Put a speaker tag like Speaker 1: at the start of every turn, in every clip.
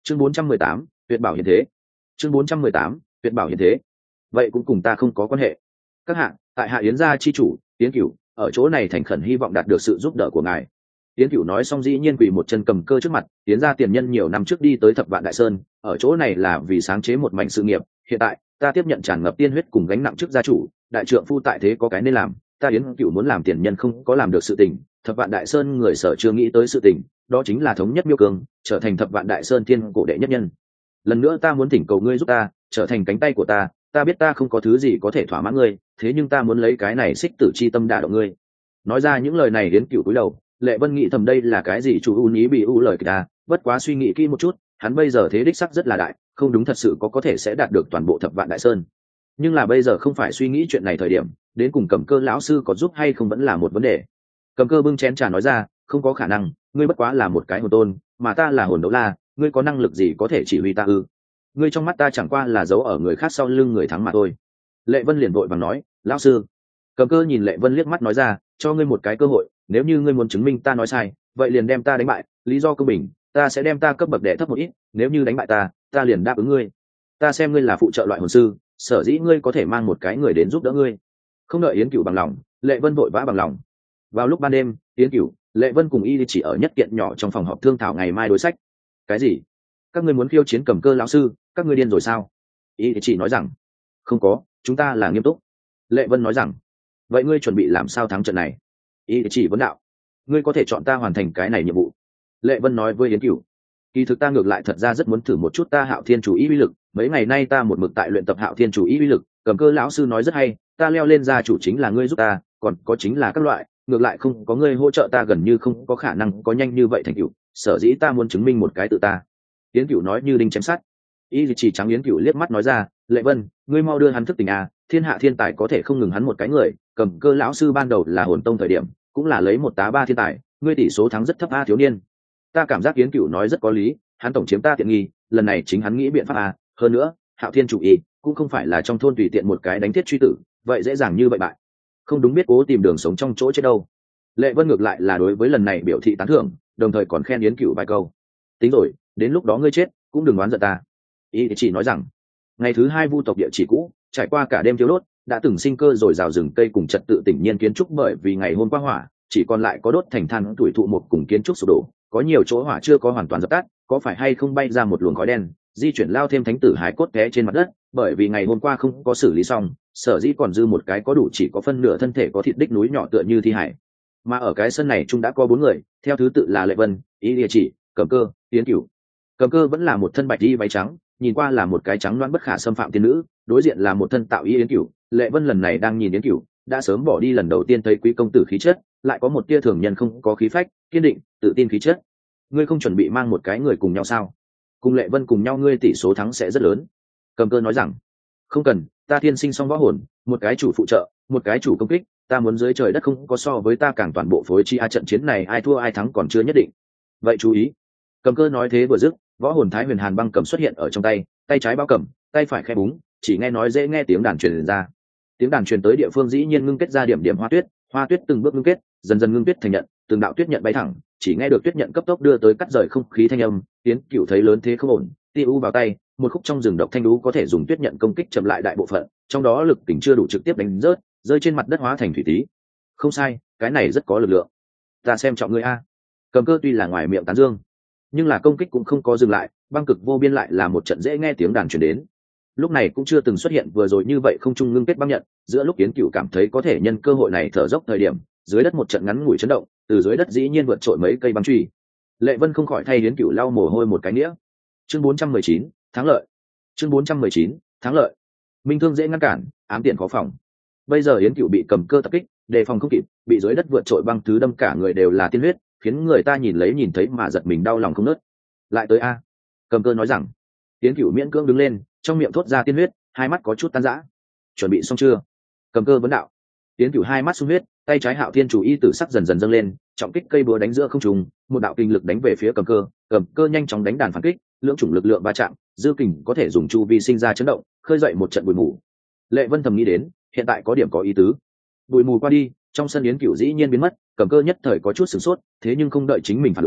Speaker 1: chương 418, tuyệt bảo hiện thế. chương 418, tuyệt bảo hiện thế. Vậy cũng cùng ta không có quan hệ. Các hạ, tại hạ Yến gia chi chủ Yến Cửu ở chỗ này thành khẩn hy vọng đạt được sự giúp đỡ của ngài. Yến Cửu nói xong dĩ nhiên quỳ một chân cầm cơ trước mặt. Yến gia tiền nhân nhiều năm trước đi tới Thập Vạn Đại Sơn, ở chỗ này là vì sáng chế một mảnh sự nghiệp. Hiện tại ta tiếp nhận tràn ngập tiên huyết cùng gánh nặng trước gia chủ, đại trượng phu tại thế có cái nên làm. Ta Yến Cửu muốn làm tiền nhân không có làm được sự tình, Thập Vạn Đại Sơn người sở chưa nghĩ tới sự tình, đó chính là thống nhất Miêu Cương, trở thành Thập Vạn Đại Sơn thiên cổ đệ nhất nhân. Lần nữa ta muốn thỉnh cầu ngươi giúp ta, trở thành cánh tay của ta. Ta biết ta không có thứ gì có thể thỏa mãn ngươi, thế nhưng ta muốn lấy cái này xích tử chi tâm đả động ngươi. Nói ra những lời này Yến Cửu cúi đầu. Lệ Vân nghĩ thầm đây là cái gì chủ u ý bị u lời kìa, bất quá suy nghĩ kỹ một chút, hắn bây giờ thế đích sắc rất là đại, không đúng thật sự có thể sẽ đạt được toàn bộ Thập Vạn Đại Sơn. Nhưng là bây giờ không phải suy nghĩ chuyện này thời điểm, đến cùng Cầm Cơ lão sư có giúp hay không vẫn là một vấn đề. Cầm Cơ bưng chén trà nói ra, không có khả năng, ngươi bất quá là một cái hồn tôn, mà ta là hồn đấu la, ngươi có năng lực gì có thể chỉ huy ta ư? Ngươi trong mắt ta chẳng qua là giấu ở người khác sau lưng người thắng mà thôi. Lệ Vân liền vội vàng nói, lão sư. Cầm Cơ nhìn Lệ Vân liếc mắt nói ra, cho ngươi một cái cơ hội, nếu như ngươi muốn chứng minh ta nói sai, vậy liền đem ta đánh bại, lý do công bình, ta sẽ đem ta cấp bậc đệ thấp một ít, nếu như đánh bại ta liền đáp ứng ngươi. Ta xem ngươi là phụ trợ loại hồn sư, sở dĩ ngươi có thể mang một cái người đến giúp đỡ ngươi. Không đợi Yến Cửu bằng lòng, Lệ Vân vội vã bằng lòng. Vào lúc ban đêm, Yến Cửu, Lệ Vân cùng y chỉ ở nhất kiện nhỏ trong phòng họp thương thảo ngày mai đối sách. Cái gì? Các ngươi muốn khiêu chiến Cầm Cơ lão sư, các ngươi điên rồi sao? Y chỉ nói rằng, không có, chúng ta là nghiêm túc. Lệ Vân nói rằng, vậy ngươi chuẩn bị làm sao thắng trận này? Y chỉ vấn đạo, ngươi có thể chọn ta hoàn thành cái này nhiệm vụ. Lệ Vân nói với Yến Cửu, kỳ thực ta ngược lại thật ra rất muốn thử một chút ta Hạo Thiên Chủ Ý uy lực, mấy ngày nay ta một mực tại luyện tập Hạo Thiên Chủ Ý uy lực, Cầm Cơ lão sư nói rất hay, ta leo lên gia chủ chính là ngươi giúp ta, còn có chính là các loại, ngược lại không có ngươi hỗ trợ ta gần như không có khả năng có nhanh như vậy thành tựu, sở dĩ ta muốn chứng minh một cái tự ta. Yến Cửu nói như đinh chém sắt. Y chỉ trắng Yến Cửu liếc mắt nói ra, Lệ Vân, ngươi mau đưa hắn thức tỉnh à, thiên hạ thiên tài có thể không ngừng hắn một cái người, Cầm Cơ lão sư ban đầu là hồn tông thời điểm cũng là lấy 1-3 thiên tài, ngươi tỷ số thắng rất thấp a thiếu niên. Ta cảm giác Yến Cửu nói rất có lý, hắn tổng chiếm ta tiện nghi, lần này chính hắn nghĩ biện pháp a, hơn nữa, Hạo Thiên Chủ Ý cũng không phải là trong thôn tùy tiện một cái đánh thiết truy tử, vậy dễ dàng như vậy bại. Không đúng biết cố tìm đường sống trong chỗ chết đâu. Lệ Vân ngược lại là đối với lần này biểu thị tán thưởng, đồng thời còn khen Yến Cửu vài câu. Tính rồi, đến lúc đó ngươi chết, cũng đừng oán giận ta. Ý chỉ nói rằng, ngày thứ 2 vu tộc địa chỉ cũ, trải qua cả đêm thiếu đốt, đã từng sinh cơ rồi rào rừng cây cùng trật tự tỉnh nhiên kiến trúc bởi vì ngày hôm qua hỏa, chỉ còn lại có đốt thành than tuổi thụ một cùng kiến trúc sụp đổ, có nhiều chỗ hỏa chưa có hoàn toàn dập tắt, có phải hay không bay ra một luồng khói đen, di chuyển lao thêm thánh tử hải cốt té trên mặt đất, bởi vì ngày hôm qua không có xử lý xong, sở dĩ còn dư một cái có đủ chỉ có phân nửa thân thể có thịt đích núi nhỏ tựa như thi hải. Mà ở cái sân này chung đã có 4 người, theo thứ tự là Lệ Vân, Ý Địa Chỉ, Cầm Cơ, Yến Cửu. Cầm Cơ vẫn là một thân bạch y váy trắng, nhìn qua là một cái trắng loáng bất khả xâm phạm tiên nữ, đối diện là một thân tạo y Yến Cửu. Lệ Vân lần này đang nhìn Yến Cửu, đã sớm bỏ đi lần đầu tiên thấy quý công tử khí chất, lại có một tia thường nhân không có khí phách, kiên định, tự tin khí chất. Ngươi không chuẩn bị mang một cái người cùng nhau sao? Cùng Lệ Vân cùng nhau ngươi tỷ số thắng sẽ rất lớn. Cầm Cơ nói rằng, không cần, ta thiên sinh song võ hồn, một cái chủ phụ trợ, một cái chủ công kích, ta muốn dưới trời đất không có so với ta càng toàn bộ phối chi trận chiến này ai thua ai thắng còn chưa nhất định. Vậy chú ý. Cầm Cơ nói thế vừa dứt, võ hồn Thái Huyền Hàn băng cầm xuất hiện ở trong tay, tay trái bao cầm, tay phải khẽ búng, chỉ nghe nói dễ nghe tiếng đàn truyền ra. Tiếng đàn truyền tới địa phương dĩ nhiên ngưng kết ra điểm điểm hoa tuyết từng bước ngưng kết, dần dần ngưng tuyết thành nhận, từng đạo tuyết nhận bay thẳng, chỉ nghe được tuyết nhận cấp tốc đưa tới cắt rời không khí thanh âm. Yến Cửu thấy lớn thế không ổn, tiêu vào tay, một khúc trong rừng độc thanh đú có thể dùng tuyết nhận công kích chậm lại đại bộ phận, trong đó lực kình chưa đủ trực tiếp đánh rớt, rơi trên mặt đất hóa thành thủy tí. Không sai, cái này rất có lực lượng. Ta xem trọng ngươi a. Cầm Cơ tuy là ngoài miệng tán dương, nhưng là công kích cũng không có dừng lại, băng cực vô biên lại là một trận dễ nghe tiếng đàn truyền đến. Lúc này cũng chưa từng xuất hiện vừa rồi như vậy không trung ngưng kết băng nhận, giữa lúc Yến Cửu cảm thấy có thể nhân cơ hội này thở dốc thời điểm, dưới đất một trận ngắn ngủi chấn động, từ dưới đất dĩ nhiên vượt trội mấy cây băng truy. Lệ Vân không khỏi thay Yến Cửu lau mồ hôi một cái nghĩa. Chương 419, thắng lợi. Chương 419, thắng lợi. Minh thương dễ ngăn cản, ám tiện khó phòng. Bây giờ Yến Cửu bị Cầm Cơ tập kích, đề phòng không kịp, bị dưới đất vượt trội băng thứ đâm cả người đều là tiên huyết, khiến người ta nhìn thấy mà giật mình đau lòng không nớt. Lại tới a. Cầm Cơ nói rằng. Yến Cửu miễn cưỡng đứng lên, trong miệng thốt ra tiên huyết, hai mắt có chút tan rã. Chuẩn bị xong chưa? Cầm Cơ vấn đạo. Yến Cửu hai mắt sung huyết, tay trái Hạo Thiên Chủ Y tử sắc dần dần dâng lên, trọng kích cây búa đánh giữa không trung, một đạo kinh lực đánh về phía Cầm Cơ. Cầm Cơ nhanh chóng đánh đàn phản kích, lưỡng chủng lực lượng va chạm, dư kình có thể dùng chu vi sinh ra chấn động, khơi dậy một trận bụi mù. Lệ Vân thầm nghĩ đến, hiện tại có điểm có ý tứ. Bụi mù qua đi, trong sân Yến Cửu dĩ nhiên biến mất, Cầm Cơ nhất thời có chút sửng sốt, thế nhưng không đợi chính mình phản ứng,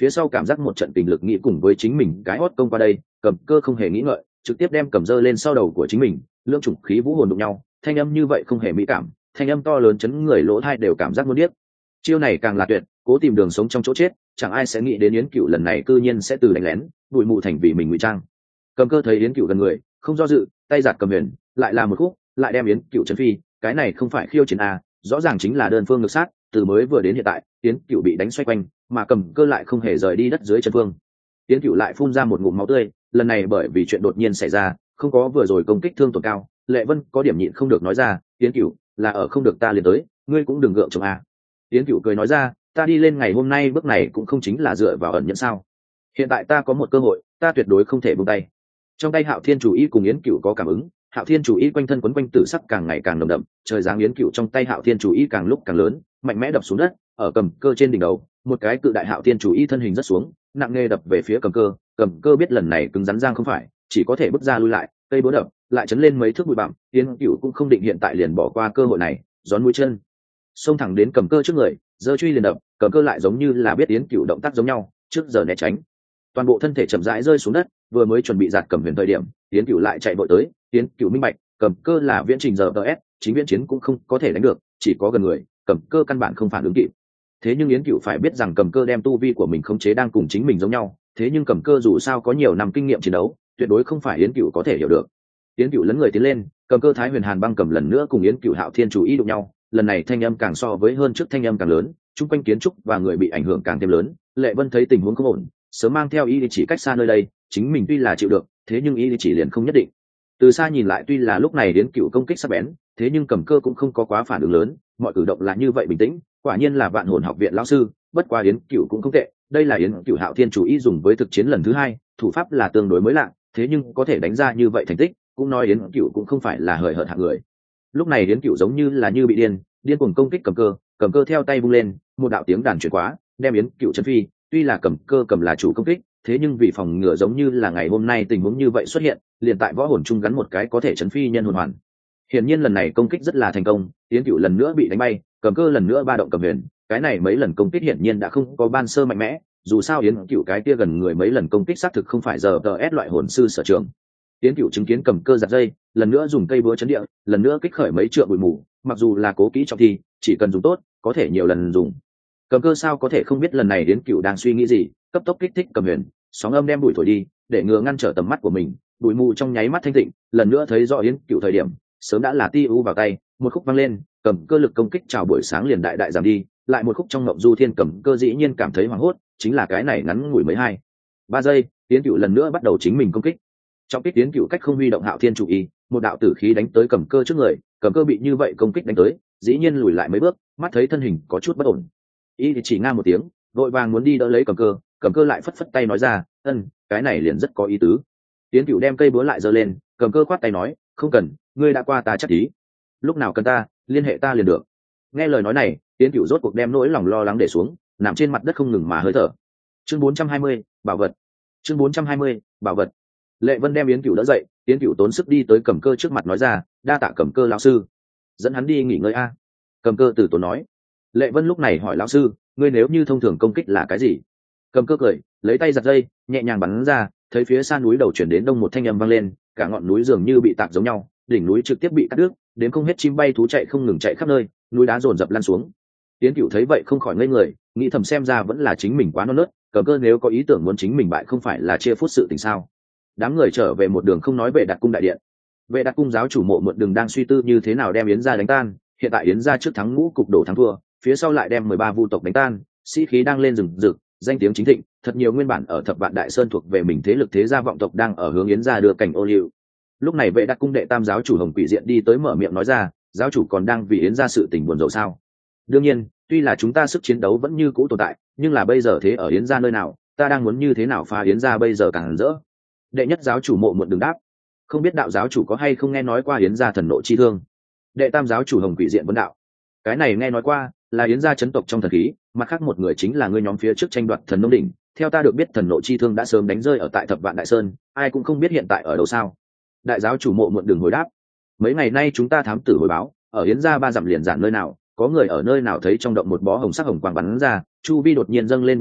Speaker 1: phía sau cảm giác một trận tình lực nghĩ cùng với chính mình cái hót công qua đây, Cầm Cơ không hề nghĩ ngợi, trực tiếp đem cầm dơ lên sau đầu của chính mình, lưỡng chủng khí vũ hồn đụng nhau, thanh âm như vậy không hề mỹ cảm, thanh âm to lớn chấn người lỗ tai đều cảm giác muốn điếc. Chiêu này càng là tuyệt, cố tìm đường sống trong chỗ chết, chẳng ai sẽ nghĩ đến Yến Cửu lần này cư nhiên sẽ từ đánh lén bụi mù thành vì mình ngụy trang. Cầm Cơ thấy Yến Cửu gần người, không do dự, tay giạt cầm huyền, lại là một khúc, lại đem Yến Cửu chấn phi, cái này không phải khiêu chiến à, rõ ràng chính là đơn phương ngược sát, từ mới vừa đến hiện tại, Yến Cửu bị đánh xoay quanh, mà Cầm Cơ lại không hề rời đi đất dưới chân phương. Yến Cửu lại phun ra một ngụm máu tươi, lần này bởi vì chuyện đột nhiên xảy ra, không có vừa rồi công kích thương tổn cao, Lệ Vân có điểm nhịn không được nói ra, Yến Cửu, là ở không được ta liền tới, ngươi cũng đừng gượng chống à. Yến Cửu cười nói ra, ta đi lên ngày hôm nay bước này cũng không chính là dựa vào ẩn nhẫn sao? Hiện tại ta có một cơ hội, ta tuyệt đối không thể buông tay. Trong tay Hạo Thiên Chủ Y cùng Yến Cửu có cảm ứng, Hạo Thiên Chủ Y quanh thân quấn quanh tử sắc càng ngày càng nồng đậm, trời giáng Yến Cửu trong tay Hạo Thiên Chủ Y càng lúc càng lớn, mạnh mẽ đập xuống đất, ở Cầm Cơ trên đỉnh đầu, một cái cự đại Hạo Thiên Chủ Y thân hình rất xuống, nặng nề đập về phía Cầm Cơ. Cầm Cơ biết lần này cứng rắn giang không phải, chỉ có thể bước ra lui lại, cây búa đập, lại chấn lên mấy thước bụi bặm. Yến Cửu cũng không định hiện tại liền bỏ qua cơ hội này, gión mũi chân, xông thẳng đến Cầm Cơ trước người, giơ truy liền đập. Cầm Cơ lại giống như là biết Yến Cửu động tác giống nhau, trước giờ né tránh, toàn bộ thân thể chậm rãi rơi xuống đất. Vừa mới chuẩn bị giạt cầm huyền thời điểm, Yến Cửu lại chạy vội tới. Yến Cửu minh bạch, Cầm Cơ là viễn trình giờ ts, chính viễn chiến cũng không có thể đánh được, chỉ có gần người, Cầm Cơ căn bản không phản ứng kịp. Thế nhưng Yến Cửu phải biết rằng Cầm Cơ đem tu vi của mình khống chế đang cùng chính mình giống nhau, thế nhưng Cầm Cơ dù sao có nhiều năm kinh nghiệm chiến đấu, tuyệt đối không phải Yến Cửu có thể hiểu được. Yến Cửu lấn người tiến lên, Cầm Cơ Thái Huyền Hàn Băng cầm lần nữa cùng Yến Cửu Hạo Thiên Chủ Y đụng nhau, lần này thanh âm càng so với hơn trước thanh âm càng lớn, chung quanh kiến trúc và người bị ảnh hưởng càng thêm lớn. Lệ Vân thấy tình huống không ổn, sớm mang theo y chỉ cách xa nơi đây, chính mình tuy là chịu được, thế nhưng y chỉ liền không nhất định. Từ xa nhìn lại tuy là lúc này Yến Cửu công kích sắc bén, thế nhưng Cầm Cơ cũng không có quá phản ứng lớn, mọi cử động là như vậy bình tĩnh, quả nhiên là Vạn Hồn học viện lão sư. Bất quá Yến Cửu cũng không tệ, đây là Yến Cửu Hạo Thiên Chủ Y dùng với thực chiến lần thứ hai, thủ pháp là tương đối mới lạ, thế nhưng có thể đánh ra như vậy thành tích, cũng nói Yến Cửu cũng không phải là hời hợt hạng người. Lúc này Yến Cửu giống như là như bị điên cuồng công kích Cầm Cơ, Cầm Cơ theo tay vung lên, một đạo tiếng đàn chuyển quá, đem Yến Cửu chân phi. Tuy là Cầm Cơ cầm là chủ công kích, thế nhưng vì phòng ngừa giống như là ngày hôm nay tình huống như vậy xuất hiện, liền tại võ hồn chung gắn một cái có thể chấn phi nhân hồn hoàn. Hiển nhiên lần này công kích rất là thành công, Yến Cửu lần nữa bị đánh bay, Cầm Cơ lần nữa ba động cầm huyền, cái này mấy lần công kích hiển nhiên đã không có ban sơ mạnh mẽ, dù sao Yến Cửu cái kia gần người mấy lần công kích xác thực không phải giờ ts loại hồn sư sở trường. Yến Cửu chứng kiến Cầm Cơ giật dây, lần nữa dùng cây búa chấn địa, lần nữa kích khởi mấy trượng bụi mù, mặc dù là cố kỹ trong thi, chỉ cần dùng tốt, có thể nhiều lần dùng. Cầm Cơ sao có thể không biết lần này Yến Cửu đang suy nghĩ gì, cấp tốc kích thích cầm huyền, sóng âm đem bụi thổi đi, để ngừa ngăn trở tầm mắt của mình. Bụi mù trong nháy mắt thanh tịnh, lần nữa thấy rõ Yến Cửu thời điểm, sớm đã là ti u vào tay, một khúc vang lên, Cầm Cơ lực công kích chào buổi sáng liền đại giảm đi, lại một khúc trong ngộng du thiên. Cầm Cơ dĩ nhiên cảm thấy hoảng hốt, chính là cái này ngắn ngủi mấy 2-3 giây, Yến Cửu lần nữa bắt đầu chính mình công kích. Trong kích Yến Cửu cách không huy động Hạo Thiên Chủ Y, một đạo tử khí đánh tới Cầm Cơ trước người, Cầm Cơ bị như vậy công kích đánh tới, dĩ nhiên lùi lại mấy bước, mắt thấy thân hình có chút bất ổn, y thì chỉ nga một tiếng, vội vàng muốn đi đỡ lấy Cầm Cơ. Cầm Cơ lại phất phất tay nói ra, cái này liền rất có ý tứ. Yến Cửu đem cây búa lại giơ lên, Cầm Cơ khoát tay nói, không cần, ngươi đã qua ta chắc tí, lúc nào cần ta liên hệ ta liền được. Nghe lời nói này, Yến Cửu rốt cuộc đem nỗi lòng lo lắng để xuống, nằm trên mặt đất không ngừng mà hơi thở. Chương 420, bảo vật. Chương 420, bảo vật. Lệ Vân đem Yến Cửu đỡ dậy, Yến Cửu tốn sức đi tới Cầm Cơ trước mặt nói ra, đa tạ Cầm Cơ lão sư, dẫn hắn đi nghỉ ngơi a. Cầm Cơ từ tốn nói. Lệ Vân lúc này hỏi lão sư, ngươi nếu như thông thường công kích là cái gì? Cầm Cơ cười, lấy tay giật dây, nhẹ nhàng bắn ra, thấy phía xa núi đầu chuyển đến đông một thanh âm vang lên, cả ngọn núi dường như bị tạc giống nhau, đỉnh núi trực tiếp bị cắt đứt, đến không hết chim bay thú chạy không ngừng chạy khắp nơi, núi đá dồn dập lăn xuống. Yến Cửu thấy vậy không khỏi ngây người, nghĩ thầm xem ra vẫn là chính mình quá non nớt, Cầm Cơ nếu có ý tưởng muốn chính mình bại không phải là chia phút sự tình sao? Đám người trở về một đường không nói về Đạt Cung đại điện. Về Đạt Cung giáo chủ Mộ Mượn Đường đang suy tư như thế nào đem Yến gia đánh tan, hiện tại Yến gia trước thắng ngũ cục đổ thắng thua, phía sau lại đem 13 vu tộc đánh tan, sĩ khí đang lên rừng rực, danh tiếng chính thịnh, thật nhiều nguyên bản ở Thập Vạn Đại Sơn thuộc về mình thế lực thế gia vọng tộc đang ở hướng Yến gia đưa cảnh ô liu. Lúc này Vệ Đạt Cung đệ tam giáo chủ Hồng Quỷ Diện đi tới mở miệng nói ra, giáo chủ còn đang vì Yến gia sự tình buồn rầu sao? Đương nhiên, tuy là chúng ta sức chiến đấu vẫn như cũ tồn tại, nhưng là bây giờ thế ở Yến gia nơi nào, ta đang muốn như thế nào phá Yến gia bây giờ càng rỡ. Đệ nhất giáo chủ Mộ Mượn Đường đáp, không biết đạo giáo chủ có hay không nghe nói qua Yến gia thần nộ chi thương. Đệ tam giáo chủ Hồng Quỷ Diện vấn đạo, cái này nghe nói qua, là Yến gia chấn tộc trong thần khí, mặt khác một người chính là ngươi nhóm phía trước tranh đoạt thần nông đỉnh, theo ta được biết thần nộ chi thương đã sớm đánh rơi ở tại Thập Vạn Đại Sơn, ai cũng không biết hiện tại ở đâu sao. Đại giáo chủ Mộ Mượn Đường hồi đáp, mấy ngày nay chúng ta thám tử hồi báo, ở Yến gia 3 dặm liền giản nơi nào, có người ở nơi nào thấy trong động một bó hồng sắc hồng quang bắn ra, chu vi đột nhiên dâng lên vũ khí,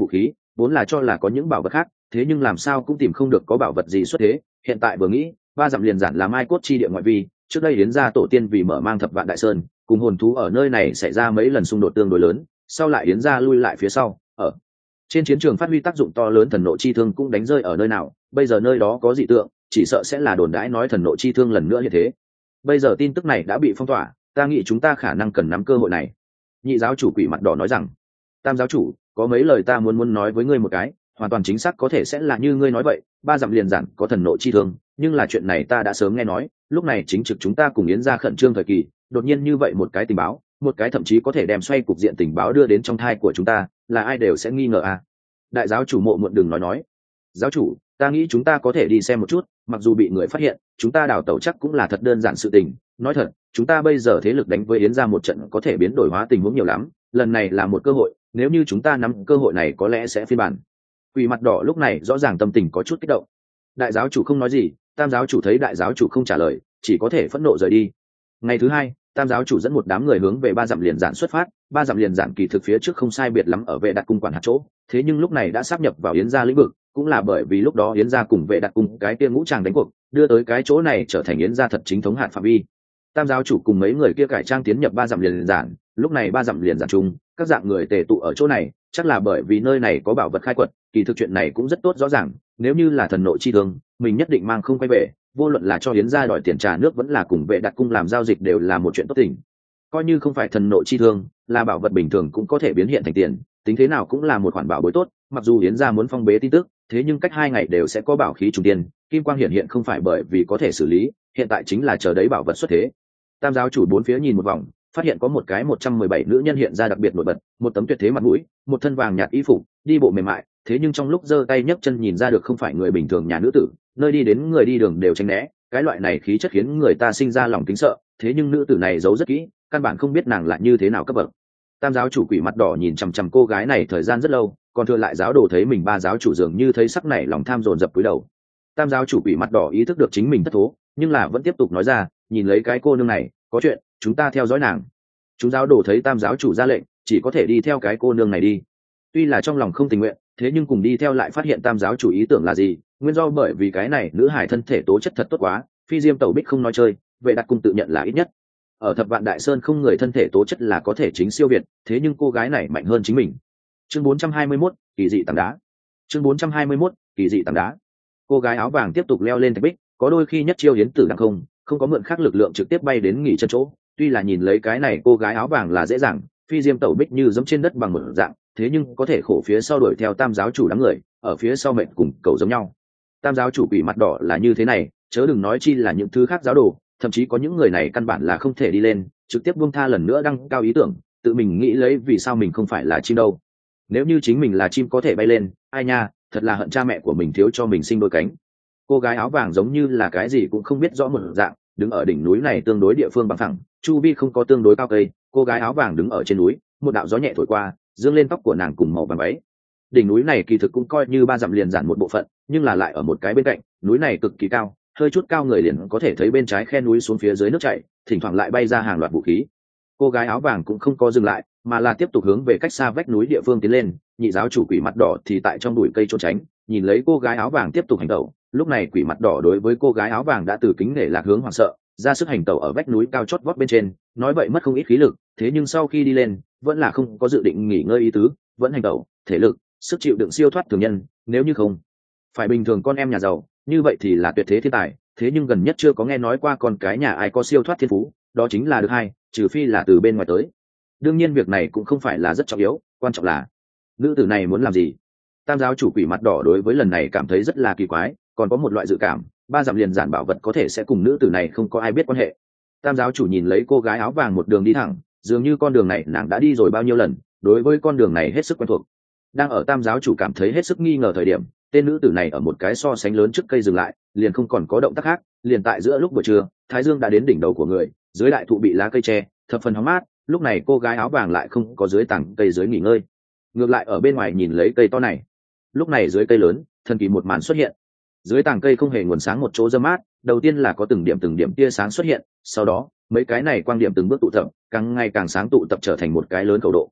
Speaker 1: vốn là cho là có những bảo vật khác, thế nhưng làm sao cũng tìm không được có bảo vật gì xuất thế. Hiện tại vừa nghĩ, ba dặm liền giản là mai cốt chi địa ngoại vi, trước đây yến gia tổ tiên vì mở mang thập vạn đại sơn, cùng hồn thú ở nơi này xảy ra mấy lần xung đột tương đối lớn, sau lại yến gia lui lại phía sau, ở trên chiến trường phát huy tác dụng to lớn, thần nộ chi thương cũng đánh rơi ở nơi nào, bây giờ nơi đó có dị tượng, chỉ sợ sẽ là đồn đãi nói thần nộ chi thương lần nữa như thế. Bây giờ tin tức này đã bị phong tỏa, ta nghĩ chúng ta khả năng cần nắm cơ hội này. Nhị giáo chủ Quỷ Mặt Đỏ nói rằng, Tam giáo chủ, có mấy lời ta muốn nói với ngươi một cái, hoàn toàn chính xác có thể sẽ là như ngươi nói vậy, ba dặm liền giản có thần nộ chi thương, nhưng là chuyện này ta đã sớm nghe nói, lúc này chính trực chúng ta cùng yến gia khẩn trương thời kỳ, đột nhiên như vậy một cái tình báo, một cái thậm chí có thể đem xoay cục diện tình báo đưa đến trong thai của chúng ta, là ai đều sẽ nghi ngờ à. Đại giáo chủ Mộ Muộn đừng nói. Giáo chủ, ta nghĩ chúng ta có thể đi xem một chút, mặc dù bị người phát hiện, chúng ta đào tẩu chắc cũng là thật đơn giản sự tình. Nói thật, chúng ta bây giờ thế lực đánh với yến gia một trận có thể biến đổi hóa tình huống nhiều lắm, lần này là một cơ hội, nếu như chúng ta nắm cơ hội này có lẽ sẽ phiên bản. Quỷ Mặt Đỏ lúc này rõ ràng tâm tình có chút kích động. Đại giáo chủ không nói gì, tam giáo chủ thấy đại giáo chủ không trả lời, chỉ có thể phẫn nộ rời đi. Ngày thứ hai, tam giáo chủ dẫn một đám người hướng về ba dặm liền giản xuất phát. Ba dặm liền giản kỳ thực phía trước không sai biệt lắm ở vệ đặt cung quản hạt chỗ, thế nhưng lúc này đã sáp nhập vào yến gia lĩnh vực, cũng là bởi vì lúc đó yến gia cùng vệ đặt cung cái kia ngũ tràng đánh cuộc, đưa tới cái chỗ này trở thành yến gia thật chính thống hạt phạm vi. Tam giáo chủ cùng mấy người kia cải trang tiến nhập ba dặm liền giản, lúc này ba dặm liền giản chung, các dạng người tề tụ ở chỗ này, chắc là bởi vì nơi này có bảo vật khai quật. Kỳ thực chuyện này cũng rất tốt rõ ràng, nếu như là thần nội chi thương, mình nhất định mang không quay về, vô luận là cho yến gia đòi tiền trà nước vẫn là cùng vệ đặt cung làm giao dịch đều là một chuyện tốt tình. Coi như không phải thần nội chi thương, là bảo vật bình thường cũng có thể biến hiện thành tiền, tính thế nào cũng là một khoản bảo bối tốt. Mặc dù yến gia muốn phong bế tin tức, thế nhưng cách 2 ngày đều sẽ có bảo khí trùng tiền, kim quang hiện không phải bởi vì có thể xử lý, hiện tại chính là chờ đấy bảo vật xuất thế. Tam giáo chủ bốn phía nhìn một vòng, phát hiện có một cái 117 nữ nhân hiện ra đặc biệt nổi bật, một tấm tuyệt thế mặt mũi, một thân vàng nhạt y phục, đi bộ mềm mại, thế nhưng trong lúc giơ tay nhấc chân nhìn ra được không phải người bình thường nhà nữ tử, nơi đi đến người đi đường đều tránh né, cái loại này khí chất khiến người ta sinh ra lòng kính sợ, thế nhưng nữ tử này giấu rất kỹ, căn bản không biết nàng lại như thế nào cấp bậc. Tam giáo chủ Quỷ Mặt Đỏ nhìn chằm chằm cô gái này thời gian rất lâu, còn thừa lại giáo đồ thấy mình ba giáo chủ dường như thấy sắc này lòng tham dồn dập cúi đầu. Tam giáo chủ Quỷ Mặt Đỏ ý thức được chính mình thất thố, nhưng là vẫn tiếp tục nói ra, nhìn lấy cái cô nương này, có chuyện, chúng ta theo dõi nàng. Chúng giáo đồ thấy tam giáo chủ ra lệnh, chỉ có thể đi theo cái cô nương này đi. Tuy là trong lòng không tình nguyện, thế nhưng cùng đi theo lại phát hiện tam giáo chủ ý tưởng là gì, nguyên do bởi vì cái này nữ hải thân thể tố chất thật tốt quá, phi diêm tẩu bích không nói chơi, vệ đặt cung tự nhận là ít nhất ở thập vạn đại sơn không người thân thể tố chất là có thể chính siêu việt, thế nhưng cô gái này mạnh hơn chính mình. Chương 421, kỳ dị tảng đá. Chương 421, kỳ dị tảng đá. Cô gái áo vàng tiếp tục leo lên thạch bích, có đôi khi nhất chiêu hiến tử đằng không có mượn khác lực lượng trực tiếp bay đến nghỉ chân chỗ. Tuy là nhìn lấy cái này cô gái áo vàng là dễ dàng, phi diêm tẩu bích như giống trên đất bằng một dạng, thế nhưng có thể khổ phía sau đuổi theo tam giáo chủ đám người, ở phía sau mệnh cùng cầu giống nhau. Tam giáo chủ Quỷ Mặt Đỏ là như thế này, chớ đừng nói chi là những thứ khác giáo đồ, thậm chí có những người này căn bản là không thể đi lên, trực tiếp buông tha lần nữa đăng cao ý tưởng, tự mình nghĩ lấy vì sao mình không phải là chim đâu. Nếu như chính mình là chim có thể bay lên, ai nha, thật là hận cha mẹ của mình thiếu cho mình sinh đôi cánh. Cô gái áo vàng giống như là cái gì cũng không biết rõ một dạng, đứng ở đỉnh núi này tương đối địa phương bằng phẳng, chu vi không có tương đối cao cây. Cô gái áo vàng đứng ở trên núi, một đạo gió nhẹ thổi qua, dương lên tóc của nàng cùng màu vàng váy. Đỉnh núi này kỳ thực cũng coi như ba dặm liền giản một bộ phận, nhưng là lại ở một cái bên cạnh, núi này cực kỳ cao, hơi chút cao người liền có thể thấy bên trái khe núi xuống phía dưới nước chảy, thỉnh thoảng lại bay ra hàng loạt vũ khí. Cô gái áo vàng cũng không có dừng lại, mà là tiếp tục hướng về cách xa vách núi địa phương tiến lên. Nhị giáo chủ Quỷ Mặt Đỏ thì tại trong bụi cây trốn tránh, nhìn lấy cô gái áo vàng tiếp tục hành tẩu. Lúc này Quỷ Mặt Đỏ đối với cô gái áo vàng đã từ kính nể lạc hướng hoảng sợ, ra sức hành tẩu ở vách núi cao chót vót bên trên, nói vậy mất không ít khí lực, thế nhưng sau khi đi lên, vẫn là không có dự định nghỉ ngơi ý tứ, vẫn hành tẩu, thể lực, sức chịu đựng siêu thoát thường nhân, nếu như không phải bình thường con em nhà giàu, như vậy thì là tuyệt thế thiên tài, thế nhưng gần nhất chưa có nghe nói qua con cái nhà ai có siêu thoát thiên phú, đó chính là được hai, trừ phi là từ bên ngoài tới. Đương nhiên việc này cũng không phải là rất trọng yếu, quan trọng là nữ tử này muốn làm gì. Tam giáo chủ Quỷ Mặt Đỏ đối với lần này cảm thấy rất là kỳ quái, còn có một loại dự cảm, ba dặm liền giản bảo vật có thể sẽ cùng nữ tử này không có ai biết quan hệ. Tam giáo chủ nhìn lấy cô gái áo vàng một đường đi thẳng, dường như con đường này nàng đã đi rồi bao nhiêu lần, đối với con đường này hết sức quen thuộc. Đang ở tam giáo chủ cảm thấy hết sức nghi ngờ thời điểm, tên nữ tử này ở một cái so sánh lớn trước cây dừng lại, liền không còn có động tác khác. Liền tại giữa lúc buổi trưa, thái dương đã đến đỉnh đầu của người, dưới đại thụ bị lá cây che thập phần hóng mát, lúc này cô gái áo vàng lại không có dưới tảng cây dưới nghỉ ngơi, ngược lại ở bên ngoài nhìn lấy cây to này. Lúc này dưới cây lớn, thần kỳ một màn xuất hiện. Dưới tảng cây không hề nguồn sáng một chỗ râm mát, đầu tiên là có từng điểm tia sáng xuất hiện, sau đó mấy cái này quang điểm từng bước tụ tập, càng ngày càng sáng tụ tập trở thành một cái lớn cầu độ.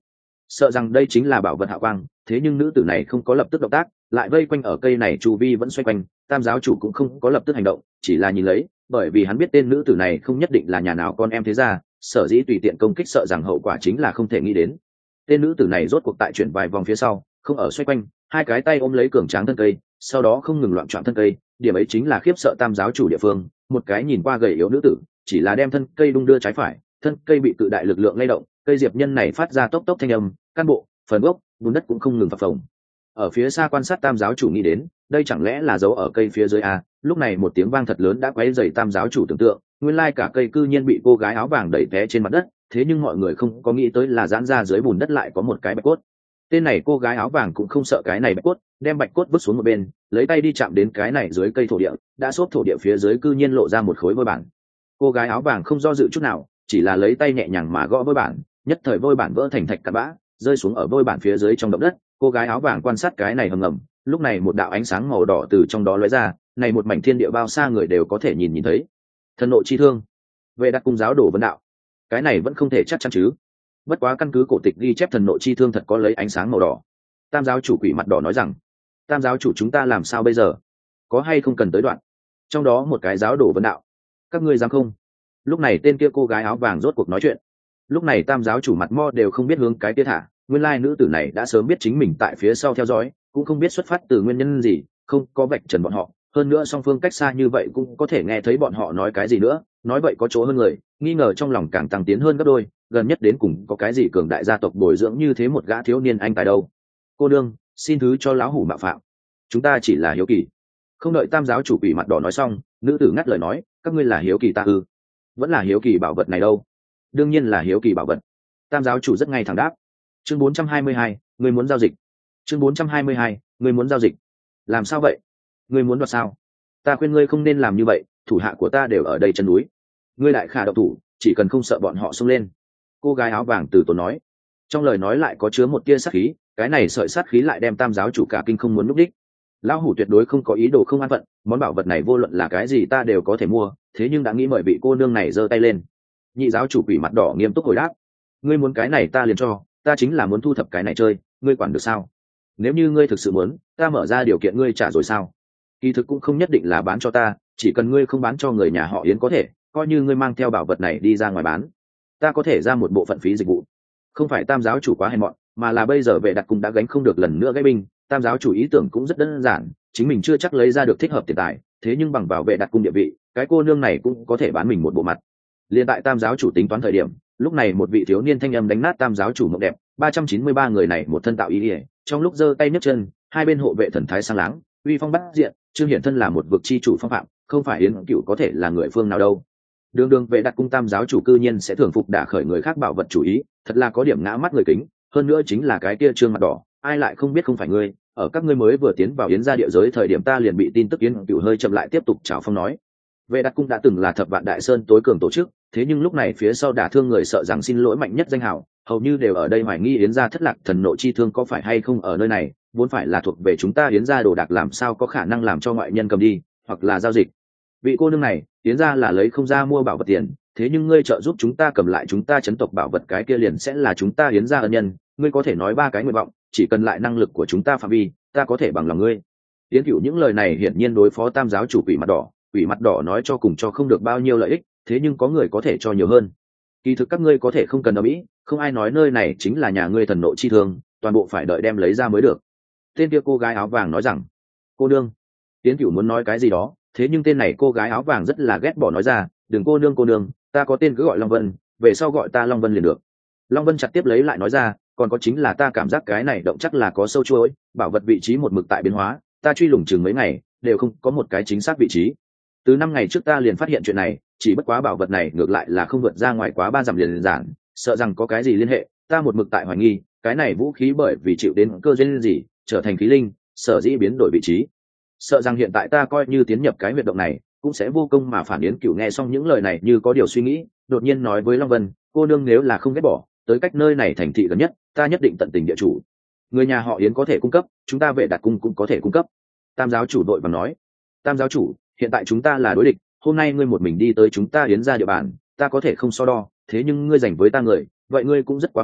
Speaker 1: sợ rằng đây chính là bảo vật hạo quang. Thế nhưng nữ tử này không có lập tức động tác, lại vây quanh ở cây này chu vi vẫn xoay quanh. Tam giáo chủ cũng không có lập tức hành động, chỉ là nhìn lấy, bởi vì hắn biết tên nữ tử này không nhất định là nhà nào con em thế gia, sở dĩ tùy tiện công kích sợ rằng hậu quả chính là không thể nghĩ đến. Tên nữ tử này rốt cuộc tại chuyển vài vòng phía sau, không ở xoay quanh, hai cái tay ôm lấy cường tráng thân cây, sau đó không ngừng loạn trọn thân cây. Điểm ấy chính là khiếp sợ tam giáo chủ địa phương. Một cái nhìn qua gầy yếu nữ tử, chỉ là đem thân cây đung đưa trái phải, thân cây bị cự đại lực lượng lay động, cây diệp nhân này phát ra tốc tốc thanh âm, căn bộ, phần gốc, bùn đất cũng không ngừng phập phồng. Ở phía xa quan sát tam giáo chủ nghĩ đến, đây chẳng lẽ là dấu ở cây phía dưới à? Lúc này một tiếng vang thật lớn đã quấy rầy tam giáo chủ tưởng tượng, nguyên lai cả cây cư nhiên bị cô gái áo vàng đẩy té trên mặt đất. Thế nhưng mọi người không có nghĩ tới là giãn ra dưới bùn đất lại có một cái bạch cốt. Tên này cô gái áo vàng cũng không sợ cái này bạch cốt, đem bạch cốt vứt xuống một bên, lấy tay đi chạm đến cái này dưới cây thổ địa, đã xốp thổ địa phía dưới cư nhiên lộ ra một khối vôi bản. Cô gái áo vàng không do dự chút nào, chỉ là lấy tay nhẹ nhàng mà gõ vôi bản, nhất thời vôi bản vỡ thành thạch cát bã, rơi xuống ở vôi bản phía dưới trong động đất. Cô gái áo vàng quan sát cái này hầm ngầm, lúc này một đạo ánh sáng màu đỏ từ trong đó lóe ra, này một mảnh thiên địa bao xa người đều có thể nhìn thấy. Thần nộ chi thương, về đặt cung giáo đổ vấn đạo, cái này vẫn không thể chắc chắn chứ? Bất quá căn cứ cổ tịch ghi chép thần nộ chi thương thật có lấy ánh sáng màu đỏ. Tam giáo chủ quỷ mặt đỏ nói rằng, tam giáo chủ chúng ta làm sao bây giờ, có hay không cần tới đoạn? Trong đó một cái giáo đổ vấn đạo, các ngươi dám không? Lúc này tên kia cô gái áo vàng rốt cuộc nói chuyện. Lúc này tam giáo chủ mặt mo đều không biết hướng cái kia thả, nguyên lai nữ tử này đã sớm biết chính mình tại phía sau theo dõi, cũng không biết xuất phát từ nguyên nhân gì, không có vạch trần bọn họ. Hơn nữa song phương cách xa như vậy cũng có thể nghe thấy bọn họ nói cái gì nữa, nói vậy có chỗ hơn người, nghi ngờ trong lòng càng tăng tiến hơn gấp đôi. Gần nhất đến cùng có cái gì cường đại gia tộc bồi dưỡng như thế một gã thiếu niên anh tài đâu? Cô đương, xin thứ cho lão hủ mạo phạm, chúng ta chỉ là hiếu kỳ. Không đợi tam giáo chủ quỷ mặt đỏ nói xong, nữ tử ngắt lời nói, các ngươi là hiếu kỳ ta ư? Vẫn là hiếu kỳ bảo vật này đâu? Đương nhiên là hiếu kỳ bảo vật. Tam giáo chủ rất ngay thẳng đáp. Chương 422, người muốn giao dịch. Chương 422, người muốn giao dịch. Làm sao vậy? Ngươi muốn đoạt sao? Ta khuyên ngươi không nên làm như vậy, thủ hạ của ta đều ở đây chân núi. Ngươi đại khả độc thủ, chỉ cần không sợ bọn họ xông lên. Cô gái áo vàng từ tốn nói. Trong lời nói lại có chứa một tia sát khí, cái này sợi sát khí lại đem tam giáo chủ cả kinh không muốn núp đích. Lão hủ tuyệt đối không có ý đồ không an phận, món bảo vật này vô luận là cái gì ta đều có thể mua, thế nhưng đã nghĩ mời vị cô nương này giơ tay lên. Nhị giáo chủ quỷ mặt đỏ nghiêm túc hồi đáp, ngươi muốn cái này ta liền cho, ta chính là muốn thu thập cái này chơi, ngươi quản được sao? Nếu như ngươi thực sự muốn, ta mở ra điều kiện ngươi trả rồi sao? Kỳ thực cũng không nhất định là bán cho ta, chỉ cần ngươi không bán cho người nhà họ Yến có thể, coi như ngươi mang theo bảo vật này đi ra ngoài bán, ta có thể ra một bộ phận phí dịch vụ. Không phải tam giáo chủ quá hèn mọn, mà là bây giờ vệ đặt cung đã gánh không được lần nữa gãy binh. Tam giáo chủ ý tưởng cũng rất đơn giản, chính mình chưa chắc lấy ra được thích hợp tiền tài, thế nhưng bằng vào vệ đặt cung địa vị, cái cô nương này cũng có thể bán mình một bộ mặt. Liên tại tam giáo chủ tính toán thời điểm, lúc này một vị thiếu niên thanh âm đánh nát tam giáo chủ mộng đẹp. 393 người này một thân tạo ý ỉa, trong lúc giơ tay nhấc chân, hai bên hộ vệ thần thái sang láng, uy phong bát diện, trương hiển thân là một vực chi chủ phong phạm, không phải Yến Cửu có thể là người phương nào đâu. Đường đường vệ đặt cung tam giáo chủ cư nhiên sẽ thường phục đả khởi người khác bảo vật chủ ý, thật là có điểm ngã mắt người kính. Hơn nữa chính là cái kia trương mặt đỏ, ai lại không biết không phải ngươi. Ở các ngươi mới vừa tiến vào Yến gia địa giới thời điểm ta liền bị tin tức Yến Cửu hơi chậm lại tiếp tục chào phong nói. Vệ đặt cung đã từng là thập vạn đại sơn tối cường tổ chức, thế nhưng lúc này phía sau đả thương người sợ rằng xin lỗi mạnh nhất danh hào, hầu như đều ở đây hoài nghi Yến gia thất lạc thần nộ chi thương có phải hay không ở nơi này, vốn phải là thuộc về chúng ta Yến gia đồ đạc làm sao có khả năng làm cho ngoại nhân cầm đi, hoặc là giao dịch. Vị cô nương này, Yến gia là lấy không ra mua bảo vật tiền, thế nhưng ngươi trợ giúp chúng ta cầm lại chúng ta chấn tộc bảo vật cái kia liền sẽ là chúng ta Yến gia ân nhân, ngươi có thể nói ba cái nguyện vọng, chỉ cần lại năng lực của chúng ta phạm vi, ta có thể bằng lòng ngươi. Yến Cửu những lời này hiển nhiên đối phó tam giáo chủ quỷ mặt đỏ, quỷ mặt đỏ nói cho cùng cho không được bao nhiêu lợi ích, thế nhưng có người có thể cho nhiều hơn. Kỳ thực các ngươi có thể không cần đồng ý, không ai nói nơi này chính là nhà ngươi thần nộ chi thương, toàn bộ phải đợi đem lấy ra mới được. Tên kia cô gái áo vàng nói rằng, cô nương. Yến Cửu muốn nói cái gì đó, thế nhưng tên này cô gái áo vàng rất là ghét bỏ nói ra, đừng cô nương, ta có tên cứ gọi Long Vân, về sau gọi ta Long Vân liền được. Long Vân chặt tiếp lấy lại nói ra, còn có chính là ta cảm giác cái này động chắc là có sâu chuỗi, bảo vật vị trí một mực tại biến hóa, ta truy lùng chừng mấy ngày đều không có một cái chính xác vị trí. Từ 5 ngày trước ta liền phát hiện chuyện này, chỉ bất quá bảo vật này ngược lại là không vượt ra ngoài quá 3 dặm liền giản, sợ rằng có cái gì liên hệ, ta một mực tại hoài nghi, cái này vũ khí bởi vì chịu đến cơ duyên gì, trở thành khí linh, sở dĩ biến đổi vị trí. Sợ rằng hiện tại ta coi như tiến nhập cái huyệt động này, cũng sẽ vô công mà phản. Yến Cửu nghe xong những lời này như có điều suy nghĩ, đột nhiên nói với Long Vân, cô nương nếu là không ghét bỏ, tới cách nơi này thành thị gần nhất, ta nhất định tận tình địa chủ. Người nhà họ Yến có thể cung cấp, chúng ta Vệ Đặt cung cũng có thể cung cấp. Tam giáo chủ đội bằng nói, tam giáo chủ, hiện tại chúng ta là đối địch, hôm nay ngươi một mình đi tới chúng ta Yến gia địa bàn, ta có thể không so đo, thế nhưng ngươi dành với ta người, vậy ngươi cũng rất quá phận,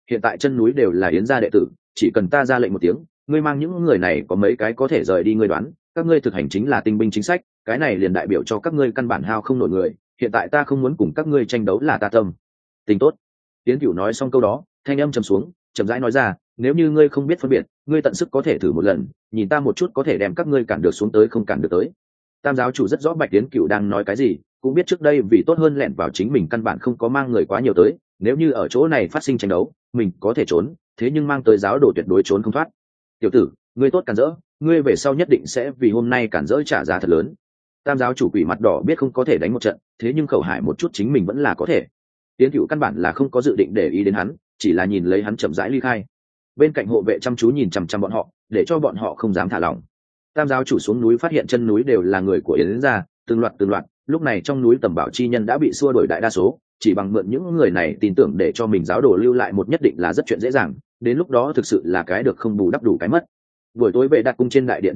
Speaker 1: hiện tại chân núi đều là yến gia đệ tử, chỉ cần ta ra lệnh một tiếng, ngươi mang những người này có mấy cái có thể rời đi, ngươi đoán các ngươi thực hành chính là tinh binh chính sách, cái này liền đại biểu cho các ngươi căn bản hao không nổi người. Hiện tại ta không muốn cùng các ngươi tranh đấu là ta tâm tình tốt. Yến Cửu nói xong câu đó, thanh âm trầm xuống, chậm rãi nói ra, nếu như ngươi không biết phân biệt, ngươi tận sức có thể thử một lần, nhìn ta một chút có thể đem các ngươi cản được xuống tới không cản được tới. Tam giáo chủ rất rõ Bạch Yến Cửu đang nói cái gì, cũng biết trước đây vì tốt hơn lẻn vào chính mình căn bản không có mang người quá nhiều tới, nếu như ở chỗ này phát sinh tranh đấu, mình có thể trốn, thế nhưng mang tới giáo đồ tuyệt đối trốn không thoát. Tiểu tử, ngươi tốt cản rỡ, ngươi về sau nhất định sẽ vì hôm nay cản rỡ trả giá thật lớn. Tam giáo chủ quỷ mặt đỏ biết không có thể đánh một trận, thế nhưng khẩu hại một chút chính mình vẫn là có thể. Yến Cửu căn bản là không có dự định để ý đến hắn, chỉ là nhìn lấy hắn chậm rãi ly khai. Bên cạnh hộ vệ chăm chú nhìn chằm chằm bọn họ, để cho bọn họ không dám thả lỏng. Tam giáo chủ xuống núi phát hiện chân núi đều là người của Yến gia, từng loạt, lúc này trong núi tầm bảo chi nhân đã bị xua đuổi đại đa số, chỉ bằng mượn những người này tin tưởng để cho mình giáo đồ lưu lại một nhất định là rất chuyện dễ dàng, đến lúc đó thực sự là cái được không bù đắp đủ cái mất. Buổi tối về đặt cung trên đại điện,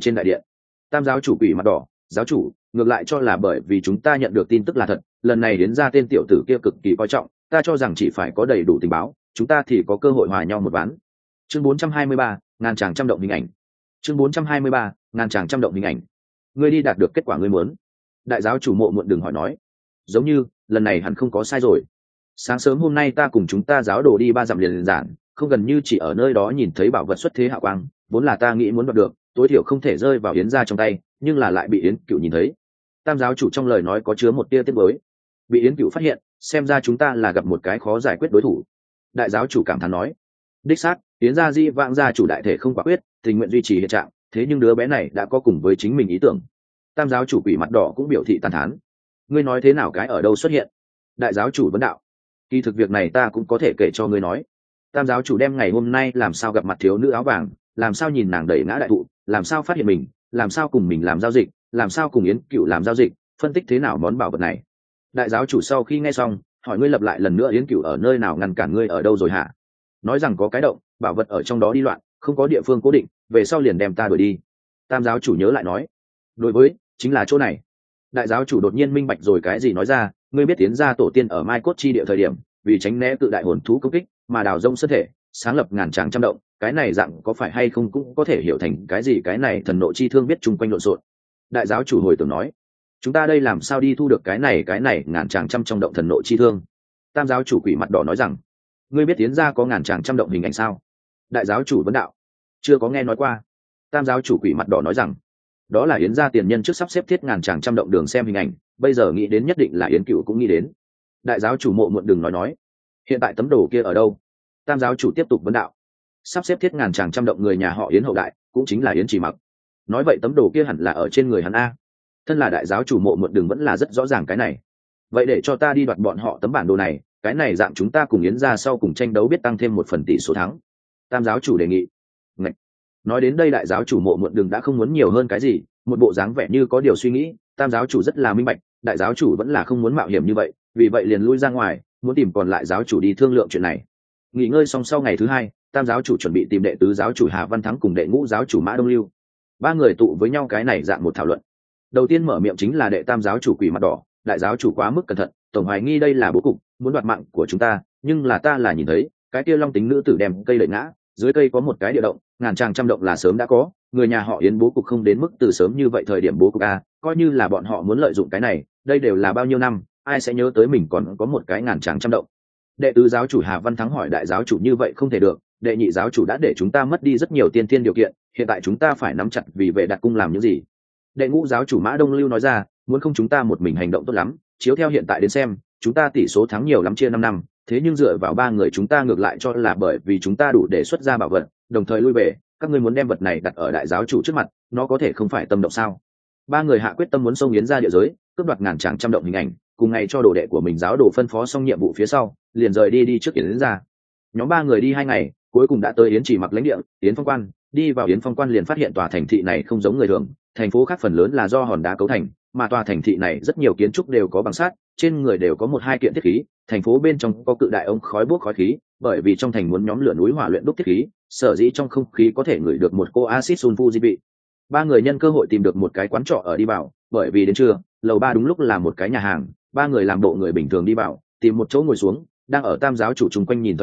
Speaker 1: Tam giáo chủ quỷ mặt đỏ, giáo chủ, ngược lại cho là bởi vì chúng ta nhận được tin tức là thật, lần này đến ra tên tiểu tử kia cực kỳ coi trọng, ta cho rằng chỉ phải có đầy đủ tình báo, chúng ta thì có cơ hội hòa nhau một ván. Chương 423, ngàn tràng trăm động hình ảnh. Chương 423, ngàn tràng trăm động hình ảnh. Ngươi đi đạt được kết quả ngươi muốn. Đại giáo chủ Mộ Muộn đừng hỏi nói, giống như lần này hẳn không có sai rồi. Sáng sớm hôm nay ta cùng chúng ta giáo đồ đi 3 dặm liền giản, không gần như chỉ ở nơi đó nhìn thấy bảo vật xuất thế hạo quang, vốn là ta nghĩ muốn đoạt được, tối thiểu không thể rơi vào Yến gia trong tay, nhưng là lại bị Yến Cửu nhìn thấy. Tam giáo chủ trong lời nói có chứa một tia tiếc nuối. Bị Yến Cửu phát hiện, xem ra chúng ta là gặp một cái khó giải quyết đối thủ. Đại giáo chủ cảm thán nói, đích xác, Yến gia di vãng gia chủ đại thể không quả quyết, tình nguyện duy trì hiện trạng, thế nhưng đứa bé này đã có cùng với chính mình ý tưởng. Tam giáo chủ quỷ mặt đỏ cũng biểu thị tán thán. Ngươi nói thế nào cái ở đâu xuất hiện? Đại giáo chủ vấn đạo. Kỳ thực việc này ta cũng có thể kể cho ngươi nói. Tam giáo chủ đem ngày hôm nay làm sao gặp mặt thiếu nữ áo vàng, làm sao nhìn nàng đẩy ngã đại thụ, làm sao phát hiện mình, làm sao cùng mình làm giao dịch, làm sao cùng Yến Cửu làm giao dịch, phân tích thế nào món bảo vật này. Đại giáo chủ sau khi nghe xong, hỏi ngươi lặp lại lần nữa Yến Cửu ở nơi nào ngăn cản ngươi ở đâu rồi hả? Nói rằng có cái động, bảo vật ở trong đó đi loạn, không có địa phương cố định, về sau liền đem ta đuổi đi. Tam giáo chủ nhớ lại nói, đối với chính là chỗ này. Đại giáo chủ đột nhiên minh bạch rồi cái gì nói ra, ngươi biết tiến ra tổ tiên ở Mai Cốt chi địa thời điểm, vì tránh né tự đại hồn thú công kích, mà đào rông sơn thể, sáng lập ngàn tràng trăm động, cái này dạng có phải hay không cũng có thể hiểu thành cái gì, cái này thần nộ chi thương biết chung quanh lộn xộn. Đại giáo chủ hồi tưởng nói, chúng ta đây làm sao đi thu được cái này ngàn tràng trăm trong động thần nộ chi thương. Tam giáo chủ quỷ mặt đỏ nói rằng, ngươi biết tiến ra có ngàn tràng trăm động hình ảnh sao? Đại giáo chủ vấn đạo, chưa có nghe nói qua. Tam giáo chủ quỷ mặt đỏ nói rằng, đó là Yến gia tiền nhân trước sắp xếp thiết ngàn tràng trăm động đường xem hình ảnh, bây giờ nghĩ đến nhất định là Yến Cửu cũng nghĩ đến. Đại giáo chủ Mộ Muộn đừng nói, hiện tại tấm đồ kia ở đâu? Tam giáo chủ tiếp tục vấn đạo, sắp xếp thiết ngàn tràng trăm động người nhà họ Yến hậu đại, cũng chính là Yến Chỉ Mặc. Nói vậy tấm đồ kia hẳn là ở trên người hắn a. Thân là đại giáo chủ Mộ Muộn đừng vẫn là rất rõ ràng cái này. Vậy để cho ta đi đoạt bọn họ tấm bản đồ này, cái này dạng chúng ta cùng Yến gia sau cùng tranh đấu biết tăng thêm 1 phần tỷ số thắng. Tam giáo chủ đề nghị. Ngậy. Nói đến đây đại giáo chủ Mộ Muộn đừng đã không muốn nhiều hơn cái gì, một bộ dáng vẻ như có điều suy nghĩ. Tam giáo chủ rất là minh bạch, đại giáo chủ vẫn là không muốn mạo hiểm như vậy, vì vậy liền lui ra ngoài, muốn tìm còn lại giáo chủ đi thương lượng chuyện này. Nghỉ ngơi xong sau ngày thứ 2, Tam giáo chủ chuẩn bị tìm đệ tứ giáo chủ Hà Văn Thắng cùng đệ ngũ giáo chủ Mã Đông Lưu. 3 người tụ với nhau cái này dạng một thảo luận. Đầu tiên mở miệng chính là đệ tam giáo chủ quỷ mặt đỏ, đại giáo chủ quá mức cẩn thận, tổng hoài nghi đây là bố cục, muốn đoạt mạng của chúng ta, nhưng là ta là nhìn thấy, cái kia long tính nữ tử đem cây đẩy ngã, dưới cây có một cái địa động, ngàn tràng trăm động là sớm đã có, người nhà họ Yến bố cục không đến mức từ sớm như vậy thời điểm bố cục a, coi như là bọn họ muốn lợi dụng cái này, đây đều là bao nhiêu năm, ai sẽ nhớ tới mình còn có một cái ngàn tràng trăm động. Đệ tứ giáo chủ Hà Văn Thắng hỏi đại giáo chủ như vậy không thể được, đệ nhị giáo chủ đã để chúng ta mất đi rất nhiều tiên thiên điều kiện, hiện tại chúng ta phải nắm chặt vì vệ đặt cung làm những gì. Đệ ngũ giáo chủ Mã Đông Lưu nói ra, muốn không chúng ta một mình hành động tốt lắm, chiếu theo hiện tại đến xem, chúng ta tỷ số thắng nhiều lắm chia 5 năm, thế nhưng dựa vào 3 người chúng ta ngược lại cho là bởi vì chúng ta đủ để xuất ra bảo vật, đồng thời lui về, các ngươi muốn đem vật này đặt ở đại giáo chủ trước mặt, nó có thể không phải tâm động sao? 3 người hạ quyết tâm muốn xông Yến ra địa giới, cướp đoạt ngàn tràng trăm động hình ảnh, cùng ngày cho đồ đệ của mình giáo đồ phân phó xong nhiệm vụ phía sau, liền rời đi trước Yến ra. Nhóm 3 người đi 2 ngày, cuối cùng đã tới Yến Chỉ Mặc lãnh địa, Yến Phong Quan. Đi vào Yến Phong Quan liền phát hiện tòa thành thị này không giống người thường, thành phố khác phần lớn là do hòn đá cấu thành, mà tòa thành thị này rất nhiều kiến trúc đều có bằng sắt, trên người đều có 1-2 kiện thiết khí, thành phố bên trong có cự đại ống khói bốc khói khí, bởi vì trong thành muốn nhóm lửa núi hỏa luyện đúc thiết khí, sở dĩ trong không khí có thể ngửi được một cô axit sulfuric. 3 người nhân cơ hội tìm được một cái quán trọ ở đi vào, bởi vì đến trưa, lầu 3 đúng lúc là một cái nhà hàng, 3 người làm bộ người bình thường đi vào, tìm một chỗ ngồi xuống, đang ở tam giáo chủ chung quanh nhìn thời điểm,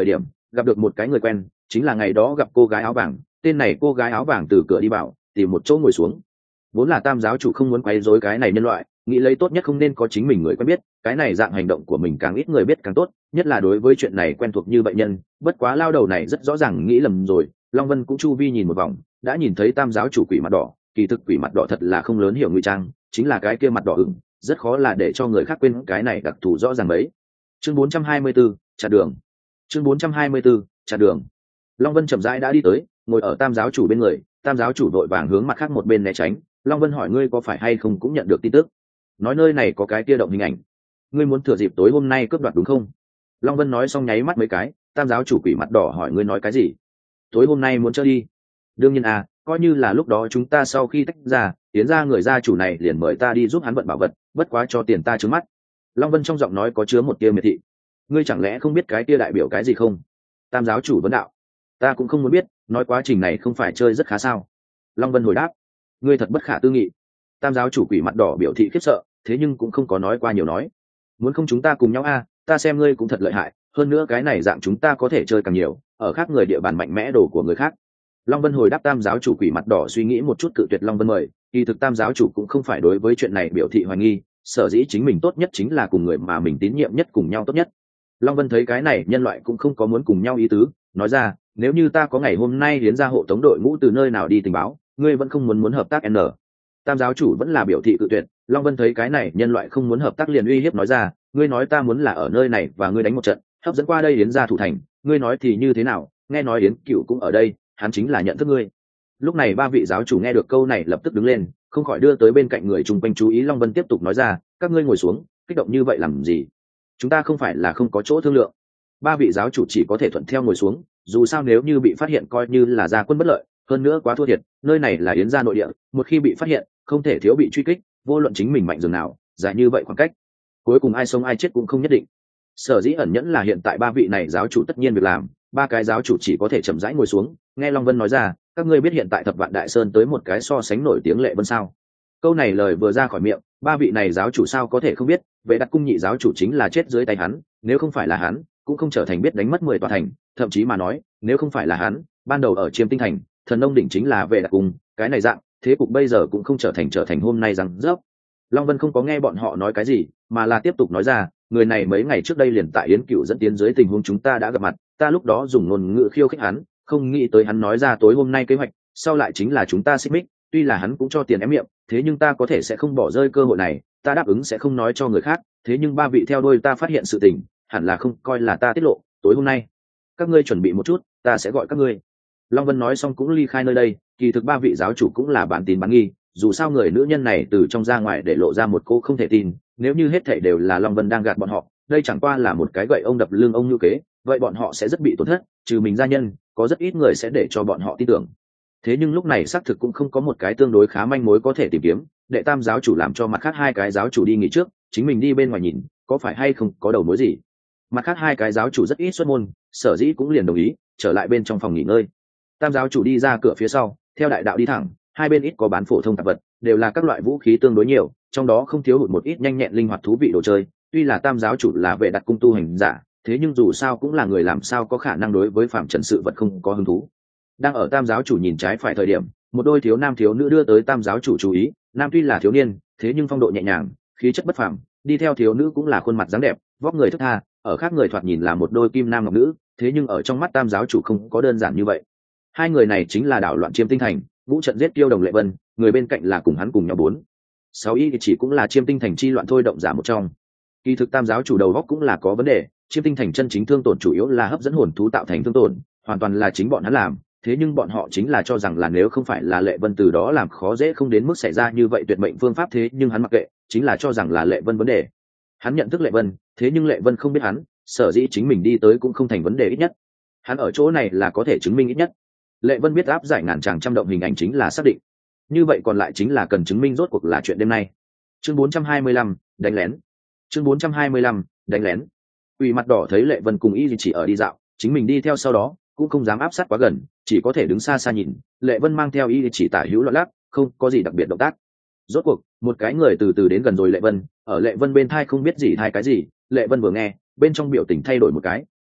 Speaker 1: gặp được một cái người quen, chính là ngày đó gặp cô gái áo vàng. Tên này cô gái áo vàng từ cửa đi vào, tìm một chỗ ngồi xuống. Vốn là tam giáo chủ không muốn quấy rối cái này nhân loại, nghĩ lấy tốt nhất không nên có chính mình người quen biết, cái này dạng hành động của mình càng ít người biết càng tốt, nhất là đối với chuyện này quen thuộc như vậy nhân. Bất quá lao đầu này rất rõ ràng nghĩ lầm rồi. Long Vân cũng chu vi nhìn một vòng, đã nhìn thấy tam giáo chủ quỷ mặt đỏ. Kỳ thực quỷ mặt đỏ thật là không lớn hiểu ngụy trang, chính là cái kia mặt đỏ ửng, rất khó là để cho người khác quên cái này đặc thù rõ ràng mấy. Chương 424, chặn đường. Chương 424, chặn đường. Long Vân chậm rãi đã đi tới, ngồi ở tam giáo chủ bên người. Tam giáo chủ vội vàng hướng mặt khác một bên né tránh. Long Vân hỏi ngươi có phải hay không cũng nhận được tin tức, nói nơi này có cái kia động hình ảnh, ngươi muốn thừa dịp tối hôm nay cướp đoạt đúng không? Long Vân nói xong nháy mắt mấy cái. Tam giáo chủ quỷ mặt đỏ hỏi ngươi nói cái gì? Tối hôm nay muốn chơi đi? Đương nhiên à, coi như là lúc đó chúng ta sau khi tách ra, tiến ra người gia chủ này liền mời ta đi giúp hắn vận bảo vật, bất quá cho tiền ta trướng mắt. Long Vân trong giọng nói có chứa một tia miệt thị. Ngươi chẳng lẽ không biết cái tia đại biểu cái gì không? Tam giáo chủ vấn đạo. Ta cũng không muốn biết, nói quá trình này không phải chơi rất khá sao? Long Vân hồi đáp. Ngươi thật bất khả tư nghị. Tam giáo chủ quỷ mặt đỏ biểu thị khiếp sợ, thế nhưng cũng không có nói qua nhiều nói. Muốn không chúng ta cùng nhau a, ta xem ngươi cũng thật lợi hại, hơn nữa cái này dạng chúng ta có thể chơi càng nhiều, ở khác người địa bàn mạnh mẽ đồ của người khác. Long Vân hồi đáp. Tam giáo chủ quỷ mặt đỏ suy nghĩ một chút cự tuyệt Long Vân mời, kỳ thực tam giáo chủ cũng không phải đối với chuyện này biểu thị hoài nghi, sở dĩ chính mình tốt nhất chính là cùng người mà mình tín nhiệm nhất cùng nhau tốt nhất. Long Vân thấy cái này nhân loại cũng không có muốn cùng nhau ý tứ, nói ra, nếu như ta có ngày hôm nay hiến ra hộ tống đội ngũ từ nơi nào đi tình báo, ngươi vẫn không muốn hợp tác n. Tam giáo chủ vẫn là biểu thị cự tuyệt. Long Vân thấy cái này nhân loại không muốn hợp tác liền uy hiếp nói ra, ngươi nói ta muốn là ở nơi này và ngươi đánh một trận, hấp dẫn qua đây hiến ra thủ thành, ngươi nói thì như thế nào? Nghe nói Yến Cựu cũng ở đây, hắn chính là nhận thức ngươi. Lúc này ba vị giáo chủ nghe được câu này lập tức đứng lên, không khỏi đưa tới bên cạnh người chung quanh chú ý. Long Vân tiếp tục nói ra, các ngươi ngồi xuống, kích động như vậy làm gì? Chúng ta không phải là không có chỗ thương lượng. Ba vị giáo chủ chỉ có thể thuận theo ngồi xuống, dù sao nếu như bị phát hiện coi như là gia quân bất lợi, hơn nữa quá thua thiệt, nơi này là Yến gia nội địa, một khi bị phát hiện không thể thiếu bị truy kích, vô luận chính mình mạnh dường nào, dài như vậy khoảng cách, cuối cùng ai sống ai chết cũng không nhất định. Sở dĩ ẩn nhẫn là hiện tại ba vị này giáo chủ tất nhiên việc làm, ba cái giáo chủ chỉ có thể chậm rãi ngồi xuống, nghe Long Vân nói ra, các ngươi biết hiện tại Thập Vạn Đại Sơn tới một cái so sánh nổi tiếng Lệ Vân sao? Câu này lời vừa ra khỏi miệng, ba vị này giáo chủ sao có thể không biết, Vệ Đặc Cung nhị giáo chủ chính là chết dưới tay hắn, nếu không phải là hắn, cũng không trở thành biết đánh mất 10 tòa thành, thậm chí mà nói, nếu không phải là hắn, ban đầu ở Chiêm Tinh thành, Thần Nông đỉnh chính là Vệ Đặc Cung, cái này dạng, thế cục bây giờ cũng không trở thành hôm nay rằng dốc. Long Vân không có nghe bọn họ nói cái gì, mà là tiếp tục nói ra, người này mấy ngày trước đây liền tại Yến Cựu dẫn tiến dưới tình huống chúng ta đã gặp mặt, ta lúc đó dùng ngôn ngữ khiêu khích hắn, không nghĩ tới hắn nói ra tối hôm nay kế hoạch, sau lại chính là chúng ta xích mích, tuy là hắn cũng cho tiền ém miệng, thế nhưng ta có thể sẽ không bỏ rơi cơ hội này, ta đáp ứng sẽ không nói cho người khác, thế nhưng ba vị theo đuôi ta phát hiện sự tình, hẳn là không coi là ta tiết lộ, tối hôm nay các ngươi chuẩn bị một chút, ta sẽ gọi các ngươi. Long Vân nói xong cũng ly khai nơi đây, kỳ thực ba vị giáo chủ cũng là bản tín bán nghi, dù sao người nữ nhân này từ trong ra ngoài để lộ ra một cô không thể tin, nếu như hết thảy đều là Long Vân đang gạt bọn họ, đây chẳng qua là một cái gậy ông đập lưng ông như kế, vậy bọn họ sẽ rất bị tổn thất, trừ mình gia nhân, có rất ít người sẽ để cho bọn họ tin tưởng. Thế nhưng lúc này xác thực cũng không có một cái tương đối khá manh mối có thể tìm kiếm, đệ tam giáo chủ làm cho mặt khác hai cái giáo chủ đi nghỉ trước, chính mình đi bên ngoài nhìn, có phải hay không có đầu mối gì. Mặt khác hai cái giáo chủ rất ít xuất môn, sở dĩ cũng liền đồng ý, trở lại bên trong phòng nghỉ ngơi. Tam giáo chủ đi ra cửa phía sau, theo đại đạo đi thẳng, hai bên ít có bán phổ thông tạp vật, đều là các loại vũ khí tương đối nhiều, trong đó không thiếu hụt một ít nhanh nhẹn linh hoạt thú vị đồ chơi. Tuy là tam giáo chủ là Vệ Đặc Cung tu hành giả, thế nhưng dù sao cũng là người, làm sao có khả năng đối với phạm trần sự vật không có hứng thú. Đang ở tam giáo chủ nhìn trái phải thời điểm, một đôi thiếu nam thiếu nữ đưa tới tam giáo chủ chú ý. Nam tuy là thiếu niên, thế nhưng phong độ nhẹ nhàng, khí chất bất phàm, đi theo thiếu nữ cũng là khuôn mặt dáng đẹp, vóc người thức tha, ở khác người thoạt nhìn là một đôi kim nam ngọc nữ, thế nhưng ở trong mắt tam giáo chủ không có đơn giản như vậy. Hai người này chính là đảo loạn Chiêm Tinh thành, vũ trận giết Tiêu Đồng Lệ Vân, người bên cạnh là cùng hắn cùng nhau 4-6 y chỉ cũng là Chiêm Tinh thành chi loạn thôi động giả một trong. Kỳ thực tam giáo chủ đầu góc cũng là có vấn đề, Chiêm Tinh thành chân chính thương tổn chủ yếu là hấp dẫn hồn thú tạo thành thương tổn, hoàn toàn là chính bọn hắn làm, thế nhưng bọn họ chính là cho rằng là nếu không phải là Lệ Vân từ đó làm khó dễ không đến mức xảy ra như vậy tuyệt mệnh phương pháp, thế nhưng hắn mặc kệ, chính là cho rằng là Lệ Vân vấn đề. Hắn nhận thức Lệ Vân, thế nhưng Lệ Vân không biết hắn, sở dĩ chính mình đi tới cũng không thành vấn đề, ít nhất hắn ở chỗ này là có thể chứng minh ít nhất Lệ Vân biết áp giải ngàn tràng trăm động hình ảnh chính là xác định, như vậy còn lại chính là cần chứng minh rốt cuộc là chuyện đêm nay. Chương 425, đánh lén. Chương 425, đánh lén. Ủy mặt đỏ thấy Lệ Vân cùng y chỉ ở đi dạo, chính mình đi theo sau đó cũng không dám áp sát quá gần, chỉ có thể đứng xa xa nhìn. Lệ Vân mang theo y chỉ tả hữu loạn lắc, không có gì đặc biệt động tác. Rốt cuộc một cái người từ từ đến gần rồi Lệ Vân, ở Lệ Vân bên thai không biết gì thai cái gì. Lệ Vân vừa nghe, bên trong biểu tình thay đổi một cái,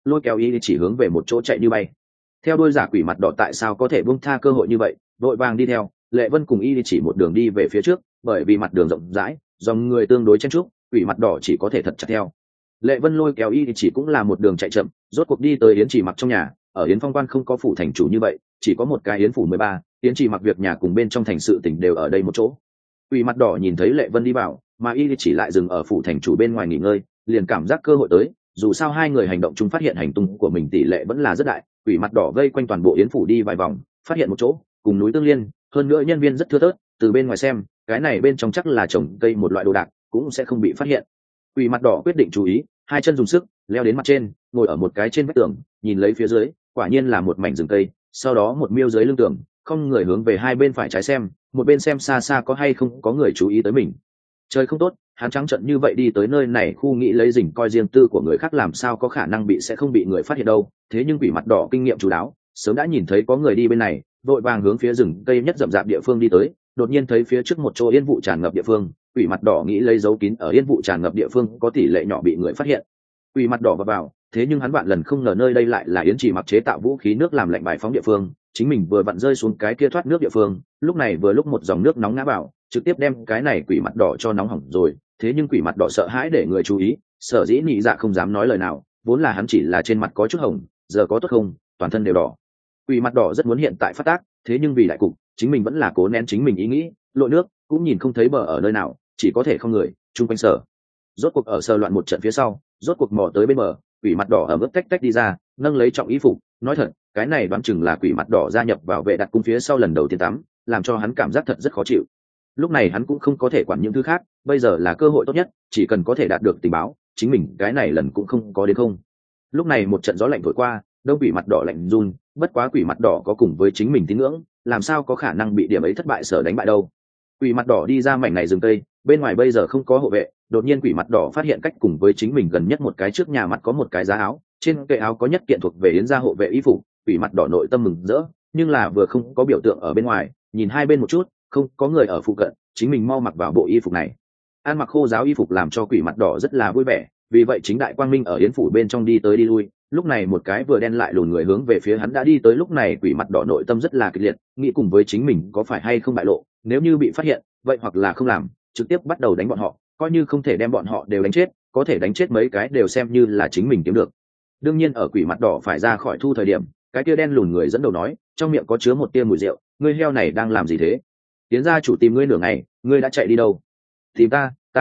Speaker 1: lôi kéo y chỉ hướng về một chỗ chạy như bay. Theo đuôi giả quỷ mặt đỏ tại sao có thể buông tha cơ hội như vậy, vội vàng đi theo. Lệ Vân cùng y chỉ một đường đi về phía trước, bởi vì mặt đường rộng rãi, dòng người tương đối chen chúc, quỷ mặt đỏ chỉ có thể thật chặt theo. Lệ Vân lôi kéo y chỉ cũng là một đường chạy chậm, rốt cuộc đi tới Yến Chỉ Mặc trong nhà. Ở Yến Phong Quan không có phủ thành chủ như vậy, chỉ có một cái Yến phủ 13, Yến Chỉ Mặc việc nhà cùng bên trong thành sự tỉnh đều ở đây một chỗ. Quỷ mặt đỏ nhìn thấy Lệ Vân đi vào, mà y chỉ lại dừng ở phủ thành chủ bên ngoài nghỉ ngơi, liền cảm giác cơ hội tới. Dù sao hai người hành động chung phát hiện hành tung của mình tỷ lệ vẫn là rất đại. Quỷ mặt đỏ vây quanh toàn bộ Yến phủ đi vài vòng, phát hiện một chỗ cùng núi tương liên, hơn nữa nhân viên rất thưa thớt, từ bên ngoài xem cái này bên trong chắc là trồng cây một loại đồ đạc, cũng sẽ không bị phát hiện. Quỷ mặt đỏ quyết định chú ý, hai chân dùng sức leo đến mặt trên, ngồi ở một cái trên vách tường, nhìn lấy phía dưới, quả nhiên là một mảnh rừng cây. Sau đó một miêu dưới lưng tường, không người hướng về hai bên phải trái xem, một bên xem xa xa có hay không có người chú ý tới mình. Trời không tốt, hắn trắng trợn như vậy đi tới nơi này, khu nghĩ lấy rình coi riêng tư của người khác làm sao có khả năng sẽ không bị người phát hiện đâu. Thế nhưng quỷ mặt đỏ kinh nghiệm chú đáo, sớm đã nhìn thấy có người đi bên này, vội vàng hướng phía rừng cây nhất rậm rạp địa phương đi tới. Đột nhiên thấy phía trước một chỗ yên vụ tràn ngập địa phương, quỷ mặt đỏ nghĩ lấy dấu kín ở yên vụ tràn ngập địa phương có tỷ lệ nhỏ bị người phát hiện. Quỷ mặt đỏ vào, thế nhưng hắn vạn lần không ngờ nơi đây lại là Yến Chỉ Mặc chế tạo vũ khí nước làm lạnh bài phóng địa phương, chính mình vừa vặn rơi xuống cái kia thoát nước địa phương, lúc này vừa lúc một dòng nước nóng ngã vào, trực tiếp đem cái này quỷ mặt đỏ cho nóng hỏng rồi. Thế nhưng quỷ mặt đỏ sợ hãi để người chú ý, sở dĩ nhị dạ không dám nói lời nào, vốn là hắn chỉ là trên mặt có chút hồng, giờ có tốt không, toàn thân đều đỏ. Quỷ mặt đỏ rất muốn hiện tại phát tác, thế nhưng vì đại cục, chính mình vẫn là cố nén chính mình ý nghĩ, lội nước cũng nhìn không thấy bờ ở nơi nào, chỉ có thể không người chung quanh sở. Rốt cuộc ở sờ loạn một trận phía sau, rốt cuộc mò tới bên bờ, quỷ mặt đỏ ở bước tách tách đi ra, nâng lấy trọng y phục, nói thật, cái này đoán chừng là quỷ mặt đỏ gia nhập vào vệ đặt cung phía sau lần đầu tiên tắm, làm cho hắn cảm giác thật rất khó chịu. Lúc này hắn cũng không có thể quản những thứ khác, bây giờ là cơ hội tốt nhất, chỉ cần có thể đạt được tình báo, chính mình cái này lần cũng không có đến không. Lúc này một trận gió lạnh thổi qua, đông quỷ mặt đỏ lạnh run, bất quá quỷ mặt đỏ có cùng với chính mình tín ngưỡng, làm sao có khả năng bị điểm ấy thất bại sở đánh bại đâu. Quỷ mặt đỏ đi ra mảnh này rừng cây, bên ngoài bây giờ không có hộ vệ, đột nhiên quỷ mặt đỏ phát hiện cách cùng với chính mình gần nhất một cái trước nhà mặt có một cái giá áo, trên cây áo có nhất kiện thuộc về Yến gia hộ vệ y phục. Quỷ mặt đỏ nội tâm mừng rỡ, nhưng là vừa không có biểu tượng ở bên ngoài, nhìn hai bên một chút, không có người ở phụ cận, chính mình mau mặc vào bộ y phục này. An mặc khô giáo y phục làm cho quỷ mặt đỏ rất là vui vẻ, vì vậy chính đại quang minh ở Yến phủ bên trong đi tới đi lui. Lúc này một cái vừa đen lại lùn người hướng về phía hắn đã đi tới, lúc này quỷ mặt đỏ nội tâm rất là kịch liệt, nghĩ cùng với chính mình có phải hay không bại lộ, nếu như bị phát hiện, vậy hoặc là không làm, trực tiếp bắt đầu đánh bọn họ, coi như không thể đem bọn họ đều đánh chết, có thể đánh chết mấy cái đều xem như là chính mình kiếm được. Đương nhiên ở quỷ mặt đỏ phải ra khỏi thu thời điểm, cái kia đen lùn người dẫn đầu nói, trong miệng có chứa một tia mùi rượu, ngươi heo này đang làm gì thế? Tiến gia chủ tìm ngươi nửa ngày, ngươi đã chạy đi đâu? Tìm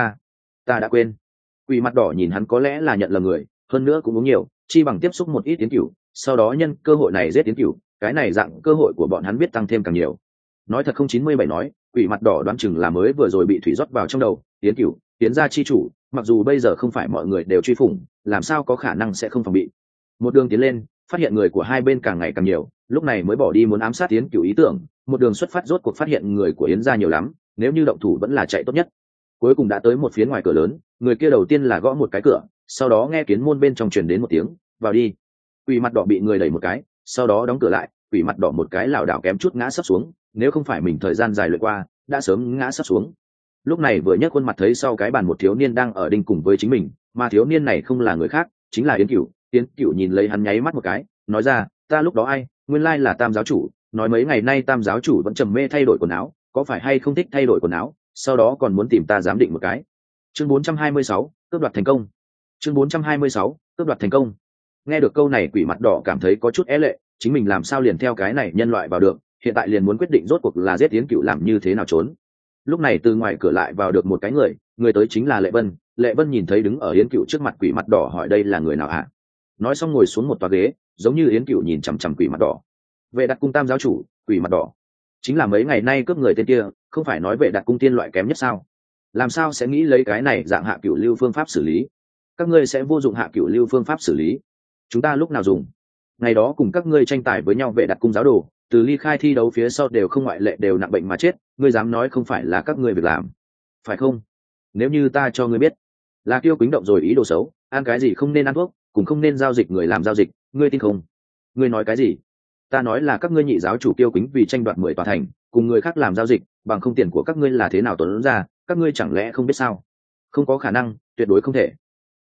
Speaker 1: ta đã quên. Quỷ mặt đỏ nhìn hắn có lẽ là nhận lầm người, hơn nữa cũng uống nhiều, chi bằng tiếp xúc một ít tiến cửu, sau đó nhân cơ hội này giết tiến cửu, cái này dạng cơ hội của bọn hắn biết tăng thêm càng nhiều. Nói thật không 97 nói, quỷ mặt đỏ đoán chừng là mới vừa rồi bị thủy rót vào trong đầu, tiến cửu, tiến gia chi chủ, mặc dù bây giờ không phải mọi người đều truy phủng, làm sao có khả năng sẽ không phòng bị. Một đường tiến lên, phát hiện người của hai bên càng ngày càng nhiều, lúc này mới bỏ đi muốn ám sát tiến cửu ý tưởng, một đường xuất phát rốt cuộc phát hiện người của Yến gia nhiều lắm, nếu như động thủ vẫn là chạy tốt nhất. Cuối cùng đã tới một phía ngoài cửa lớn, người kia đầu tiên là gõ một cái cửa, sau đó nghe kiến môn bên trong truyền đến một tiếng, vào đi. Quỷ mặt đỏ bị người đẩy một cái, sau đó đóng cửa lại, quỷ mặt đỏ một cái lảo đảo kém chút ngã sấp xuống, nếu không phải mình thời gian dài luyện qua, đã sớm ngã sấp xuống. Lúc này vừa nhấc khuôn mặt thấy sau cái bàn một thiếu niên đang ở đinh cùng với chính mình, mà thiếu niên này không là người khác, chính là Yến Cửu. Yến Cửu nhìn lấy hắn nháy mắt một cái, nói ra, ta lúc đó ai, nguyên lai là Tam giáo chủ, nói mấy ngày nay Tam giáo chủ vẫn trầm mê thay đổi quần áo, có phải hay không thích thay đổi quần áo, sau đó còn muốn tìm ta giám định một cái. Chương 426, cướp đoạt thành công. Chương 426, cướp đoạt thành công. Nghe được câu này quỷ mặt đỏ cảm thấy có chút é lệ, chính mình làm sao liền theo cái này nhân loại vào được, hiện tại liền muốn quyết định rốt cuộc là giết Yến Cửu làm như thế nào trốn. Lúc này từ ngoài cửa lại vào được một cái người tới chính là Lệ Vân. Lệ Vân nhìn thấy đứng ở Yến Cửu trước mặt quỷ mặt đỏ hỏi đây là người nào hả? Nói xong ngồi xuống một tòa ghế, giống như Yến Cửu nhìn chằm chằm quỷ mặt đỏ. Vệ đặt cung Tam giáo chủ, quỷ mặt đỏ. Chính là mấy ngày nay cướp người tên kia, không phải nói vệ đặt cung tiên loại kém nhất sao? Làm sao sẽ nghĩ lấy cái này dạng hạ cửu lưu phương pháp xử lý? Các ngươi sẽ vô dụng hạ cửu lưu phương pháp xử lý, chúng ta lúc nào dùng? Ngày đó cùng các ngươi tranh tài với nhau vệ đặt cung giáo đồ, từ ly khai thi đấu phía sau đều không ngoại lệ đều nặng bệnh mà chết, ngươi dám nói không phải là các ngươi việc làm, phải không? Nếu như ta cho ngươi biết là Kiêu Quýnh động rồi ý đồ xấu, ăn cái gì không nên ăn thuốc, cũng không nên giao dịch người làm giao dịch, ngươi tin không? Ngươi nói cái gì? Ta nói là các ngươi nhị giáo chủ Kiêu Quýnh vì tranh đoạt 10 tòa thành, cùng người khác làm giao dịch, bằng không tiền của các ngươi là thế nào tuấn ra, các ngươi chẳng lẽ không biết sao? Không có khả năng, tuyệt đối không thể.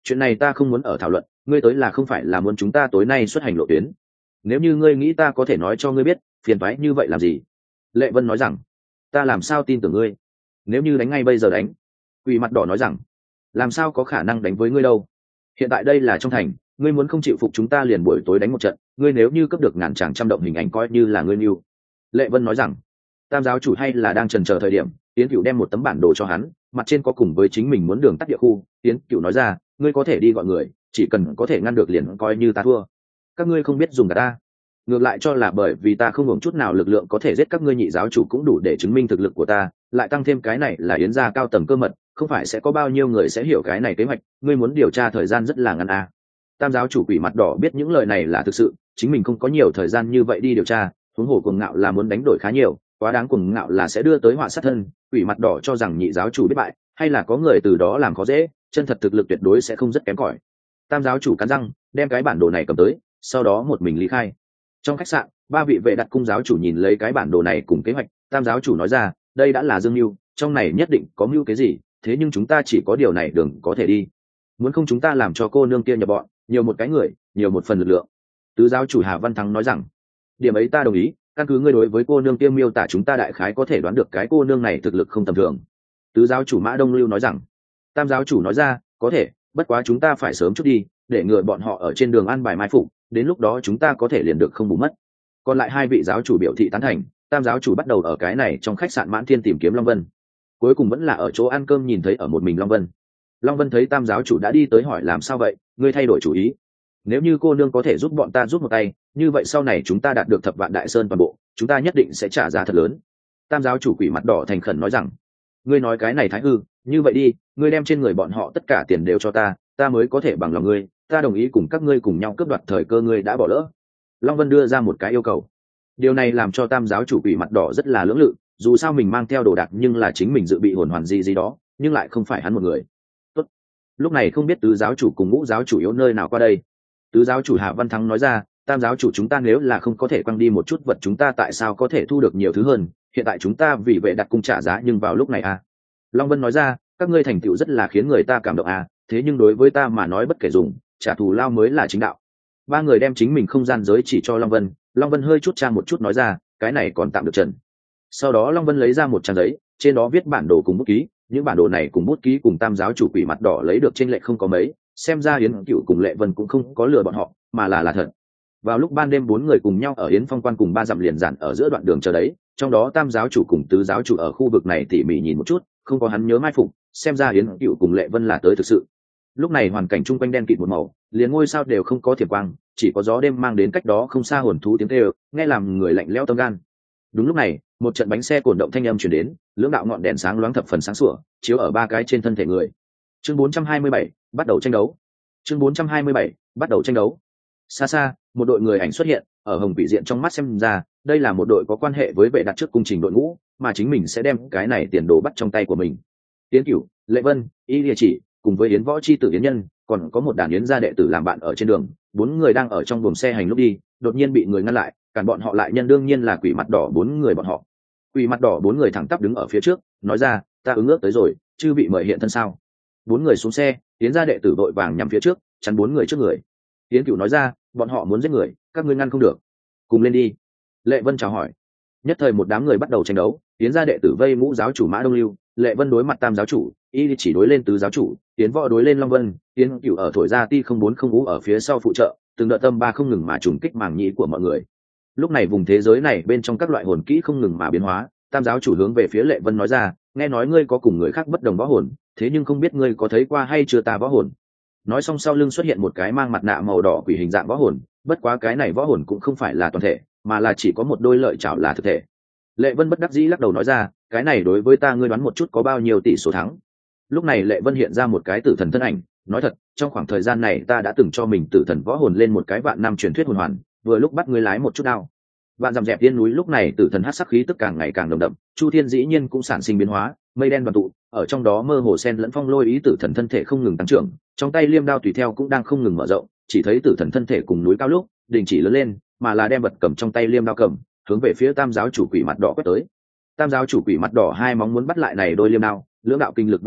Speaker 1: chuyện này ta không muốn ở thảo luận, ngươi tới là không phải là muốn chúng ta tối nay xuất hành lộ tuyến. Nếu như ngươi nghĩ ta có thể nói cho ngươi biết, phiền toái như vậy làm gì? Lệ Vân nói rằng, ta làm sao tin tưởng ngươi? Nếu như đánh ngay bây giờ đánh. Quỷ mặt đỏ nói rằng, làm sao có khả năng đánh với ngươi đâu? Hiện tại đây là trong thành, ngươi muốn không chịu phục chúng ta liền buổi tối đánh một trận, ngươi nếu như cấp được ngàn tràng trăm động hình ảnh coi như là ngươi mưu. Lệ Vân nói rằng, tam giáo chủ hay là đang chần chờ thời điểm, Tiến Cửu đem một tấm bản đồ cho hắn, mặt trên có cùng với chính mình muốn đường tắt địa khu. Tiến Cửu nói ra, ngươi có thể đi gọi người, chỉ cần có thể ngăn được liền coi như ta thua. Các ngươi không biết dùng cả ta, ngược lại cho là bởi vì ta không hưởng chút nào lực lượng có thể giết các ngươi nhị giáo chủ cũng đủ để chứng minh thực lực của ta, lại tăng thêm cái này là yến gia cao tầng cơ mật, không phải sẽ có bao nhiêu người sẽ hiểu cái này kế hoạch, ngươi muốn điều tra thời gian rất là ngắn à. Tam giáo chủ Quỷ mặt đỏ biết những lời này là thực sự, chính mình không có nhiều thời gian như vậy đi điều tra, huống hồ cuồng ngạo là muốn đánh đổi khá nhiều, quá đáng cuồng ngạo là sẽ đưa tới họa sát thân. Quỷ mặt đỏ cho rằng nhị giáo chủ biết bại, hay là có người từ đó làm khó dễ, chân thật thực lực tuyệt đối sẽ không rất kém cỏi. Tam giáo chủ cắn răng, đem cái bản đồ này cầm tới, sau đó một mình ly khai. Trong khách sạn, ba vị vệ đặt cung giáo chủ nhìn lấy cái bản đồ này cùng kế hoạch, tam giáo chủ nói ra, đây đã là dương mưu, trong này nhất định có mưu cái gì, thế nhưng chúng ta chỉ có điều này đường có thể đi. Muốn không chúng ta làm cho cô nương kia nhập bọn, nhiều một cái người, nhiều một phần lực lượng. Tứ giáo chủ Hà Văn Thắng nói rằng, điểm ấy ta đồng ý, căn cứ ngươi đối với cô nương kia miêu tả chúng ta đại khái có thể đoán được cái cô nương này thực lực không tầm thường. Tứ giáo chủ Mã Đông Lưu nói rằng, tam giáo chủ nói ra, có thể, bất quá chúng ta phải sớm chút đi, để ngừa bọn họ ở trên đường ăn bài mai phục, đến lúc đó chúng ta có thể liền được không bù mất. Còn lại hai vị giáo chủ biểu thị tán thành, tam giáo chủ bắt đầu ở cái này trong khách sạn Mãn Thiên tìm kiếm Long Vân. Cuối cùng vẫn là ở chỗ ăn cơm nhìn thấy ở một mình Long Vân. Long Vân thấy tam giáo chủ đã đi tới hỏi làm sao vậy, ngươi thay đổi chủ ý. Nếu như cô nương có thể giúp bọn ta giúp một tay, như vậy sau này chúng ta đạt được thập vạn đại sơn toàn bộ, chúng ta nhất định sẽ trả giá thật lớn. Tam giáo chủ Quỷ mặt đỏ thành khẩn nói rằng, ngươi nói cái này thái hư, như vậy đi, ngươi đem trên người bọn họ tất cả tiền đều cho ta, ta mới có thể bằng lòng ngươi, ta đồng ý cùng các ngươi cùng nhau cướp đoạt thời cơ ngươi đã bỏ lỡ. Long Vân đưa ra một cái yêu cầu. Điều này làm cho tam giáo chủ Quỷ mặt đỏ rất là lưỡng lự, dù sao mình mang theo đồ đạc nhưng là chính mình dự bị hồn hoàn gì đó, nhưng lại không phải hắn một người. Tốt. Lúc này không biết tứ giáo chủ cùng ngũ giáo chủ yếu nơi nào qua đây. Tứ giáo chủ Hạ Văn Thắng nói ra, tam giáo chủ chúng ta nếu là không có thể quăng đi một chút vật chúng ta tại sao có thể thu được nhiều thứ hơn, hiện tại chúng ta vì vệ đặt cung trả giá nhưng vào lúc này à. Long Vân nói ra, các ngươi thành tựu rất là khiến người ta cảm động à, thế nhưng đối với ta mà nói bất kể dùng, trả thù lao mới là chính đạo. Ba người đem chính mình không gian giới chỉ cho Long Vân, Long Vân hơi chút trang một chút nói ra, cái này còn tạm được trần. Sau đó Long Vân lấy ra một trang giấy, trên đó viết bản đồ cùng bút ký, những bản đồ này cùng bút ký cùng tam giáo chủ Quỷ mặt đỏ lấy được trên lệ không có mấy, xem ra Yến Cựu cùng Lệ Vân cũng không có lừa bọn họ, mà là thật. Vào lúc ban đêm bốn người cùng nhau ở Yến Phong Quan cùng ba dặm liền giản ở giữa đoạn đường chờ đấy, trong đó tam giáo chủ cùng tứ giáo chủ ở khu vực này tỉ mỉ nhìn một chút, không có hắn nhớ mai phục, xem ra Yến Cựu cùng Lệ Vân là tới thực sự. Lúc này hoàn cảnh chung quanh đen kịt một màu, liền ngôi sao đều không có thiểm quang, chỉ có gió đêm mang đến cách đó không xa hồn thú tiếng kêu, nghe làm người lạnh lẽo tâm gan. Đúng lúc này, một trận bánh xe cồn động thanh âm truyền đến, lưỡng đạo ngọn đèn sáng loáng thập phần sáng sủa, chiếu ở ba cái trên thân thể người. Chương 427, bắt đầu tranh đấu. Chương 427, bắt đầu tranh đấu. Xa xa, một đội người ảnh xuất hiện, ở Hồng Quỷ Diện trong mắt xem ra, đây là một đội có quan hệ với vệ đặt trước cung trình đội ngũ, mà chính mình sẽ đem cái này tiền đồ bắt trong tay của mình. Tiến Cửu, Lệ Vân, Y Lìa Chỉ, cùng với Yến Võ chi tử Yến Nhân, còn có một đàn Yến gia đệ tử làm bạn ở trên đường, bốn người đang ở trong buồng xe hành lúc đi, đột nhiên bị người ngăn lại, cản bọn họ lại nhân đương nhiên là Quỷ mặt đỏ bốn người bọn họ. Quỷ mặt đỏ bốn người thẳng tắp đứng ở phía trước, nói ra, ta ứng ước tới rồi, chưa bị mời hiện thân sao? Bốn người xuống xe, Yến gia đệ tử vội vàng nhắm phía trước, chắn bốn người trước người. Yến Cửu nói ra, bọn họ muốn giết người, các ngươi ngăn không được, cùng lên đi. Lệ Vân chào hỏi. Nhất thời một đám người bắt đầu tranh đấu, Yến gia đệ tử vây ngũ giáo chủ Mã Đông Lưu, Lệ Vân đối mặt tam giáo chủ, Y chỉ đối lên tứ giáo chủ, Yến Võ đối lên Long Vân, Yến Cửu ở thổi ra ti không bốn không ú ở phía sau phụ trợ, từng đợt tâm ba không ngừng mà trùng kích màng nhĩ của mọi người. Lúc này vùng thế giới này bên trong các loại hồn kỹ không ngừng mà biến hóa, tam giáo chủ hướng về phía Lệ Vân nói ra, nghe nói ngươi có cùng người khác bất đồng võ hồn, thế nhưng không biết ngươi có thấy qua hay chưa ta võ hồn. Nói xong sau lưng xuất hiện một cái mang mặt nạ màu đỏ quỷ hình dạng võ hồn, bất quá cái này võ hồn cũng không phải là toàn thể, mà là chỉ có một đôi lợi chảo là thực thể. Lệ Vân bất đắc dĩ lắc đầu nói ra, cái này đối với ta ngươi đoán một chút có bao nhiêu tỷ số thắng. Lúc này Lệ Vân hiện ra một cái tử thần thân ảnh, nói thật, trong khoảng thời gian này ta đã từng cho mình tử thần võ hồn lên một cái vạn năm truyền thuyết hồn hoàn, vừa lúc bắt ngươi lái một chút đao. Vạn dặm dẹp tiên núi lúc này tử thần hắc sắc khí tức càng ngày càng nồng đậm, Chu Thiên dĩ nhiên cũng sản sinh biến hóa, mây đen đoàn tụ, ở trong đó mơ hồ sen lẫn phong lôi ý tử thần thân thể không ngừng tăng trưởng, trong tay liêm đao tùy theo cũng đang không ngừng mở rộng, chỉ thấy tử thần thân thể cùng núi cao lúc đình chỉ lớn lên, mà là đem vật cầm trong tay liêm đao cầm, hướng về phía tam giáo chủ Quỷ mặt đỏ quét tới. Tam giáo chủ Quỷ mặt đỏ hai móng muốn bắt lại này đôi liêm đao, lưỡng đạo kinh lực va chạm,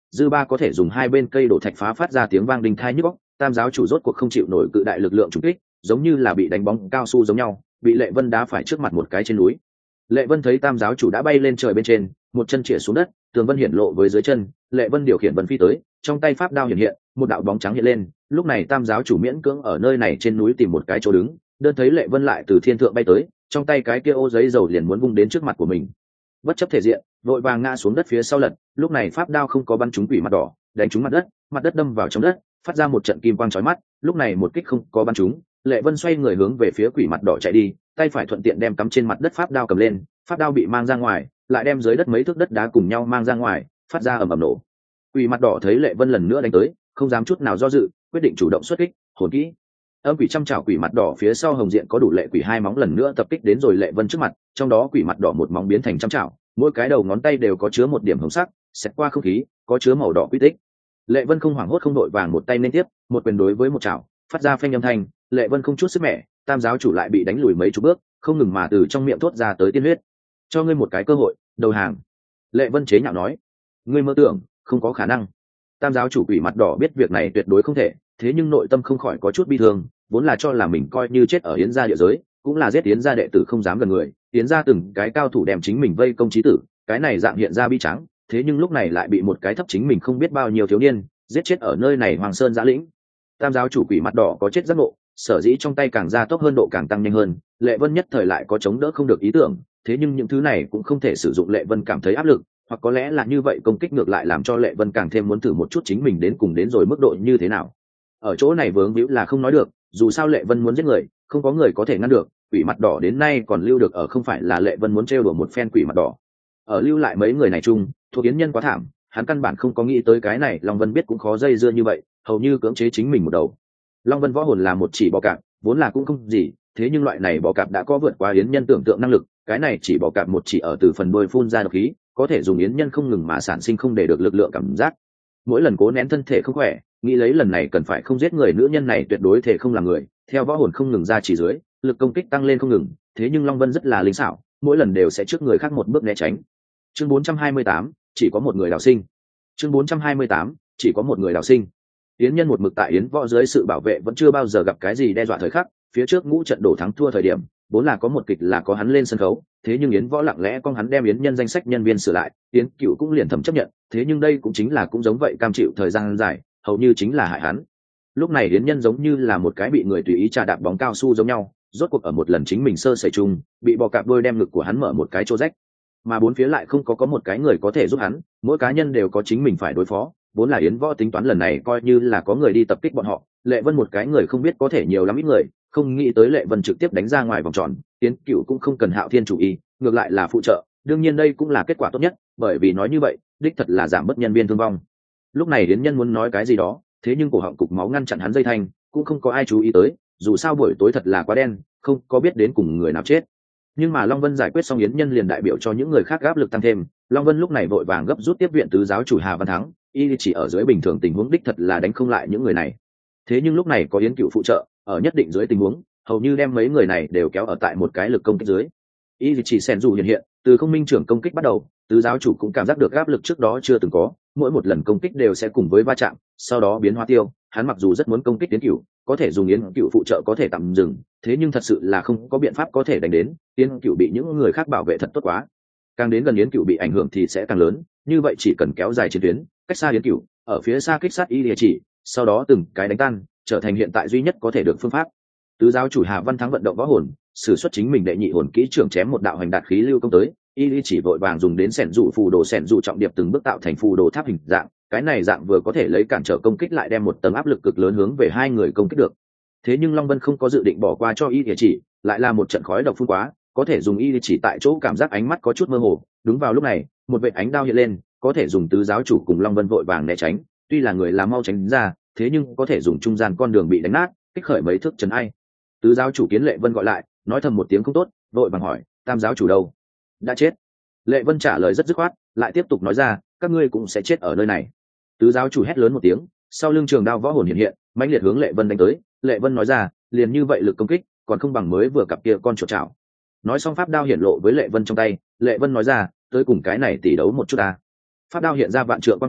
Speaker 1: dư ba có thể dùng hai bên cây đổ thạch phá phát ra tiếng vang đinh thai nhức óc. Tam giáo chủ rốt cuộc không chịu nổi cự đại lực lượng trùng kích, giống như là bị đánh bóng cao su giống nhau, bị Lệ Vân đá phải trước mặt một cái trên núi. Lệ Vân thấy Tam giáo chủ đã bay lên trời bên trên, một chân chĩa xuống đất, tường vân hiển lộ với dưới chân. Lệ Vân điều khiển vân phi tới, trong tay pháp đao hiện hiện, một đạo bóng trắng hiện lên. Lúc này Tam giáo chủ miễn cưỡng ở nơi này trên núi tìm một cái chỗ đứng, đơn thấy Lệ Vân lại từ thiên thượng bay tới, trong tay cái kia ô giấy dầu liền muốn vung đến trước mặt của mình. Bất chấp thể diện, vội vàng ngã xuống đất phía sau lật. Lúc này pháp đao không có bắn trúng quỷ mặt đỏ, đánh trúng mặt đất đâm vào trong đất, phát ra một trận kim quang chói mắt. Lúc này một kích không có bắn trúng, Lệ Vân xoay người hướng về phía quỷ mặt đỏ chạy đi, tay phải thuận tiện đem cắm trên mặt đất pháp đao cầm lên, pháp đao bị mang ra ngoài, lại đem dưới đất mấy thước đất đá cùng nhau mang ra ngoài, phát ra ầm ầm nổ. Quỷ mặt đỏ thấy Lệ Vân lần nữa đánh tới, không dám chút nào do dự, quyết định chủ động xuất kích. Hồn kỹ âm quỷ trăm trảo quỷ mặt đỏ phía sau hồng diện có đủ lệ quỷ hai móng lần nữa tập kích đến rồi Lệ Vân trước mặt, trong đó quỷ mặt đỏ một móng biến thành trăm trảo, mỗi cái đầu ngón tay đều có chứa một điểm hồng sắc, xẹt qua không khí, có chứa màu đỏ quy tích. Lệ Vân không hoảng hốt không đội vàng một tay liên tiếp, một quyền đối với một chảo, phát ra phanh âm thanh. Lệ Vân không chút sức mẻ, Tam giáo chủ lại bị đánh lùi mấy chục bước, không ngừng mà từ trong miệng thốt ra tới tiên huyết. Cho ngươi một cái cơ hội, đầu hàng. Lệ Vân chế nhạo nói. Ngươi mơ tưởng, không có khả năng. Tam giáo chủ quỷ mặt đỏ biết việc này tuyệt đối không thể, thế nhưng nội tâm không khỏi có chút bi thương, vốn là cho là mình coi như chết ở Yến gia địa giới, cũng là giết Yến gia đệ tử không dám gần người, Yến gia từng cái cao thủ đem chính mình vây công chí tử, cái này dạng hiện ra bi trắng, thế nhưng lúc này lại bị một cái thấp chính mình không biết bao nhiêu thiếu niên giết chết ở nơi này Hoàng Sơn giã lĩnh. Tam giáo chủ quỷ mặt đỏ có chết giác ngộ, sở dĩ trong tay càng gia tốc hơn độ càng tăng nhanh hơn. Lệ Vân nhất thời lại có chống đỡ không được ý tưởng, thế nhưng những thứ này cũng không thể sử dụng. Lệ Vân cảm thấy áp lực, hoặc có lẽ là như vậy công kích ngược lại làm cho Lệ Vân càng thêm muốn thử một chút chính mình đến cùng đến rồi mức độ như thế nào. Ở chỗ này vướng víu là không nói được, dù sao Lệ Vân muốn giết người, không có người có thể ngăn được. Quỷ mặt đỏ đến nay còn lưu được ở, không phải là Lệ Vân muốn trêu đùa một phen quỷ mặt đỏ. Ở lưu lại mấy người này chung, thuộc Yến nhân quá thảm, hắn căn bản không có nghĩ tới cái này. Long Vân biết cũng khó dây dưa như vậy, hầu như cưỡng chế chính mình một đầu. Long Vân võ hồn là một chỉ bò cạp, vốn là cũng không gì, thế nhưng loại này bò cạp đã có vượt qua Yến nhân tưởng tượng năng lực. Cái này chỉ bò cạp một chỉ ở từ phần đuôi phun ra độc khí, có thể dùng Yến nhân không ngừng mà sản sinh không để được lực lượng cảm giác. Mỗi lần cố nén thân thể không khỏe, nghĩ lấy lần này cần phải không giết người, nữ nhân này tuyệt đối thể không làm người. Theo võ hồn không ngừng ra chỉ dưới, lực công kích tăng lên không ngừng, thế nhưng Long Vân rất là linh xảo, mỗi lần đều sẽ trước người khác một bước né tránh. Chương 428, chỉ có một người đào sinh. Chương 428, chỉ có một người đào sinh. Yến nhân một mực tại Yến võ dưới sự bảo vệ vẫn chưa bao giờ gặp cái gì đe dọa thời khắc. Phía trước ngũ trận đổ thắng thua thời điểm, vốn là có một kịch là có hắn lên sân khấu, thế nhưng Yến võ lặng lẽ con hắn đem Yến nhân danh sách nhân viên sửa lại, Yến Cựu cũng liền thầm chấp nhận, thế nhưng đây cũng chính là cũng giống vậy cam chịu thời gian dài, hầu như chính là hại hắn. Lúc này Yến nhân giống như là một cái bị người tùy ý trà đạp bóng cao su giống nhau, rốt cuộc ở một lần chính mình sơ sẩy chung, bị bò cạp đôi đem ngực của hắn mở một cái chỗ rách, mà bốn phía lại không có một cái người có thể giúp hắn, mỗi cá nhân đều có chính mình phải đối phó. Vốn là Yến võ tính toán lần này coi như là có người đi tập kích bọn họ, Lệ Vân một cái người không biết có thể nhiều lắm ít người, không nghĩ tới Lệ Vân trực tiếp đánh ra ngoài vòng tròn. Yến Cựu cũng không cần Hạo Thiên chủ ý, ngược lại là phụ trợ, đương nhiên đây cũng là kết quả tốt nhất, bởi vì nói như vậy đích thật là giảm bớt nhân viên thương vong. Lúc này Yến nhân muốn nói cái gì đó, thế nhưng cổ họng cục máu ngăn chặn hắn dây thanh, cũng không có ai chú ý tới, dù sao buổi tối thật là quá đen, không có biết đến cùng người nào chết. Nhưng mà Long Vân giải quyết xong Yến nhân liền đại biểu cho những người khác áp lực tăng thêm. Long Vân lúc này vội vàng gấp rút tiếp viện tứ giáo chủ Hà Văn Thắng, y chỉ ở dưới bình thường tình huống đích thật là đánh không lại những người này, thế nhưng lúc này có Yến Cựu phụ trợ, ở nhất định dưới tình huống hầu như đem mấy người này đều kéo ở tại một cái lực công kích dưới. Y chỉ sen dù hiện hiện, từ không minh trưởng công kích bắt đầu, tứ giáo chủ cũng cảm giác được áp lực trước đó chưa từng có, mỗi một lần công kích đều sẽ cùng với va chạm, sau đó biến hóa tiêu. Hắn mặc dù rất muốn công kích Yến Cựu, có thể dùng Yến Cựu phụ trợ có thể tạm dừng, thế nhưng thật sự là không có biện pháp có thể đánh đến. Yến Cựu bị những người khác bảo vệ thật tốt quá, càng đến gần Yến Cựu bị ảnh hưởng thì sẽ càng lớn, như vậy chỉ cần kéo dài chiến tuyến, cách xa Yến Cựu, ở phía xa kích sát Y chỉ, sau đó từng cái đánh tan, trở thành hiện tại duy nhất có thể được phương pháp. Tứ giáo chủ Hà Văn Thắng vận động võ hồn, sử xuất chính mình đệ nhị hồn kỹ trưởng chém một đạo hành đạt khí lưu công tới. Y chỉ vội vàng dùng đến sẻn dụ phù đồ, sẻn dụ trọng điệp từng bước tạo thành phù đồ tháp hình dạng, cái này dạng vừa có thể lấy cản trở công kích, lại đem một tầng áp lực cực lớn hướng về hai người công kích được. Thế nhưng Long Vân không có dự định bỏ qua cho Y chỉ, lại là một trận khói độc phun quá, có thể dùng Y chỉ tại chỗ cảm giác ánh mắt có chút mơ hồ. Đúng vào lúc này, một vệt ánh đao hiện lên, có thể dùng tứ giáo chủ cùng Long Vân vội vàng né tránh, tuy là người làm mau tránh ra, thế nhưng có thể dùng trung gian con đường bị đánh nát, kích khởi mấy thước trấn ai. Tứ giáo chủ kiến Lệ Vân gọi lại, nói thầm một tiếng không tốt, vội vàng hỏi, tam giáo chủ đâu? Đã chết. Lệ Vân trả lời rất dứt khoát, lại tiếp tục nói ra, các ngươi cũng sẽ chết ở nơi này. Tứ giáo chủ hét lớn một tiếng, sau lưng trường đao võ hồn hiện hiện, mãnh liệt hướng Lệ Vân đánh tới. Lệ Vân nói ra, liền như vậy lực công kích, còn không bằng mới vừa cặp kia con chuột chảo. Nói xong pháp đao hiện lộ với Lệ Vân trong tay, Lệ Vân nói ra, tới cùng cái này tỷ đấu một chút ta. Pháp đao hiện ra vạn trượng quang huy,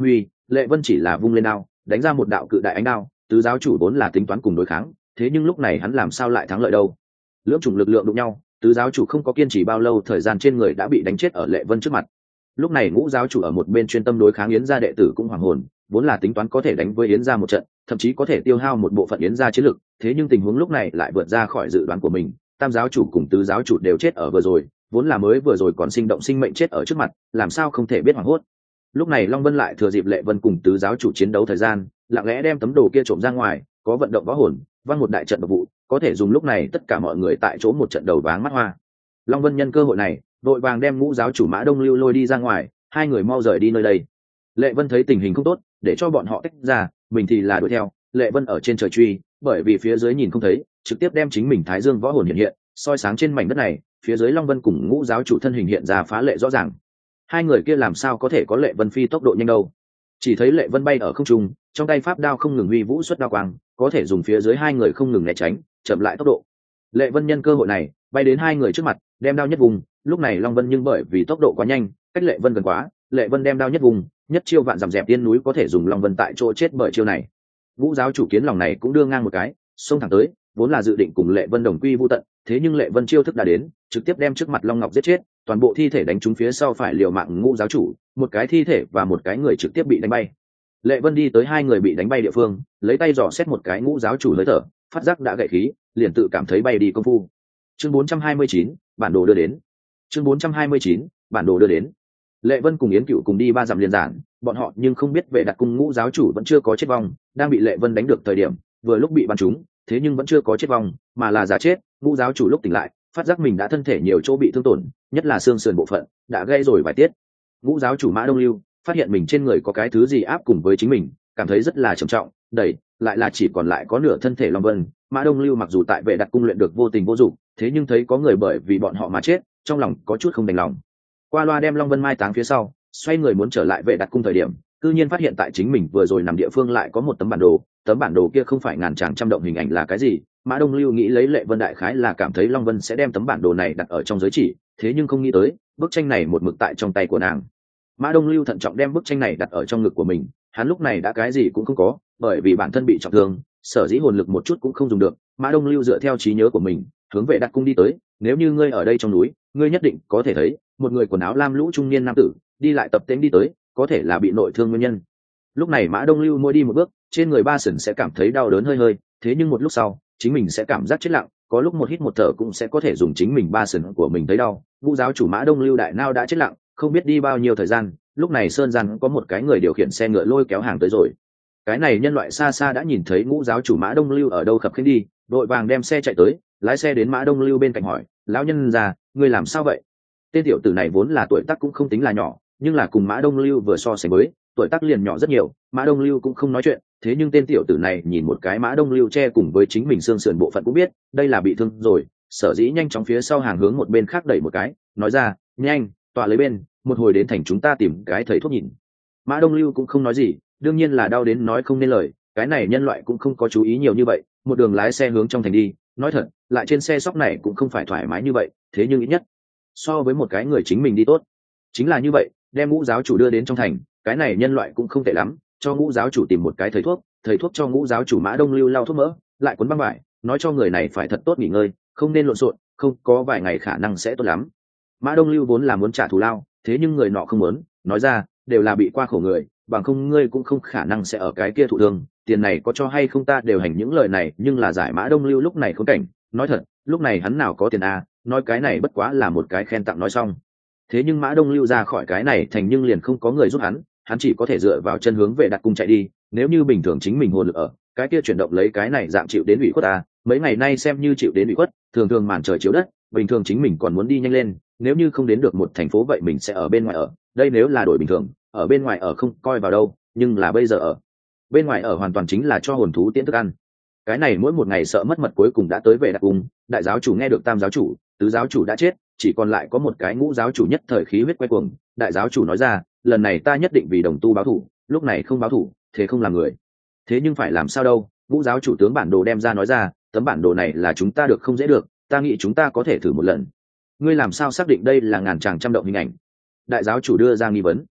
Speaker 1: Lệ Vân chỉ là vung lên đao đánh ra một đạo cự đại ánh đao, tứ giáo chủ vốn là tính toán cùng đối kháng, thế nhưng lúc này hắn làm sao lại thắng lợi đâu. Lưỡng chủng lực lượng đụng nhau, tứ giáo chủ không có kiên trì bao lâu thời gian trên người đã bị đánh chết ở Lệ Vân trước mặt. Lúc này ngũ giáo chủ ở một bên chuyên tâm đối kháng Yến gia đệ tử cũng hoảng hồn, vốn là tính toán có thể đánh với Yến gia một trận, thậm chí có thể tiêu hao một bộ phận Yến gia chiến lực, thế nhưng tình huống lúc này lại vượt ra khỏi dự đoán của mình. Tam giáo chủ cùng tứ giáo chủ đều chết ở vừa rồi, vốn là mới vừa rồi còn sinh động sinh mệnh chết ở trước mặt, làm sao không thể biết hoảng hốt. Lúc này Long Vân lại thừa dịp Lệ Vân cùng tứ giáo chủ chiến đấu thời gian, lặng lẽ đem tấm đồ kia trộm ra ngoài, có vận động võ hồn, văng một đại trận độc vụ, có thể dùng lúc này tất cả mọi người tại chỗ một trận đầu váng mắt hoa. Long Vân nhân cơ hội này, vội vàng đem ngũ giáo chủ Mã Đông Lưu lôi đi ra ngoài, hai người mau rời đi nơi đây. Lệ Vân thấy tình hình không tốt, để cho bọn họ tách ra, mình thì là đuổi theo. Lệ Vân ở trên trời truy, bởi vì phía dưới nhìn không thấy, trực tiếp đem chính mình Thái Dương võ hồn hiện hiện, soi sáng trên mảnh đất này, phía dưới Long Vân cùng ngũ giáo chủ thân hình hiện ra phá lệ rõ ràng. Hai người kia làm sao có thể có Lệ Vân phi tốc độ nhanh đâu? Chỉ thấy Lệ Vân bay ở không trung, trong tay pháp đao không ngừng huy vũ xuất đao quang, có thể dùng phía dưới hai người không ngừng né tránh, chậm lại tốc độ. Lệ Vân nhân cơ hội này, bay đến hai người trước mặt, đem đao nhất vùng. Lúc này Long Vân nhưng bởi vì tốc độ quá nhanh, cách Lệ Vân gần quá, Lệ Vân đem đao nhất vùng, nhất chiêu vạn dặm dẹp tiên núi, có thể dùng Long Vân tại chỗ chết bởi chiêu này. Ngũ giáo chủ kiến lòng này cũng đưa ngang một cái, xông thẳng tới, vốn là dự định cùng Lệ Vân đồng quy vu tận, thế nhưng Lệ Vân chiêu thức đã đến, trực tiếp đem trước mặt Long Ngọc giết chết, toàn bộ thi thể đánh trúng phía sau phải liều mạng ngũ giáo chủ, một cái thi thể và một cái người trực tiếp bị đánh bay. Lệ Vân đi tới hai người bị đánh bay địa phương, lấy tay dò xét một cái ngũ giáo chủ hơi thở, phát giác đã gãy khí, liền tự cảm thấy bay đi công phu. Chương 429, bản đồ đưa đến. Chương 429, bản đồ đưa đến. Lệ Vân cùng Yến Cựu cùng đi 3 dặm liền giản, bọn họ nhưng không biết Vệ Đặt cung ngũ giáo chủ vẫn chưa có chết vong, đang bị Lệ Vân đánh được thời điểm, vừa lúc bị bắn trúng, thế nhưng vẫn chưa có chết vong, mà là giả chết. Ngũ giáo chủ lúc tỉnh lại, phát giác mình đã thân thể nhiều chỗ bị thương tổn, nhất là xương sườn bộ phận, đã gãy rồi vài tiết. Ngũ giáo chủ Mã Đông Lưu phát hiện mình trên người có cái thứ gì áp cùng với chính mình, cảm thấy rất là trầm trọng, đẩy lại là chỉ còn lại có nửa thân thể Long Vân. Mã Đông Lưu mặc dù tại Vệ Đặt cung luyện được vô tình vô dụng, thế nhưng thấy có người bởi vì bọn họ mà chết, trong lòng có chút không đành lòng. Qua loa đem Long Vân mai táng phía sau, xoay người muốn trở lại Vệ Đặt cung thời điểm, cư nhiên phát hiện tại chính mình vừa rồi nằm địa phương lại có một tấm bản đồ. Tấm bản đồ kia không phải ngàn tràng trăm động hình ảnh là cái gì. Mã Đông Lưu nghĩ lấy Lệ Vân đại khái là cảm thấy Long Vân sẽ đem tấm bản đồ này đặt ở trong giới chỉ, thế nhưng không nghĩ tới bức tranh này một mực tại trong tay của nàng. Mã Đông Lưu thận trọng đem bức tranh này đặt ở trong ngực của mình, hắn lúc này đã cái gì cũng không có, bởi vì bản thân bị trọng thương, sở dĩ hồn lực một chút cũng không dùng được. Mã Đông Lưu dựa theo trí nhớ của mình, hướng Vệ Đặt cung đi tới. Nếu như ngươi ở đây trong núi, ngươi nhất định có thể thấy một người quần áo lam lũ trung niên nam tử đi lại tập tễnh đi tới, có thể là bị nội thương nguyên nhân. Lúc này Mã Đông Lưu mỗi đi một bước, trên người ba sừng sẽ cảm thấy đau đớn hơi hơi, thế nhưng một lúc sau, chính mình sẽ cảm giác chết lặng, có lúc một hít một thở cũng sẽ có thể dùng chính mình ba sừng của mình thấy đau. Ngũ giáo chủ Mã Đông Lưu đại nao đã chết lặng, không biết đi bao nhiêu thời gian. Lúc này sơn gian có một cái người điều khiển xe ngựa lôi kéo hàng tới rồi. Cái này nhân loại xa xa đã nhìn thấy ngũ giáo chủ Mã Đông Lưu ở đâu khập khiễng đi, đội vàng đem xe chạy tới, lái xe đến Mã Đông Lưu bên cạnh hỏi: lão nhân già, ngươi làm sao vậy? Tên tiểu tử này vốn là tuổi tác cũng không tính là nhỏ, nhưng là cùng Mã Đông Lưu vừa so sánh với, tuổi tác liền nhỏ rất nhiều. Mã Đông Lưu cũng không nói chuyện, thế nhưng tên tiểu tử này nhìn một cái Mã Đông Lưu che cùng với chính mình xương sườn bộ phận cũng biết đây là bị thương rồi, sở dĩ nhanh chóng phía sau hàng hướng một bên khác đẩy một cái, nói ra: nhanh, tọa lấy bên, một hồi đến thành chúng ta tìm cái thầy thuốc nhìn. Mã Đông Lưu cũng không nói gì, đương nhiên là đau đến nói không nên lời. Cái này nhân loại cũng không có chú ý nhiều như vậy, một đường lái xe hướng trong thành đi. Nói thật, lại trên xe sóc này cũng không phải thoải mái như vậy, thế nhưng ít nhất so với một cái người chính mình đi tốt. Chính là như vậy, đem ngũ giáo chủ đưa đến trong thành, cái này nhân loại cũng không tệ lắm, cho ngũ giáo chủ tìm một cái thầy thuốc cho ngũ giáo chủ Mã Đông Lưu lau thuốc mỡ, lại cuốn băng vải, nói cho người này phải thật tốt nghỉ ngơi, không nên lộn xộn, không có vài ngày khả năng sẽ tốt lắm. Mã Đông Lưu vốn là muốn trả thù lao, thế nhưng người nọ không muốn, nói ra: đều là bị qua khổ người, bằng không ngươi cũng không khả năng sẽ ở cái kia thụ thương, tiền này có cho hay không ta đều hành. Những lời này nhưng là giải Mã Đông Lưu lúc này khốn cảnh. Nói thật, lúc này hắn nào có tiền à, nói cái này bất quá là một cái khen tặng nói xong. Thế nhưng Mã Đông Lưu ra khỏi cái này thành nhưng liền không có người giúp hắn chỉ có thể dựa vào chân hướng Vệ Đặt cung chạy đi. Nếu như bình thường chính mình hồn lực ở cái kia chuyển động lấy cái này dạng chịu đến ủy khuất à, mấy ngày nay xem như chịu đến ủy khuất, thường thường màn trời chiếu đất, bình thường chính mình còn muốn đi nhanh lên, nếu như không đến được một thành phố vậy mình sẽ ở bên ngoài ở. Đây nếu là đổi bình thường, ở bên ngoài ở không coi vào đâu, nhưng là bây giờ ở bên ngoài ở hoàn toàn chính là cho hồn thú tiễn thức ăn. Cái này mỗi một ngày sợ mất mật cuối cùng đã tới Vệ Đặt cung. Đại giáo chủ nghe được tam giáo chủ, tứ giáo chủ đã chết, chỉ còn lại có một cái ngũ giáo chủ nhất thời khí huyết quay cuồng. Đại giáo chủ nói ra: lần này ta nhất định vì đồng tu báo thủ, lúc này không báo thủ thế không làm người. Thế nhưng phải làm sao đâu? Ngũ giáo chủ tướng bản đồ đem ra nói ra: tấm bản đồ này là chúng ta được không dễ được, ta nghĩ chúng ta có thể thử một lần. Ngươi làm sao xác định đây là ngàn tràng trăm động hình ảnh? Đại giáo chủ đưa ra nghi vấn.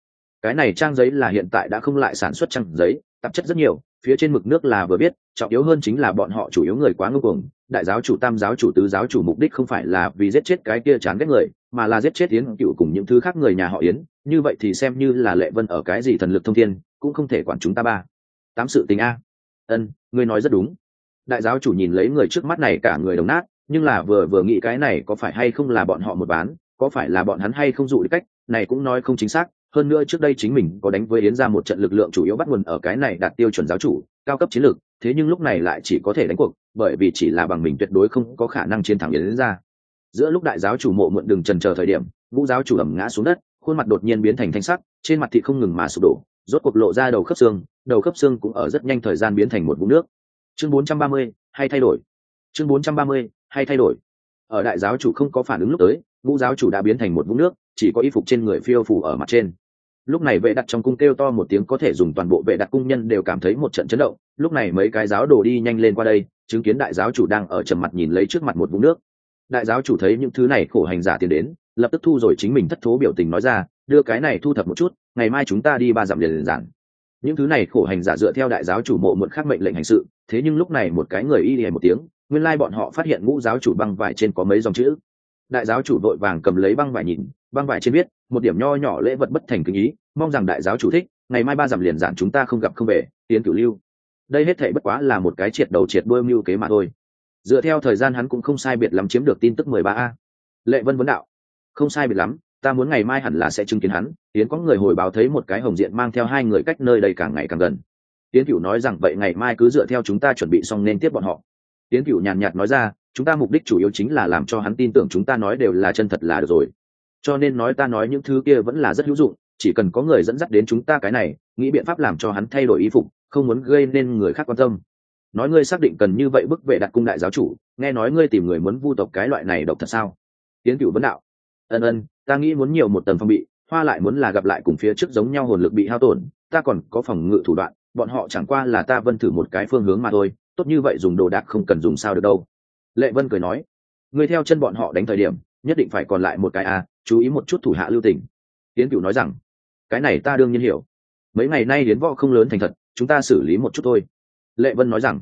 Speaker 1: Cái này trang giấy là hiện tại đã không lại sản xuất trang giấy, tạp chất rất nhiều, phía trên mực nước là vừa biết, trọng yếu hơn chính là bọn họ chủ yếu người quá ngông cuồng. Đại giáo chủ, tam giáo chủ, tứ giáo chủ mục đích không phải là vì giết chết cái kia chán ghét người, mà là giết chết Yến Cựu cùng những thứ khác người nhà họ Yến. Như vậy thì xem như là Lệ Vân ở cái gì thần lực thông thiên, cũng không thể quản chúng ta ba tám sự tình a. Ân, ngươi nói rất đúng. Đại giáo chủ nhìn lấy người trước mắt này cả người đồng nát, nhưng là vừa nghĩ cái này có phải hay không là bọn họ một bán, có phải là bọn hắn hay không dụ cách, này cũng nói không chính xác. Hơn nữa trước đây chính mình có đánh với Yến ra một trận lực lượng chủ yếu bắt nguồn ở cái này đạt tiêu chuẩn giáo chủ cao cấp chiến lược, thế nhưng lúc này lại chỉ có thể đánh cuộc, bởi vì chỉ là bằng mình tuyệt đối không có khả năng chiến thắng Yến ra. Giữa lúc đại giáo chủ Mộ Muộn đừng chần chờ thời điểm, Ngũ giáo chủ ẩm ngã xuống đất, khuôn mặt đột nhiên biến thành thanh sắc, trên mặt thịt không ngừng mà sụp đổ, rốt cuộc lộ ra đầu khớp xương cũng ở rất nhanh thời gian biến thành một vũng nước. Chương 430, hay thay đổi. Chương 430, hay thay đổi. Ở đại giáo chủ không có phản ứng lúc tới, Ngũ giáo chủ đã biến thành một vũng nước, chỉ có y phục trên người phiêu phù ở mặt trên. Lúc này vệ đặt trong cung kêu to một tiếng, có thể dùng toàn bộ vệ đặt cung nhân đều cảm thấy một trận chấn động. Lúc này mấy cái giáo đồ đi nhanh lên qua đây, chứng kiến đại giáo chủ đang ở trầm mặt nhìn lấy trước mặt một vũng nước. Đại giáo chủ thấy những thứ này khổ hành giả tiến đến, lập tức thu rồi chính mình thất thố biểu tình nói ra, đưa cái này thu thập một chút, ngày mai chúng ta đi 3 dặm liền giản. Những thứ này khổ hành giả dựa theo đại giáo chủ Mộ Muộn khác mệnh lệnh hành sự, thế nhưng lúc này một cái người y lìa một tiếng, nguyên lai bọn họ phát hiện Ngũ giáo chủ băng vải trên có mấy dòng chữ. Đại giáo chủ vội vàng cầm lấy băng vải nhìn, băng vải trên viết một điểm nho nhỏ lễ vật bất thành kính ý, mong rằng đại giáo chủ thích, ngày mai 3 dặm liền giản chúng ta không gặp không về, Yến Cửu lưu. Đây hết thảy bất quá là một cái triệt đầu triệt đuôi mưu kế mà thôi. Dựa theo thời gian hắn cũng không sai biệt lắm chiếm được tin tức 13A. Lệ Vân vấn đạo, không sai biệt lắm, ta muốn ngày mai hẳn là sẽ chứng kiến hắn. Yến có người hồi báo thấy một cái hồng diện mang theo 2 người cách nơi đây càng ngày càng gần. Yến Cửu nói rằng vậy ngày mai cứ dựa theo chúng ta chuẩn bị xong nên tiếp bọn họ. Yến Cửu nhàn nhạt nói ra, chúng ta mục đích chủ yếu chính là làm cho hắn tin tưởng chúng ta nói đều là chân thật là được rồi. Cho nên nói ta nói những thứ kia vẫn là rất hữu dụng, chỉ cần có người dẫn dắt đến chúng ta cái này, nghĩ biện pháp làm cho hắn thay đổi y phục, không muốn gây nên người khác quan tâm. Nói ngươi xác định cần như vậy bức vệ đặt cung đại giáo chủ, nghe nói ngươi tìm người muốn vu tộc cái loại này độc thật sao? Tiến Cửu vấn đạo. Ân, ta nghĩ muốn nhiều một tầng phòng bị, Hoa lại muốn là gặp lại cùng phía trước giống nhau hồn lực bị hao tổn, ta còn có phòng ngự thủ đoạn, bọn họ chẳng qua là ta Vân thử một cái phương hướng mà thôi, tốt như vậy dùng đồ đạc không cần dùng sao được đâu. Lệ Vân cười nói, ngươi theo chân bọn họ đánh thời điểm, nhất định phải còn lại một cái chú ý một chút thủ hạ lưu tình. Tiến Cửu nói rằng, cái này ta đương nhiên hiểu. Mấy ngày nay Yến võ không lớn thành thật, chúng ta xử lý một chút thôi. Lệ Vân nói rằng,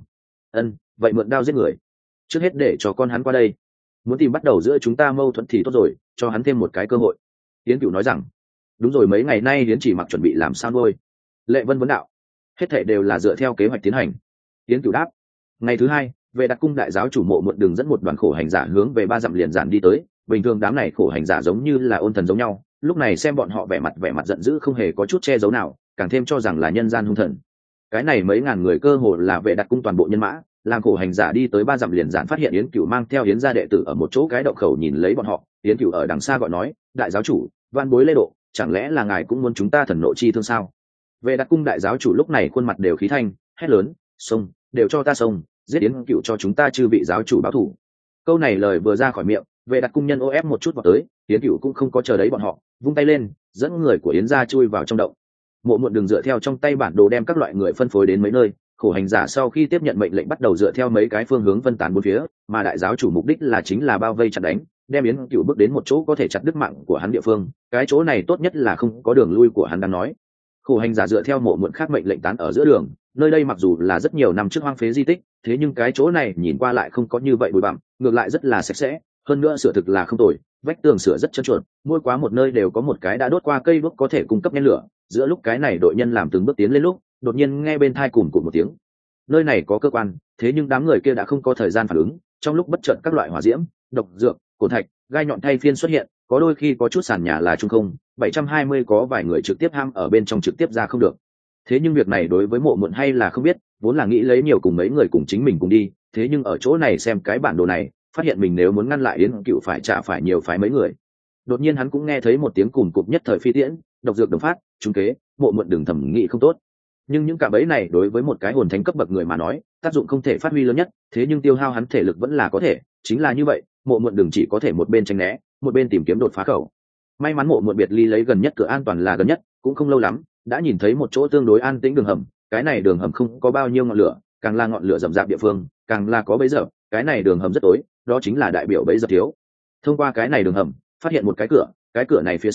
Speaker 1: vậy mượn đao giết người, trước hết để cho con hắn qua đây, muốn tìm bắt đầu giữa chúng ta mâu thuẫn thì tốt rồi, cho hắn thêm một cái cơ hội. Yến Cửu nói rằng, đúng rồi, mấy ngày nay Yến chỉ mặc chuẩn bị làm sao nuôi. Lệ Vân vấn đạo, hết thảy đều là dựa theo kế hoạch tiến hành. Yến Cửu đáp. Ngày thứ 2, về đặt cung đại giáo chủ Mộ Muộn đường dẫn một đoàn khổ hành giả hướng về 3 dặm liền giản đi tới. Bình thường đám này khổ hành giả giống như là ôn thần giống nhau, lúc này xem bọn họ vẻ mặt giận dữ không hề có chút che giấu nào, càng thêm cho rằng là nhân gian hung thần. Cái này mấy ngàn người cơ hồ là vệ đặt cung toàn bộ nhân mã, làm khổ hành giả đi tới 3 dặm liền giản phát hiện Yến Cửu mang theo Yến gia đệ tử ở một chỗ cái động khẩu nhìn lấy bọn họ. Yến Cửu ở đằng xa gọi nói, đại giáo chủ, van bối lê độ, chẳng lẽ là ngài cũng muốn chúng ta thần nộ chi thương sao? Vệ đặt cung đại giáo chủ lúc này khuôn mặt đều khí thanh, hét lớn, xông, đều cho ta xông, giết Yến Cửu cho chúng ta chư vị giáo chủ báo thù. Câu này lời vừa ra khỏi miệng, vệ đặt cung nhân ô ép một chút vào tới, Yến Cửu cũng không có chờ đấy bọn họ, vung tay lên, dẫn người của Yến gia chui vào trong động. Mộ Muộn đường dựa theo trong tay bản đồ đem các loại người phân phối đến mấy nơi, khổ hành giả sau khi tiếp nhận mệnh lệnh bắt đầu dựa theo mấy cái phương hướng phân tán bốn phía, mà đại giáo chủ mục đích là chính là bao vây chặt đánh, đem Yến Cửu bước đến một chỗ có thể chặt đứt mạng của hắn địa phương, cái chỗ này tốt nhất là không có đường lui của hắn đang nói. Khổ hành giả dựa theo Mộ Muộn khác mệnh lệnh tán ở giữa đường, nơi đây mặc dù là rất nhiều năm trước hoang phế di tích, thế nhưng cái chỗ này nhìn qua lại không có như vậy bụi bặm, ngược lại rất là sạch sẽ, hơn nữa sửa thực là không tồi, vách tường sửa rất trơn trượt, mỗi quá một nơi đều có một cái đã đốt qua cây đuốc có thể cung cấp nhiên lửa. Giữa lúc cái này đội nhân làm từng bước tiến lên lúc, đột nhiên nghe bên tai cùm cụm một tiếng. Nơi này có cơ quan, thế nhưng đám người kia đã không có thời gian phản ứng, trong lúc bất chợt các loại hỏa diễm, độc dược, cồn thạch, gai nhọn thay phiên xuất hiện, có đôi khi có chút sàn nhà là trung không, 720 có vài người trực tiếp ham ở bên trong trực tiếp ra không được. Thế nhưng việc này đối với Mộ Muộn hay là không biết, vốn là nghĩ lấy nhiều cùng mấy người cùng chính mình cùng đi, thế nhưng ở chỗ này xem cái bản đồ này, phát hiện mình nếu muốn ngăn lại Yến Cửu phải trả phải nhiều phái mấy người. Đột nhiên hắn cũng nghe thấy một tiếng cùm cụm nhất thời phi tiễn, độc dược đồng phát, trúng kế, Mộ Muộn đừng thầm nghĩ không tốt. Nhưng những cả bẫy này đối với một cái hồn thánh cấp bậc người mà nói, tác dụng không thể phát huy lớn nhất, thế nhưng tiêu hao hắn thể lực vẫn là có thể, chính là như vậy, Mộ Muộn đừng chỉ có thể một bên tránh né, một bên tìm kiếm đột phá khẩu. May mắn Mộ Muộn biệt ly lấy gần nhất cửa an toàn là gần nhất, cũng không lâu lắm, đã nhìn thấy một chỗ tương đối an tĩnh đường hầm, cái này đường hầm không có bao nhiêu ngọn lửa, càng là ngọn lửa rậm rạp địa phương, càng là có bẫy dập, cái này đường hầm rất tối, đó chính là đại biểu bẫy dập thiếu. Thông qua cái này đường hầm, phát hiện một cái cửa này phía sau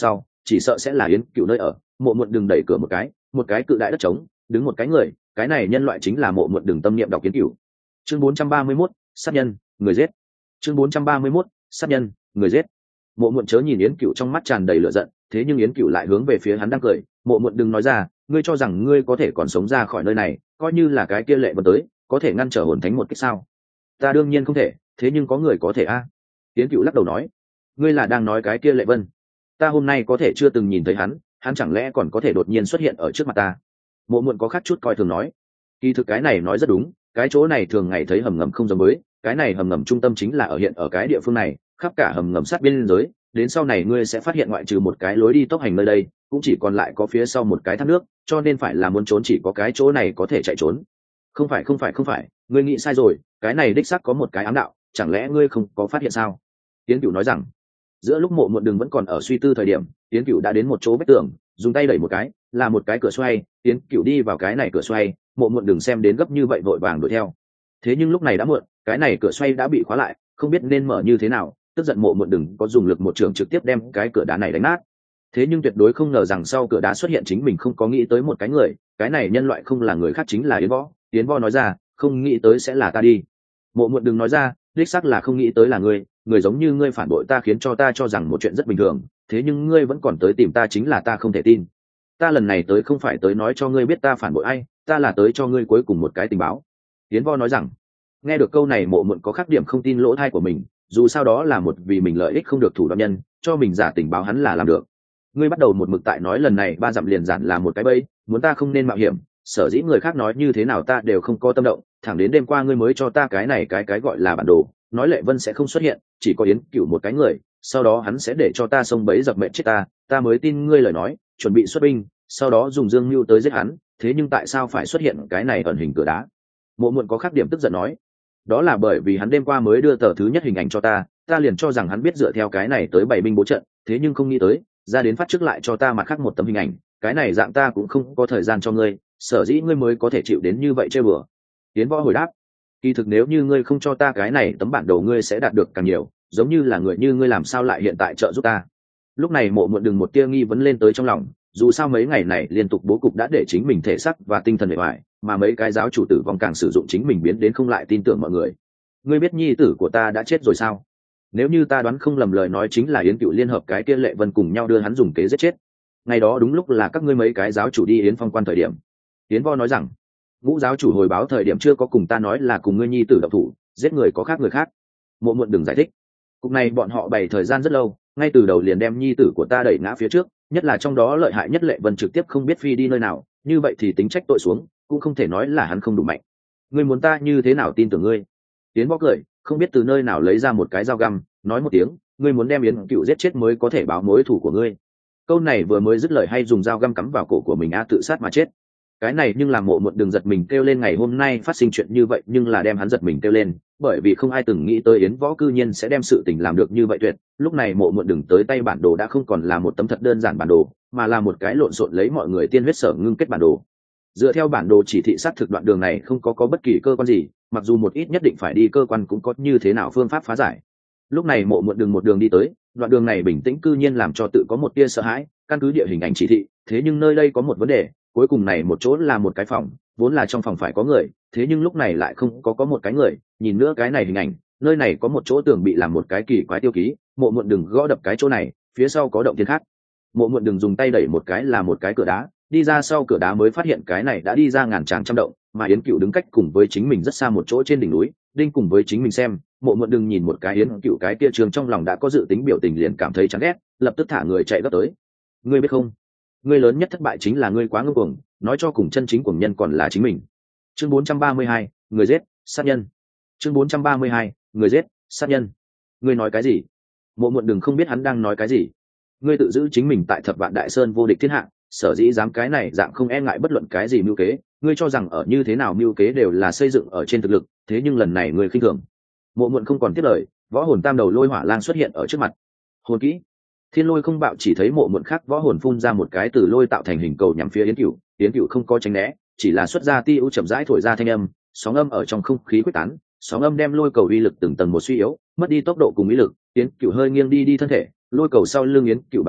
Speaker 1: chỉ sợ sẽ là yến cựu nơi ở. Mộ Muộn đừng đẩy cửa một cái cự đại đất trống, đứng một cái người, cái này nhân loại chính là Mộ Muộn đừng tâm niệm đọc yến cựu. Chương 431, sát nhân, người giết. Chương 431, sát nhân, người giết. Mộ Muộn chớ nhìn yến cựu trong mắt tràn đầy lửa giận, thế nhưng yến cựu lại hướng về phía hắn đang cười. Mộ Muộn đừng nói ra, ngươi cho rằng ngươi có thể còn sống ra khỏi nơi này, coi như là cái kia Lệ Vân tới, có thể ngăn trở hồn thánh một cách sao? Ta đương nhiên không thể, thế nhưng có người có thể a. Yến cựu lắc đầu nói, ngươi là đang nói cái kia Lệ Vân? Ta hôm nay có thể chưa từng nhìn thấy hắn chẳng lẽ còn có thể đột nhiên xuất hiện ở trước mặt ta? Mộ Muộn có khác chút coi thường nói, kỳ thực cái này nói rất đúng, cái chỗ này thường ngày thấy hầm ngầm không giống với, cái này hầm ngầm trung tâm chính là ở hiện ở cái địa phương này, khắp cả hầm ngầm sát biên giới, đến sau này ngươi sẽ phát hiện ngoại trừ một cái lối đi tốc hành nơi đây, cũng chỉ còn lại có phía sau một cái thác nước, cho nên phải là muốn trốn chỉ có cái chỗ này có thể chạy trốn. Không phải, ngươi nghĩ sai rồi, cái này đích xác có một cái ám đạo, chẳng lẽ ngươi không có phát hiện sao? Tiến Cửu nói rằng. Giữa lúc Mộ Muộn đừng vẫn còn ở suy tư thời điểm, Tiến Cửu đã đến một chỗ vách tường, dùng tay đẩy một cái, là một cái cửa xoay, Tiến Cửu đi vào cái này cửa xoay, Mộ Muộn đừng xem đến gấp như vậy vội vàng đuổi theo. Thế nhưng lúc này đã muộn, cái này cửa xoay đã bị khóa lại, không biết nên mở như thế nào, tức giận Mộ Muộn đừng có dùng lực một trường trực tiếp đem cái cửa đá này đánh nát. Thế nhưng tuyệt đối không ngờ rằng sau cửa đá xuất hiện chính mình không có nghĩ tới một cái người, cái này nhân loại không là người khác chính là Yến Võ. Yến Võ nói ra, không nghĩ tới sẽ là ta đi. Mộ Muộn đừng nói ra, đích xác là không nghĩ tới là ngươi, người giống như ngươi phản bội ta khiến cho ta cho rằng một chuyện rất bình thường, thế nhưng ngươi vẫn còn tới tìm ta chính là ta không thể tin. Ta lần này tới không phải tới nói cho ngươi biết ta phản bội ai, ta là tới cho ngươi cuối cùng một cái tình báo. Yến Võ nói rằng. Nghe được câu này Mộ Muộn có khác điểm không tin lỗ thai của mình, dù sao đó là một vì mình lợi ích không được thủ đoạn nhân, cho mình giả tình báo hắn là làm được. Ngươi bắt đầu một mực tại nói lần này ba dặm liền giản là một cái bẫy, muốn ta không nên mạo hiểm, sở dĩ người khác nói như thế nào ta đều không có tâm động, thẳng đến đêm qua ngươi mới cho ta cái này cái gọi là bản đồ, nói Lệ Vân sẽ không xuất hiện, chỉ có Yến Cửu một cái người, sau đó hắn sẽ để cho ta xông bẫy dập mệnh chết ta mới tin ngươi lời nói, chuẩn bị xuất binh, sau đó dùng Dương Mưu tới giết hắn, thế nhưng tại sao phải xuất hiện cái này ẩn hình cửa đá? Mộ Muộn có khác điểm tức giận nói, đó là bởi vì hắn đêm qua mới đưa tờ thứ nhất hình ảnh cho ta liền cho rằng hắn biết dựa theo cái này tới bày binh bố trận, thế nhưng không nghĩ tới ra đến phát trước lại cho ta mặt khác một tấm hình ảnh, cái này dạng ta cũng không có thời gian cho ngươi, sở dĩ ngươi mới có thể chịu đến như vậy chơi bừa. Tiến Võ hồi đáp, kỳ thực nếu như ngươi không cho ta cái này tấm bản đồ ngươi sẽ đạt được càng nhiều, giống như là người như ngươi làm sao lại hiện tại trợ giúp ta? Lúc này Mộ Muộn đừng một tia nghi vấn lên tới trong lòng, dù sao mấy ngày này liên tục bố cục đã để chính mình thể xác và tinh thần bề ngoài, mà mấy cái giáo chủ tử vong càng sử dụng chính mình biến đến không lại tin tưởng mọi người. Ngươi biết nhi tử của ta đã chết rồi sao? Nếu như ta đoán không lầm lời nói chính là Yến Cửu liên hợp cái kia Lệ Vân cùng nhau đưa hắn dùng kế giết chết. Ngày đó đúng lúc là các ngươi mấy cái giáo chủ đi Yến Phong quan thời điểm. Yến Võ nói rằng, Ngũ giáo chủ hồi báo thời điểm chưa có cùng ta nói là cùng ngươi nhi tử động thủ, giết người có khác người khác. Mộ Muộn đừng giải thích. Cục này bọn họ bày thời gian rất lâu, ngay từ đầu liền đem nhi tử của ta đẩy ngã phía trước, nhất là trong đó lợi hại nhất Lệ Vân trực tiếp không biết phi đi nơi nào, như vậy thì tính trách tội xuống, cũng không thể nói là hắn không đủ mạnh. Ngươi muốn ta như thế nào tin tưởng ngươi? Yến Võ cười, không biết từ nơi nào lấy ra một cái dao găm, nói một tiếng, ngươi muốn đem Yến Cửu giết chết mới có thể báo mối thù của ngươi. Câu này vừa mới dứt lời hay dùng dao găm cắm vào cổ của mình tự sát mà chết. Cái này nhưng làm Mộ Muộn đừng giật mình kêu lên, ngày hôm nay phát sinh chuyện như vậy nhưng là đem hắn giật mình kêu lên, bởi vì không ai từng nghĩ tới Yến Võ cư nhiên sẽ đem sự tình làm được như vậy tuyệt. Lúc này Mộ Muộn đừng tới tay bản đồ đã không còn là một tấm thật đơn giản bản đồ, mà là một cái lộn xộn lấy mọi người tiên huyết sở ngưng kết bản đồ. Dựa theo bản đồ chỉ thị xác thực đoạn đường này không có bất kỳ cơ quan gì, mặc dù một ít nhất định phải đi cơ quan cũng có như thế nào phương pháp phá giải. Lúc này Mộ Muộn đừng một đường đi tới, đoạn đường này bình tĩnh cư nhiên làm cho tự có một tia sợ hãi, căn cứ địa hình ảnh chỉ thị, thế nhưng nơi đây có một vấn đề, cuối cùng này một chỗ là một cái phòng, vốn là trong phòng phải có người, thế nhưng lúc này lại không có một cái người, nhìn nữa cái này hình ảnh, nơi này có một chỗ tường bị làm một cái kỳ quái tiêu ký, Mộ Muộn đừng gõ đập cái chỗ này, phía sau có động thiên khác. Mộ Muộn đừng dùng tay đẩy một cái là một cái cửa đá, đi ra sau cửa đá mới phát hiện cái này đã đi ra ngàn tràng trăm động, mà Yến Cửu đứng cách cùng với chính mình rất xa một chỗ trên đỉnh núi, đinh cùng với chính mình xem. Mộ Muộn đừng nhìn một cái Yến Cửu cái kia trường trong lòng đã có dự tính biểu tình liền cảm thấy chán ghét, lập tức thả người chạy gấp tới. Ngươi biết không, ngươi lớn nhất thất bại chính là ngươi quá ngông cuồng, nói cho cùng chân chính cuồng nhân còn là chính mình. Chương 432, người giết, sát nhân. Chương 432, người giết, sát nhân. Ngươi nói cái gì? Mộ Muộn đừng không biết hắn đang nói cái gì. Ngươi tự giữ chính mình tại Thập Vạn Đại Sơn vô địch thiên hạ, sở dĩ dám cái này dạng không e ngại bất luận cái gì mưu kế, ngươi cho rằng ở như thế nào mưu kế đều là xây dựng ở trên thực lực, thế nhưng lần này ngươi khinh thường. Mộ Muộn không còn tiếp lời, võ hồn tam đầu lôi hỏa lang xuất hiện ở trước mặt. Hồn kỹ Thiên Lôi không bạo, chỉ thấy Mộ Muộn khác võ hồn phun ra một cái từ lôi tạo thành hình cầu nhắm phía Yến Cửu. Yến Cửu không có tránh né, chỉ là xuất ra tia chậm rãi thổi ra thanh âm, sóng âm ở trong không khí quyết tán, sóng âm đem lôi cầu uy lực từng tầng một suy yếu, mất đi tốc độ cùng uy lực. Yến Cửu hơi nghiêng đi thân thể, lôi cầu sau lưng Yến Cửu bạo tạc,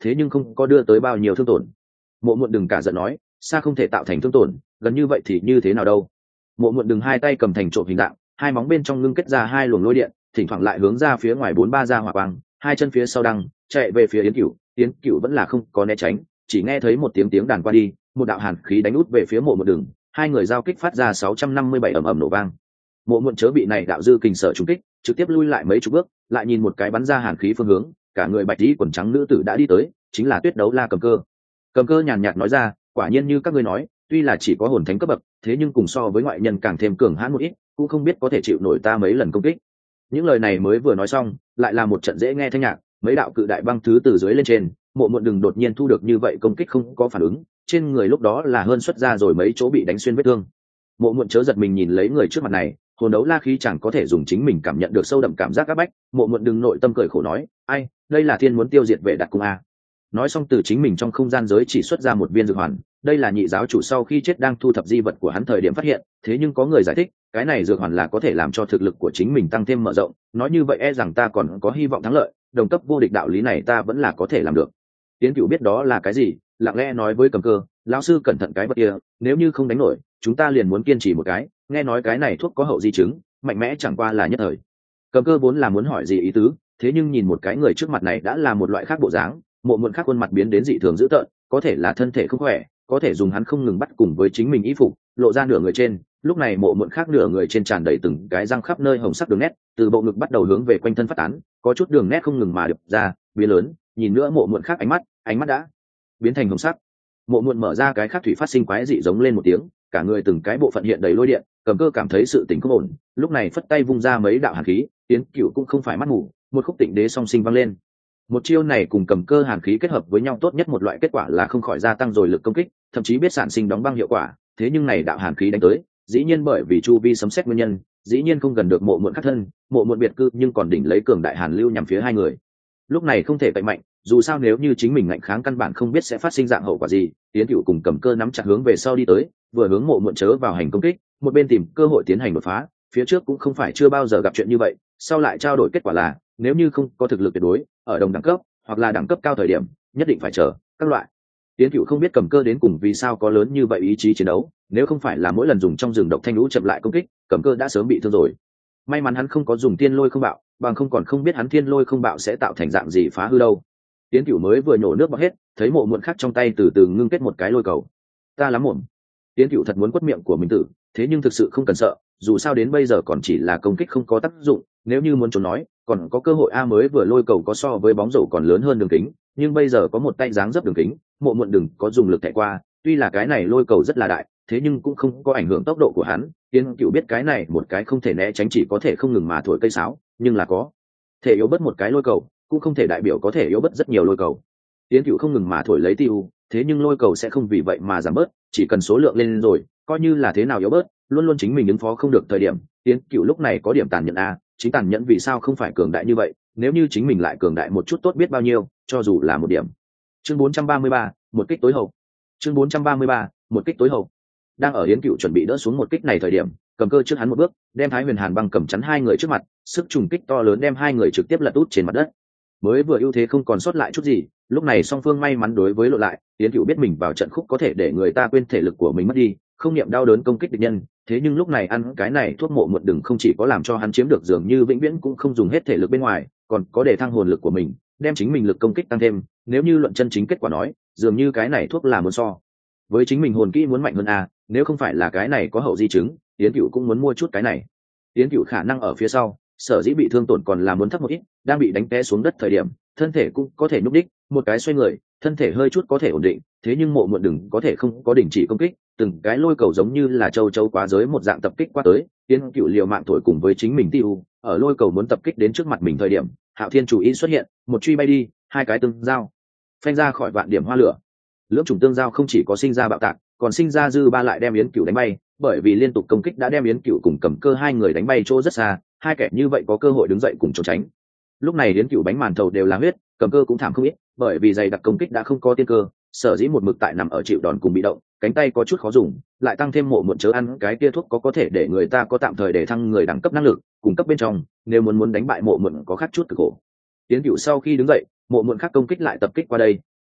Speaker 1: thế nhưng không có đưa tới bao nhiêu thương tổn. Mộ Muộn đừng cả giận nói, xa không thể tạo thành thương tổn, gần như vậy thì như thế nào đâu. Mộ Muộn đừng hai tay cầm thành trộm hình dạng, hai móng bên trong ngưng kết ra hai luồng lôi điện, thỉnh thoảng lại hướng ra phía ngoài 4-3 ra hỏa quang, hai chân phía sau đăng chạy về phía Yến Cửu vẫn là không có né tránh, chỉ nghe thấy một tiếng đàn qua đi, một đạo hàn khí đánh út về phía Mộ Muộn đừng, hai người giao kích phát ra 657 ầm ầm nổ vang. Mộ Muộn chớ bị này đạo dư kình sở trúng kích, trực tiếp lui lại mấy chục bước, lại nhìn một cái bắn ra hàn khí phương hướng, cả người bạch y quần trắng nữ tử đã đi tới, chính là Tuyết Đấu La Cầm Cơ. Cầm Cơ nhàn nhạt nói ra, quả nhiên như các ngươi nói, tuy là chỉ có hồn thánh cấp bậc, thế nhưng cùng so với ngoại nhân càng thêm cường hãn một ít, cũng không biết có thể chịu nổi ta mấy lần công kích. Những lời này mới vừa nói xong, lại là một trận dễ nghe thanh nhạc, mấy đạo cự đại băng thứ từ dưới lên trên, Mộ Muộn đừng đột nhiên thu được như vậy công kích không có phản ứng, trên người lúc đó là hơn xuất ra rồi mấy chỗ bị đánh xuyên vết thương. Mộ Muộn chớ giật mình nhìn lấy người trước mặt này, hồn đấu la khí chẳng có thể dùng chính mình cảm nhận được sâu đậm cảm giác áp bách. Mộ Muộn đừng nội tâm cười khổ nói, ai, đây là thiên muốn tiêu diệt vệ đặc cung a. Nói xong từ chính mình trong không gian giới chỉ xuất ra một viên dược hoàn, đây là nhị giáo chủ sau khi chết đang thu thập di vật của hắn thời điểm phát hiện, thế nhưng có người giải thích, cái này dược hoàn là có thể làm cho thực lực của chính mình tăng thêm mở rộng, nói như vậy e rằng ta còn có hy vọng thắng lợi, đồng cấp vô địch đạo lý này ta vẫn là có thể làm được. Tiến Cửu biết đó là cái gì, lặng lẽ nói với Cầm Cơ, lão sư cẩn thận cái vật kia, nếu như không đánh nổi, chúng ta liền muốn kiên trì một cái, nghe nói cái này thuốc có hậu di chứng, mạnh mẽ chẳng qua là nhất thời. Cầm Cơ vốn là muốn hỏi gì ý tứ, thế nhưng nhìn một cái người trước mặt này đã là một loại khác bộ dáng, Mộ Muộn khác khuôn mặt biến đến dị thường dữ tợn, có thể là thân thể không khỏe, có thể dùng hắn không ngừng bắt cùng với chính mình y phục, lộ ra nửa người trên, lúc này Mộ Muộn khác nửa người trên tràn đầy từng cái răng khắp nơi hồng sắc đường nét, từ bộ ngực bắt đầu hướng về quanh thân phát tán, có chút đường nét không ngừng mà đập ra, biến lớn, nhìn nữa Mộ Muộn khác ánh mắt đã biến thành hồng sắc. Mộ Muộn mở ra cái khác thủy phát sinh quái dị giống lên một tiếng, cả người từng cái bộ phận hiện đầy lôi điện, Cầm Cơ cảm thấy sự tình không ổn, lúc này phất tay vung ra mấy đạo hàn khí, Tiến Cửu cũng không phải mắt mù, một khúc tịnh đế song sinh vang lên. Một chiêu này cùng Cầm Cơ hàn khí kết hợp với nhau tốt nhất một loại kết quả là không khỏi gia tăng rồi lực công kích, thậm chí biết sản sinh đóng băng hiệu quả, thế nhưng này đạo hàn khí đánh tới, dĩ nhiên bởi vì chu vi sấm sét nguyên nhân, dĩ nhiên không gần được Mộ Muộn khắc thân, Mộ Muộn biệt cư nhưng còn đỉnh lấy cường đại hàn lưu nhằm phía hai người. Lúc này không thể cậy mạnh, dù sao nếu như chính mình ngạnh kháng căn bản không biết sẽ phát sinh dạng hậu quả gì. Tiến Cửu cùng Cầm Cơ nắm chặt hướng về sau đi tới, vừa hướng Mộ Muộn chớ vào hành công kích, một bên tìm cơ hội tiến hành đột phá, phía trước cũng không phải chưa bao giờ gặp chuyện như vậy, sau lại trao đổi kết quả là nếu như không có thực lực tuyệt đối ở đồng đẳng cấp hoặc là đẳng cấp cao thời điểm nhất định phải chờ các loại. Tiến Cửu không biết Cầm Cơ đến cùng vì sao có lớn như vậy ý chí chiến đấu, nếu không phải là mỗi lần dùng trong rừng độc thanh lũ chậm lại công kích, Cầm Cơ đã sớm bị thương rồi. May mắn hắn không có dùng thiên lôi không bạo, bằng không còn không biết hắn thiên lôi không bạo sẽ tạo thành dạng gì phá hư đâu. Tiến Cửu mới vừa nhổ nước bọt hết, thấy Mộ Muộn khác trong tay từ từ ngưng kết một cái lôi cầu. Ta lắm mồm. Tiến Cửu thật muốn quất miệng của mình tử, thế nhưng thực sự không cần sợ, dù sao đến bây giờ còn chỉ là công kích không có tác dụng, nếu như muốn trốn nói, còn có cơ hội a. Mới vừa lôi cầu có so với bóng rổ còn lớn hơn đường kính, nhưng bây giờ có một tay dáng dấp đường kính, Mộ Muộn đừng có dùng lực thẻ qua, tuy là cái này lôi cầu rất là đại, thế nhưng cũng không có ảnh hưởng tốc độ của hắn. Tiến Cửu biết cái này một cái không thể né tránh, chỉ có thể không ngừng mà thổi cây sáo, nhưng là có thể yếu bớt một cái lôi cầu, cũng không thể đại biểu có thể yếu bớt rất nhiều lôi cầu. Tiến Cửu không ngừng mà thổi lấy tiêu, thế nhưng lôi cầu sẽ không vì vậy mà giảm bớt, chỉ cần số lượng lên rồi, coi như là thế nào yếu bớt, luôn luôn chính mình ứng phó không được thời điểm. Tiến Cửu lúc này có điểm tàn nhẫn a, chính tàn nhẫn vì sao không phải cường đại như vậy, nếu như chính mình lại cường đại một chút tốt biết bao nhiêu, cho dù là một điểm. Chương 433, một kích tối hậu. Chương 433, một kích tối hậu. Đang ở Yến Cửu chuẩn bị đỡ xuống một kích này thời điểm, Cầm Cơ trước hắn một bước, đem Thái Huyền Hàn băng cầm chắn hai người trước mặt, sức trùng kích to lớn đem hai người trực tiếp lật út trên mặt đất. Mới vừa ưu thế không còn sót lại chút gì, lúc này song phương may mắn đối với lộ lại, Yến Cửu biết mình vào trận khúc có thể để người ta quên thể lực của mình mất đi, không niệm đau đớn công kích địch nhân, thế nhưng lúc này ăn cái này thuốc Mộ Muộn đừng không chỉ có làm cho hắn chiếm được dường như vĩnh viễn cũng không dùng hết thể lực bên ngoài, còn có để thăng hồn lực của mình, đem chính mình lực công kích tăng thêm, nếu như luận chân chính kết quả nói, dường như cái này thuốc là muốn so với chính mình hồn kỹ muốn mạnh hơn a, nếu không phải là cái này có hậu di chứng, Yến Cửu cũng muốn mua chút cái này. Yến Cửu khả năng ở phía sau, sở dĩ bị thương tổn còn là muốn thấp một ít, đang bị đánh té xuống đất thời điểm, thân thể cũng có thể nhúc đích, một cái xoay người, thân thể hơi chút có thể ổn định, thế nhưng Mộ Muộn đừng có thể không có đình chỉ công kích, từng cái lôi cầu giống như là châu châu quá giới một dạng tập kích qua tới. Yến Cửu liều mạng thổi cùng với chính mình tiêu, ở lôi cầu muốn tập kích đến trước mặt mình thời điểm, Hạo Thiên chủ ý xuất hiện, một truy bay đi, hai cái tương giao phanh ra khỏi vạn điểm hoa lửa. Lưỡng trùng tương giao không chỉ có sinh ra bạo tạc, còn sinh ra dư ba lại đem Yến Cửu đánh bay, bởi vì liên tục công kích đã đem Yến Cửu cùng Cầm Cơ hai người đánh bay chỗ rất xa, hai kẻ như vậy có cơ hội đứng dậy cùng trốn tránh. Lúc này Yến Cửu bánh màn thầu đều là huyết, Cầm Cơ cũng thảm không ít, bởi vì dày đặc công kích đã không có tiên cơ, sở dĩ một mực tại nằm ở chịu đòn cùng bị động, cánh tay có chút khó dùng, lại tăng thêm Mộ Muộn chớ ăn cái kia thuốc có thể để người ta có tạm thời để thăng người đẳng cấp năng lực, cung cấp bên trong, nếu muốn đánh bại Mộ Muộn có khác chút cực khổ. Yến Cửu sau khi đứng dậy, Mộ Muộn khác công kích lại tập kích qua đây,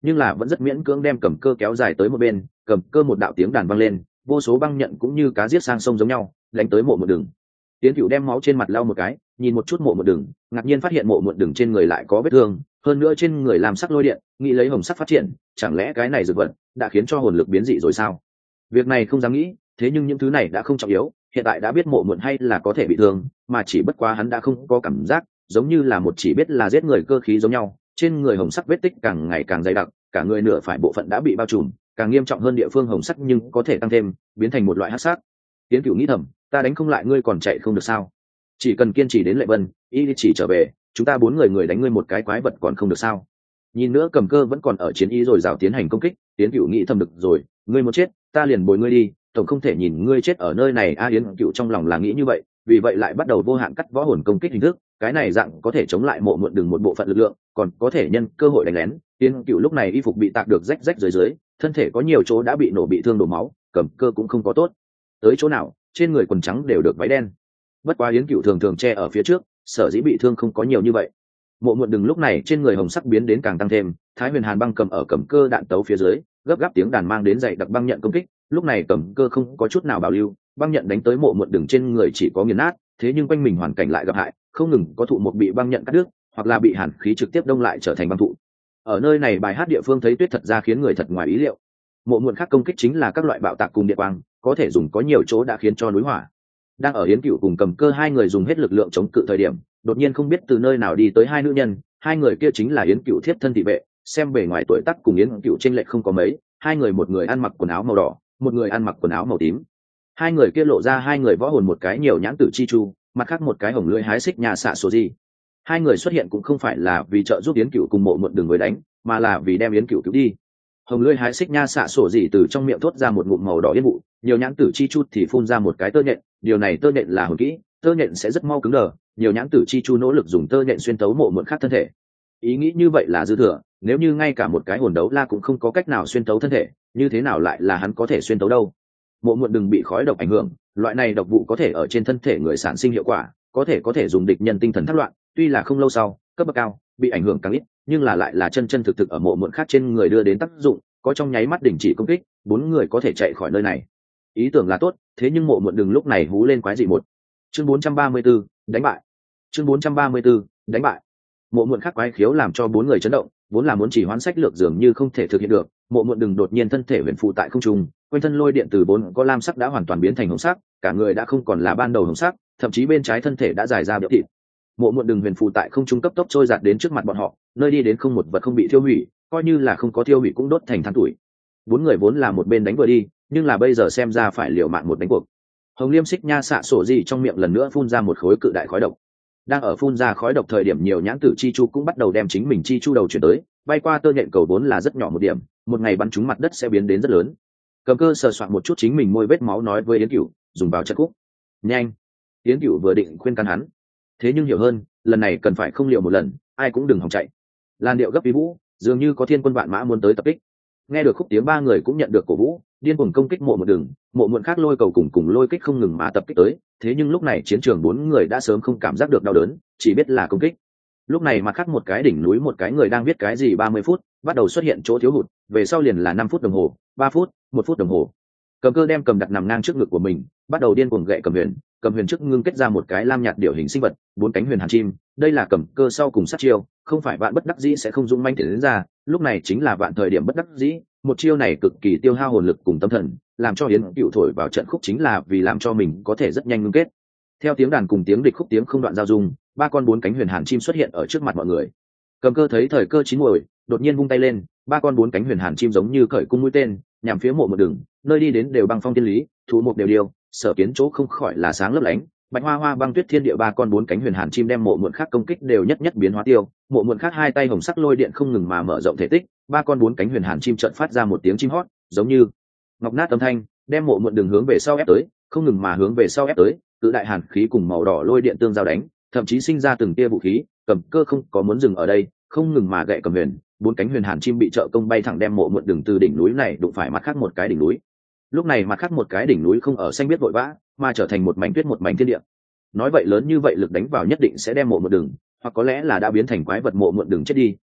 Speaker 1: nhưng là vẫn rất miễn cưỡng đem cầm cơ kéo dài tới một bên. Cầm cơ một đạo tiếng đàn vang lên, vô số băng nhận cũng như cá giết sang sông giống nhau đánh tới Mộ Mượn Đường. Tiến Cửu đem máu trên mặt lau một cái, nhìn một chút Mộ Mượn Đường, ngạc nhiên phát hiện Mộ Mượn Đường trên người lại có vết thương, hơn nữa trên người làm sắc lôi điện, nghĩ lấy hồng sắc phát triển, chẳng lẽ cái này dược vật đã khiến cho hồn lực biến dị rồi sao? Việc này không dám nghĩ, thế nhưng những thứ này đã không trọng yếu, hiện tại đã biết Mộ Mượn hay là có thể bị thương, mà chỉ bất quá hắn đã không có cảm giác, giống như là một chỉ biết là giết người cơ khí giống nhau, trên người hồng sắc vết tích càng ngày càng dày đặc, cả người nửa phải bộ phận đã bị bao trùm, càng nghiêm trọng hơn địa phương hồng sắc nhưng có thể tăng thêm, biến thành một loại hắc sắc. Tiến Cửu nghĩ thầm, ta đánh không lại ngươi còn chạy không được sao? Chỉ cần kiên trì đến Lệ Vân, y chỉ trở về, chúng ta 4 người đánh ngươi một cái quái vật còn không được sao? Nhìn nữa cầm cơ vẫn còn ở chiến ý rồi rào tiến hành công kích, Tiến Cửu nghĩ thầm được rồi, ngươi muốn chết, ta liền bồi ngươi đi, tổng không thể nhìn ngươi chết ở nơi này a. Yến Cửu trong lòng là nghĩ như vậy, vì vậy lại bắt đầu vô hạn cắt võ hồn công kích hình thức, cái này dạng có thể chống lại Mộ Mượn Đường một bộ phận lực lượng, còn có thể nhân cơ hội đánh lén. Yến Cửu lúc này y phục bị tạc được rách rách dưới, thân thể có nhiều chỗ đã bị nổ bị thương đổ máu, cầm cơ cũng không có tốt tới chỗ nào, trên người quần trắng đều được váy đen. Bất quá Yến Cửu thường thường che ở phía trước, sở dĩ bị thương không có nhiều như vậy. Mộ Mượn Đường lúc này trên người hồng sắc biến đến càng tăng thêm, Thái Huyền Hàn băng cầm ở cầm cơ đạn tấu phía dưới, gấp gáp tiếng đàn mang đến dày đặc băng nhận công kích, lúc này cầm cơ không có chút nào bảo lưu, băng nhận đánh tới Mộ Mượn Đường trên người chỉ có nghiền nát, thế nhưng quanh mình hoàn cảnh lại gặp hại, không ngừng có thụ một bị băng nhận cắt đứt, hoặc là bị hàn khí trực tiếp đông lại trở thành băng thụ. Ở nơi này bài hát địa phương thấy tuyết thật ra khiến người thật ngoài ý liệu. Mộ Mượn khác công kích chính là các loại bạo tạc cùng địa quang, có thể dùng có nhiều chỗ đã khiến cho núi hỏa. Đang ở Yến Cửu cùng cầm cơ hai người dùng hết lực lượng chống cự thời điểm, đột nhiên không biết từ nơi nào đi tới hai nữ nhân, hai người kia chính là Yến Cửu thiếp thân thị vệ, xem bề ngoài tuổi tác cùng Yến Cửu chênh lệch không có mấy, hai người một người ăn mặc quần áo màu đỏ, một người ăn mặc quần áo màu tím. Hai người kia lộ ra hai người võ hồn một cái nhiều nhãn tử chi chu, mặt khác một cái hồng lưỡi hái xích nhà xạ số gì. Hai người xuất hiện cũng không phải là vì trợ giúp Yến Cửu cùng Mộ Mượn Đường người đánh, mà là vì đem Yến Cửu cứu đi. Hồng lưỡi hái xích nha xạ sổ gì từ trong miệng thốt ra một ngụm màu đỏ yên vụ, nhiều nhãn tử chi chu thì phun ra một cái tơ nhện, điều này tơ nhện là hồn kỹ, tơ nhện sẽ rất mau cứng đờ, nhiều nhãn tử chi chu nỗ lực dùng tơ nhện xuyên tấu Mộ Mượn khác thân thể. Ý nghĩ như vậy là dư thừa, nếu như ngay cả một cái hồn đấu la cũng không có cách nào xuyên tấu thân thể, như thế nào lại là hắn có thể xuyên tấu đâu? Mộ Mượn đừng bị khói độc ảnh hưởng, loại này độc vụ có thể ở trên thân thể người sản sinh hiệu quả, có thể dùng địch nhân tinh thần thất loạn, tuy là không lâu sau, cấp bậc cao, bị ảnh hưởng càng ít, nhưng là lại là chân chân thực thực ở Mộ Mượn khác trên người đưa đến tác dụng, có trong nháy mắt đình chỉ công kích, 4 người có thể chạy khỏi nơi này. Ý tưởng là tốt, thế nhưng Mộ Mượn đừng lúc này hú lên quái dị một. Chương 434, đánh bại. Chương 434, đánh bại. Mộ Mượn khác quái khiếu làm cho 4 người chấn động, vốn là muốn chỉ hoán sách lược dường như không thể thực hiện được, Mộ Mượn đừng đột nhiên thân thể huyền phụ tại không trung, quanh thân lôi điện từ 4 có lam sắc đã hoàn toàn biến thành hồng sắc, cả người đã không còn là ban đầu hồng sắc, thậm chí bên trái thân thể đã dài ra biểu thịt. Mộ Mượn đừng huyền phụ tại không trung cấp tốc trôi giạt đến trước mặt bọn họ, nơi đi đến không một vật không bị thiêu hủy, coi như là không có thiêu hủy cũng đốt thành than tuổi. 4 người vốn là một bên đánh vừa đi, nhưng là bây giờ xem ra phải liều mạng một đánh cuộc. Hồng Liêm Xích Nha xạ sổ gì trong miệng lần nữa phun ra một khối cự đại khói độc. Đang ở phun ra khói độc thời điểm, nhiều nhãn tử chi chu cũng bắt đầu đem chính mình chi chu đầu chuyển tới, bay qua tơ nhện cầu vốn là rất nhỏ một điểm, một ngày bắn trúng mặt đất sẽ biến đến rất lớn. Cầm Cơ sờ soạn một chút chính mình môi vết máu nói với Yến Cửu, dùng vào chất khúc. Nhanh! Yến Cửu vừa định khuyên can hắn, thế nhưng hiểu hơn, lần này cần phải không liều một lần, ai cũng đừng hòng chạy. Làn điệu gấp bí vũ, dường như có thiên quân vạn mã muốn tới tập kích. Nghe được khúc tiếng, 3 người cũng nhận được cổ vũ, điên cuồng công kích Mộ Mượn đường, Mộ Mượn khác lôi cầu cùng lôi kích không ngừng mà tập kích tới, thế nhưng lúc này chiến trường 4 người đã sớm không cảm giác được đau đớn, chỉ biết là công kích. Lúc này mặt khác một cái đỉnh núi một cái người đang viết cái gì 30 phút, bắt đầu xuất hiện chỗ thiếu hụt, về sau liền là 5 phút đồng hồ, 3 phút, 1 phút đồng hồ. Cầm Cơ đem cầm đặt nằm ngang trước ngực của mình, bắt đầu điên cuồng gậy cầm huyền trước ngưng kết ra một cái lam nhạt điểu hình sinh vật, 4 cánh huyền hàn chim, đây là Cầm Cơ sau cùng sát chiêu, không phải vạn bất đắc dĩ sẽ không dũng manh tiến đến ra, lúc này chính là vạn thời điểm bất đắc dĩ, một chiêu này cực kỳ tiêu hao hồn lực cùng tâm thần, làm cho Yến Cửu thổi vào trận khúc chính là vì làm cho mình có thể rất nhanh ngưng kết. Theo tiếng đàn cùng tiếng địch khúc tiếng không đoạn giao dung, 3 con 4 cánh huyền hàn chim xuất hiện ở trước mặt mọi người. Cầm Cơ thấy thời cơ chín muồi, đột nhiên vung tay lên, 3 con 4 cánh huyền hàn chim giống như cởi cung mũi tên, nhằm phía Mộ Mượn đường, nơi đi đến đều băng phong thiên lý, thú mục đều điều, sở kiến chỗ không khỏi là sáng lấp lánh, bạch hoa hoa băng tuyết thiên địa. 3 con 4 cánh huyền hàn chim đem Mộ Mượn khác công kích đều nhất nhất biến hóa tiêu, Mộ Mượn khác hai tay hồng sắc lôi điện không ngừng mà mở rộng thể tích, 3 con 4 cánh huyền hàn chim chợt phát ra một tiếng chim hót, giống như ngọc nát âm thanh, đem Mộ Mượn đường hướng về sau ép tới, không ngừng mà hướng về sau ép tới, cự đại hàn khí cùng màu đỏ lôi điện tương giao đánh, thậm chí sinh ra từng tia vũ khí. Cầm Cơ không có muốn dừng ở đây, không ngừng mà gậy cầm huyền, 4 cánh huyền hàn chim bị trợ công bay thẳng đem Mộ Mượn đường từ đỉnh núi này đụng phải mặt khác một cái đỉnh núi. Lúc này mặt khác một cái đỉnh núi không ở xanh biết vội vã, mà trở thành một mảnh tuyết, một mảnh thiên địa. Nói vậy lớn như vậy lực đánh vào nhất định sẽ đem Mộ Mượn đường, hoặc có lẽ là đã biến thành quái vật Mộ Mượn đường chết đi,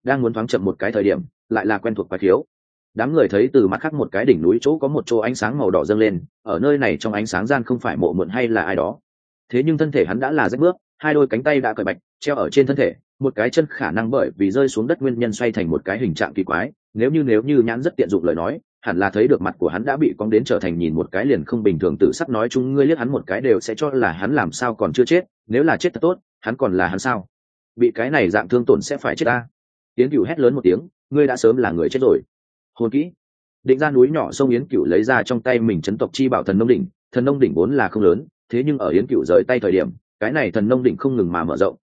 Speaker 1: đang muốn thoáng chậm một cái thời điểm lại là quen thuộc quái khiếu. Đám người thấy từ mặt khác một cái đỉnh núi chỗ có một chỗ ánh sáng màu đỏ dâng lên, ở nơi này trong ánh sáng gian không phải Mộ Mượn hay là ai đó, thế nhưng thân thể hắn đã là rách bước, hai đôi cánh tay đã cởi bạch treo ở trên thân thể, một cái chân khả năng bởi vì rơi xuống đất nguyên nhân xoay thành một cái hình trạng kỳ quái, nếu như nhãn rất tiện dụng lời nói hẳn là thấy được mặt của hắn đã bị cong đến trở thành nhìn một cái liền không bình thường, tự sắp nói chung ngươi liếc hắn một cái đều sẽ cho là hắn làm sao còn chưa chết, nếu là chết thật tốt, hắn còn là hắn sao, bị cái này dạng thương tổn sẽ phải chết ta. Yến Cửu hét lớn một tiếng, ngươi đã sớm là người chết rồi. Hồn kỹ. Định ra núi nhỏ sông Yến Cửu lấy ra trong tay mình chấn tộc chi bảo thần nông đỉnh, thần nông đỉnh vốn là không lớn, thế nhưng ở Yến Cửu rời tay thời điểm, cái này thần nông đỉnh không ngừng mà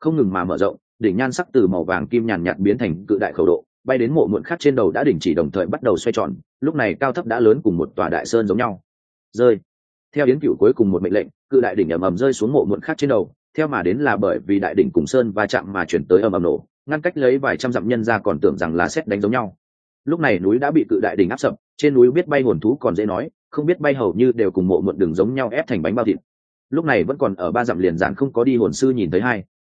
Speaker 1: mở rộng, đỉnh nhan sắc từ màu vàng kim nhàn nhạt biến thành cự đại khẩu độ, bay đến Mộ Mượn khác trên đầu đã đình chỉ đồng thời bắt đầu xoay tròn, lúc này cao thấp đã lớn cùng một tòa đại sơn giống nhau. Rơi. Theo Yến Cửu cuối cùng một mệnh lệnh, cự đại đỉnh ầm ầm rơi xuống Mộ Mượn khác trên đầu, theo mà đến là bởi vì đại đỉnh cùng sơn va chạm mà chuyển tới ầm ầm nổ, ngăn cách lấy vài trăm dặm nhân ra còn tưởng rằng là sét đánh giống nhau. Lúc này núi đã bị cự đại đỉnh áp sập, trên núi biết bay hồn thú còn dễ nói, không biết bay hầu như đều cùng Mộ Mượn đường giống nhau ép thành bánh bao thịt. Lúc này vẫn còn ở 3 dặm liền giản không có đi hồn sư nhìn thấy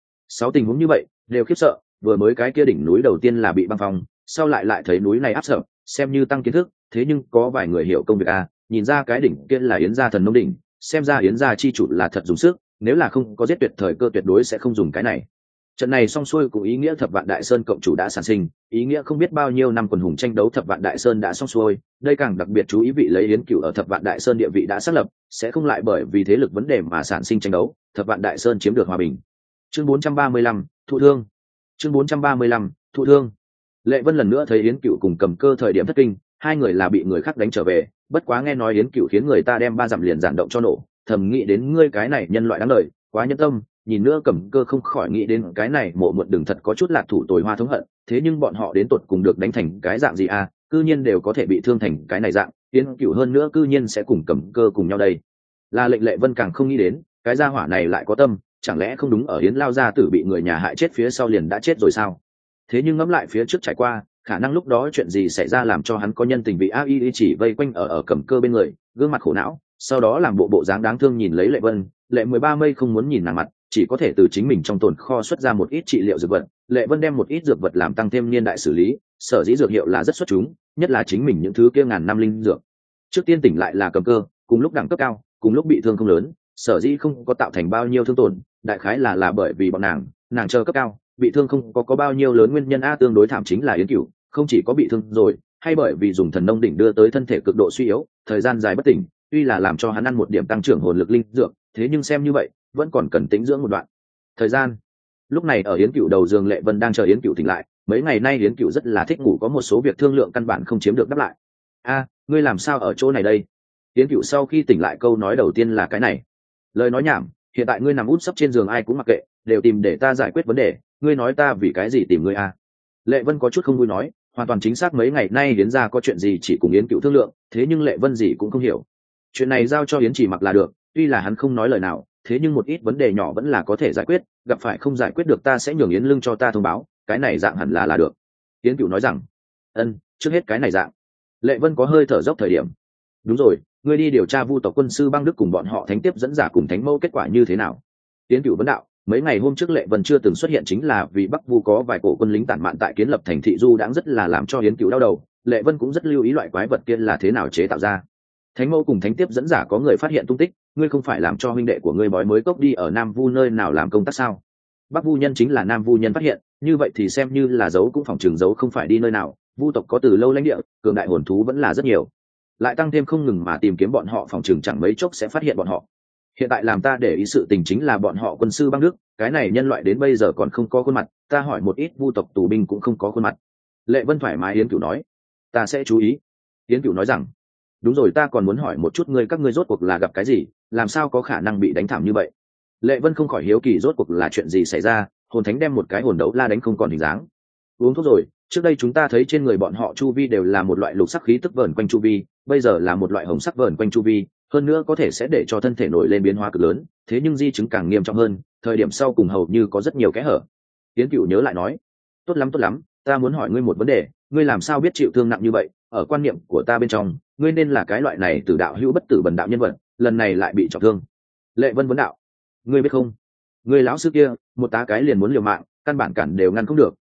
Speaker 1: 6 tình huống như vậy đều khiếp sợ, vừa mới cái kia đỉnh núi đầu tiên là bị băng phong, sau lại thấy núi này áp sập, xem như tăng kiến thức, thế nhưng có vài người hiểu công việc nhìn ra cái đỉnh kia là Yến gia thần nông đỉnh, xem ra Yến gia chi chủ là thật dùng sức, nếu là không có giết tuyệt thời cơ tuyệt đối sẽ không dùng cái này. Trận này xong xuôi cũng ý nghĩa Thập Vạn Đại Sơn cộng chủ đã sản sinh, ý nghĩa không biết bao nhiêu năm quần hùng tranh đấu Thập Vạn Đại Sơn đã xong xuôi, đây càng đặc biệt chú ý vị lấy Yến Cửu ở Thập Vạn Đại Sơn địa vị đã xác lập, sẽ không lại bởi vì thế lực vấn đề mà sản sinh tranh đấu, Thập Vạn Đại Sơn chiếm được hòa bình. Chương 435, thụ thương. Chương 435, thụ thương. Lệ Vân lần nữa thấy Yến Cửu cùng Cầm Cơ thời điểm thất kinh, hai người là bị người khác đánh trở về, bất quá nghe nói Yến Cửu khiến người ta đem 3 dặm liền giản động cho nổ, thầm nghĩ đến ngươi cái này nhân loại đáng lời, quá nhân tâm, nhìn nữa Cầm Cơ không khỏi nghĩ đến cái này Mộ Mượn đừng thật có chút lạc thủ tồi hoa thống hận, thế nhưng bọn họ đến tột cùng được đánh thành cái dạng gì cư nhiên đều có thể bị thương thành cái này dạng, Yến Cửu hơn nữa cư nhiên sẽ cùng Cầm Cơ cùng nhau đây. Là lệnh Lệ Vân càng không nghĩ đến, cái gia hỏa này lại có tâm, chẳng lẽ không đúng ở Yến lao gia tử bị người nhà hại chết phía sau liền đã chết rồi sao? Thế nhưng ngẫm lại phía trước trải qua, khả năng lúc đó chuyện gì xảy ra làm cho hắn có nhân tình vị ai chỉ vây quanh ở Cầm Cơ bên người, gương mặt khổ não, sau đó làm bộ dáng đáng thương nhìn lấy Lệ Vân, Lệ 13 mây không muốn nhìn nàng mặt, chỉ có thể từ chính mình trong tồn kho xuất ra một ít trị liệu dược vật, Lệ Vân đem một ít dược vật làm tăng thêm niên đại xử lý, sở dĩ dược hiệu là rất xuất chúng, nhất là chính mình những thứ kia ngàn năm linh dược. Trước tiên tỉnh lại là Cầm Cơ, cùng lúc đẳng cấp cao, cùng lúc bị thương không lớn, sở dĩ không có tạo thành bao nhiêu thương tổn, đại khái là bởi vì bọn nàng chờ cấp cao, bị thương không có bao nhiêu lớn nguyên nhân tương đối thảm chính là Yến Cửu, không chỉ có bị thương rồi, hay bởi vì dùng thần nông đỉnh đưa tới thân thể cực độ suy yếu, thời gian dài bất tỉnh, tuy là làm cho hắn ăn một điểm tăng trưởng hồn lực linh dược, thế nhưng xem như vậy, vẫn còn cần tĩnh dưỡng một đoạn thời gian. Lúc này ở Yến Cửu đầu giường Lệ Vân đang chờ Yến Cửu tỉnh lại, mấy ngày nay Yến Cửu rất là thích ngủ, có một số việc thương lượng căn bản không chiếm được đáp lại. Ngươi làm sao ở chỗ này đây? Yến Cửu sau khi tỉnh lại câu nói đầu tiên là cái này. Lời nói nhảm, hiện tại ngươi nằm út sấp trên giường ai cũng mặc kệ, đều tìm để ta giải quyết vấn đề, ngươi nói ta vì cái gì tìm ngươi Lệ Vân có chút không vui nói, hoàn toàn chính xác mấy ngày nay Yến gia có chuyện gì chỉ cùng Yến Cửu thương lượng, thế nhưng Lệ Vân gì cũng không hiểu. Chuyện này giao cho Yến Chỉ Mặc là được, tuy là hắn không nói lời nào, thế nhưng một ít vấn đề nhỏ vẫn là có thể giải quyết, gặp phải không giải quyết được ta sẽ nhường Yến Lưng cho ta thông báo, cái này dạng hẳn là được. Yến Cửu nói rằng, trước hết cái này dạng. Lệ Vân có hơi thở dốc thời điểm. Đúng rồi, ngươi đi điều tra Vu tộc quân sư Băng Đức cùng bọn họ thánh tiếp dẫn giả cùng thánh mẫu kết quả như thế nào? Yến Cửu vấn đạo, mấy ngày hôm trước Lệ Vân chưa từng xuất hiện chính là vì Bắc Vu có vài cổ quân lính tản mạn tại kiến lập thành thị Du đáng rất là làm cho Yến Cửu đau đầu, Lệ Vân cũng rất lưu ý loại quái vật kia là thế nào chế tạo ra. Thánh mẫu cùng thánh tiếp dẫn giả có người phát hiện tung tích, ngươi không phải làm cho huynh đệ của ngươi bói mới cốc đi ở Nam Vu nơi nào làm công tác sao? Bắc Vu nhân chính là Nam Vu nhân phát hiện, như vậy thì xem như là giấu cũng phòng trường giấu không phải đi nơi nào, Vu tộc có từ lâu lãnh địa, cường đại hồn thú vẫn là rất nhiều. Lại tăng thêm không ngừng mà tìm kiếm bọn họ phòng trường chẳng mấy chốc sẽ phát hiện bọn họ. Hiện tại làm ta để ý sự tình chính là bọn họ quân sư Băng Đức, cái này nhân loại đến bây giờ còn không có khuôn mặt, ta hỏi một ít Vu tộc tù binh cũng không có khuôn mặt. Lệ Vân thoải mái Yến Cửu nói, ta sẽ chú ý. Yến Cửu nói rằng, đúng rồi, ta còn muốn hỏi một chút các ngươi rốt cuộc là gặp cái gì, làm sao có khả năng bị đánh thảm như vậy? Lệ Vân không khỏi hiếu kỳ rốt cuộc là chuyện gì xảy ra, hồn thánh đem một cái hồn đấu la đánh không còn hình dáng. Uống thuốc rồi, trước đây chúng ta thấy trên người bọn họ chu vi đều là một loại lục sắc khí tức vờn quanh chu vi, bây giờ là một loại hồng sắc vờn quanh chu vi, hơn nữa có thể sẽ để cho thân thể nổi lên biến hóa cực lớn, thế nhưng di chứng càng nghiêm trọng hơn, thời điểm sau cùng hầu như có rất nhiều kẽ hở. Tiến Cửu nhớ lại nói, tốt lắm, ta muốn hỏi ngươi một vấn đề, ngươi làm sao biết chịu thương nặng như vậy? Ở quan niệm của ta bên trong, ngươi nên là cái loại này tử đạo hữu bất tử bần đạo nhân vật, lần này lại bị trọng thương. Lệ Vân vấn đạo, ngươi biết không? Ngươi lão sư kia, một tá cái liền muốn liều mạng, căn bản cản đều ngăn không được,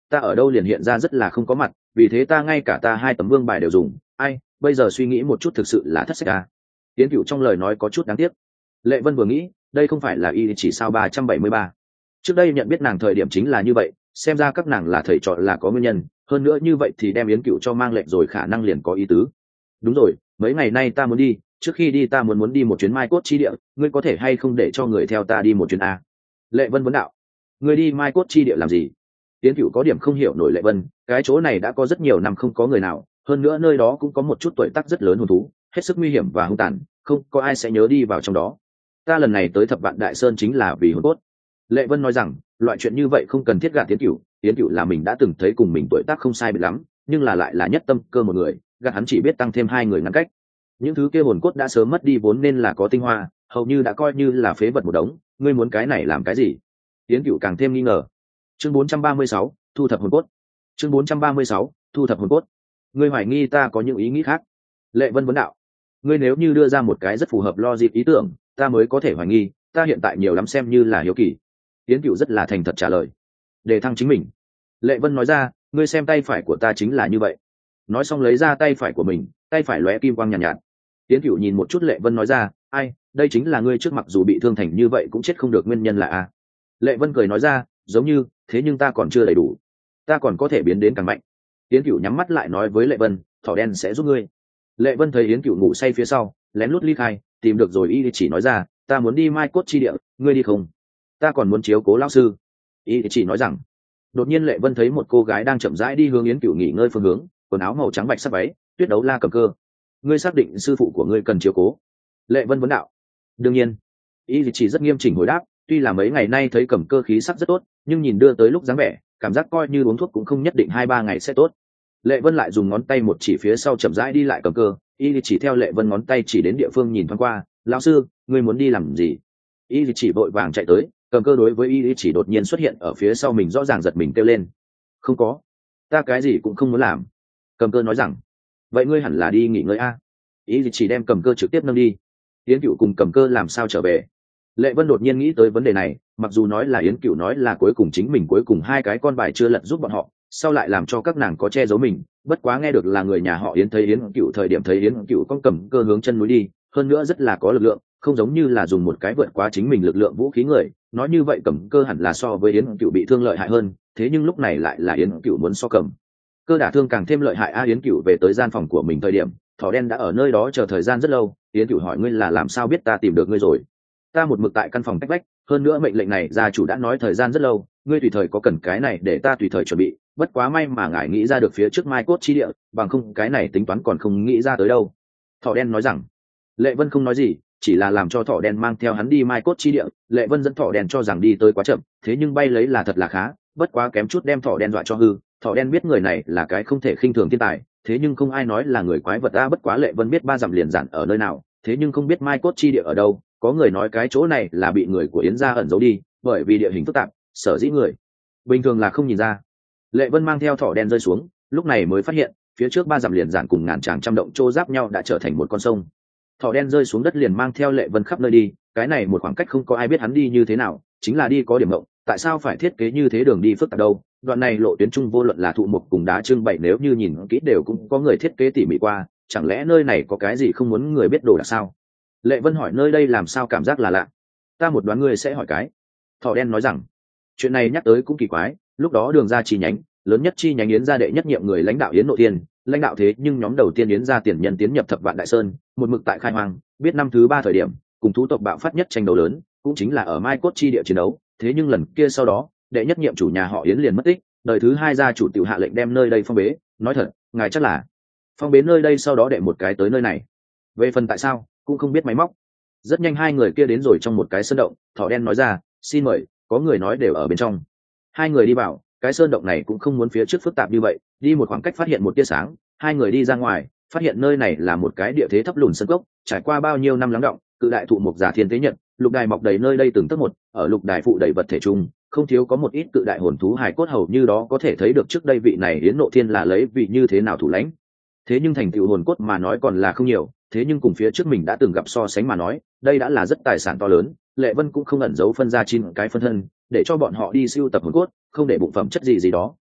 Speaker 1: ta ở đâu liền hiện ra rất là không có mặt, vì thế ta ngay cả ta 2 tấm vương bài đều dùng. Ai, bây giờ suy nghĩ một chút thực sự là thất sách à. Tiến Cựu trong lời nói có chút đáng tiếc. Lệ Vân vừa nghĩ, đây không phải là y chỉ sao 373. Trước đây nhận biết nàng thời điểm chính là như vậy, xem ra các nàng là thầy trò là có nguyên nhân, hơn nữa như vậy thì đem Yến Cựu cho mang lệnh rồi khả năng liền có ý tứ. Đúng rồi, mấy ngày nay ta muốn đi, trước khi đi ta muốn đi một chuyến Mai Cốt chi địa, ngươi có thể hay không để cho người theo ta đi một chuyến a? Lệ Vân vấn đạo. Ngươi đi Mai Cốt chi địa làm gì? Tiến Cựu có điểm không hiểu nổi Lệ Vân, cái chỗ này đã có rất nhiều năm không có người nào, hơn nữa nơi đó cũng có một chút tuổi tác rất lớn hồn thú, hết sức nguy hiểm và hung tàn, không có ai sẽ nhớ đi vào trong đó. Ta lần này tới Thập Vạn Đại Sơn chính là vì hồn cốt. Lệ Vân nói rằng, loại chuyện như vậy không cần thiết gạt Tiến Cựu, Tiến Cựu là mình đã từng thấy cùng mình tuổi tác không sai biệt lắm, nhưng lại là nhất tâm cơ một người, gạt hắn chỉ biết tăng thêm 2 người ngăn cách. Những thứ kia hồn cốt đã sớm mất đi vốn nên là có tinh hoa, hầu như đã coi như là phế vật một đống, ngươi muốn cái này làm cái gì? Tiến Cựu càng thêm nghi ngờ. Chương 436, thu thập hồn cốt. Chương 436, thu thập hồn cốt. Ngươi hoài nghi ta có những ý nghĩ khác? Lệ Vân vấn đạo. Ngươi nếu như đưa ra một cái rất phù hợp logic ý tưởng, ta mới có thể hoài nghi, ta hiện tại nhiều lắm xem như là hiếu kỳ. Tiến Cựu rất là thành thật trả lời. Để thăng chính mình. Lệ Vân nói ra, ngươi xem tay phải của ta chính là như vậy. Nói xong lấy ra tay phải của mình, tay phải lóe kim quang nhàn nhạt. Tiến Cựu nhìn một chút Lệ Vân nói ra, ai, đây chính là ngươi trước mặc dù bị thương thành như vậy cũng chết không được nguyên nhân là a? Lệ Vân cười nói ra, giống như, thế nhưng ta còn chưa đầy đủ, ta còn có thể biến đến càng mạnh. Tiến Cựu nhắm mắt lại nói với Lệ Vân, thỏ đen sẽ giúp ngươi. Lệ Vân thấy Yến Cựu ngủ say phía sau, lén lút ly khai, tìm được rồi y chỉ nói ra, ta muốn đi Mai Cốt chi địa, ngươi đi không? Ta còn muốn chiếu cố lão sư. Y chỉ nói rằng. Đột nhiên Lệ Vân thấy một cô gái đang chậm rãi đi hướng Yến Cựu nghỉ ngơi phương hướng, quần áo màu trắng bạch sắc váy, Tuyết Đấu La Cầm Cơ. Ngươi xác định sư phụ của ngươi cần chiếu cố? Lệ Vân vấn đạo. Đương nhiên. Y chỉ rất nghiêm chỉnh hồi đáp, tuy là mấy ngày nay thấy Cầm Cơ khí sắc rất tốt, nhưng nhìn đưa tới lúc dáng vẻ, cảm giác coi như uống thuốc cũng không nhất định 2-3 ngày sẽ tốt. Lệ Vân lại dùng ngón tay một chỉ phía sau chậm rãi đi lại Cầm Cơ, y chỉ theo Lệ Vân ngón tay chỉ đến địa phương nhìn thoáng qua, lão sư, ngươi muốn đi làm gì? Y chỉ vội vàng chạy tới, Cầm Cơ đối với y chỉ đột nhiên xuất hiện ở phía sau mình rõ ràng giật mình kêu lên. Không có, ta cái gì cũng không muốn làm. Cầm Cơ nói rằng. Vậy ngươi hẳn là đi nghỉ ngơi a. Y chỉ đem Cầm Cơ trực tiếp nâng đi. Yến Cựu cùng Cầm Cơ làm sao trở về? Lệ Vân đột nhiên nghĩ tới vấn đề này, mặc dù nói là Yến Cựu nói là cuối cùng chính mình cuối cùng 2 cái con bài chưa lật giúp bọn họ, sau lại làm cho các nàng có che giấu mình, bất quá nghe được là người nhà họ Yến thấy Yến Cựu thời điểm thấy Yến Cựu con Cầm Cơ hướng chân núi đi, hơn nữa rất là có lực lượng, không giống như là dùng một cái vượt quá chính mình lực lượng vũ khí người, nói như vậy Cầm Cơ hẳn là so với Yến Cựu bị thương lợi hại hơn, thế nhưng lúc này lại là Yến Cựu muốn so Cầm Cơ đả thương càng thêm lợi hại. Yến Cựu về tới gian phòng của mình thời điểm, thỏ đen đã ở nơi đó chờ thời gian rất lâu. Yến Cựu hỏi, ngươi là làm sao biết ta tìm được ngươi rồi? Ta một mực tại căn phòng cách vách, hơn nữa mệnh lệnh này gia chủ đã nói thời gian rất lâu, ngươi tùy thời có cần cái này để ta tùy thời chuẩn bị, bất quá may mà ngài nghĩ ra được phía trước Mai Cốt chi địa, bằng không cái này tính toán còn không nghĩ ra tới đâu. Thỏ đen nói rằng. Lệ Vân không nói gì, chỉ là làm cho thỏ đen mang theo hắn đi Mai Cốt chi địa. Lệ Vân dẫn thỏ đen cho rằng đi tới quá chậm, thế nhưng bay lấy là thật là khá, bất quá kém chút đem thỏ đen dọa cho hư. Thỏ đen biết người này là cái không thể khinh thường thiên tài, thế nhưng không ai nói là người quái vật a. Bất quá Lệ Vân biết 3 dặm liền giản ở nơi nào, thế nhưng không biết Mai Cốt chi địa ở đâu. Có người nói cái chỗ này là bị người của Yến gia ẩn giấu đi, bởi vì địa hình phức tạp, sở dĩ người bình thường là không nhìn ra. Lệ Vân mang theo thỏ đen rơi xuống, lúc này mới phát hiện phía trước 3 dặm liền giản cùng ngàn tràng trăm động trô giáp nhau đã trở thành một con sông. Thỏ đen rơi xuống đất liền mang theo Lệ Vân khắp nơi đi, cái này một khoảng cách không có ai biết hắn đi như thế nào, chính là đi có điểm mộng, tại sao phải thiết kế như thế đường đi phức tạp đâu? Đoạn này lộ tuyến trung vô luận là thụ mục cùng đá trưng bày nếu như nhìn kỹ đều cũng có người thiết kế tỉ mỉ qua, chẳng lẽ nơi này có cái gì không muốn người biết đồ là sao? Lệ Vân hỏi, nơi đây làm sao cảm giác là lạ? Ta một đoán ngươi sẽ hỏi cái. Thỏ đen nói rằng, chuyện này nhắc tới cũng kỳ quái, lúc đó đường ra chi nhánh lớn nhất chi nhánh Yến gia đệ nhất nhiệm người lãnh đạo Yến Nội Thiên, lãnh đạo thế nhưng nhóm đầu tiên Yến gia tiền nhân tiến nhập Thập Vạn Đại Sơn, một mực tại khai hoang, biết năm thứ 3 thời điểm, cùng thú tộc bạo phát nhất tranh đấu lớn, cũng chính là ở Mai Cốt chi địa chiến đấu, thế nhưng lần kia sau đó, đệ nhất nhiệm chủ nhà họ Yến liền mất tích, đời thứ 2 gia chủ tiểu hạ lệnh đem nơi đây phong bế, nói thật, ngài chắc là phong bế nơi đây sau đó đệ một cái tới nơi này. Về phần tại sao, cũng không biết máy móc. Rất nhanh 2 người kia đến rồi trong một cái sơn động, thỏ đen nói ra, xin mời, có người nói đều ở bên trong. 2 người đi vào, cái sơn động này cũng không muốn phía trước phức tạp như vậy, đi một khoảng cách phát hiện một tia sáng, 2 người đi ra ngoài, phát hiện nơi này là một cái địa thế thấp lùn sân cốc, trải qua bao nhiêu năm lắng đọng, cự đại thụ mục giả thiên tế nhật, lục đài mọc đầy nơi đây từng tấc một, ở lục đài phụ đầy vật thể chung, không thiếu có một ít cự đại hồn thú hài cốt, hầu như đó có thể thấy được trước đây vị này Yến Nộ Thiên là lấy vị như thế nào thủ lãnh. Thế nhưng thành tựu hồn cốt mà nói còn là không nhiều, thế nhưng cùng phía trước mình đã từng gặp so sánh mà nói, đây đã là rất tài sản to lớn. Lệ Vân cũng không ẩn giấu phân ra 9 cái phân thân, để cho bọn họ đi sưu tập hồn cốt, không để bụng phẩm chất gì gì đó,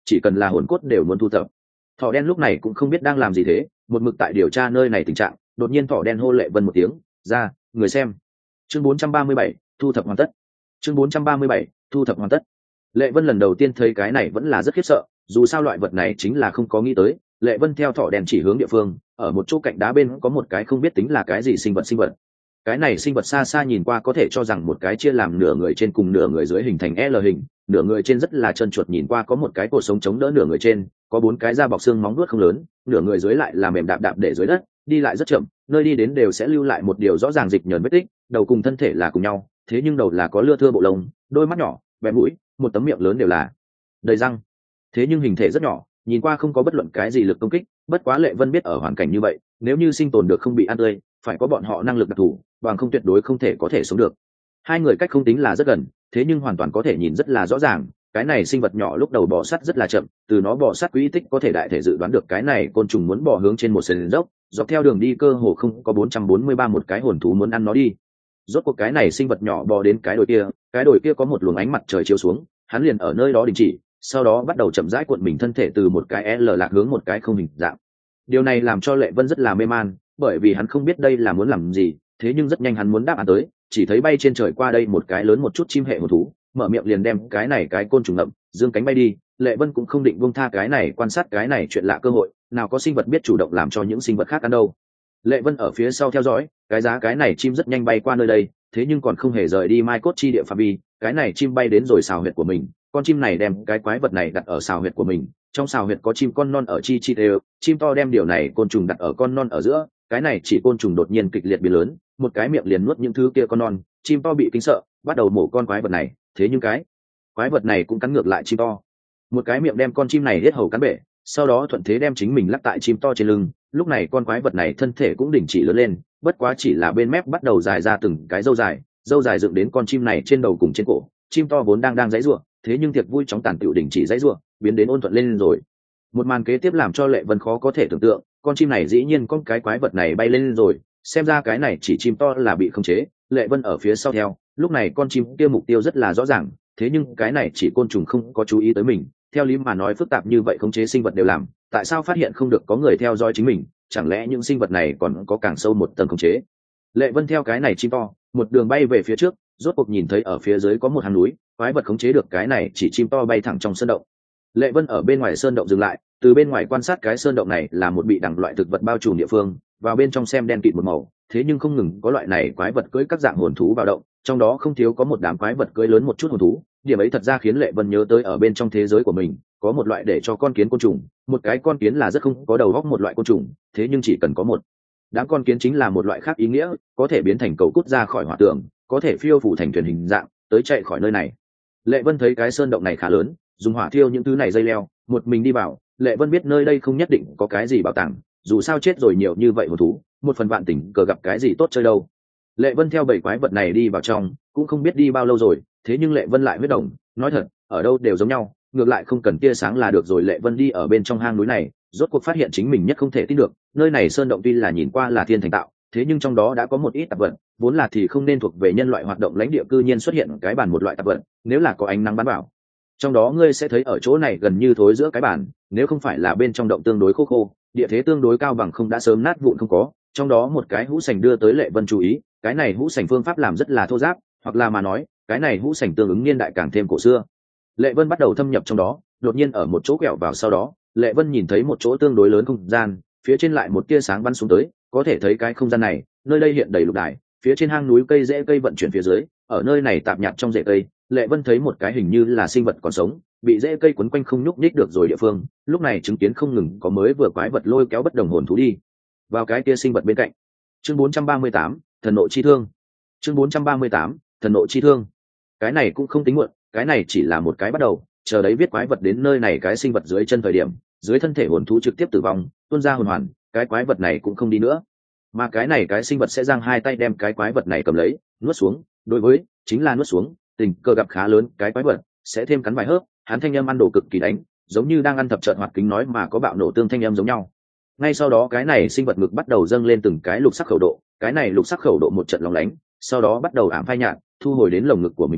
Speaker 1: chỉ cần là hồn cốt đều muốn thu thập. Thỏ đen lúc này cũng không biết đang làm gì thế, một mực tại điều tra nơi này tình trạng. Đột nhiên thỏ đen hô Lệ Vân một tiếng, ra, người xem. Chương 437, thu thập hoàn tất. Chương 437, thu thập hoàn tất. Lệ Vân lần đầu tiên thấy cái này vẫn là rất khiếp sợ, dù sao loại vật này chính là không có nghĩ tới. Lệ Vân theo thỏ đen chỉ hướng địa phương, ở một chỗ cạnh đá bên có một cái không biết tính là cái gì sinh vật. Cái này sinh vật xa xa nhìn qua có thể cho rằng một cái chia làm nửa người trên cùng nửa người dưới hình thành L hình, nửa người trên rất là trơn chuột, nhìn qua có một cái cột sống chống đỡ nửa người trên, có 4 cái da bọc xương móng vuốt không lớn, nửa người dưới lại là mềm đạp đạp để dưới đất, đi lại rất chậm, nơi đi đến đều sẽ lưu lại một điều rõ ràng dịch nhờn vết tích, đầu cùng thân thể là cùng nhau, thế nhưng đầu là có lưa thưa bộ lông, đôi mắt nhỏ, bé mũi, một tấm miệng lớn đều là đầy răng. Thế nhưng hình thể rất nhỏ, nhìn qua không có bất luận cái gì lực công kích, bất quá Lệ Vân biết ở hoàn cảnh như vậy, nếu như sinh tồn được không bị ăn tươi, phải có bọn họ năng lực đặc thù, bằng không tuyệt đối không thể có thể sống được. Hai người cách không tính là rất gần, thế nhưng hoàn toàn có thể nhìn rất là rõ ràng, cái này sinh vật nhỏ lúc đầu bò sát rất là chậm, từ nó bò sát quỹ tích có thể đại thể dự đoán được cái này côn trùng muốn bò hướng trên một sườn dốc, dọc theo đường đi cơ hồ không có 443 một cái hồn thú muốn ăn nó đi. Rốt cuộc cái này sinh vật nhỏ bò đến cái đồi kia có một luồng ánh mặt trời chiếu xuống, hắn liền ở nơi đó đình chỉ, sau đó bắt đầu chậm rãi cuộn mình thân thể từ một cái L lạc hướng một cái không hình dạng. Điều này làm cho Lệ Vân rất là mê man, bởi vì hắn không biết đây là muốn làm gì, thế nhưng rất nhanh hắn muốn đáp án tới, chỉ thấy bay trên trời qua đây một cái lớn một chút chim hệ hồn thú, mở miệng liền đem cái này cái côn trùng ngậm, dương cánh bay đi. Lệ Vân cũng không định buông tha cái này quan sát cái này chuyện lạ cơ hội, nào có sinh vật biết chủ động làm cho những sinh vật khác ăn đâu. Lệ Vân ở phía sau theo dõi, cái này chim rất nhanh bay qua nơi đây, thế nhưng còn không hề rời đi mai cốt chi địa phạm vi, cái này chim bay đến rồi xào huyệt của mình, con chim này đem cái quái vật này đặt ở xào huyệt của mình, trong xào huyệt có chim con non ở chi đều, chim to đem điều này côn trùng đặt ở con non ở giữa, cái này chỉ côn trùng đột nhiên kịch liệt biến lớn, một cái miệng liền nuốt những thứ kia con non, chim to bị kinh sợ, bắt đầu mổ con quái vật này, thế nhưng cái quái vật này cũng cắn ngược lại chim to, một cái miệng đem con chim này hết hầu cắn bể, sau đó thuận thế đem chính mình lắc tại chim to trên lưng. Lúc này con quái vật này thân thể cũng đình chỉ lớn lên, bất quá chỉ là bên mép bắt đầu dài ra từng cái râu dài dựng đến con chim này trên đầu cùng trên cổ. Chim to vốn đang dãy ruộng, thế nhưng tiệc vui chóng tàn tựu đình chỉ dãy ruộng, biến đến ôn thuận lên rồi. Một màn kế tiếp làm cho Lệ Vân khó có thể tưởng tượng, con chim này dĩ nhiên con cái quái vật này bay lên rồi, xem ra cái này chỉ chim to là bị khống chế. Lệ Vân ở phía sau theo, lúc này con chim kia mục tiêu rất là rõ ràng, thế nhưng cái này chỉ côn trùng không có chú ý tới mình. Theo lý mà nói phức tạp như vậy khống chế sinh vật đều làm, tại sao phát hiện không được có người theo dõi chính mình, chẳng lẽ những sinh vật này còn có càng sâu một tầng khống chế. Lệ Vân theo cái này chim to một đường bay về phía trước, rốt cuộc nhìn thấy ở phía dưới có một hang núi, quái vật khống chế được cái này chỉ chim to bay thẳng trong sơn động. Lệ Vân ở bên ngoài sơn động dừng lại, từ bên ngoài quan sát cái sơn động này là một bị đẳng loại thực vật bao trùm địa phương, vào bên trong xem đen kịt một màu, thế nhưng không ngừng có loại này quái vật cưỡi các dạng hồn thú vào động, trong đó không thiếu có một đám quái vật cưỡi lớn một chút hồn thú. Điểm ấy thật ra khiến Lệ Vân nhớ tới ở bên trong thế giới của mình có một loại để cho con kiến côn trùng, một cái con kiến là rất không có đầu óc một loại côn trùng, thế nhưng chỉ cần có một đám con kiến chính là một loại khác ý nghĩa, có thể biến thành cầu cút ra khỏi hỏa tường, có thể phiêu phủ thành thuyền hình dạng tới chạy khỏi nơi này. Lệ Vân thấy cái sơn động này khá lớn, dùng hỏa thiêu những thứ này dây leo, một mình đi vào. Lệ Vân biết nơi đây không nhất định có cái gì bảo tàng, dù sao chết rồi nhiều như vậy hồn thú, một phần vạn tình cờ gặp cái gì tốt chơi đâu. Lệ Vân theo bảy quái vật này đi vào trong, cũng không biết đi bao lâu rồi, thế nhưng Lệ Vân lại huyết động, nói thật, ở đâu đều giống nhau, ngược lại không cần tia sáng là được rồi. Lệ Vân đi ở bên trong hang núi này, rốt cuộc phát hiện chính mình nhất không thể tin được, nơi này sơn động tuy là nhìn qua là thiên thành tạo, thế nhưng trong đó đã có một ít tạp vật, vốn là thì không nên thuộc về nhân loại hoạt động lãnh địa, cư nhiên xuất hiện cái bàn một loại tạp vật, nếu là có ánh nắng bắn vào trong đó ngươi sẽ thấy ở chỗ này gần như thối giữa cái bàn, nếu không phải là bên trong động tương đối khô, địa thế tương đối cao bằng không đã sớm nát vụn không có. Trong đó một cái hũ sành đưa tới Lệ Vân chú ý, cái này hũ sành phương pháp làm rất là thô ráp, hoặc là mà nói cái này hũ sành tương ứng niên đại càng thêm cổ xưa. Lệ Vân bắt đầu thâm nhập trong đó, đột nhiên ở một chỗ quẹo vào, sau đó Lệ Vân nhìn thấy một chỗ tương đối lớn không gian, phía trên lại một tia sáng bắn xuống tới, có thể thấy cái không gian này, nơi đây hiện đầy lục đài, phía trên hang núi cây rễ cây vận chuyển phía dưới, ở nơi này tạp nhạp trong rễ cây, Lệ Vân thấy một cái hình như là sinh vật còn sống, bị rễ cây quấn quanh không nhúc nhích được rồi địa phương, lúc này chứng kiến không ngừng có mới vừa quái vật lôi kéo bất đồng hồn thú đi vào cái kia sinh vật bên cạnh. Chương 438, thần nộ chi thương. Chương 438, thần nộ chi thương. Cái này cũng không tính muộn, cái này chỉ là một cái bắt đầu, chờ đấy viết quái vật đến nơi này cái sinh vật dưới chân thời điểm, dưới thân thể hồn thú trực tiếp tử vong, tuôn ra hồn hoàn, cái quái vật này cũng không đi nữa, mà cái này cái sinh vật sẽ giang hai tay đem cái quái vật này cầm lấy, nuốt xuống, đối với chính là nuốt xuống, tình cờ gặp khá lớn cái quái vật sẽ thêm cắn vài hớp, hắn thanh âm ăn đồ cực kỳ đánh, giống như đang ăn thập trợn hoạt kính nói mà có bạo nổ tương thanh âm giống nhau. Ngay sau đó cái này sinh vật ngực bắt đầu dâng lên từng cái lục sắc khẩu độ, cái này lục sắc khẩu độ một trận lóng lánh, sau đó bắt đầu ảm phai nhạt, thu hồi đến lồng ngực của mình chỗ,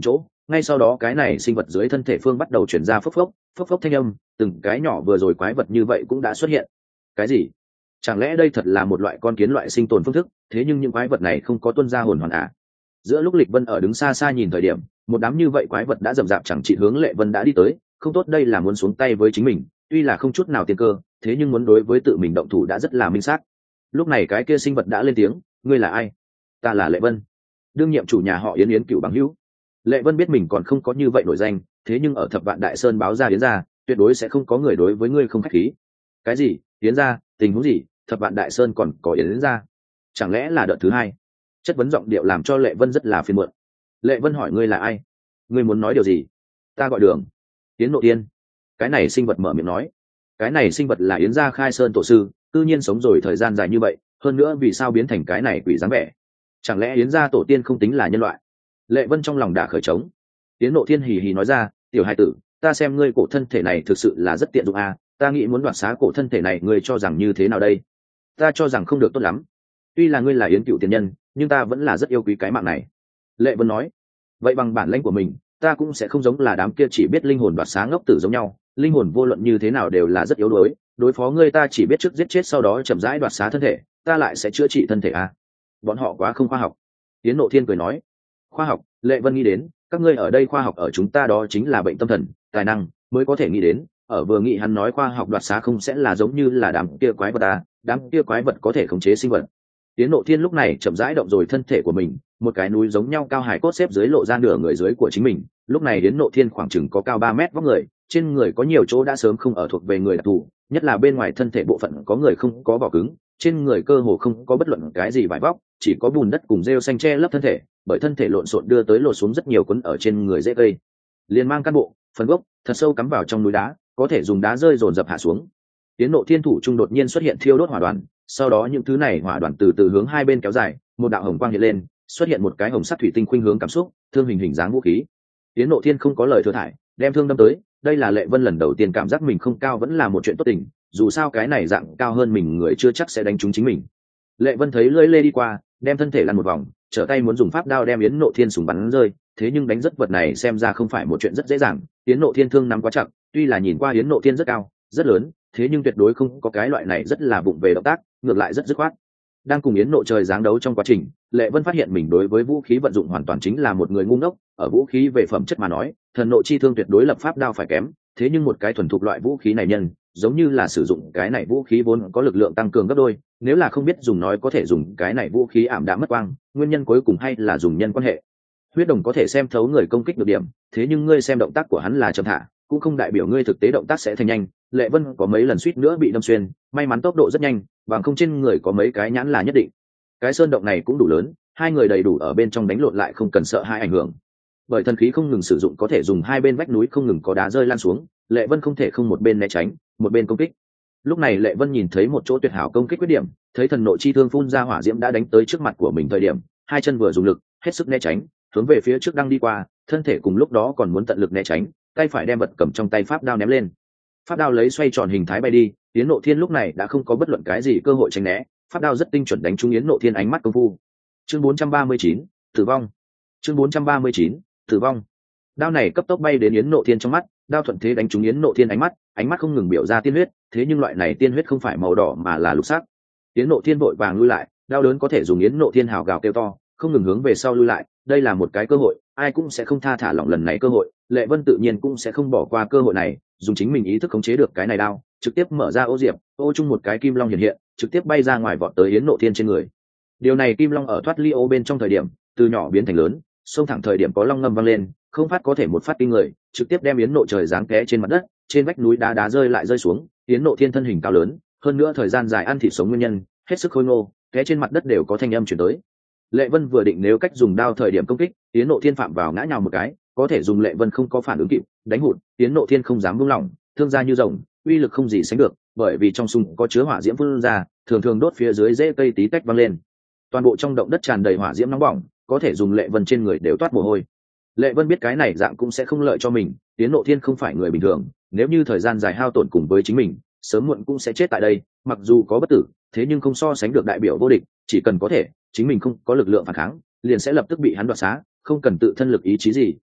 Speaker 1: ngay sau đó cái này sinh vật dưới thân thể phương bắt đầu chuyển ra phốc phốc thanh âm, từng cái nhỏ vừa rồi quái vật như vậy cũng đã xuất hiện. Cái gì? Chẳng lẽ đây thật là một loại con kiến loại sinh tồn phương thức? Thế nhưng những quái vật này không có tuân ra hồn hoàn à? Giữa lúc Lịch Vân ở đứng xa xa nhìn thời điểm, một đám như vậy quái vật đã rầm rạp chẳng trị hướng Lệ Vân đã đi tới, không tốt đây là muốn xuống tay với chính mình, tuy là không chút nào tiên cơ, thế nhưng muốn đối với tự mình động thủ đã rất là minh xác. Lúc này cái kia sinh vật đã lên tiếng, ngươi là ai? Ta là Lệ Vân, đương nhiệm chủ nhà họ Yến, Yến Cựu bằng hữu. Lệ Vân biết mình còn không có như vậy nổi danh, thế nhưng ở Thập Vạn Đại Sơn báo ra Yến gia, tuyệt đối sẽ không có người đối với ngươi không khách khí. Cái gì? Yến gia? Tình huống gì? Thập Vạn Đại Sơn còn có Yến gia? Chẳng lẽ là đợt thứ hai? Chất vấn giọng điệu làm cho Lệ Vân rất là phiền muộn. Lệ Vân hỏi, ngươi là ai? Ngươi muốn nói điều gì? Ta gọi Đường Yến Nộ Tiên. Cái này sinh vật mở miệng nói. Cái này sinh vật là Yến gia khai sơn tổ sư, tự nhiên sống rồi thời gian dài như vậy, hơn nữa vì sao biến thành cái này quỷ dáng vẻ? Chẳng lẽ Yến gia tổ tiên không tính là nhân loại? Lệ Vân trong lòng đã khởi trống. Yến Nộ Thiên hì hì nói ra, tiểu hai tử, ta xem ngươi cổ thân thể này thực sự là rất tiện dụng à, ta nghĩ muốn đoạt xá cổ thân thể này, ngươi cho rằng như thế nào đây? Ta cho rằng không được tốt lắm. Tuy là ngươi là Yến Cựu tiền nhân, nhưng ta vẫn là rất yêu quý cái mạng này. Lệ Vân nói. Vậy bằng bản lĩnh của mình, ta cũng sẽ không giống là đám kia chỉ biết linh hồn đoạt xá ngốc tử giống nhau, linh hồn vô luận như thế nào đều là rất yếu đuối, đối phó ngươi ta chỉ biết trước giết chết sau đó chậm rãi đoạt xá thân thể, ta lại sẽ chữa trị thân thể à? Bọn họ quá không khoa học. Yến Nộ Thiên cười nói. Khoa học? Lệ Vân nghĩ đến, các ngươi ở đây khoa học ở chúng ta đó chính là bệnh tâm thần, tài năng mới có thể nghĩ đến. Ở vừa nghĩ hắn nói khoa học đoạt xá không sẽ là giống như là đám kia quái vật à? Đám kia quái vật có thể khống chế sinh vật. Yến Nộ Thiên lúc này chậm rãi động rồi thân thể của mình, một cái núi giống nhau cao hải cốt xếp dưới lộ ra nửa người dưới của chính mình. Lúc này Yến Nộ Thiên khoảng chừng có cao 3 mét vóc người, trên người có nhiều chỗ đã sớm không ở thuộc về người đặc thù, nhất là bên ngoài thân thể bộ phận có người không có vỏ cứng, trên người cơ hồ không có bất luận cái gì vải vóc, chỉ có bùn đất cùng rêu xanh che lấp thân thể, bởi thân thể lộn xộn đưa tới lột xuống rất nhiều quấn ở trên người dễ cây. Liền mang căn bộ, phần gốc thật sâu cắm vào trong núi đá, có thể dùng đá rơi dồn dập hạ xuống. Yến Nộ Thiên thủ trung đột nhiên xuất hiện thiêu đốt hỏa đoàn, sau đó những thứ này hỏa đoàn từ từ hướng hai bên kéo dài, một đạo hồng quang hiện lên, xuất hiện một cái hồng sắt thủy tinh khuynh hướng cảm xúc, thương hình dáng vũ khí. Yến Nộ Thiên không có lời thừa thãi, đem thương đâm tới. Đây là Lệ Vân lần đầu tiên cảm giác mình không cao vẫn là một chuyện tốt tình, dù sao cái này dạng cao hơn mình người chưa chắc sẽ đánh trúng chính mình. Lệ Vân thấy lưỡi lê đi qua, đem thân thể lăn một vòng, trở tay muốn dùng pháp đao đem Yến Nộ Thiên súng bắn rơi, thế nhưng đánh rất vật này xem ra không phải một chuyện rất dễ dàng. Yến Nộ Thiên thương nắm quá chặt, tuy là nhìn qua Yến Nộ Thiên rất cao, rất lớn, thế nhưng tuyệt đối không có cái loại này rất là vụng về động tác, ngược lại rất dứt khoát. Đang cùng Yến Nộ trời giáng đấu trong quá trình, Lệ Vân phát hiện mình đối với vũ khí vận dụng hoàn toàn chính là một người ngu ngốc. Ở vũ khí về phẩm chất mà nói, thần nộ chi thương tuyệt đối lập pháp đao phải kém, thế nhưng một cái thuần thục loại vũ khí này nhân, giống như là sử dụng cái này vũ khí vốn có lực lượng tăng cường gấp đôi, nếu là không biết dùng nói có thể dùng cái này vũ khí ảm đạm mất quang, nguyên nhân cuối cùng hay là dùng nhân quan hệ. Huyết Đồng có thể xem thấu người công kích được điểm, thế nhưng ngươi xem động tác của hắn là chậm thả, cũng không đại biểu ngươi thực tế động tác sẽ thành nhanh. Lệ Vân có mấy lần suýt nữa bị đâm xuyên, may mắn tốc độ rất nhanh, bằng không trên người có mấy cái nhãn là nhất định. Cái sơn động này cũng đủ lớn, hai người đầy đủ ở bên trong đánh lộn lại không cần sợ hai ảnh hưởng. Bởi thần khí không ngừng sử dụng có thể dùng hai bên vách núi không ngừng có đá rơi lan xuống, Lệ Vân không thể không một bên né tránh, một bên công kích. Lúc này Lệ Vân nhìn thấy một chỗ tuyệt hảo công kích quyết điểm, thấy thần nộ chi thương phun ra hỏa diễm đã đánh tới trước mặt của mình thời điểm, hai chân vừa dùng lực, hết sức né tránh, hướng về phía trước đang đi qua, thân thể cùng lúc đó còn muốn tận lực né tránh, tay phải đem vật cầm trong tay pháp đao ném lên. Pháp đao lấy xoay tròn hình thái bay đi, Yến Nộ Thiên lúc này đã không có bất luận cái gì cơ hội tránh né, pháp đao rất tinh chuẩn đánh trúng Yến Nộ Thiên ánh mắt công phu. Chương 439, tử vong. Chương 439, tử vong. Đao này cấp tốc bay đến Yến Nộ Thiên trong mắt, đao thuận thế đánh trúng Yến Nộ Thiên ánh mắt không ngừng biểu ra tiên huyết, thế nhưng loại này tiên huyết không phải màu đỏ mà là lục sắc. Yến Nộ Thiên vội vàng lui lại, đao lớn có thể dùng Yến Nộ Thiên hào gào kêu to, không ngừng hướng về sau lui lại, đây là một cái cơ hội, ai cũng sẽ không tha thả lỏng lần này cơ hội, Lệ Vân tự nhiên cũng sẽ không bỏ qua cơ hội này, dùng chính mình ý thức khống chế được cái này đao, trực tiếp mở ra ô diệp, ô chung một cái kim long hiện hiện, trực tiếp bay ra ngoài vọt tới Yến Nộ Thiên trên người. Điều này kim long ở thoát ly ô bên trong thời điểm, từ nhỏ biến thành lớn, xông thẳng thời điểm có long ngâm vang lên, không phát có thể một phát kinh người, trực tiếp đem Yến Nộ trời giáng té trên mặt đất, trên vách núi đá rơi lại rơi xuống. Yến Nộ Thiên thân hình cao lớn, hơn nữa thời gian dài ăn thịt sống nguyên nhân, hết sức khôi ngô, té trên mặt đất đều có thanh âm truyền tới. Lệ Vân vừa định nếu cách dùng đao thời điểm công kích, Yến Nộ Thiên phạm vào ngã nhào một cái, có thể dùng Lệ Vân không có phản ứng kịp, đánh hụt, Yến Nộ Thiên không dám buông lỏng, thương ra như rồng, uy lực không gì sánh được, bởi vì trong súng có chứa hỏa diễm phun ra, thường thường đốt phía dưới rễ cây tí tách văng lên. Toàn bộ trong động đất tràn đầy hỏa diễm nóng bỏng, có thể dùng Lệ Vân trên người đều toát mồ hôi. Lệ Vân biết cái này dạng cũng sẽ không lợi cho mình, Yến Nộ Thiên không phải người bình thường, nếu như thời gian dài hao tổn cùng với chính mình, sớm muộn cũng sẽ chết tại đây, mặc dù có bất tử, thế nhưng không so sánh được đại biểu vô địch, chỉ cần có thể, chính mình không có lực lượng phản kháng, liền sẽ lập tức bị hắn đoạt xá, không cần tự thân lực ý chí gì,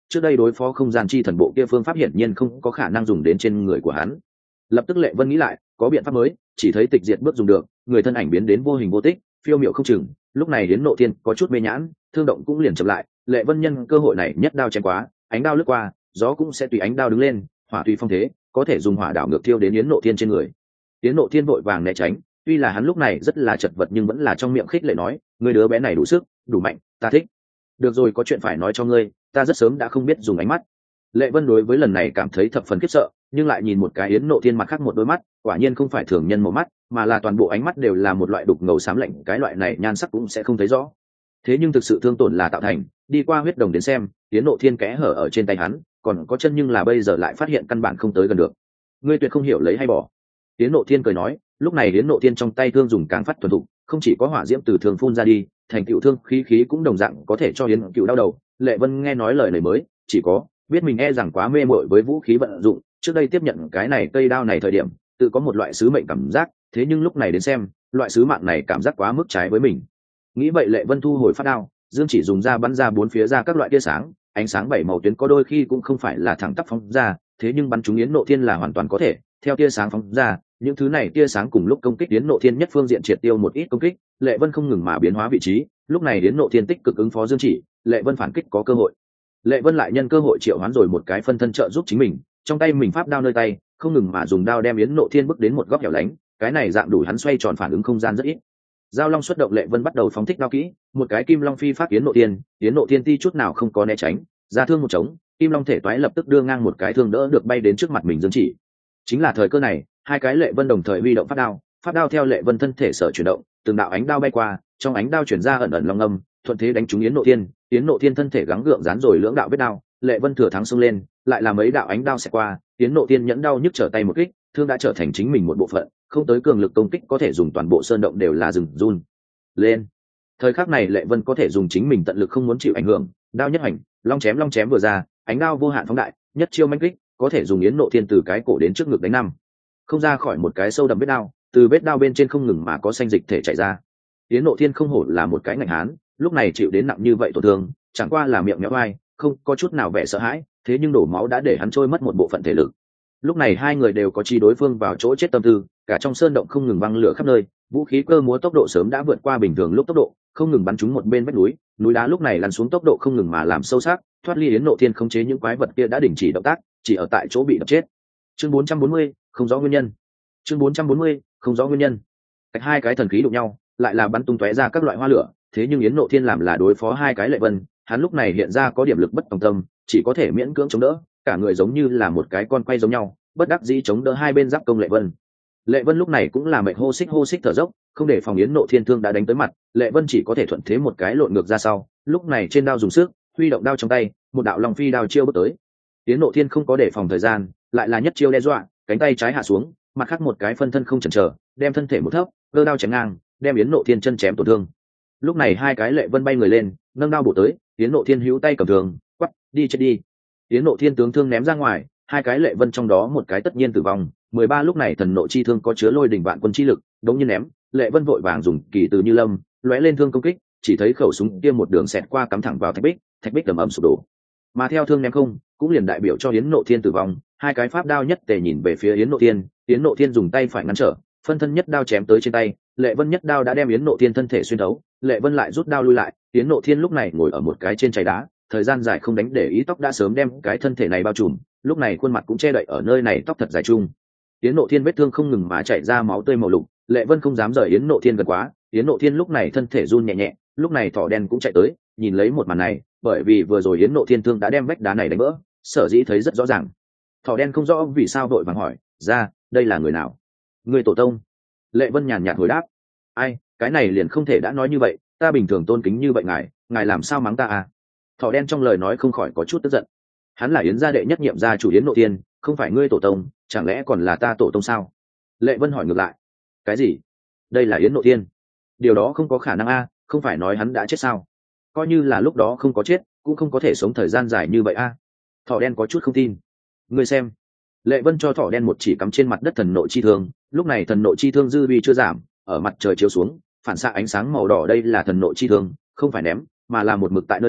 Speaker 1: trước đây đối phó không gian chi thần bộ kia phương pháp hiển nhiên không có khả năng dùng đến trên người của hắn. Lập tức Lệ Vân nghĩ lại, có biện pháp mới, chỉ thấy tịch diệt bước dùng được, người thân ảnh biến đến vô hình vô tích, phiêu miệu không chừng. Lúc này đến Nộ Thiên có chút mê nhãn, thương động cũng liền chậm lại. Lệ Vân nhân cơ hội này nhất đao chém quá, ánh đao lướt qua, gió cũng sẽ tùy ánh đao đứng lên, hỏa tùy phong thế, có thể dùng hỏa đảo ngược thiêu đến Yến Nộ Thiên trên người. Yến Nộ Thiên vội vàng né tránh, tuy là hắn lúc này rất là chật vật nhưng vẫn là trong miệng khích lệ nói, người đứa bé này đủ sức, đủ mạnh, ta thích. Được rồi, có chuyện phải nói cho ngươi, ta rất sớm đã không biết dùng ánh mắt. Lệ Vân đối với lần này cảm thấy thập phần khiếp sợ, nhưng lại nhìn một cái Yến Nộ Thiên mặt khác một đôi mắt, quả nhiên không phải thường nhân một mắt, mà là toàn bộ ánh mắt đều là một loại đục ngầu xám lạnh, cái loại này nhan sắc cũng sẽ không thấy rõ. Thế nhưng thực sự thương tổn là tạo thành, đi qua huyết đồng đến xem, Yến Nộ Thiên kẽ hở ở trên tay hắn, còn có chân nhưng là bây giờ lại phát hiện căn bản không tới gần được. Ngươi tuyệt không hiểu lấy hay bỏ. Yến Nộ Thiên cười nói, lúc này Yến Nộ Thiên trong tay thương dùng càng phát thuần thục, không chỉ có hỏa diễm từ thường phun ra đi, thành tựu thương khí cũng đồng dạng có thể cho Yến Cựu đau đầu. Lệ Vân nghe nói lời này mới, chỉ có biết mình e rằng quá mê mội với vũ khí vận dụng, trước đây tiếp nhận cái này cây đao này thời điểm tự có một loại sứ mệnh cảm giác, thế nhưng lúc này đến xem loại sứ mạng này cảm giác quá mức trái với mình. Nghĩ vậy Lệ Vân thu hồi phát đao, dương chỉ dùng ra bắn ra bốn phía ra các loại tia sáng, ánh sáng bảy màu tuyến có đôi khi cũng không phải là thẳng tắp phóng ra, thế nhưng bắn trúng Yến Nộ Thiên là hoàn toàn có thể theo tia sáng phóng ra. Những thứ này tia sáng cùng lúc công kích Yến Nộ Thiên nhất phương diện triệt tiêu một ít công kích. Lệ Vân không ngừng mà biến hóa vị trí, lúc này Yến Nộ Thiên tích cực ứng phó dương chỉ, Lệ Vân phản kích có cơ hội. Lệ Vân lại nhân cơ hội triệu hoán rồi một cái phân thân trợ giúp chính mình, trong tay mình pháp đao nơi tay, không ngừng mà dùng đao đem Yến Nộ Thiên bước đến một góc hẻo lánh, cái này dạng đủ hắn xoay tròn phản ứng không gian rất ít. Giao long xuất động, Lệ Vân bắt đầu phóng thích đao kỹ, một cái kim long phi pháp Yến Nộ Thiên ti chút nào không có né tránh, ra thương một trống, kim long thể toái lập tức đưa ngang một cái thương đỡ được bay đến trước mặt mình dương chỉ. Chính là thời cơ này, hai cái Lệ Vân đồng thời huy động pháp đao theo Lệ Vân thân thể sở chuyển động, từng đạo ánh đao bay qua, trong ánh đao chuyển ra ẩn ẩn long âm, thuận thế đánh trúng Yến Nộ Thiên thân thể gắng gượng dán rồi lưỡng đạo vết đao. Lệ Vân thừa thắng xông lên, lại là mấy đạo ánh đao xẹt qua, Yến Nộ Thiên nhẫn đau nhức trở tay một kích, thương đã trở thành chính mình một bộ phận, không tới cường lực công kích có thể dùng toàn bộ sơn động đều là rừng run lên. Thời khắc này Lệ Vân có thể dùng chính mình tận lực không muốn chịu ảnh hưởng, đao nhất hành, long chém vừa ra, ánh đao vô hạn phóng đại, nhất chiêu mãnh kích, có thể dùng Yến Nộ Thiên từ cái cổ đến trước ngực đánh năm không ra khỏi một cái sâu đậm vết đao, từ vết đao bên trên không ngừng mà có xanh dịch thể chảy ra. Yến Nộ Thiên không hổ là một cái ngạnh hán, lúc này chịu đến nặng như vậy tổn thương, chẳng qua là miệng méo vai, không có chút nào vẻ sợ hãi, thế nhưng đổ máu đã để hắn trôi mất một bộ phận thể lực. Lúc này hai người đều có chi đối phương vào chỗ chết tâm tư, cả trong sơn động không ngừng văng lửa khắp nơi, vũ khí cơ múa tốc độ sớm đã vượt qua bình thường lúc tốc độ, không ngừng bắn trúng một bên vách núi đá lúc này lăn xuống tốc độ không ngừng mà làm sâu sắc, thoát ly Yến Nộ Thiên khống chế những quái vật kia đã đình chỉ động tác, chỉ ở tại chỗ bị đập chết. Chương 440, không rõ nguyên nhân. Chương 440, không rõ nguyên nhân. Cách hai cái thần khí đụng nhau, lại là bắn tung tóe ra các loại hoa lửa, thế nhưng Yến Nộ Thiên làm là đối phó hai cái Lệ Vân, hắn lúc này hiện ra có điểm lực bất tòng tâm, chỉ có thể miễn cưỡng chống đỡ, cả người giống như là một cái con quay giống nhau, bất đắc dĩ chống đỡ hai bên giáp công Lệ Vân. Lệ Vân lúc này cũng là mệt hô xích thở dốc, không để phòng Yến Nộ Thiên thương đã đánh tới mặt, Lệ Vân chỉ có thể thuận thế một cái lộn ngược ra sau, lúc này trên đao dùng sức, huy động đao trong tay, một đạo long phi đao chiêu bước tới. Yến Nộ Thiên không có để phòng thời gian, lại là nhất chiêu đe dọa, cánh tay trái hạ xuống, mặt khác một cái phân thân không chần chờ, đem thân thể một thấp, cơ đao chém ngang, đem Yến Nộ Thiên chân chém tổn thương. Lúc này hai cái Lệ Vân bay người lên, nâng đao bổ tới, Yến Nộ Thiên hữu tay cầm thường, quắc, đi chết đi. Yến Nộ Thiên tướng thương ném ra ngoài, hai cái Lệ Vân trong đó một cái tất nhiên tử vong. 13 lúc này thần nộ chi thương có chứa lôi đỉnh vạn quân chi lực, đống nhiên ném, Lệ Vân vội vàng dùng kỳ từ như lâm, lóe lên thương công kích, chỉ thấy khẩu súng kia một đường xẹt qua cắm thẳng vào thạch bích ầm ầm sụp đổ. Mà theo thương ném không, cũng liền đại biểu cho Yến Nộ Thiên tử vong, hai cái pháp đao nhất tề nhìn về phía Yến Nộ Thiên dùng tay phải ngăn trở, phân thân nhất đao chém tới trên tay, Lệ Vân nhất đao đã đem Yến Nộ Thiên thân thể xuyên thấu, Lệ Vân lại rút đao lui lại, Yến Nộ Thiên lúc này ngồi ở một cái trên chày đá, thời gian dài không đánh để ý tóc đã sớm đem cái thân thể này bao trùm, lúc này khuôn mặt cũng che đậy ở nơi này tóc thật dài chung. Yến Nộ Thiên vết thương không ngừng mà chảy ra máu tươi màu lục, Lệ Vân không dám rời Yến Nộ Thiên gần quá, Yến Nộ Thiên lúc này thân thể run nhẹ nhẹ, lúc này thỏ đen cũng chạy tới, nhìn lấy một màn này, bởi vì vừa rồi Yến Nộ Thiên thương đã đem vách đá này đánh vỡ, sở dĩ thấy rất rõ ràng. Thỏ đen không rõ vì sao vội vàng hỏi, ra, đây là người nào? Người tổ tông. Lệ Vân nhàn nhạt hồi đáp, ai, cái này liền không thể đã nói như vậy, ta bình thường tôn kính như vậy ngài làm sao mắng ta à? Thỏ đen trong lời nói không khỏi có chút tức giận. Hắn là Yến gia đệ nhất nhiệm gia chủ Yến Nộ Thiên, không phải ngươi tổ tông, chẳng lẽ còn là ta tổ tông sao? Lệ Vân hỏi ngược lại, cái gì? Đây là Yến Nộ Thiên? Điều đó không có khả năng a, không phải nói hắn đã chết sao? Coi như là lúc đó không có chết, cũng không có thể sống thời gian dài như vậy a. Thỏ đen có chút không tin. Ngươi xem. Lệ Vân cho thỏ đen một chỉ cắm trên mặt đất thần nộ chi thương, lúc này thần nộ chi thương dư vi chưa giảm, ở mặt trời chiếu xuống, phản xạ ánh sáng màu đỏ, đây là thần nộ chi thương, không phải ném, mà là một mực tại nơi đây,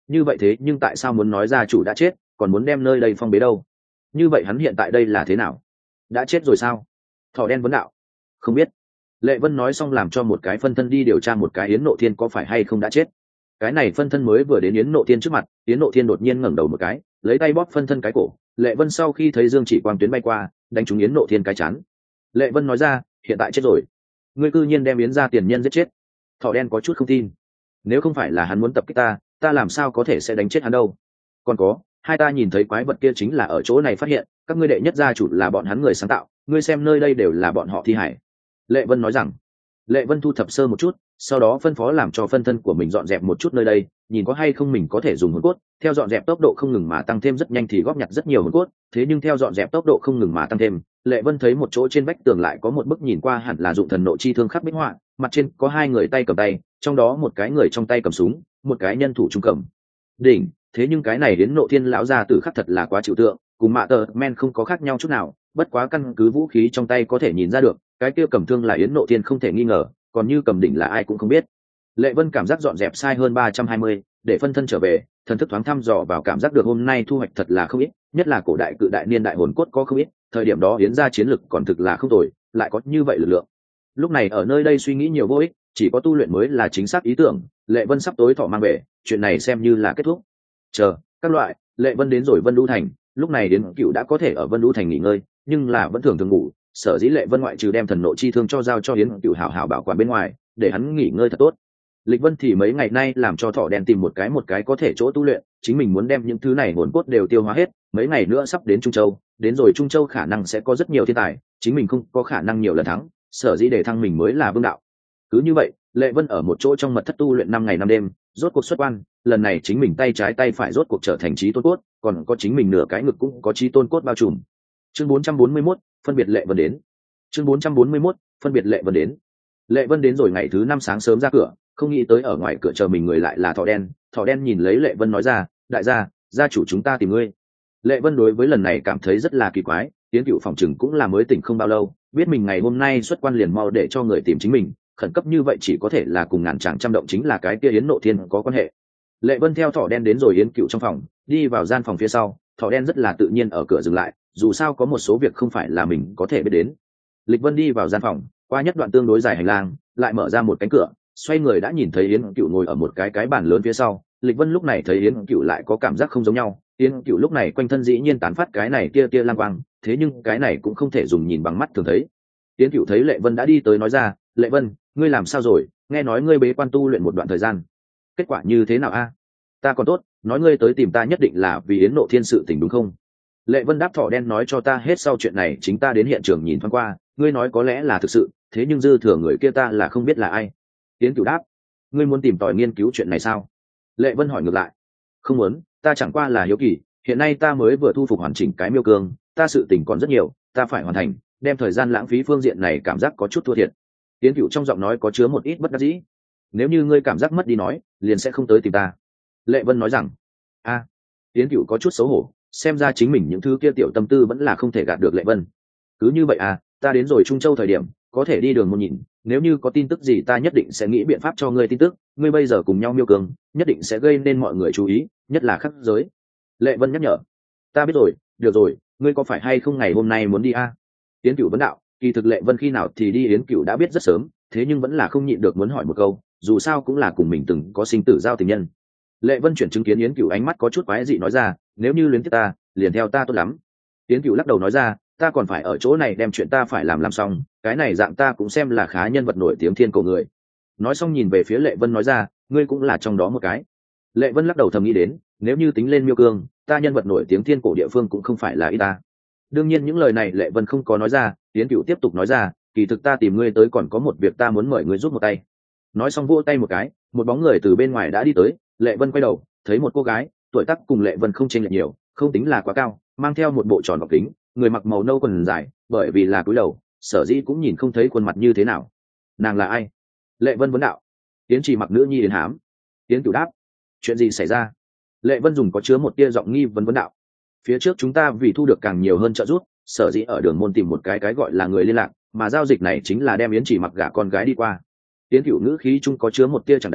Speaker 1: như vậy thế nhưng tại sao muốn nói gia chủ đã chết còn muốn đem nơi đây phong bế đâu? Như vậy hắn hiện tại đây là thế nào? Đã chết rồi sao? Thỏ đen vấn đạo. Không biết. Lệ Vân nói xong làm cho một cái phân thân đi điều tra một cái Yến Nộ Thiên có phải hay không đã chết. Cái này phân thân mới vừa đến Yến Nộ Thiên trước mặt, Yến Nộ Thiên đột nhiên ngẩng đầu một cái, lấy tay bóp phân thân cái cổ. Lệ Vân sau khi thấy dương chỉ quang tuyến bay qua, đánh trúng Yến Nộ Thiên cái chán. Lệ Vân nói ra, hiện tại chết rồi. Ngươi cư nhiên đem Yến gia tiền nhân giết chết. Thỏ đen có chút không tin. Nếu không phải là hắn muốn tập kích ta, ta làm sao có thể sẽ đánh chết hắn đâu? Còn có, hai ta nhìn thấy quái vật kia chính là ở chỗ này phát hiện, các ngươi đệ nhất gia chủ là bọn hắn người sáng tạo, ngươi xem nơi đây đều là bọn họ thi hải. Lệ Vân nói rằng. Lệ Vân thu thập sơ một chút, sau đó phân phó làm cho phân thân của mình dọn dẹp một chút nơi đây, nhìn có hay không mình có thể dùng hồn cốt. Theo dọn dẹp tốc độ không ngừng mà tăng thêm rất nhanh thì góp nhặt rất nhiều hồn cốt, thế nhưng theo dọn dẹp tốc độ không ngừng mà tăng thêm, Lệ Vân thấy một chỗ trên vách tường lại có một bức nhìn qua hẳn là dụng thần nộ chi thương khắc bích họa, mặt trên có hai người tay cầm tay, trong đó một cái người trong tay cầm súng, một cái nhân thủ trung cầm đỉnh. Thế nhưng cái này đến Nộ Thiên lão gia tử khắc thật là quá chịu tượng, cùng Mạ Tờ Men không có khác nhau chút nào, bất quá căn cứ vũ khí trong tay có thể nhìn ra được, cái kia cầm thương là Yến Nộ Thiên không thể nghi ngờ, còn như cầm đỉnh là ai cũng không biết. Lệ Vân cảm giác dọn dẹp sai hơn 320, để phân thân trở về, thần thức thoáng thăm dò vào cảm giác được hôm nay thu hoạch thật là không ít, nhất là cổ đại cự đại niên đại hồn cốt có không ít, thời điểm đó Yến gia chiến lực còn thực là không tồi, lại có như vậy lực lượng. Lúc này ở nơi đây suy nghĩ nhiều vô ích, chỉ có tu luyện mới là chính xác ý tưởng. Lệ Vân sắp tối thọ mang về, chuyện này xem như là kết thúc. Chờ, các loại, Lệ Vân đến rồi Vân Đũ Thành, lúc này đến Cựu đã có thể ở Vân Đũ Thành nghỉ ngơi, nhưng là vẫn thường ngủ. Sở dĩ Lệ Vân ngoại trừ đem thần nộ chi thương cho giao cho Yến Cựu hảo hảo bảo quản bên ngoài, để hắn nghỉ ngơi thật tốt. Lịch Vân thì mấy ngày nay làm cho Thỏ Đen tìm một cái có thể chỗ tu luyện, chính mình muốn đem những thứ này hồn cốt đều tiêu hóa hết, mấy ngày nữa sắp đến Trung Châu, đến rồi Trung Châu khả năng sẽ có rất nhiều thiên tài, chính mình không có khả năng nhiều lần thắng, sở dĩ để thăng mình mới là vương đạo. Cứ như vậy, Lệ Vân ở một chỗ trong mật thất tu luyện 5 ngày 5 đêm, rốt cuộc xuất quan, lần này chính mình tay trái tay phải rốt cuộc trở thành chí tôn cốt, còn có chính mình nửa cái ngực cũng có chí tôn cốt bao trùm. Chương 441, phân biệt Lệ Vân đến. Chương 441, phân biệt Lệ Vân đến. Lệ Vân đến rồi ngày thứ 5 sáng sớm ra cửa, không nghĩ tới ở ngoài cửa chờ mình người lại là Thỏ Đen. Thỏ Đen nhìn lấy Lệ Vân nói ra, đại gia, gia chủ chúng ta tìm ngươi. Lệ Vân đối với lần này cảm thấy rất là kỳ quái, Tiến Cựu phòng chừng cũng là mới tỉnh không bao lâu, biết mình ngày hôm nay xuất quan liền mau để cho người tìm chính mình, khẩn cấp như vậy chỉ có thể là cùng ngàn tràng trăm động chính là cái kia Yến Nộ Thiên có quan hệ. Lệ Vân theo Thỏ Đen đến rồi Yến Cựu trong phòng, đi vào gian phòng phía sau, Thỏ Đen rất là tự nhiên ở cửa dừng lại, dù sao có một số việc không phải là mình có thể biết đến. Lịch Vân đi vào gian phòng, qua nhất đoạn tương đối dài hành lang, lại mở ra một cánh cửa, xoay người đã nhìn thấy Yến Cựu ngồi ở một cái bàn lớn phía sau. Lịch Vân lúc này thấy Yến Cựu lại có cảm giác không giống nhau, Yến Cựu lúc này quanh thân dĩ nhiên tán phát cái này kia lang quang, thế nhưng cái này cũng không thể dùng nhìn bằng mắt thường thấy. Yến Cựu thấy Lệ Vân đã đi tới nói ra, Lệ Vân, ngươi làm sao rồi? Nghe nói ngươi bế quan tu luyện một đoạn thời gian, kết quả như thế nào a? Ta còn tốt, nói ngươi tới tìm ta nhất định là vì Yến Nộ Thiên sự tình đúng không? Lệ Vân đáp, Thỏ Đen nói cho ta hết sau chuyện này chính ta đến hiện trường nhìn thoáng qua, ngươi nói có lẽ là thực sự, thế nhưng dư thừa người kia ta là không biết là ai. Yến Cựu đáp, ngươi muốn tìm tòi nghiên cứu chuyện này sao? Lệ Vân hỏi ngược lại, không muốn, ta chẳng qua là hiếu kỳ, hiện nay ta mới vừa thu phục hoàn chỉnh cái miêu cương, ta sự tình còn rất nhiều, ta phải hoàn thành, đem thời gian lãng phí phương diện này cảm giác có chút thua thiệt. Yến Cựu trong giọng nói có chứa một ít bất đắc dĩ, nếu như ngươi cảm giác mất đi nói, liền sẽ không tới tìm ta. Lệ Vân nói rằng, a, Yến Cựu có chút xấu hổ, xem ra chính mình những thứ kia tiểu tâm tư vẫn là không thể gạt được Lệ Vân. Cứ như vậy à, ta đến rồi Trung Châu thời điểm, có thể đi đường một nhìn, nếu như có tin tức gì ta nhất định sẽ nghĩ biện pháp cho ngươi tin tức, ngươi bây giờ cùng nhau miêu cường, nhất định sẽ gây nên mọi người chú ý, nhất là khắc giới. Lệ Vân nhắc nhở, ta biết rồi, được rồi, ngươi có phải hay không ngày hôm nay muốn đi a? Yến Cựu vấn đạo, kỳ thực Lệ Vân khi nào thì đi Yến Cựu đã biết rất sớm, thế nhưng vẫn là không nhịn được muốn hỏi một câu, dù sao cũng là cùng mình từng có sinh tử giao tình nhân. Lệ Vân chuyển chứng kiến Yến Cựu ánh mắt có chút quái dị nói ra, nếu như luyến tiếc ta, liền theo ta tốt lắm. Yến Cựu lắc đầu nói ra, ta còn phải ở chỗ này đem chuyện ta phải làm xong, cái này dạng ta cũng xem là khá nhân vật nổi tiếng thiên cổ người. Nói xong nhìn về phía Lệ Vân nói ra, ngươi cũng là trong đó một cái. Lệ Vân lắc đầu thầm nghĩ đến, nếu như tính lên miêu cương, ta nhân vật nổi tiếng thiên cổ địa phương cũng không phải là ít ta. Đương nhiên những lời này Lệ Vân không có nói ra, Yến Cựu tiếp tục nói ra, kỳ thực ta tìm ngươi tới còn có một việc ta muốn mời ngươi giúp một tay. Nói xong vỗ tay một cái, một bóng người từ bên ngoài đã đi tới. Lệ Vân quay đầu, thấy một cô gái, tuổi tác cùng Lệ Vân không chênh lệch nhiều, không tính là quá cao, mang theo một bộ tròn gọc kính, người mặc màu nâu quần dài, bởi vì là cúi đầu, sở dĩ cũng nhìn không thấy khuôn mặt như thế nào. Nàng là ai? Lệ Vân vấn đạo. Yến Chỉ Mặc nữ nhi Yến Hám. Yến Cửu đáp. Chuyện gì xảy ra? Lệ Vân dùng có chứa một tia giọng nghi vấn đạo. Phía trước chúng ta vì thu được càng nhiều hơn trợ giúp, sở dĩ ở đường môn tìm một cái gọi là người liên lạc, mà giao dịch này chính là đem Yến Chỉ Mặc gả con gái đi qua. Yến Cửu ngữ khí chung có chứa một tia chẳng đáng,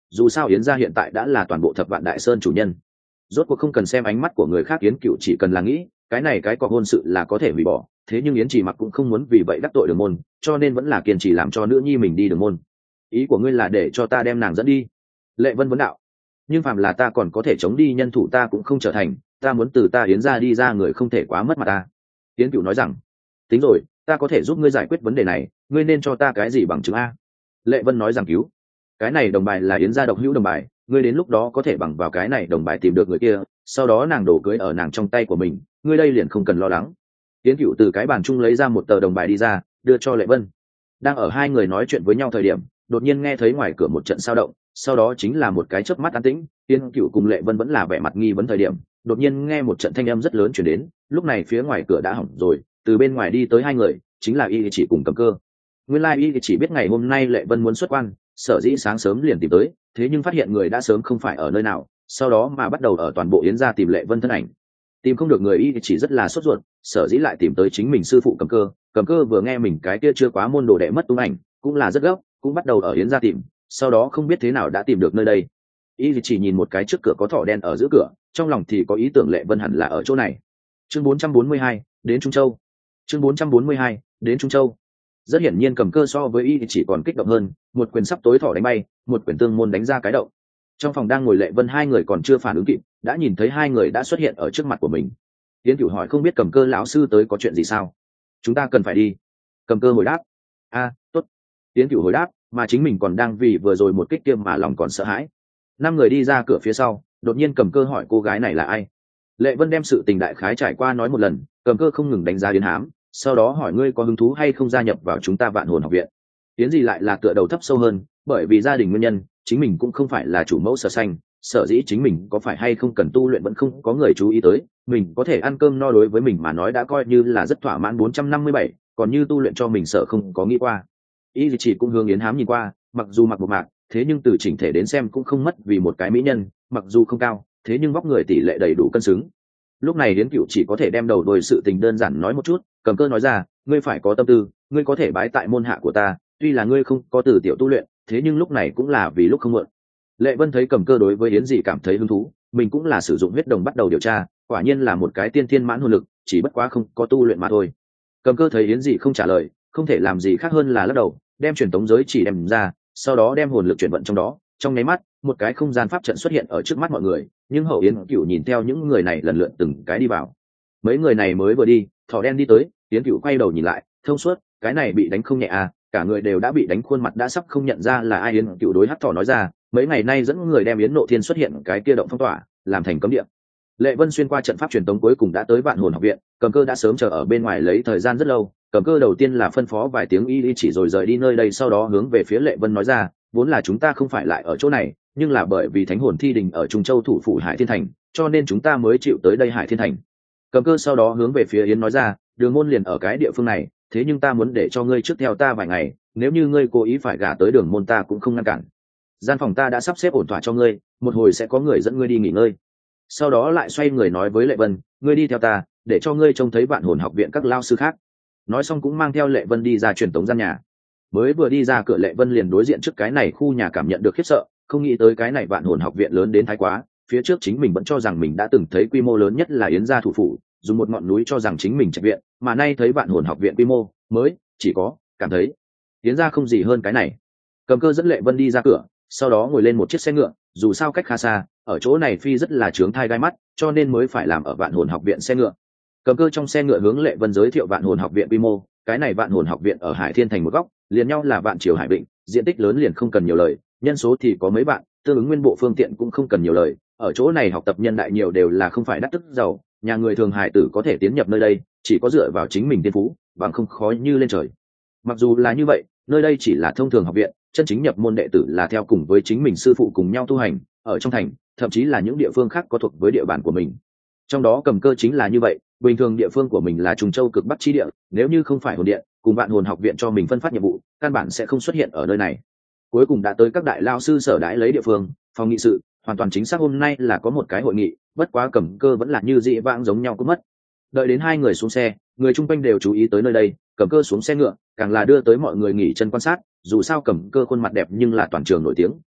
Speaker 1: dù sao yến gia hiện tại đã là toàn bộ Thập Vạn Đại Sơn chủ nhân. Rốt cuộc không cần xem ánh mắt của người khác, Yến Cựu chỉ cần là nghĩ cái này cái cọc hôn sự là có thể hủy bỏ. Thế nhưng Yến Chỉ Mặc cũng không muốn vì vậy đắc tội Đường môn, cho nên vẫn là kiên trì làm cho nữ nhi mình đi Đường môn. Ý của ngươi là để cho ta đem nàng dẫn đi? Lệ Vân vấn đạo. Nhưng phàm là ta còn có thể chống đi nhân thủ ta cũng không trở thành, ta muốn từ ta Yến gia đi ra người không thể quá mất mặt ta. Yến Cựu nói rằng, tính rồi, ta có thể giúp ngươi giải quyết vấn đề này, ngươi nên cho ta cái gì bằng chứng a? Lệ Vân nói rằng, cứu, cái này đồng bài là Yến gia độc hữu đồng bài, ngươi đến lúc đó có thể bằng vào cái này đồng bài tìm được người kia, sau đó nàng đổ cưới ở nàng trong tay của mình, ngươi đây liền không cần lo lắng. Yến Cựu từ cái bàn chung lấy ra một tờ đồng bài đi ra, đưa cho Lệ Vân. Đang ở hai người nói chuyện với nhau thời điểm, đột nhiên nghe thấy ngoài cửa một trận sao động, sau đó chính là một cái chớp mắt an tĩnh. Yến Cựu cùng Lệ Vân vẫn là vẻ mặt nghi vấn thời điểm, đột nhiên nghe một trận thanh âm rất lớn truyền đến. Lúc này phía ngoài cửa đã hỏng rồi, từ bên ngoài đi tới hai người, chính là Y Chỉ cùng Cầm Cơ. Nguyên lai Y chỉ biết ngày hôm nay Lệ Vân muốn xuất quan, sở dĩ sáng sớm liền tìm tới, thế nhưng phát hiện người đã sớm không phải ở nơi nào, sau đó mà bắt đầu ở toàn bộ Yến gia tìm Lệ Vân thân ảnh. Tìm không được người, Y chỉ rất là sốt ruột, sở dĩ lại tìm tới chính mình sư phụ Cầm Cơ. Cầm Cơ vừa nghe mình cái kia chưa quá môn đồ đệ mất tung ảnh, cũng là rất gấp, cũng bắt đầu ở Yến gia tìm, sau đó không biết thế nào đã tìm được nơi đây. Y chỉ nhìn một cái trước cửa có thỏ đen ở giữa cửa, trong lòng thì có ý tưởng Lệ Vân hẳn là ở chỗ này. Chương 442, đến Trung Châu. Chương 442, đến Trung Châu. Rất hiển nhiên Cầm Cơ so với Y chỉ còn kích động hơn, một quyền sắp tối thỏ đánh bay, một quyền tương môn đánh ra cái động. Trong phòng đang ngồi Lệ Vân hai người còn chưa phản ứng kịp, đã nhìn thấy hai người đã xuất hiện ở trước mặt của mình. Yến Cửu hỏi không biết Cầm Cơ lão sư tới có chuyện gì sao? Chúng ta cần phải đi. Cầm Cơ hồi đáp. Tốt. Yến Cửu hồi đáp, mà chính mình còn đang vì vừa rồi một kích tiêm mà lòng còn sợ hãi. Năm người đi ra cửa phía sau, đột nhiên Cầm Cơ hỏi cô gái này là ai. Lệ Vân đem sự tình đại khái trải qua nói một lần, Cầm Cơ không ngừng đánh giá Yến Hám, sau đó hỏi ngươi có hứng thú hay không gia nhập vào chúng ta Vạn Hồn học viện. Yến gì lại là tựa đầu thấp sâu hơn, bởi vì gia đình nguyên nhân, chính mình cũng không phải là chủ mẫu Sở Xanh, sở dĩ chính mình có phải hay không cần tu luyện vẫn không có người chú ý tới, mình có thể ăn cơm no đối với mình mà nói đã coi như là rất thỏa mãn. 457, còn như tu luyện cho mình sợ không có nghĩ qua. Y chỉ cũng hướng Yến Hám nhìn qua, mặc dù mặc một mạc, thế nhưng từ chỉnh thể đến xem cũng không mất vì một cái mỹ nhân, mặc dù không cao, thế nhưng vóc người tỷ lệ đầy đủ cân xứng. Lúc này Yến Cửu chỉ có thể đem đầu đuôi sự tình đơn giản nói một chút. Cầm Cơ nói ra, ngươi phải có tâm tư, ngươi có thể bái tại môn hạ của ta, tuy là ngươi không có từ tiểu tu luyện, thế nhưng lúc này cũng là vì lúc không muộn. Lệ Vân thấy Cầm Cơ đối với Yến dị cảm thấy hứng thú, mình cũng là sử dụng huyết đồng bắt đầu điều tra, quả nhiên là một cái tiên thiên mãn hồn lực, chỉ bất quá không có tu luyện mà thôi. Cầm Cơ thấy Yến dị không trả lời, không thể làm gì khác hơn là lắc đầu, đem truyền tống giới chỉ đem ra, sau đó đem hồn lực chuyển vận trong đó, trong nháy mắt, một cái không gian pháp trận xuất hiện ở trước mắt mọi người, nhưng Hậu Yến Cửu nhìn theo những người này lần lượt từng cái đi vào. Mấy người này mới vừa đi, thỏ đen đi tới, Yến Cửu quay đầu nhìn lại, thông suốt, cái này bị đánh không nhẹ à, cả người đều đã bị đánh, khuôn mặt đã sắp không nhận ra là ai. Yến Cửu đối hắc thỏ nói ra, mấy ngày nay dẫn người đem Yến Nộ Thiên xuất hiện cái kia động phong tỏa, làm thành cấm địa. Lệ Vân xuyên qua trận pháp truyền tống cuối cùng đã tới Vạn Hồn học viện, Cầm Cơ đã sớm chờ ở bên ngoài lấy thời gian rất lâu. Cầm Cơ đầu tiên là phân phó vài tiếng y chỉ rồi rời đi nơi đây, sau đó hướng về phía Lệ Vân nói ra, vốn là chúng ta không phải lại ở chỗ này, nhưng là bởi vì Thánh Hồn Thi Đình ở Trung Châu thủ phủ Hải Thiên Thành, cho nên chúng ta mới chịu tới đây Hải Thiên Thành. Cầm Cơ sau đó hướng về phía Yến nói ra, Đường môn liền ở cái địa phương này, thế nhưng ta muốn để cho ngươi trước theo ta vài ngày, nếu như ngươi cố ý phải gả tới Đường môn ta cũng không ngăn cản. Gian phòng ta đã sắp xếp ổn thỏa cho ngươi, một hồi sẽ có người dẫn ngươi đi nghỉ ngơi. Sau đó lại xoay người nói với Lệ Vân, ngươi đi theo ta, để cho ngươi trông thấy Vạn Hồn học viện các lao sư khác. Nói xong cũng mang theo Lệ Vân đi ra truyền tống gian nhà. Mới vừa đi ra cửa Lệ Vân liền đối diện trước cái này khu nhà cảm nhận được khiếp sợ, không nghĩ tới cái này Vạn Hồn học viện lớn đến thái quá. Phía trước chính mình vẫn cho rằng mình đã từng thấy quy mô lớn nhất là Yến gia thủ phủ, dùng một ngọn núi cho rằng chính mình trạch viện, mà nay thấy Vạn Hồn học viện quy mô mới chỉ có cảm thấy Yến gia không gì hơn cái này. Cầm Cơ dẫn Lệ Vân đi ra cửa, sau đó ngồi lên một chiếc xe ngựa, dù sao cách khá xa, ở chỗ này phi rất là chướng thai gai mắt, cho nên mới phải làm ở Vạn Hồn học viện xe ngựa. Cầm Cơ trong xe ngựa hướng Lệ Vân giới thiệu Vạn Hồn học viện quy mô, cái này Vạn Hồn học viện ở Hải Thiên Thành một góc, liền nhau là Vạn Triều Hải Vịnh, diện tích lớn liền không cần nhiều lời, nhân số thì có mấy bạn, tương ứng nguyên bộ phương tiện cũng không cần nhiều lời, ở chỗ này học tập nhân đại nhiều đều là không phải đắc tức giàu, nhà người thường hải tử có thể tiến nhập nơi đây, chỉ có dựa vào chính mình tiên phú, bằng không khó như lên trời. Mặc dù là như vậy, nơi đây chỉ là thông thường học viện, chân chính nhập môn đệ tử là theo cùng với chính mình sư phụ cùng nhau tu hành, ở trong thành, thậm chí là những địa phương khác có thuộc với địa bàn của mình. Trong đó Cầm Cơ chính là như vậy, bình thường địa phương của mình là Trùng Châu cực bắc chi địa, nếu như không phải hồn điện cùng Vạn Hồn học viện cho mình phân phát nhiệm vụ, căn bản sẽ không xuất hiện ở nơi này. Cuối cùng đã tới các đại lao sư sở đãi lấy địa phương, phòng nghị sự, hoàn toàn chính xác hôm nay là có một cái hội nghị, bất quá Cầm Cơ vẫn là như dị vãng giống nhau cũng mất. Đợi đến hai người xuống xe, người chung quanh đều chú ý tới nơi đây, Cầm Cơ xuống xe ngựa, càng là đưa tới mọi người nghỉ chân quan sát, dù sao Cầm Cơ khuôn mặt đẹp nhưng là toàn trường nổi tiếng,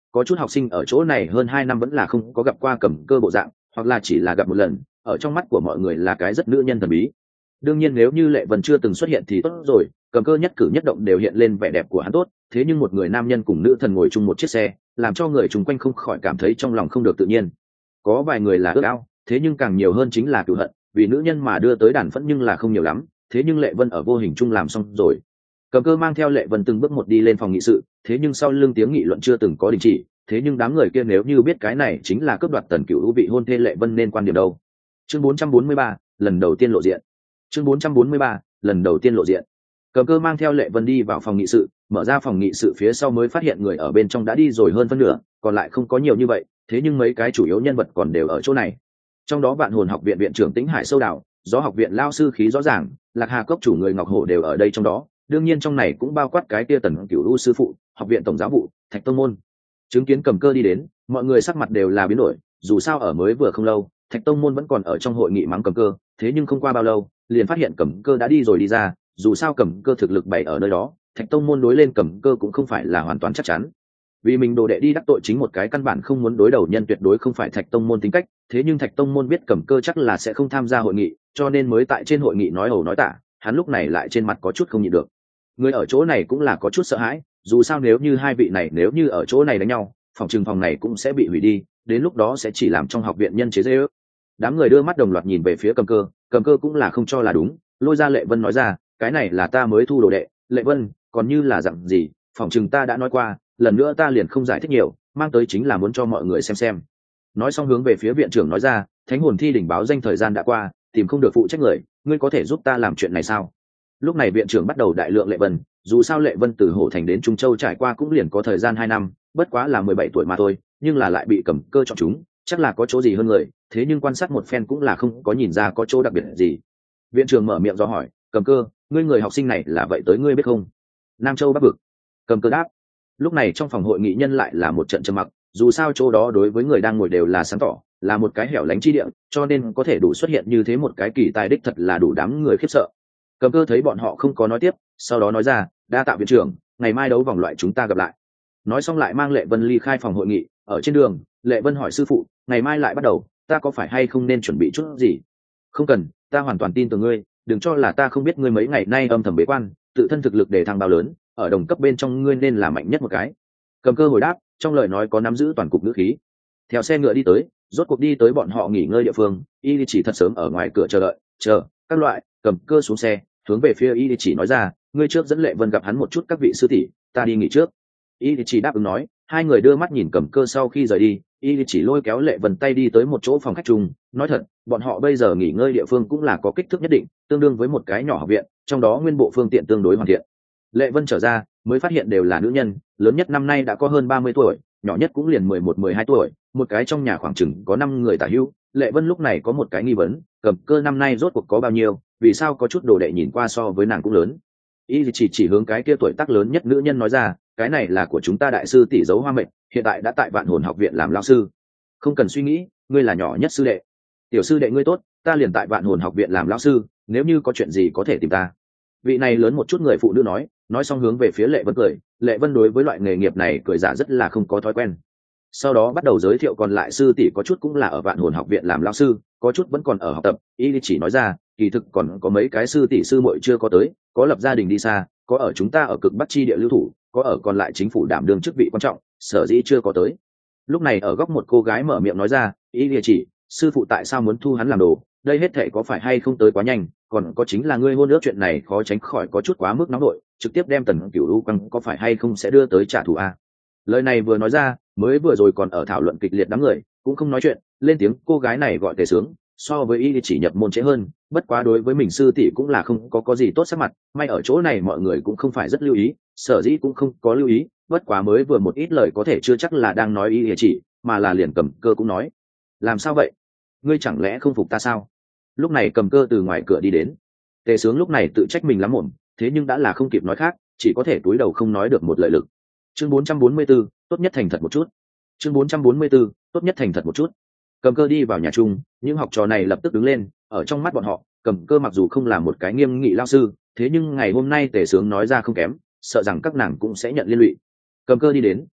Speaker 1: có chút học sinh ở chỗ này hơn 2 năm vẫn là không có gặp qua cầm cơ bộ dạng, hoặc là chỉ là gặp một lần, ở trong mắt của mọi người là cái rất nữ nhân thần bí. Đương nhiên nếu như Lệ Vân chưa từng xuất hiện thì tốt rồi, cầm cơ nhất cử nhất động đều hiện lên vẻ đẹp của hắn tốt, thế nhưng một người nam nhân cùng nữ thần ngồi chung một chiếc xe, làm cho người chung quanh không khỏi cảm thấy trong lòng không được tự nhiên. Có vài người là ước ao, thế nhưng càng nhiều hơn chính là cựu hận, vì nữ nhân mà đưa tới đàn phẫn nhưng là không nhiều lắm, thế nhưng Lệ Vân ở vô hình chung làm xong rồi. Cầm cơ mang theo Lệ Vân từng bước một đi lên phòng nghị sự, thế nhưng sau lưng tiếng nghị luận chưa từng có đình chỉ, thế nhưng đám người kia nếu như biết cái này chính là cướp đoạt Tần Cửu Vũ vị hôn thê Lệ Vân nên quan điểm đâu. Chương 443, lần đầu tiên lộ diện. Chương 443, lần đầu tiên lộ diện. Cầm cơ mang theo Lệ Vân đi vào phòng nghị sự, mở ra phòng nghị sự phía sau mới phát hiện người ở bên trong đã đi rồi hơn phân nửa, còn lại không có nhiều như vậy, thế nhưng mấy cái chủ yếu nhân vật còn đều ở chỗ này. Trong đó Vạn Hồn học viện viện trưởng Tĩnh Hải Sâu Đạo, Gió học viện lao sư khí rõ ràng, Lạc Hà cốc chủ người Ngọc Hổ đều ở đây trong đó, đương nhiên trong này cũng bao quát cái kia Tần Cửu U sư phụ, học viện tổng giáo vụ, Thạch Tông môn. Chứng kiến Cầm cơ đi đến, mọi người sắc mặt đều là biến đổi, dù sao ở mới vừa không lâu, Thạch Tông môn vẫn còn ở trong hội nghị mắng Cầm cơ, thế nhưng không qua bao lâu, liền phát hiện Cầm cơ đã đi rồi đi ra, dù sao Cầm cơ thực lực bày ở nơi đó, Thạch Tông môn đối lên Cầm cơ cũng không phải là hoàn toàn chắc chắn. Vì mình đồ đệ đi đắc tội chính một cái căn bản không muốn đối đầu nhân tuyệt đối không phải Thạch Tông môn tính cách, thế nhưng Thạch Tông môn biết Cầm cơ chắc là sẽ không tham gia hội nghị, cho nên mới tại trên hội nghị nói ẩu nói tả, hắn lúc này lại trên mặt có chút không nhịn được. Người ở chỗ này cũng là có chút sợ hãi, dù sao nếu như hai vị này nếu như ở chỗ này đánh nhau, phòng trừng phòng này cũng sẽ bị hủy đi, đến lúc đó sẽ chỉ làm trong học viện nhân chế dễ ước. Đám người đưa mắt đồng loạt nhìn về phía Cầm cơ cũng là không cho là đúng, lôi ra Lệ Vân nói ra, cái này là ta mới thu đồ đệ, Lệ Vân, còn như là dặn gì, phòng trừng ta đã nói qua, lần nữa ta liền không giải thích nhiều, mang tới chính là muốn cho mọi người xem. Nói xong hướng về phía viện trưởng nói ra, thánh hồn thi đỉnh báo danh thời gian đã qua, tìm không được phụ trách người, ngươi có thể giúp ta làm chuyện này sao? Lúc này viện trưởng bắt đầu đại lượng Lệ Vân, dù sao Lệ Vân từ Hổ Thành đến Trung Châu trải qua cũng liền có thời gian 2 năm, bất quá là 17 tuổi mà thôi, nhưng là lại bị Cầm cơ chọn chúng, chắc là có chỗ gì hơn người, thế nhưng quan sát một phen cũng là không có nhìn ra có chỗ đặc biệt gì. Viện trưởng mở miệng do hỏi, Cầm cơ, ngươi người học sinh này là vậy tới ngươi biết không? Nam Châu Bắc vực. Cầm cơ đáp. Lúc này trong phòng hội nghị nhân lại là một trận trầm mặc, dù sao chỗ đó đối với người đang ngồi đều là sáng tỏ, là một cái hẻo lánh chi địa, cho nên có thể đủ xuất hiện như thế một cái kỳ tài đích thật là đủ đám người khiếp sợ. Cầm cơ thấy bọn họ không có nói tiếp, sau đó nói ra, đa tạ viện trưởng, ngày mai đấu vòng loại chúng ta gặp lại. Nói xong lại mang Lệ Vân ly khai phòng hội nghị, ở trên đường, Lệ Vân hỏi sư phụ, ngày mai lại bắt đầu, ta có phải hay không nên chuẩn bị chút gì? Không cần, ta hoàn toàn tin tưởng ngươi, đừng cho là ta không biết ngươi mấy ngày nay âm thầm bế quan, tự thân thực lực để thăng bao lớn, ở đồng cấp bên trong ngươi nên là mạnh nhất một cái. Cầm cơ hồi đáp, trong lời nói có nắm giữ toàn cục ngữ khí. Theo xe ngựa đi tới, rốt cuộc đi tới bọn họ nghỉ ngơi địa phương, y chỉ thật sớm ở ngoài cửa chờ đợi, chờ các loại. Cầm cơ xuống xe, hướng về phía y chỉ nói ra, ngươi trước dẫn Lệ Vân gặp hắn một chút các vị sư tỷ, ta đi nghỉ trước. Y chỉ đáp ứng nói, hai người đưa mắt nhìn Cầm cơ sau khi rời đi, y chỉ lôi kéo Lệ Vân tay đi tới một chỗ phòng khách chung, nói thật, bọn họ bây giờ nghỉ ngơi địa phương cũng là có kích thước nhất định, tương đương với một cái nhỏ học viện, trong đó nguyên bộ phương tiện tương đối hoàn thiện. Lệ Vân trở ra, mới phát hiện đều là nữ nhân, lớn nhất năm nay đã có hơn 30 tuổi, nhỏ nhất cũng liền 11-12 tuổi, một cái trong nhà khoảng chừng có 5 người tả hữu. Lệ Vân lúc này có một cái nghi vấn, Cầm cơ năm nay rốt cuộc có bao nhiêu, vì sao có chút đồ đệ nhìn qua so với nàng cũng lớn. Y chỉ hướng cái kia tuổi tác lớn nhất nữ nhân nói ra, cái này là của chúng ta đại sư tỷ Dấu Hoa Mệnh, hiện tại đã tại Vạn Hồn học viện làm lao sư. Không cần suy nghĩ, ngươi là nhỏ nhất sư đệ. Tiểu sư đệ ngươi tốt, ta liền tại Vạn Hồn học viện làm lao sư, nếu như có chuyện gì có thể tìm ta. Vị này lớn một chút người phụ nữ nói xong hướng về phía Lệ Vân cười. Lệ Vân đối với loại nghề nghiệp này cười giả rất là không có thói quen. Sau đó bắt đầu giới thiệu còn lại sư tỷ, có chút cũng là ở Vạn Hồn học viện làm lao sư, có chút vẫn còn ở học tập. Y chỉ nói ra, kỳ thực còn có mấy cái sư tỷ sư muội chưa có tới, có lập gia đình đi xa, có ở chúng ta ở cực Bắc chi địa lưu thủ, có ở còn lại chính phủ đảm đương chức vị quan trọng, sở dĩ chưa có tới. Lúc này ở góc một cô gái mở miệng nói ra, Y chỉ, sư phụ tại sao muốn thu hắn làm đồ, đây hết thể có phải hay không tới quá nhanh, còn có chính là ngươi hôn ước chuyện này khó tránh khỏi có chút quá mức nóng nội, trực tiếp đem Tần Cửu U quăng có phải hay không sẽ đưa tới trả thù a. Lời này vừa nói ra, mới vừa rồi còn ở thảo luận kịch liệt đám người cũng không nói chuyện, lên tiếng cô gái này gọi Tề Sướng, so với Y chỉ nhập môn trễ hơn, bất quá đối với mình sư tỷ cũng là không có gì tốt sắc mặt, may ở chỗ này mọi người cũng không phải rất lưu ý, sở dĩ cũng không có lưu ý, bất quá mới vừa một ít lời có thể chưa chắc là đang nói Y chỉ, mà là liền Cầm cơ cũng nói. Làm sao vậy? Ngươi chẳng lẽ không phục ta sao? Lúc này Cầm cơ từ ngoài cửa đi đến. Tề Sướng lúc này tự trách mình lắm mồm, thế nhưng đã là không kịp nói khác, chỉ có thể cúi đầu không nói được một lời lực. Chương 444, tốt nhất thành thật một chút. Chương 444, tốt nhất thành thật một chút. Cầm cơ đi vào nhà chung, những học trò này lập tức đứng lên, ở trong mắt bọn họ, Cầm cơ mặc dù không là một cái nghiêm nghị lao sư, thế nhưng ngày hôm nay Tề Sướng nói ra không kém, sợ rằng các nàng cũng sẽ nhận liên lụy. Cầm cơ đi đến,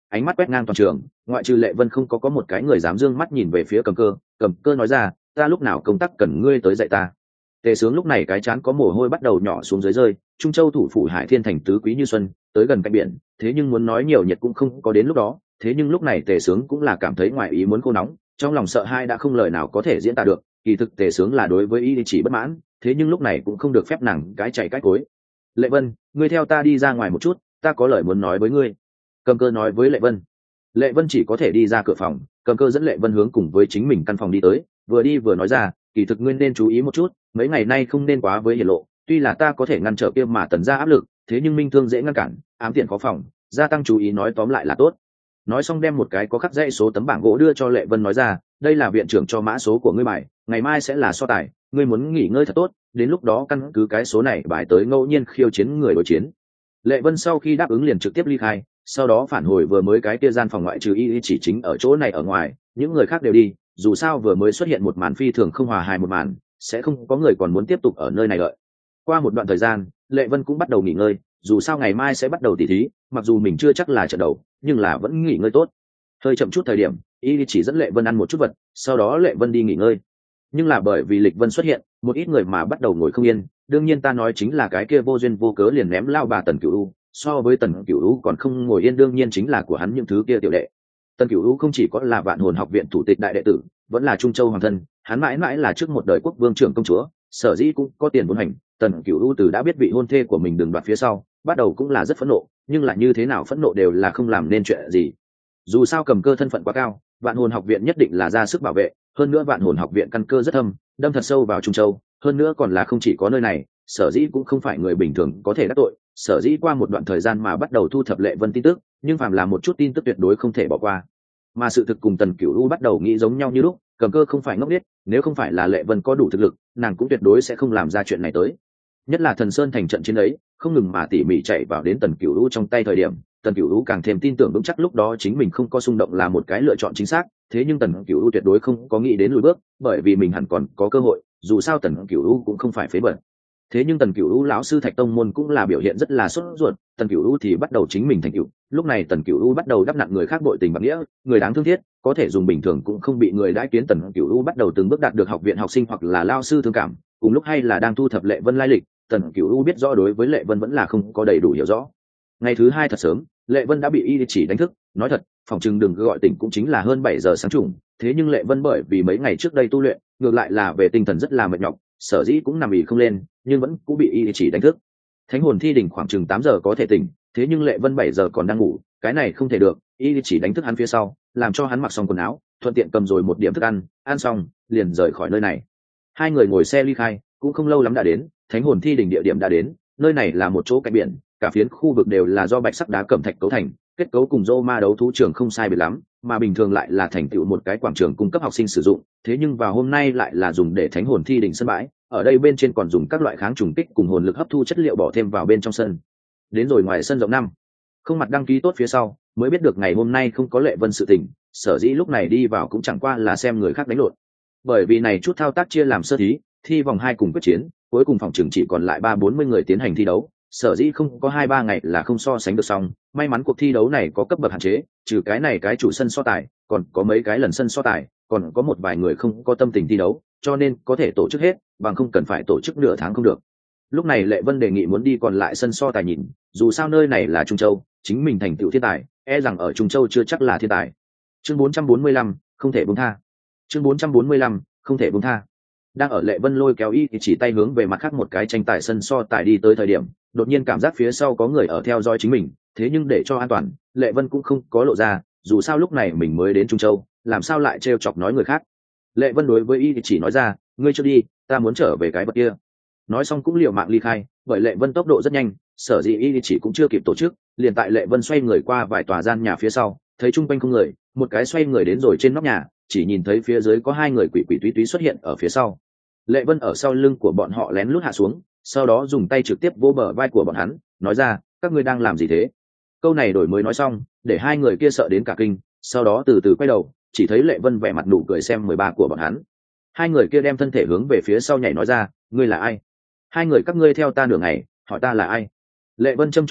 Speaker 1: ánh mắt quét ngang toàn trường, ngoại trừ Lệ Vân không có một cái người dám dương mắt nhìn về phía Cầm Cơ. Cầm Cơ nói ra, ta lúc nào công tác cần ngươi tới dạy ta. Tề Sướng lúc này cái trán có mồ hôi bắt đầu nhỏ xuống dưới rơi. Trung Châu thủ phủ Hải Thiên thành tứ quý như xuân, tới gần cạnh biển, thế nhưng muốn nói nhiều nhiệt cũng không có đến lúc đó. Thế nhưng lúc này Tề Sướng cũng là cảm thấy ngoài ý muốn khô nóng, trong lòng sợ hai đã không lời nào có thể diễn tả được. Kỳ thực Tề Sướng là đối với y chỉ bất mãn, thế nhưng lúc này cũng không được phép nàng cái chạy cái cối. Lệ Vân, ngươi theo ta đi ra ngoài một chút, ta có lời muốn nói với ngươi. Cầm Cơ nói với Lệ Vân. Lệ Vân chỉ có thể đi ra cửa phòng, Cầm Cơ dẫn Lệ Vân hướng cùng với chính mình căn phòng đi tới, vừa đi vừa nói ra, kỳ thực ngươi nên chú ý một chút, mấy ngày nay không nên quá với hiển lộ, tuy là ta có thể ngăn trở kia mà tần ra áp lực, thế nhưng minh thương dễ ngăn cản, ám tiện khó phòng, gia tăng chú ý nói tóm lại là tốt. Nói xong đem một cái có khắc dãy số tấm bảng gỗ đưa cho Lệ Vân nói ra, đây là viện trưởng cho mã số của ngươi bài, ngày mai sẽ là so tài, ngươi muốn nghỉ ngơi thật tốt, đến lúc đó căn cứ cái số này bài tới ngẫu nhiên khiêu chiến người đối chiến. Lệ Vân sau khi đáp ứng liền trực tiếp ly khai, sau đó phản hồi vừa mới cái kia gian phòng ngoại trừ y chỉ chính ở chỗ này ở ngoài, những người khác đều đi, dù sao vừa mới xuất hiện một màn phi thường không hòa hài một màn, sẽ không có người còn muốn tiếp tục ở nơi này đợi. Qua một đoạn thời gian, Lệ Vân cũng bắt đầu nghỉ ngơi, dù sao ngày mai sẽ bắt đầu tỉ thí, mặc dù mình chưa chắc là trận đầu, nhưng là vẫn nghỉ ngơi tốt. Hơi chậm chút thời điểm, y chỉ dẫn Lệ Vân ăn một chút vật, sau đó Lệ Vân đi nghỉ ngơi. Nhưng là bởi vì Lịch Vân xuất hiện, một ít người mà bắt đầu ngồi không yên, đương nhiên ta nói chính là cái kia vô duyên vô cớ liền ném lao bà Tần Cửu U, so với Tần Cửu U còn không ngồi yên đương nhiên chính là của hắn những thứ kia tiểu đệ. Tần Cửu U không chỉ có là Vạn Hồn học viện thủ tịch đại đệ tử, vẫn là Trung Châu hoàng thân, hắn mãi mãi là trước một đời quốc vương trưởng công chúa, sở dĩ cũng có tiền vốn hành. Tần Cửu U từ đã biết vị hôn thê của mình đường đoạt phía sau, bắt đầu cũng là rất phẫn nộ, nhưng là như thế nào phẫn nộ đều là không làm nên chuyện gì. Dù sao Cầm Cơ thân phận quá cao, Vạn Hồn học viện nhất định là ra sức bảo vệ, hơn nữa Vạn Hồn học viện căn cơ rất thâm, đâm thật sâu vào Trung Châu, hơn nữa còn là không chỉ có nơi này, sở dĩ cũng không phải người bình thường có thể đắc tội, sở dĩ qua một đoạn thời gian mà bắt đầu thu thập Lệ Vân tin tức, nhưng phàm là một chút tin tức tuyệt đối không thể bỏ qua. Mà sự thực cùng Tần Cửu U bắt đầu nghĩ giống nhau như lúc, Cầm Cơ không phải ngốc nghếch, nếu không phải là Lệ Vân có đủ thực lực, nàng cũng tuyệt đối sẽ không làm ra chuyện này tới. Nhất là Thần Sơn thành trận chiến ấy, không ngừng mà tỉ mỉ chạy vào đến Tần Cửu U trong tay thời điểm, Tần Cửu U càng thêm tin tưởng vững chắc lúc đó chính mình không có xung động là một cái lựa chọn chính xác, thế nhưng Tần Cửu U tuyệt đối không có nghĩ đến lùi bước, bởi vì mình hẳn còn có cơ hội, dù sao Tần Cửu U cũng không phải phế vật. Thế nhưng Tần Cửu U lão sư Thạch Tông môn cũng là biểu hiện rất là sốt ruột, Tần Cửu U thì bắt đầu chính mình thành tựu, lúc này Tần Cửu U bắt đầu đắp nặng người khác bội tình bạc nghĩa, người đáng thương thiết, có thể dùng bình thường cũng không bị người đãi kiến. Tần Cửu U bắt đầu từng bước đạt được học viện học sinh hoặc là lao sư thương cảm, cùng lúc hay là đang thu thập Lệ Vân lai lịch, Tần Cửu U biết rõ đối với Lệ Vân vẫn là không có đầy đủ hiểu rõ. Ngày thứ hai thật sớm, Lệ Vân đã bị y chỉ đánh thức, nói thật, phòng chừng đừng gọi tỉnh cũng chính là hơn 7 giờ sáng trùng, thế nhưng Lệ Vân bởi vì mấy ngày trước đây tu luyện, ngược lại là về tinh thần rất là mệt nhọc, sở dĩ cũng nằm ì không lên, nhưng vẫn cũng bị y chỉ đánh thức. Thánh hồn thi đỉnh khoảng chừng 8 giờ có thể tỉnh, thế nhưng Lệ Vân 7 giờ còn đang ngủ, cái này không thể được, y chỉ đánh thức hắn phía sau, làm cho hắn mặc xong quần áo, thuận tiện cầm rồi một điểm thức ăn, ăn xong, liền rời khỏi nơi này. Hai người ngồi xe ly khai, cũng không lâu lắm đã đến, Thánh hồn thi đỉnh địa điểm đã đến, nơi này là một chỗ cạnh biển, cả phiến khu vực đều là do bạch sắc đá cẩm thạch cấu thành, kết cấu cùng Roma đấu thú trường không sai biệt lắm, mà bình thường lại là thành tựu một cái quảng trường cung cấp học sinh sử dụng, thế nhưng vào hôm nay lại là dùng để Thánh hồn thi đỉnh sân bãi, ở đây bên trên còn dùng các loại kháng trùng kích cùng hồn lực hấp thu chất liệu bỏ thêm vào bên trong sân. Đến rồi ngoài sân rộng 5, không mặt đăng ký tốt phía sau, mới biết được ngày hôm nay không có Lệ Vân sự tình, sở dĩ lúc này đi vào cũng chẳng qua là xem người khác đánh lộn. Bởi vì này chút thao tác chia làm sơ thí, thi vòng 2 cùng quyết chiến, cuối cùng phòng trường chỉ còn lại 30-40 người tiến hành thi đấu, sở dĩ không có 2-3 ngày là không so sánh được xong, may mắn cuộc thi đấu này có cấp bậc hạn chế, trừ cái này cái chủ sân so tài, còn có mấy cái lần sân so tài, còn có một vài người không có tâm tình thi đấu, cho nên có thể tổ chức hết, bằng không cần phải tổ chức nửa tháng không được. Lúc này Lệ Vân đề nghị muốn đi còn lại sân so tài nhìn, dù sao nơi này là Trung Châu, chính mình thành tựu thiên tài, e rằng ở Trung Châu chưa chắc là thiên tài. Chương 445, không thể buông tha. Chương 445, không thể buông tha. Đang ở Lệ Vân lôi kéo y thì chỉ tay hướng về mặt khác một cái tranh tài sân so tài đi tới thời điểm, đột nhiên cảm giác phía sau có người ở theo dõi chính mình, thế nhưng để cho an toàn, Lệ Vân cũng không có lộ ra, dù sao lúc này mình mới đến Trung Châu, làm sao lại trêu chọc nói người khác. Lệ Vân đối với y thì chỉ nói ra, ngươi chưa đi, ta muốn trở về cái vật kia. Nói xong cũng liều mạng ly khai, bởi Lệ Vân tốc độ rất nhanh, sở dĩ y thì chỉ cũng chưa kịp tổ chức, liền tại Lệ Vân xoay người qua vài tòa gian nhà phía sau, thấy chung quanh không người, một cái xoay người đến rồi trên nóc nhà, chỉ nhìn thấy phía dưới có hai người quỷ quỷ túy túy xuất hiện ở phía sau. Lệ Vân ở sau lưng của bọn họ lén lút hạ xuống, sau đó dùng tay trực tiếp vỗ bờ vai của bọn hắn, nói ra, các ngươi đang làm gì thế? Câu này đổi mới nói xong, để hai người kia sợ đến cả kinh, sau đó từ từ quay đầu, chỉ thấy Lệ Vân vẻ mặt nụ cười xem 13 của bọn hắn. Hai người kia đem thân thể hướng về phía sau nhảy nói ra, ngươi là ai? Hai người các ngươi theo ta nửa ngày, hỏi ta là ai? Lệ Vân trầm trọng nói,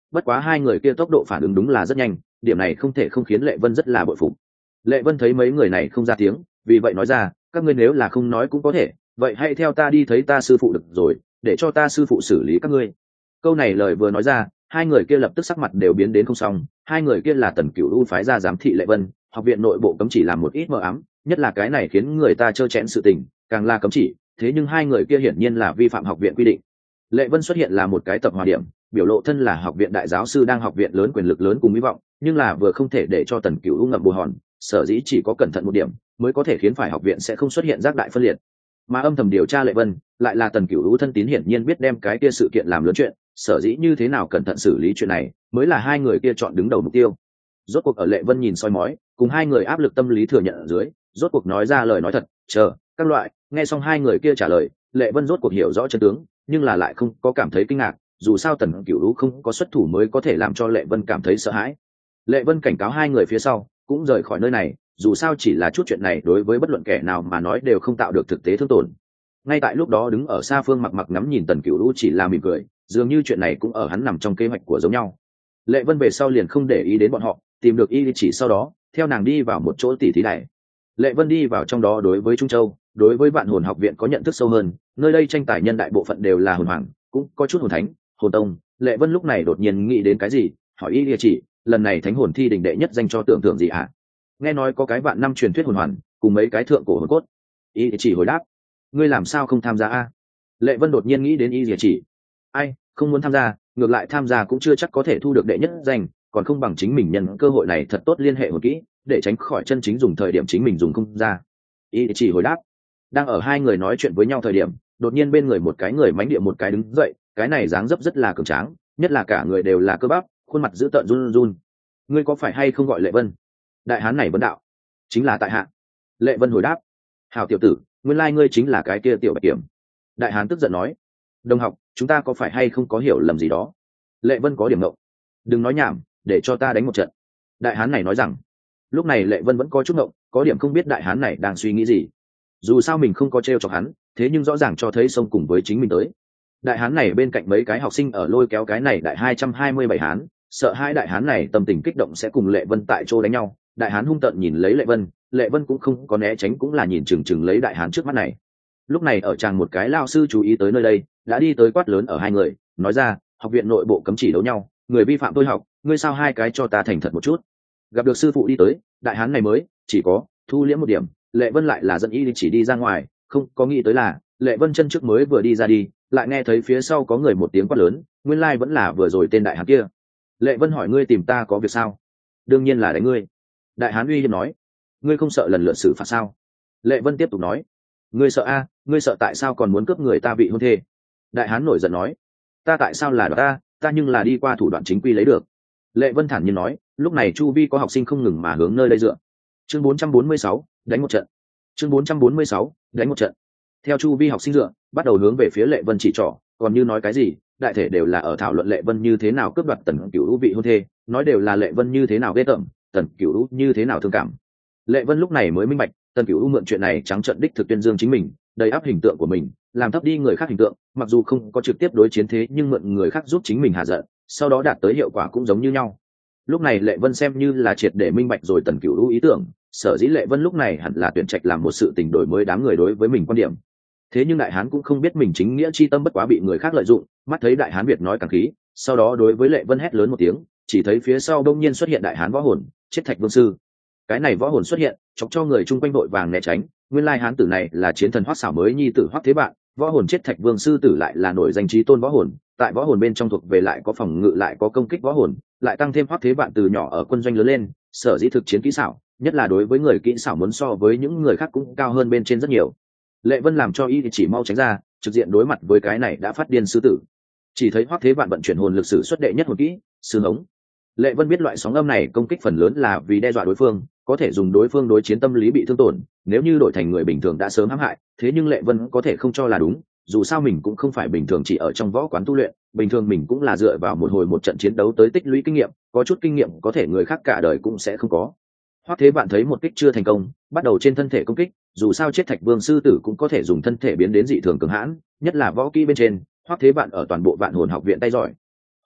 Speaker 1: bất quá hai người kia tốc độ phản ứng đúng là rất nhanh, điểm này không thể không khiến Lệ Vân rất là bội phục. Lệ Vân thấy mấy người này không ra tiếng, vì vậy nói ra, các ngươi nếu là không nói cũng có thể, vậy hãy theo ta đi thấy ta sư phụ được rồi, để cho ta sư phụ xử lý các ngươi. Câu này lời vừa nói ra, hai người kia lập tức sắc mặt đều biến đến không xong. Hai người kia là Tần Cửu U phái ra giám thị Lệ Vân, học viện nội bộ cấm chỉ làm một ít mờ ám, nhất là cái này khiến người ta trơ chẽn sự tình, càng là cấm chỉ. Thế nhưng hai người kia hiển nhiên là vi phạm học viện quy định. Lệ Vân xuất hiện là một cái tập hòa điểm, biểu lộ thân là học viện đại giáo sư đang học viện lớn quyền lực lớn cùng hy vọng, nhưng là vừa không thể để cho Tần Cửu U ngậm bồ hòn, sở dĩ chỉ có cẩn thận một điểm mới có thể khiến phải học viện sẽ không xuất hiện rác đại phân liệt. Mà âm thầm điều tra Lệ Vân lại là Tần Cửu U thân tín, hiển nhiên biết đem cái kia sự kiện làm lớn chuyện, sở dĩ như thế nào cẩn thận xử lý chuyện này mới là hai người kia chọn đứng đầu mục tiêu. Rốt cuộc ở Lệ Vân nhìn soi mói cùng hai người áp lực tâm lý thừa nhận ở dưới, rốt cuộc nói ra lời nói thật, chờ các loại. Nghe xong hai người kia trả lời, Lệ Vân rốt cuộc hiểu rõ chân tướng, nhưng là lại không có cảm thấy kinh ngạc, dù sao Tần Cửu U không có xuất thủ mới có thể làm cho Lệ Vân cảm thấy sợ hãi. Lệ Vân cảnh cáo hai người phía sau cũng rời khỏi nơi này, dù sao chỉ là chút chuyện này đối với bất luận kẻ nào mà nói đều không tạo được thực tế thương tổn. Ngay tại lúc đó đứng ở xa Phương Mặc Mặc ngắm nhìn Tần Cửu U chỉ là mỉm cười, dường như chuyện này cũng ở hắn nằm trong kế hoạch của giống nhau. Lệ Vân về sau liền không để ý đến bọn họ, tìm được y chỉ sau đó theo nàng đi vào một chỗ tỉ thí này. Lệ Vân đi vào trong đó đối với Trung Châu, đối với Vạn Hồn học viện có nhận thức sâu hơn, nơi đây tranh tài nhân đại bộ phận đều là hồn hoàng, cũng có chút hồn thánh, hồn tông. Lệ Vân lúc này đột nhiên nghĩ đến cái gì, hỏi y chỉ, lần này thánh hồn thi đình đệ nhất danh cho tưởng tượng gì ạ? Nghe nói có cái vạn năm truyền thuyết hồn hoàn cùng mấy cái thượng cổ hồn cốt. Y chỉ hồi đáp, ngươi làm sao không tham gia a? Lệ Vân đột nhiên nghĩ đến y chỉ, ai không muốn tham gia, ngược lại tham gia cũng chưa chắc có thể thu được đệ nhất danh, còn không bằng chính mình nhân cơ hội này thật tốt liên hệ hồn kỹ, để tránh khỏi chân chính dùng thời điểm chính mình dùng không ra. Y chỉ hồi đáp. Đang ở hai người nói chuyện với nhau thời điểm, đột nhiên bên người một cái người mánh địa một cái đứng dậy, cái này dáng dấp rất là cường tráng, nhất là cả người đều là cơ bắp, khuôn mặt dữ tợn run run. Ngươi có phải hay không gọi Lệ Vân? Đại hán này vấn đạo. Chính là tại hạ. Lệ Vân hồi đáp. Hảo tiểu tử, nguyên lai ngươi chính là cái kia tiểu bạch kiểm. Đại hán tức giận nói. Đồng học, chúng ta có phải hay không có hiểu lầm gì đó? Lệ Vân có điểm ngộng. Đừng nói nhảm, để cho ta đánh một trận. Đại hán này nói rằng. Lúc này Lệ Vân vẫn có chút ngộng, có điểm không biết đại hán này đang suy nghĩ gì. Dù sao mình không có trêu chọc hắn, thế nhưng rõ ràng cho thấy xông cùng với chính mình tới. Đại hán này bên cạnh mấy cái học sinh ở lôi kéo cái này đại 227 hán, sợ hai đại hán này tâm tình kích động sẽ cùng Lệ Vân tại chỗ đánh nhau. Đại hán hung tợn nhìn lấy Lệ Vân cũng không có né tránh, cũng là nhìn chừng chừng lấy đại hán trước mắt này. Lúc này ở tràng một cái lao sư chú ý tới nơi đây, đã đi tới quát lớn ở hai người, nói ra, học viện nội bộ cấm chỉ đấu nhau, người vi phạm tôi học, ngươi sao hai cái cho ta thành thật một chút. Gặp được sư phụ đi tới, đại hán này mới chỉ có thu liễm một điểm. Lệ Vân lại là dẫn y chỉ đi ra ngoài, không có nghĩ tới là Lệ Vân chân trước mới vừa đi ra đi, lại nghe thấy phía sau có người một tiếng quát lớn, nguyên lai vẫn là vừa rồi tên đại hán kia. Lệ Vân hỏi, ngươi tìm ta có việc sao? Đương nhiên là đánh ngươi. Đại hán uy hiếp nói. Ngươi không sợ lần lượt xử phạt sao? Lệ Vân tiếp tục nói. Ngươi sợ a? Ngươi sợ tại sao còn muốn cướp người ta vị hôn thê? Đại hán nổi giận nói. Ta tại sao là ta nhưng là đi qua thủ đoạn chính quy lấy được. Lệ Vân thản nhiên nói. Lúc này chu vi có học sinh không ngừng mà hướng nơi đây dựa. Chương 446, đánh một trận. Chương 446, đánh một trận. Theo chu vi học sinh dựa bắt đầu hướng về phía Lệ Vân chỉ trỏ, còn như nói cái gì, đại thể đều là ở thảo luận Lệ Vân như thế nào cướp đoạt Tần Cửu U vị hôn thê, nói đều là Lệ Vân như thế nào ghê tởm, Tần Cửu U như thế nào thương cảm. Lệ Vân lúc này mới minh bạch, Tần Cửu U mượn chuyện này trắng trợn đích thực tuyên dương chính mình, đầy áp hình tượng của mình, làm thấp đi người khác hình tượng, mặc dù không có trực tiếp đối chiến thế nhưng mượn người khác giúp chính mình hạ giận, sau đó đạt tới hiệu quả cũng giống như nhau. Lúc này Lệ Vân xem như là triệt để minh bạch rồi Tần Cửu U ý tưởng, sở dĩ Lệ Vân lúc này hẳn là tuyển trạch làm một sự tình đổi mới đám người đối với mình quan điểm. Thế nhưng đại hán cũng không biết mình chính nghĩa chi tâm bất quá bị người khác lợi dụng, mắt thấy đại hán Việt nói càng khí, sau đó đối với Lệ Vân hét lớn một tiếng, chỉ thấy phía sau đông nhiên xuất hiện đại hán võ hồn, Chết Thạch Vương sư. Cái này võ hồn xuất hiện, chọc cho người chung quanh đội vàng né tránh, nguyên lai hán tử này là chiến thần Hoắc Xảo mới nhi tử Hoắc Thế Bạn, võ hồn Chết Thạch Vương sư tử lại là nổi danh chí tôn võ hồn, tại võ hồn bên trong thuộc về lại có phòng ngự lại có công kích võ hồn, lại tăng thêm Hoắc Thế Bạn từ nhỏ ở quân doanh lớn lên, sở dĩ thực chiến kỹ xảo, nhất là đối với người kỹ xảo muốn so với những người khác cũng cao hơn bên trên rất nhiều. Lệ Vân làm cho y chỉ mau tránh ra, trực diện đối mặt với cái này đã phát điên sư tử. Chỉ thấy Hoắc Thế Vạn vận chuyển hồn lực sử xuất đệ nhất hồn kỹ, sư hống. Lệ Vân biết loại sóng âm này công kích phần lớn là vì đe dọa đối phương, có thể dùng đối phương đối chiến tâm lý bị thương tổn, nếu như đổi thành người bình thường đã sớm hãm hại, thế nhưng Lệ Vân có thể không cho là đúng, dù sao mình cũng không phải bình thường chỉ ở trong võ quán tu luyện, bình thường mình cũng là dựa vào một hồi một trận chiến đấu tới tích lũy kinh nghiệm, có chút kinh nghiệm có thể người khác cả đời cũng sẽ không có. Hoắc Thế Vạn thấy một kích chưa thành công, bắt đầu trên thân thể công kích, dù sao Chết Thạch Vương sư tử cũng có thể dùng thân thể biến đến dị thường cường hãn, nhất là võ kỹ bên trên, Hoắc Thế Vạn ở toàn bộ Vạn Hồn học viện tay giỏi.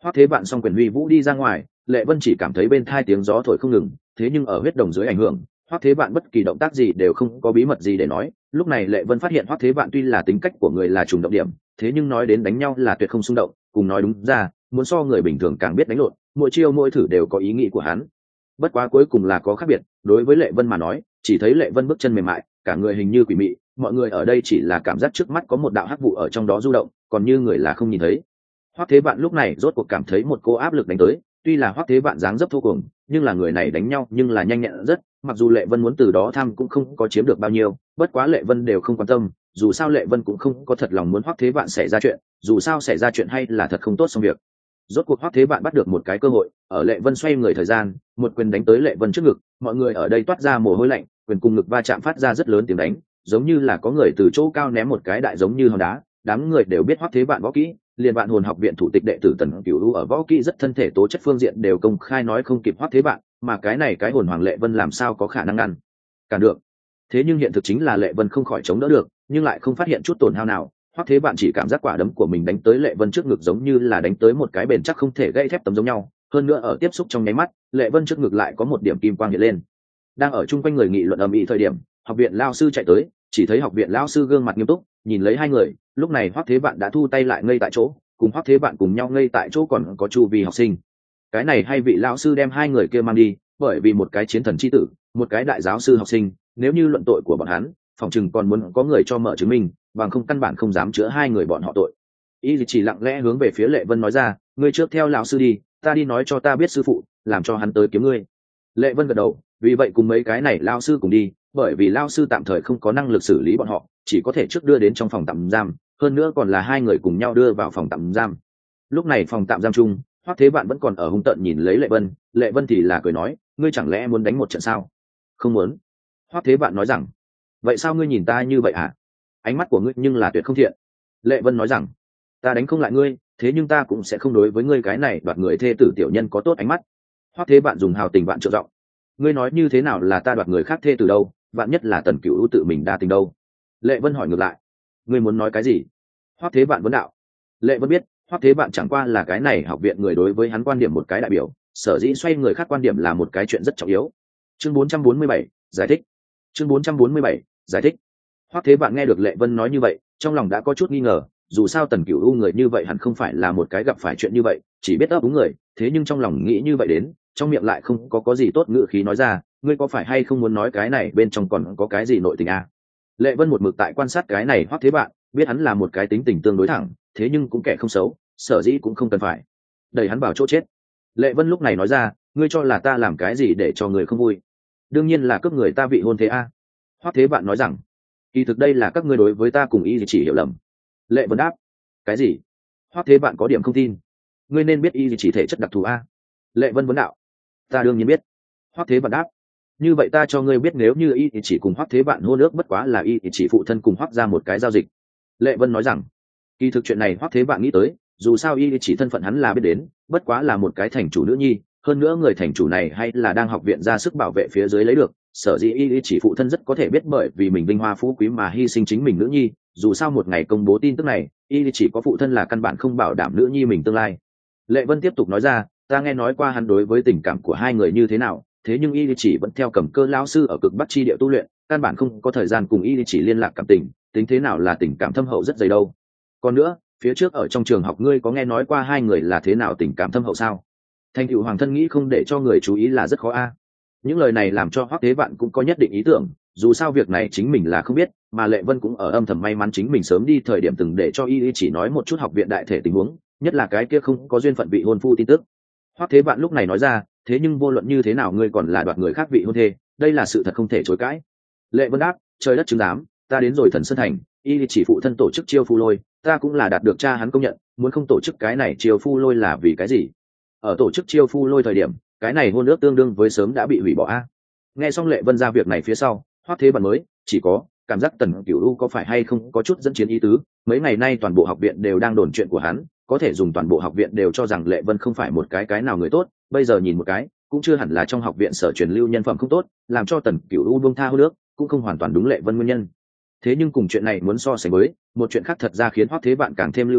Speaker 1: Hoắc Thế Vạn song quyền huy vũ đi ra ngoài, Lệ Vân chỉ cảm thấy bên thai tiếng gió thổi không ngừng, thế nhưng ở huyết đồng dưới ảnh hưởng, Hoắc Thế Vạn bất kỳ động tác gì đều không có bí mật gì để nói. Lúc này Lệ Vân phát hiện Hoắc Thế Vạn tuy là tính cách của người là trùng động điểm, thế nhưng nói đến đánh nhau là tuyệt không xung động, cùng nói đúng ra, muốn so người bình thường càng biết đánh lộn, mỗi chiêu mỗi thử đều có ý nghĩ của hắn. Bất quá cuối cùng là có khác biệt, đối với Lệ Vân mà nói, chỉ thấy Lệ Vân bước chân mềm mại, cả người hình như quỷ mị, mọi người ở đây chỉ là cảm giác trước mắt có một đạo hắc vụ ở trong đó du động, còn như người là không nhìn thấy. Hoắc Thế Vạn lúc này rốt cuộc cảm thấy một cô áp lực đánh tới, tuy là Hoắc Thế Vạn dáng dấp thô cuồng, nhưng là người này đánh nhau nhưng là nhanh nhẹn rất, mặc dù Lệ Vân muốn từ đó tham cũng không có chiếm được bao nhiêu, bất quá Lệ Vân đều không quan tâm, dù sao Lệ Vân cũng không có thật lòng muốn Hoắc Thế Vạn xảy ra chuyện, dù sao xảy ra chuyện hay là thật không tốt xong việc. Rốt cuộc Hoắc Thế Vạn bắt được một cái cơ hội, ở Lệ Vân xoay người thời gian, một quyền đánh tới Lệ Vân trước ngực, mọi người ở đây toát ra mồ hôi lạnh, quyền cùng ngực va chạm phát ra rất lớn tiếng đánh, giống như là có người từ chỗ cao ném một cái đại giống như hòn đá, đám người đều biết Hoắc Thế Vạn võ kỹ, liền Vạn Hồn học viện thủ tịch đệ tử Tần Cửu U ở võ kỹ rất thân thể tố chất phương diện đều công khai nói không kịp Hoắc Thế Vạn, mà cái này cái hồn hoàng Lệ Vân làm sao có khả năng ngăn cản được. Thế nhưng hiện thực chính là Lệ Vân không khỏi chống đỡ được, nhưng lại không phát hiện chút tổn hao nào. Hoắc Thế Vạn chỉ cảm giác quả đấm của mình đánh tới Lệ Vân trước ngực giống như là đánh tới một cái bền chắc không thể gãy thép tấm giống nhau, hơn nữa ở tiếp xúc trong nháy mắt, Lệ Vân trước ngực lại có một điểm kim quang hiện lên. Đang ở chung quanh người nghị luận ầm ĩ thời điểm, học viện lão sư chạy tới, chỉ thấy học viện lão sư gương mặt nghiêm túc, nhìn lấy hai người, lúc này Hoắc Thế Vạn đã thu tay lại ngây tại chỗ, cùng Hoắc Thế Vạn cùng nhau ngây tại chỗ còn có chu vi học sinh. Cái này hay vị lão sư đem hai người kia mang đi, bởi vì một cái chiến thần chi tử, một cái đại giáo sư học sinh, nếu như luận tội của bọn hắn, phòng chừng còn muốn có người cho mở chứng minh, bằng không căn bản không dám chữa hai người bọn họ tội. Y chỉ lặng lẽ hướng về phía Lệ Vân nói ra, ngươi trước theo lão sư đi, ta đi nói cho ta biết sư phụ, làm cho hắn tới kiếm ngươi. Lệ Vân gật đầu, vì vậy cùng mấy cái này lão sư cùng đi, bởi vì lão sư tạm thời không có năng lực xử lý bọn họ, chỉ có thể trước đưa đến trong phòng tạm giam, hơn nữa còn là hai người cùng nhau đưa vào phòng tạm giam. Lúc này phòng tạm giam chung, Hoắc Thế Vạn vẫn còn ở hung tợn nhìn lấy Lệ Vân thì là cười nói, ngươi chẳng lẽ muốn đánh một trận sao? Không muốn. Hoắc Thế Vạn nói rằng, vậy sao ngươi nhìn ta như vậy hả? Ánh mắt của ngươi nhưng là tuyệt không thiện. Lệ Vân nói rằng, ta đánh không lại ngươi, thế nhưng ta cũng sẽ không đối với ngươi cái này đoạt người thê tử tiểu nhân có tốt ánh mắt. Hoắc Thế Vạn dùng hào tình vạn trượng giọng, ngươi nói như thế nào là ta đoạt người khác thê tử đâu, vạn nhất là Tần Cửu tự mình đa tình đâu. Lệ Vân hỏi ngược lại, ngươi muốn nói cái gì? Hoắc Thế Vạn vấn đạo. Lệ Vân biết Hoắc Thế Vạn chẳng qua là cái này học viện người đối với hắn quan điểm một cái đại biểu, sở dĩ xoay người khác quan điểm là một cái chuyện rất trọng yếu. Chương 447, giải thích. Chương 447, giải thích. Hoắc Thế Vạn nghe được Lệ Vân nói như vậy, trong lòng đã có chút nghi ngờ, dù sao Tần Cửu U người như vậy hẳn không phải là một cái gặp phải chuyện như vậy, chỉ biết ấp úng người, thế nhưng trong lòng nghĩ như vậy đến, trong miệng lại không có gì tốt ngữ khí nói ra, ngươi có phải hay không muốn nói cái này bên trong còn có cái gì nội tình à? Lệ Vân một mực tại quan sát cái này Hoắc Thế Vạn, biết hắn là một cái tính tình tương đối thẳng, thế nhưng cũng kẻ không xấu, sở dĩ cũng không cần phải đẩy hắn vào chỗ chết. Lệ Vân lúc này nói ra, ngươi cho là ta làm cái gì để cho người không vui? Đương nhiên là cướp người ta vị hôn thế a. Hoắc Thế Vạn nói rằng, kỳ thực đây là các ngươi đối với ta cùng y chỉ hiểu lầm. Lệ Vân đáp, cái gì? Hoắc Thế Vạn có điểm không tin. Ngươi nên biết y chỉ thể chất đặc thù a. Lệ Vân vấn đạo, ta đương nhiên biết. Hoắc Thế Vạn đáp, như vậy ta cho ngươi biết nếu như y chỉ cùng Hoắc Thế Vạn hôn ước bất quá là y chỉ phụ thân cùng Hoắc ra một cái giao dịch. Lệ Vân nói rằng, kỳ thực chuyện này Hoắc Thế Vạn nghĩ tới, dù sao y chỉ thân phận hắn là biết đến, bất quá là một cái thành chủ nữ nhi, hơn nữa người thành chủ này hay là đang học viện ra sức bảo vệ phía dưới lấy được, sở dĩ y chỉ phụ thân rất có thể biết bởi vì mình vinh hoa phú quý mà hy sinh chính mình nữ nhi, dù sao một ngày công bố tin tức này, y chỉ có phụ thân là căn bản không bảo đảm nữ nhi mình tương lai. Lệ Vân tiếp tục nói ra, ta nghe nói qua hắn đối với tình cảm của hai người như thế nào, thế nhưng y chỉ vẫn theo Cầm Cơ lão sư ở cực bắc chi địa tu luyện, căn bản không có thời gian cùng y chỉ liên lạc cảm tình, tính thế nào là tình cảm thâm hậu rất dày đâu. Còn nữa, phía trước ở trong trường học ngươi có nghe nói qua hai người là thế nào tình cảm thâm hậu sao? Thành tựu hoàng thân nghĩ không để cho người chú ý là rất khó a. Những lời này làm cho Hoắc Thế Vạn cũng có nhất định ý tưởng, dù sao việc này chính mình là không biết, mà Lệ Vân cũng ở âm thầm may mắn chính mình sớm đi thời điểm từng để cho y chỉ nói một chút học viện đại thể tình huống, nhất là cái kia không có duyên phận vị hôn phu tin tức. Hoắc Thế Vạn lúc này nói ra, thế nhưng vô luận như thế nào ngươi còn là đoạt người khác vị hôn thê, đây là sự thật không thể chối cãi. Lệ Vân đáp, trời đất chứng giám, ta đến rồi Thần Sơn Thành, y chỉ phụ thân tổ chức chiêu phu lôi, ta cũng là đạt được cha hắn công nhận, muốn không tổ chức cái này chiêu phu lôi là vì cái gì? Ở tổ chức chiêu phu lôi thời điểm, cái này hôn ước tương đương với sớm đã bị hủy bỏ a. Nghe xong Lệ Vân ra việc này phía sau, Hoắc Thế Vạn mới chỉ có cảm giác Tần Cửu U có phải hay không có chút dẫn chiến ý tứ, mấy ngày nay toàn bộ học viện đều đang đồn chuyện của hắn, có thể dùng toàn bộ học viện đều cho rằng Lệ Vân không phải một cái nào người tốt, bây giờ nhìn một cái, cũng chưa hẳn là trong học viện sở truyền lưu nhân phẩm không tốt, làm cho Tần Cửu U buông tha hôn ước, cũng không hoàn toàn đúng Lệ Vân nguyên nhân. Thế nhưng cùng chuyện này muốn so sánh với một chuyện khác thật ra khiến Hoắc Thế Vạn càng thêm lưu ý,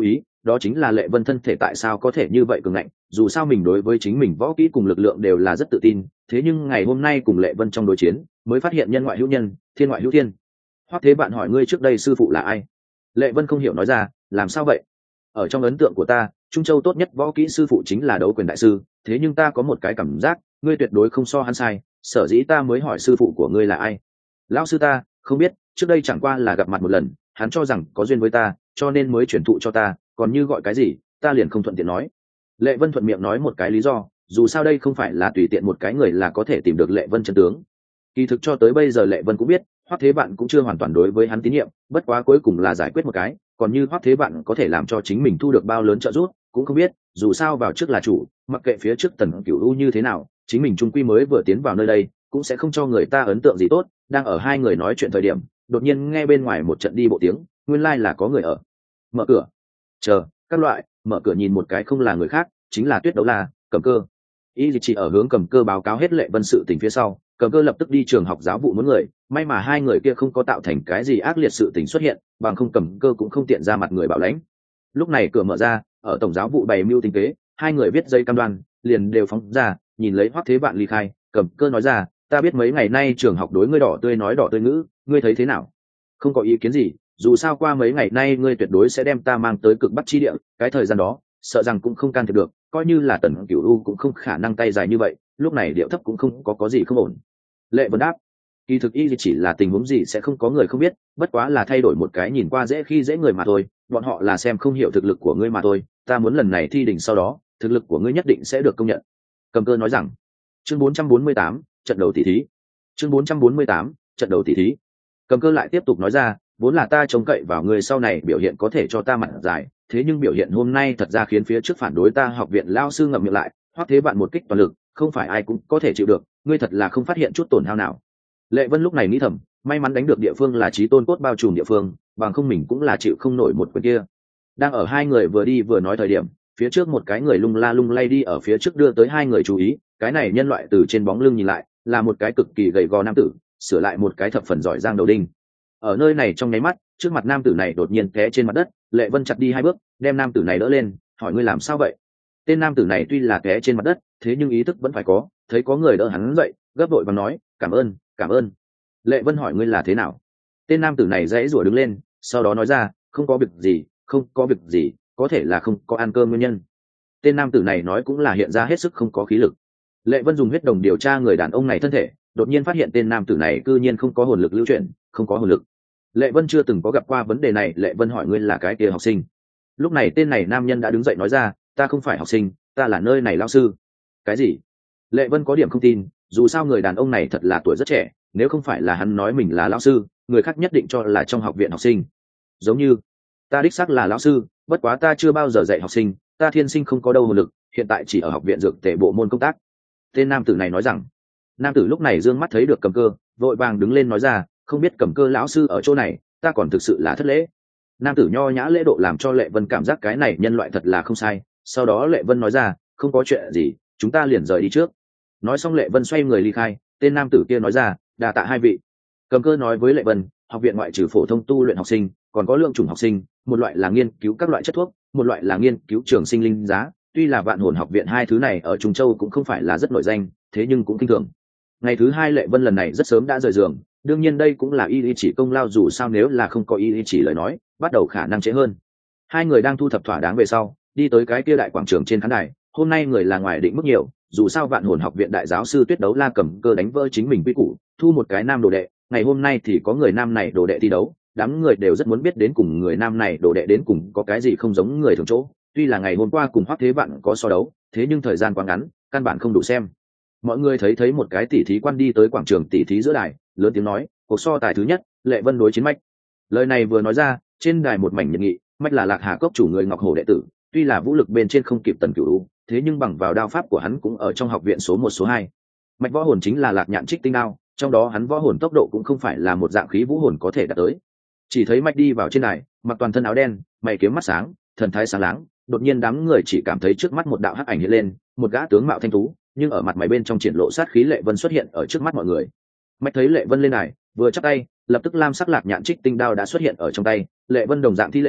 Speaker 1: đó chính là Lệ Vân thân thể tại sao có thể như vậy cường ngạnh. Dù sao mình đối với chính mình võ kỹ cùng lực lượng đều là rất tự tin, thế nhưng ngày hôm nay cùng Lệ Vân trong đối chiến mới phát hiện nhân ngoại hữu nhân, thiên ngoại hữu thiên. Hoắc Thế Bạn hỏi ngươi trước đây sư phụ là ai? Lệ Vân không hiểu nói ra, làm sao vậy? Ở trong ấn tượng của ta, Trung Châu tốt nhất võ kỹ sư phụ chính là Đấu Quyền đại sư, thế nhưng ta có một cái cảm giác, ngươi tuyệt đối không so hắn sai, sở dĩ ta mới hỏi sư phụ của ngươi là ai. Lão sư ta không biết, trước đây chẳng qua là gặp mặt một lần, hắn cho rằng có duyên với ta, cho nên mới chuyển thụ cho ta, còn như gọi cái gì, ta liền không thuận tiện nói. Lệ Vân thuận miệng nói một cái lý do, dù sao đây không phải là tùy tiện một cái người là có thể tìm được Lệ Vân chân tướng. Kỳ thực cho tới bây giờ Lệ Vân cũng biết, Hoắc Thế Bạn cũng chưa hoàn toàn đối với hắn tín nhiệm, bất quá cuối cùng là giải quyết một cái, còn như Hoắc Thế Bạn có thể làm cho chính mình thu được bao lớn trợ giúp, cũng không biết, dù sao vào trước là chủ, mặc kệ phía trước Tần Cửu U như thế nào, chính mình trung quy mới vừa tiến vào nơi đây, cũng sẽ không cho người ta ấn tượng gì tốt. Đang ở hai người nói chuyện thời điểm, đột nhiên nghe bên ngoài một trận đi bộ tiếng, nguyên lai là có người ở. Mở cửa. Chờ, các loại, mở cửa nhìn một cái không là người khác, chính là Tuyết Đấu La, Cầm Cơ. Y chỉ ở hướng Cầm Cơ báo cáo hết Lệ Vân sự tình phía sau, Cầm Cơ lập tức đi trường học giáo vụ muốn người, may mà hai người kia không có tạo thành cái gì ác liệt sự tình xuất hiện, bằng không Cầm Cơ cũng không tiện ra mặt người bảo lãnh. Lúc này cửa mở ra, ở tổng giáo vụ bày mưu tính kế, hai người viết dây cam đoan, liền đều phóng ra, nhìn lấy Hoắc Thế Bạn ly khai, Cầm Cơ nói ra, ta biết mấy ngày nay trường học đối ngươi đỏ tươi nói đỏ tươi ngữ, ngươi thấy thế nào? Không có ý kiến gì, dù sao qua mấy ngày nay ngươi tuyệt đối sẽ đem ta mang tới cực bắc chi địa, cái thời gian đó sợ rằng cũng không can thiệp được, coi như là Tần Cửu U cũng không khả năng tay dài như vậy, lúc này điệu thấp cũng không có gì không ổn. Lệ Vân đáp, kỳ thực y chỉ là tình huống gì sẽ không có người không biết, bất quá là thay đổi một cái nhìn qua dễ khi dễ người mà thôi, bọn họ là xem không hiểu thực lực của ngươi mà thôi, ta muốn lần này thi đỉnh sau đó, thực lực của ngươi nhất định sẽ được công nhận. Cầm Cơ nói rằng. Chương 448, trận đầu tỷ thí. Chương 448, trận đầu tỷ thí. Cầm Cơ lại tiếp tục nói ra, vốn là ta trông cậy vào người sau này biểu hiện có thể cho ta mặt dài, thế nhưng biểu hiện hôm nay thật ra khiến phía trước phản đối ta học viện lao sư ngậm miệng lại, Hoắc Thế Bạn một kích toàn lực, không phải ai cũng có thể chịu được, ngươi thật là không phát hiện chút tổn hao nào. Lệ Vân lúc này nghĩ thầm, may mắn đánh được địa phương là chí tôn cốt bao trùm địa phương, bằng không mình cũng là chịu không nổi một quyền kia. Đang ở hai người vừa đi vừa nói thời điểm, phía trước một cái người lung la lung lay đi ở phía trước đưa tới hai người chú ý, cái này nhân loại từ trên bóng lưng nhìn lại, là một cái cực kỳ gầy gò nam tử, sửa lại một cái thập phần giỏi giang đầu đinh. Ở nơi này trong nháy mắt, trước mặt nam tử này đột nhiên té trên mặt đất, Lệ Vân chặt đi hai bước, đem nam tử này đỡ lên, hỏi ngươi làm sao vậy? Tên nam tử này tuy là té trên mặt đất, thế nhưng ý thức vẫn phải có, thấy có người đỡ hắn dậy, gấp vội và nói, cảm ơn, cảm ơn. Lệ Vân hỏi ngươi là thế nào? Tên nam tử này dãy rủa đứng lên, sau đó nói ra, không có việc gì, không có việc gì, có thể là không có ăn cơm nguyên nhân. Tên nam tử này nói cũng là hiện ra hết sức không có khí lực. Lệ Vân dùng huyết đồng điều tra người đàn ông này thân thể, đột nhiên phát hiện tên nam tử này cư nhiên không có hồn lực lưu chuyển, không có hồn lực. Lệ Vân chưa từng có gặp qua vấn đề này. Lệ Vân hỏi ngươi là cái kia học sinh. Lúc này tên này nam nhân đã đứng dậy nói ra, ta không phải học sinh, ta là nơi này lao sư. Cái gì? Lệ Vân có điểm không tin, dù sao người đàn ông này thật là tuổi rất trẻ, nếu không phải là hắn nói mình là lao sư, người khác nhất định cho là trong học viện học sinh. Giống như ta đích xác là lao sư, bất quá ta chưa bao giờ dạy học sinh, ta thiên sinh không có đâu hồn lực, hiện tại chỉ ở học viện dược tề bộ môn công tác. Tên nam tử này nói rằng. Nam tử lúc này dương mắt thấy được Cầm Cơ, vội vàng đứng lên nói ra, không biết Cầm Cơ lão sư ở chỗ này, ta còn thực sự là thất lễ. Nam tử nho nhã lễ độ làm cho Lệ Vân cảm giác cái này nhân loại thật là không sai, sau đó Lệ Vân nói ra, không có chuyện gì, chúng ta liền rời đi trước. Nói xong Lệ Vân xoay người ly khai. Tên nam tử kia nói ra, đà tạ hai vị. Cầm Cơ nói với Lệ Vân, học viện ngoại trừ phổ thông tu luyện học sinh, còn có lượng chủng học sinh, một loại là nghiên cứu các loại chất thuốc, một loại là nghiên cứu trường sinh linh giá. Tuy là Vạn Hồn học viện hai thứ này ở Trung Châu cũng không phải là rất nổi danh, thế nhưng cũng kinh thường. Ngày thứ hai Lệ Vân lần này rất sớm đã rời giường, đương nhiên đây cũng là y chỉ công lao, dù sao nếu là không có y chỉ lời nói, bắt đầu khả năng trễ hơn. Hai người đang thu thập thỏa đáng về sau, đi tới cái kia đại quảng trường trên khán đài. Hôm nay người là ngoài định mức nhiều, dù sao Vạn Hồn học viện đại giáo sư Tuyết Đấu La Cầm Cơ đánh vỡ chính mình quy củ, thu một cái nam đồ đệ. Ngày hôm nay thì có người nam này đồ đệ thi đấu, đám người đều rất muốn biết đến cùng người nam này đồ đệ đến cùng có cái gì không giống người thường chỗ. Tuy là ngày hôm qua cùng Hoắc Thế Bạn có so đấu, thế nhưng thời gian quá ngắn, căn bản không đủ xem. Mọi người thấy một cái tỷ thí quan đi tới quảng trường tỷ thí giữa đài, lớn tiếng nói, cuộc so tài thứ nhất, Lệ Vân đối chiến Mách. Lời này vừa nói ra, trên đài một mảnh nhiệt nghị. Mách là Lạc Hà cốc chủ người Ngọc Hổ đệ tử, tuy là vũ lực bên trên không kịp Tần Cửu U, thế nhưng bằng vào đao pháp của hắn cũng ở trong học viện số 1 số 2. Mạch võ hồn chính là Lạc Nhạn Trích Tinh đao, trong đó hắn võ hồn tốc độ cũng không phải là một dạng khí vũ hồn có thể đạt tới. Chỉ thấy Mạch đi vào trên đài, mặc toàn thân áo đen, mày kiếm mắt sáng, thần thái sáng láng, đột nhiên đám người chỉ cảm thấy trước mắt một đạo hắc ảnh hiện lên, một gã tướng mạo thanh tú, nhưng ở mặt mày bên trong triển lộ sát khí Lệ Vân xuất hiện ở trước mắt mọi người. Mạch thấy Lệ Vân lên đài, vừa chắp tay, lập tức lam sắc Lạc Nhạn Trích Tinh đao đã xuất hiện ở trong tay. Lệ Vân đồng dạng thi lễ,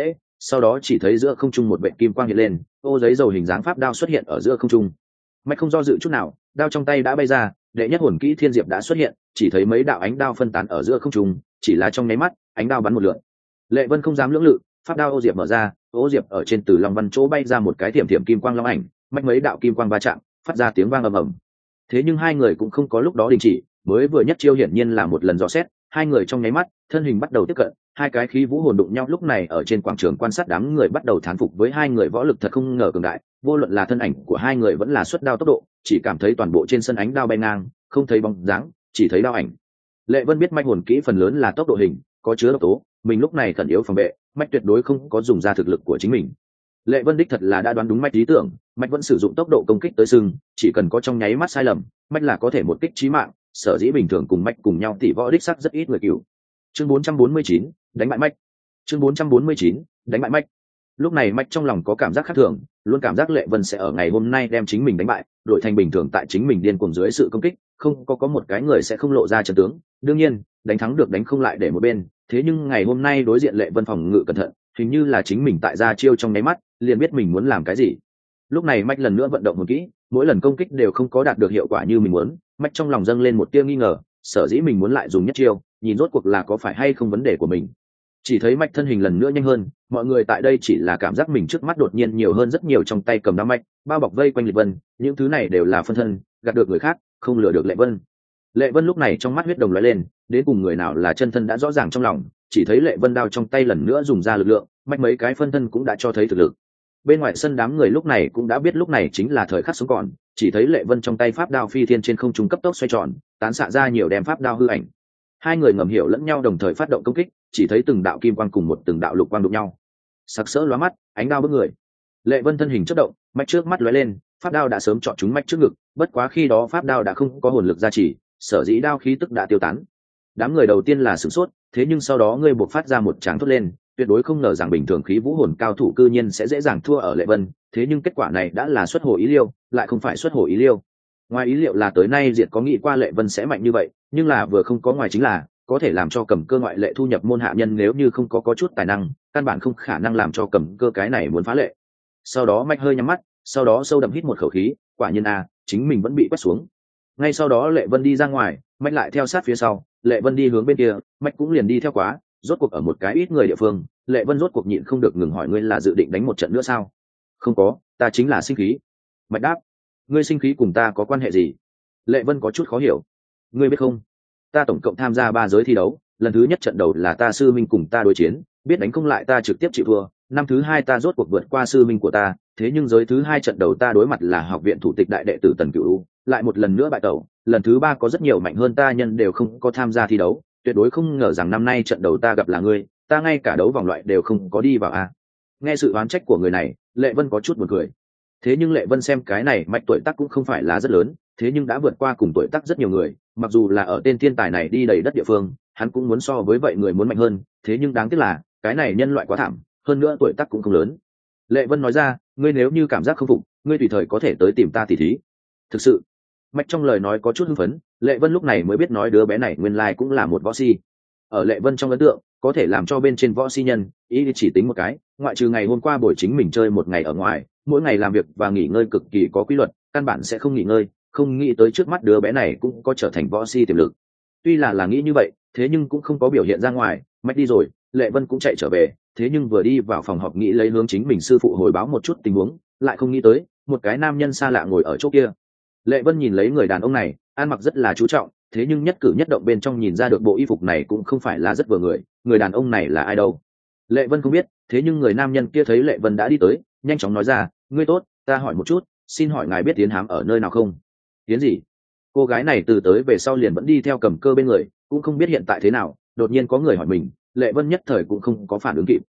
Speaker 1: sau đó chỉ thấy giữa không trung một vệt kim quang hiện lên, ô giấy dầu hình dáng pháp đao xuất hiện ở giữa không trung. Mạch không do dự chút nào, đao trong tay đã bay ra, đệ nhất hồn kỹ thiên diệp đã xuất hiện, chỉ thấy mấy đạo ánh đao phân tán ở giữa không trung, chỉ là trong nháy mắt ánh đao bắn một lượt. Lệ Vân không dám lưỡng lự, pháp đao ô diệp mở ra, ô diệp ở trên từ long văn chỗ bay ra một cái thiểm thiểm kim quang long ảnh, mạch mấy đạo kim quang va chạm, phát ra tiếng vang ầm ầm. Thế nhưng hai người cũng không có lúc đó đình chỉ, mới vừa nhất chiêu hiển nhiên là một lần dò xét, hai người trong nháy mắt thân hình bắt đầu tiếp cận, hai cái khí vũ hồn đụng nhau. Lúc này ở trên quảng trường quan sát đám người bắt đầu thán phục với hai người võ lực thật không ngờ cường đại, vô luận là thân ảnh của hai người vẫn là xuất đao tốc độ, chỉ cảm thấy toàn bộ trên sân ánh đao bay ngang, không thấy bóng dáng, chỉ thấy đao ảnh. Lệ Vân biết mạch hồn kỹ phần lớn là tốc độ hình, có chứa độc tố, mình lúc này khẩn yếu phòng vệ, mạch tuyệt đối không có dùng ra thực lực của chính mình. Lệ Vân đích thật là đã đoán đúng mạch lý tưởng, mạch vẫn sử dụng tốc độ công kích tới sừng, chỉ cần có trong nháy mắt sai lầm, mạch là có thể một kích chí mạng, sở dĩ bình thường cùng mạch cùng nhau tỷ võ đích sắc rất ít người cửu. Chương 449, đánh bại mạch. Chương 449, đánh bại mạch. Lúc này mạch trong lòng có cảm giác khác thường, luôn cảm giác Lệ Vân sẽ ở ngày hôm nay đem chính mình đánh bại, đổi thành bình thường tại chính mình điên cuồng dưới sự công kích, không có một cái người sẽ không lộ ra chân tướng. Đương nhiên, đánh thắng được đánh không lại để một bên, thế nhưng ngày hôm nay đối diện Lệ Vân phòng ngự cẩn thận, hình như là chính mình tại ra chiêu trong nháy mắt, liền biết mình muốn làm cái gì. Lúc này mạch lần nữa vận động một kỹ, mỗi lần công kích đều không có đạt được hiệu quả như mình muốn, mạch trong lòng dâng lên một tia nghi ngờ, sở dĩ mình muốn lại dùng nhất chiêu, nhìn rốt cuộc là có phải hay không vấn đề của mình. Chỉ thấy mạch thân hình lần nữa nhanh hơn, mọi người tại đây chỉ là cảm giác mình trước mắt đột nhiên nhiều hơn rất nhiều, trong tay cầm đao mạch bao bọc vây quanh Lệ Vân, những thứ này đều là phân thân, gạt được người khác, không lừa được Lệ Vân. Lệ Vân lúc này trong mắt huyết đồng lóe lên, đến cùng người nào là chân thân đã rõ ràng trong lòng, chỉ thấy Lệ Vân đao trong tay lần nữa dùng ra lực lượng, mạch mấy cái phân thân cũng đã cho thấy thực lực. Bên ngoài sân đám người lúc này cũng đã biết lúc này chính là thời khắc sống còn, chỉ thấy Lệ Vân trong tay pháp đao phi thiên trên không trung cấp tốc xoay tròn, tán xạ ra nhiều đem pháp đao hư ảnh. Hai người ngầm hiểu lẫn nhau đồng thời phát động công kích, chỉ thấy từng đạo kim quang cùng một từng đạo lục quang đụng nhau, sặc sỡ lóa mắt, ánh đao bức người. Lệ Vân thân hình chớp động, mạch trước mắt lóe lên, pháp đao đã sớm chọn trúng mạch trước ngực, bất quá khi đó pháp đao đã không có hồn lực gia trì, sở dĩ đao khí tức đã tiêu tán. Đám người đầu tiên là sửng sốt, thế nhưng sau đó ngươi buộc phát ra một tràng thốt lên, tuyệt đối không ngờ rằng bình thường khí vũ hồn cao thủ cư nhiên sẽ dễ dàng thua ở Lệ Vân, thế nhưng kết quả này đã là xuất hồ ý liêu, lại không phải xuất hồ ý liêu. Ngoài ý liệu là tới nay Diệt có nghĩ qua Lệ Vân sẽ mạnh như vậy, nhưng là vừa không có ngoài chính là có thể làm cho Cầm Cơ ngoại lệ thu nhập môn hạ nhân, nếu như không có chút tài năng, căn bản không khả năng làm cho Cầm Cơ cái này muốn phá lệ. Sau đó mạch hơi nhắm mắt, sau đó sâu đậm hít một khẩu khí, quả nhiên chính mình vẫn bị quét xuống. Ngay sau đó Lệ Vân đi ra ngoài, mạch lại theo sát phía sau, Lệ Vân đi hướng bên kia, mạch cũng liền đi theo quá. Rốt cuộc ở một cái ít người địa phương, Lệ Vân rốt cuộc nhịn không được ngừng hỏi, ngươi là dự định đánh một trận nữa sao? Không có, ta chính là sinh khí. Mạch đáp, ngươi sinh khí cùng ta có quan hệ gì? Lệ Vân có chút khó hiểu. Ngươi biết không, ta tổng cộng tham gia 3 giới thi đấu, lần thứ nhất trận đầu là ta sư minh cùng ta đối chiến, biết đánh không lại ta trực tiếp chịu thua. Năm thứ 2 ta rốt cuộc vượt qua sư minh của ta, thế nhưng giới thứ 2 trận đầu ta đối mặt là học viện thủ tịch đại đệ tử Tần Cửu, lại một lần nữa bại tẩu. Lần thứ 3 có rất nhiều mạnh hơn ta nhân đều không có tham gia thi đấu, tuyệt đối không ngờ rằng năm nay trận đầu ta gặp là ngươi, ta ngay cả đấu vòng loại đều không có đi vào Nghe sự oán trách của người này, Lệ Vân có chút buồn cười. Thế nhưng Lệ Vân xem cái này mạch tuổi tác cũng không phải là rất lớn, thế nhưng đã vượt qua cùng tuổi tác rất nhiều người, mặc dù là ở tên thiên tài này đi đầy đất địa phương, hắn cũng muốn so với vậy người muốn mạnh hơn, thế nhưng đáng tiếc là cái này nhân loại quá thảm, hơn nữa tuổi tác cũng không lớn. Lệ Vân nói ra, ngươi nếu như cảm giác không phục, ngươi tùy thời có thể tới tìm ta tỉ thí. Thực sự, mạch trong lời nói có chút hưng phấn, Lệ Vân lúc này mới biết nói đứa bé này nguyên lai cũng là một võ si. Ở Lệ Vân trong ấn tượng, có thể làm cho bên trên võ si nhân, ý chỉ tính một cái, ngoại trừ ngày hôm qua buổi chính mình chơi một ngày ở ngoài, mỗi ngày làm việc và nghỉ ngơi cực kỳ có quy luật, căn bản sẽ không nghỉ ngơi, không nghĩ tới trước mắt đứa bé này cũng có trở thành võ si tiềm lực. Tuy là nghĩ như vậy, thế nhưng cũng không có biểu hiện ra ngoài. Mạch đi rồi, Lệ Vân cũng chạy trở về, thế nhưng vừa đi vào phòng họp nghĩ lấy hướng chính mình sư phụ hồi báo một chút tình huống, lại không nghĩ tới một cái nam nhân xa lạ ngồi ở chỗ kia. Lệ Vân nhìn lấy người đàn ông này, ăn mặc rất là chú trọng, thế nhưng nhất cử nhất động bên trong nhìn ra được bộ y phục này cũng không phải là rất vừa người đàn ông này là ai đâu. Lệ Vân không biết, thế nhưng người nam nhân kia thấy Lệ Vân đã đi tới, nhanh chóng nói ra, ngươi tốt, ta hỏi một chút, xin hỏi ngài biết Tiến Hám ở nơi nào không? Tiến gì? Cô gái này từ tới về sau liền vẫn đi theo Cầm Cơ bên người, cũng không biết hiện tại thế nào, đột nhiên có người hỏi mình, Lệ Vân nhất thời cũng không có phản ứng kịp.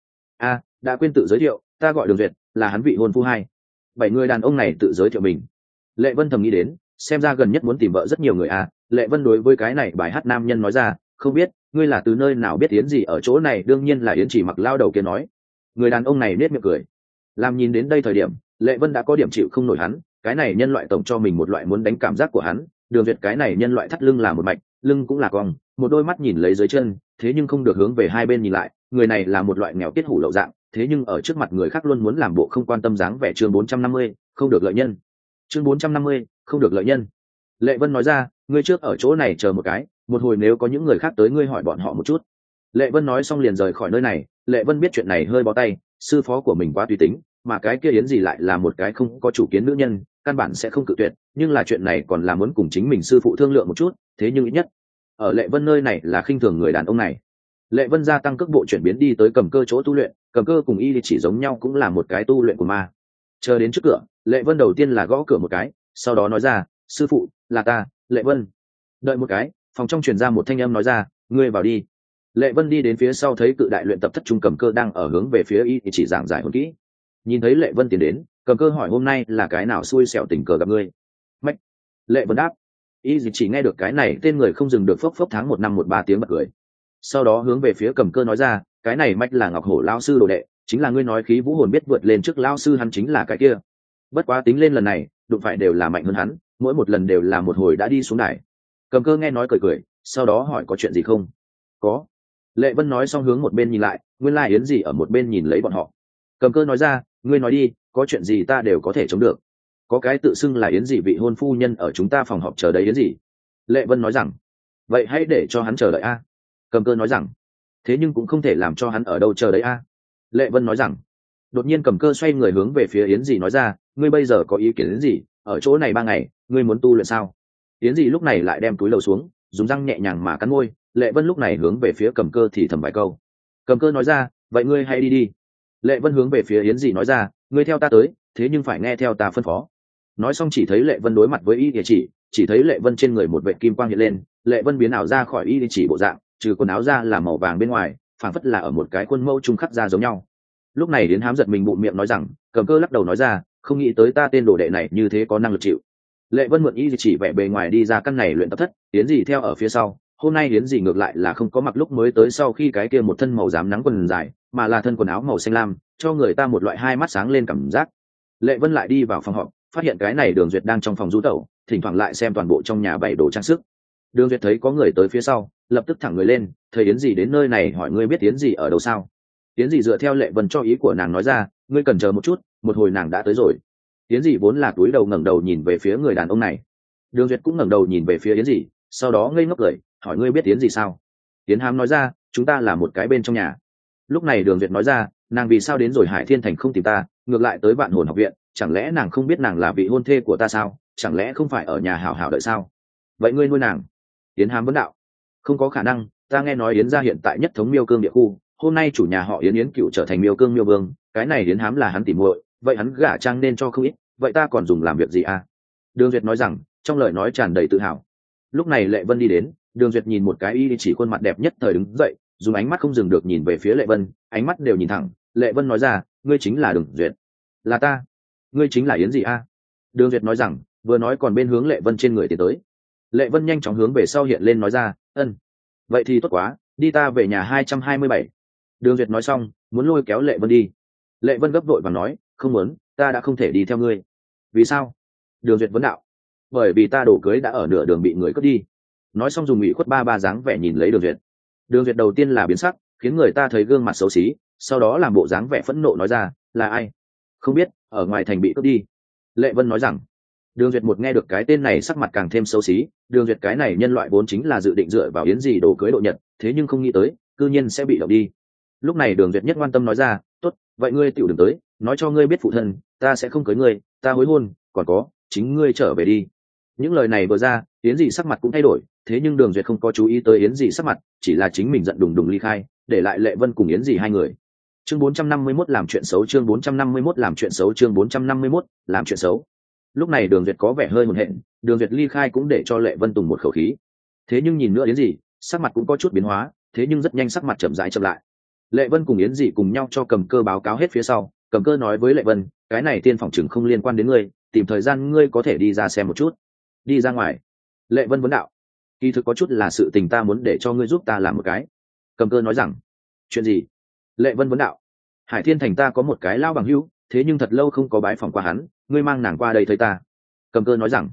Speaker 1: Đã quên tự giới thiệu, ta gọi Đường Duyệt, là hắn vị hôn phu hai. 7 người đàn ông này tự giới thiệu mình. Lệ Vân thầm nghĩ đến, xem ra gần nhất muốn tìm vợ rất nhiều người Lệ Vân đối với cái này bài hát nam nhân nói ra, không biết ngươi là từ nơi nào biết Yến gì ở chỗ này, đương nhiên là Yến Chỉ Mặc lao đầu kia nói. Người đàn ông này nết miệng cười. Làm nhìn đến đây thời điểm, Lệ Vân đã có điểm chịu không nổi hắn, cái này nhân loại tổng cho mình một loại muốn đánh cảm giác của hắn. Đường Duyệt cái này nhân loại thắt lưng là một mạch, lưng cũng là cong, một đôi mắt nhìn lấy dưới chân, thế nhưng không được hướng về hai bên nhìn lại. Người này là một loại nghèo tiết hủ lậu dạng, thế nhưng ở trước mặt người khác luôn muốn làm bộ không quan tâm dáng vẻ. Chương 450, không được lợi nhân. Chương 450, không được lợi nhân. Lệ Vân nói ra, ngươi trước ở chỗ này chờ một cái, một hồi nếu có những người khác tới ngươi hỏi bọn họ một chút. Lệ Vân nói xong liền rời khỏi nơi này. Lệ Vân biết chuyện này hơi bó tay, sư phó của mình quá tùy tính, mà cái kia Yến gì lại là một cái không có chủ kiến nữ nhân, căn bản sẽ không cự tuyệt, nhưng là chuyện này còn là muốn cùng chính mình sư phụ thương lượng một chút. Thế nhưng ít nhất ở Lệ Vân nơi này là khinh thường người đàn ông này. Lệ Vân gia tăng cước bộ chuyển biến đi tới Cầm Cơ chỗ tu luyện. Cầm Cơ cùng y chỉ giống nhau, cũng là một cái tu luyện của ma. Chờ đến trước cửa, Lệ Vân đầu tiên là gõ cửa một cái, sau đó nói ra, sư phụ, là ta, Lệ Vân. Đợi một cái, phòng trong truyền ra một thanh âm nói ra, ngươi vào đi. Lệ Vân đi đến phía sau thấy cự đại luyện tập thất trung Cầm Cơ đang ở hướng về phía y chỉ giảng giải hồn kỹ. Nhìn thấy Lệ Vân tiến đến, Cầm Cơ hỏi, hôm nay là cái nào xui xẻo tình cờ gặp ngươi? Mạch. Lệ Vân đáp. Y chỉ nghe được cái này tên người không dừng được phốc phốc tháng 1 năm 13 tiếng bật cười. Sau đó hướng về phía Cầm Cơ nói ra, cái này Mạch là Ngọc Hổ lão sư đồ đệ, chính là ngươi nói khí vũ hồn biết vượt lên trước lão sư, hắn chính là cái kia. Bất quá tính lên lần này, đụng phải đều là mạnh hơn hắn, mỗi một lần đều là một hồi đã đi xuống đài. Cầm Cơ nghe nói cười cười, sau đó hỏi, có chuyện gì không? Có. Lệ Vân nói xong hướng một bên nhìn lại, nguyên lai Yến gì ở một bên nhìn lấy bọn họ. Cầm Cơ nói ra, ngươi nói đi, có chuyện gì ta đều có thể chống được. Có cái tự xưng là Yến gì vị hôn phu nhân ở chúng ta phòng họp chờ đấy Yến gì. Lệ Vân nói rằng, vậy hãy để cho hắn chờ đợi a. Cầm Cơ nói rằng, thế nhưng cũng không thể làm cho hắn ở đâu chờ đấy a. Lệ Vân nói rằng. Đột nhiên Cầm Cơ xoay người hướng về phía Yến gì nói ra, ngươi bây giờ có ý kiến đến gì? Ở chỗ này 3 ngày, ngươi muốn tu luyện sao? Yến gì lúc này lại đem túi lầu xuống, dùng răng nhẹ nhàng mà cắn môi. Lệ Vân lúc này hướng về phía Cầm Cơ thì thầm vài câu. Cầm Cơ nói ra, vậy ngươi hãy đi đi. Lệ Vân hướng về phía Yến gì nói ra, ngươi theo ta tới, thế nhưng phải nghe theo ta phân phó. Nói xong chỉ thấy Lệ Vân đối mặt với y địa chỉ thấy Lệ Vân trên người một vệt kim quang hiện lên. Lệ Vân biến ảo ra khỏi y địa chỉ bộ dạng, trừ quần áo ra là màu vàng bên ngoài, phảng phất là ở một cái khuôn mẫu trung khắc ra giống nhau. Lúc này Yến Hám giật mình bụng miệng nói rằng, Cầm Cơ lắc đầu nói ra, không nghĩ tới ta tên đồ đệ này như thế có năng lực chịu. Lệ Vân mượn y chỉ vẻ bề ngoài đi ra căn này luyện tập thất, Yến gì theo ở phía sau. Hôm nay Yến gì ngược lại là không có mặc lúc mới tới sau khi cái kia một thân màu xám nắng quần dài, mà là thân quần áo màu xanh lam, cho người ta một loại hai mắt sáng lên cảm giác. Lệ Vân lại đi vào phòng họp, phát hiện cái này Đường Duyệt đang trong phòng du tẩu, thỉnh thoảng lại xem toàn bộ trong nhà bày đồ trang sức. Đường Duyệt thấy có người tới phía sau, lập tức thẳng người lên, thấy Yến gì đến nơi này hỏi, ngươi biết Yến gì ở đâu sao? Yến gì dựa theo Lệ Vân cho ý của nàng nói ra, ngươi cần chờ một chút, một hồi nàng đã tới rồi. Yến gì vốn là túi đầu ngẩng đầu nhìn về phía người đàn ông này. Đường Duyệt cũng ngẩng đầu nhìn về phía Yến gì, sau đó ngây ngốc cười, hỏi, ngươi biết Yến gì sao? Yến Hám nói ra, chúng ta là một cái bên trong nhà. Lúc này Đường Duyệt nói ra, nàng vì sao đến rồi Hải Thiên Thành không tìm ta, ngược lại tới Vạn Hồn học viện, chẳng lẽ nàng không biết nàng là vị hôn thê của ta sao? Chẳng lẽ không phải ở nhà hảo hảo đợi sao? Vậy ngươi nuôi nàng? Yến Hám vấn đạo. Không có khả năng, ta nghe nói Yến gia hiện tại nhất thống Miêu Cương địa khu, hôm nay chủ nhà họ Yến Yến Cựu trở thành Miêu Cương Miêu Vương, cái này Yến Hám là hắn tỉ muội, vậy hắn gả trang nên cho không ít, vậy ta còn dùng làm việc gì à? Đường Duyệt nói rằng, trong lời nói tràn đầy tự hào. Lúc này Lệ Vân đi đến, Đường Duyệt nhìn một cái y chỉ khuôn mặt đẹp nhất thời đứng dậy, dùng ánh mắt không dừng được nhìn về phía Lệ Vân, ánh mắt đều nhìn thẳng. Lệ Vân nói ra, ngươi chính là Đường Duyệt? Là ta. Ngươi chính là Yến gì a? Đường Duyệt nói rằng, vừa nói còn bên hướng Lệ Vân trên người tiến tới. Lệ Vân nhanh chóng hướng về sau hiện lên nói ra, ân, vậy thì tốt quá, đi ta về nhà 227. Đường Duyệt nói xong, muốn lôi kéo Lệ Vân đi. Lệ Vân gấp vội và nói, không muốn, ta đã không thể đi theo ngươi. Vì sao? Đường Duyệt vấn đạo. Bởi vì ta đồ cưới đã ở nửa đường bị người cướp đi. Nói xong dùng ủy khuất ba dáng vẻ nhìn lấy Đường Duyệt. Đường Duyệt đầu tiên là biến sắc, khiến người ta thấy gương mặt xấu xí, sau đó làm bộ dáng vẻ phẫn nộ nói ra, là ai? Không biết, ở ngoài thành bị cướp đi. Lệ Vân nói rằng. Đường Duyệt một nghe được cái tên này sắc mặt càng thêm xấu xí. Đường Duyệt cái này nhân loại vốn chính là dự định dựa vào Yến gì đồ cưới độ nhật, thế nhưng không nghĩ tới, cư nhiên sẽ bị động đi. Lúc này Đường Duyệt nhất quan tâm nói ra, tốt, vậy ngươi tiểu đừng tới, nói cho ngươi biết phụ thân, ta sẽ không cưới ngươi, ta hối hôn, còn có, chính ngươi trở về đi. Những lời này vừa ra, Yến dị sắc mặt cũng thay đổi, thế nhưng Đường Duyệt không có chú ý tới Yến dị sắc mặt, chỉ là chính mình giận đùng đùng ly khai, để lại Lệ Vân cùng Yến dị hai người. Chương 451 làm chuyện xấu, chương 451 làm chuyện xấu, chương 451 làm chuyện xấu. Lúc này Đường Duyệt có vẻ hơi hồn hện, Đường Duyệt ly khai cũng để cho Lệ Vân tùng một khẩu khí. Thế nhưng nhìn nữa Yến dị, sắc mặt cũng có chút biến hóa, thế nhưng rất nhanh sắc mặt chậm rãi chậm lại. Lệ Vân cùng Yến dị cùng nhau cho Cầm Cơ báo cáo hết phía sau, Cầm Cơ nói với Lệ Vân, cái này tiên phòng chừng không liên quan đến ngươi, tìm thời gian ngươi có thể đi ra xem một chút. Đi ra ngoài. Lệ Vân vấn đạo. Kỳ thực có chút là sự tình ta muốn để cho ngươi giúp ta làm một cái. Cầm Cơ nói rằng. Chuyện gì? Lệ Vân vấn đạo. Hải Thiên Thành ta có một cái lao bằng hữu, thế nhưng thật lâu không có bái phỏng qua hắn, ngươi mang nàng qua đây thấy ta. Cầm Cơ nói rằng.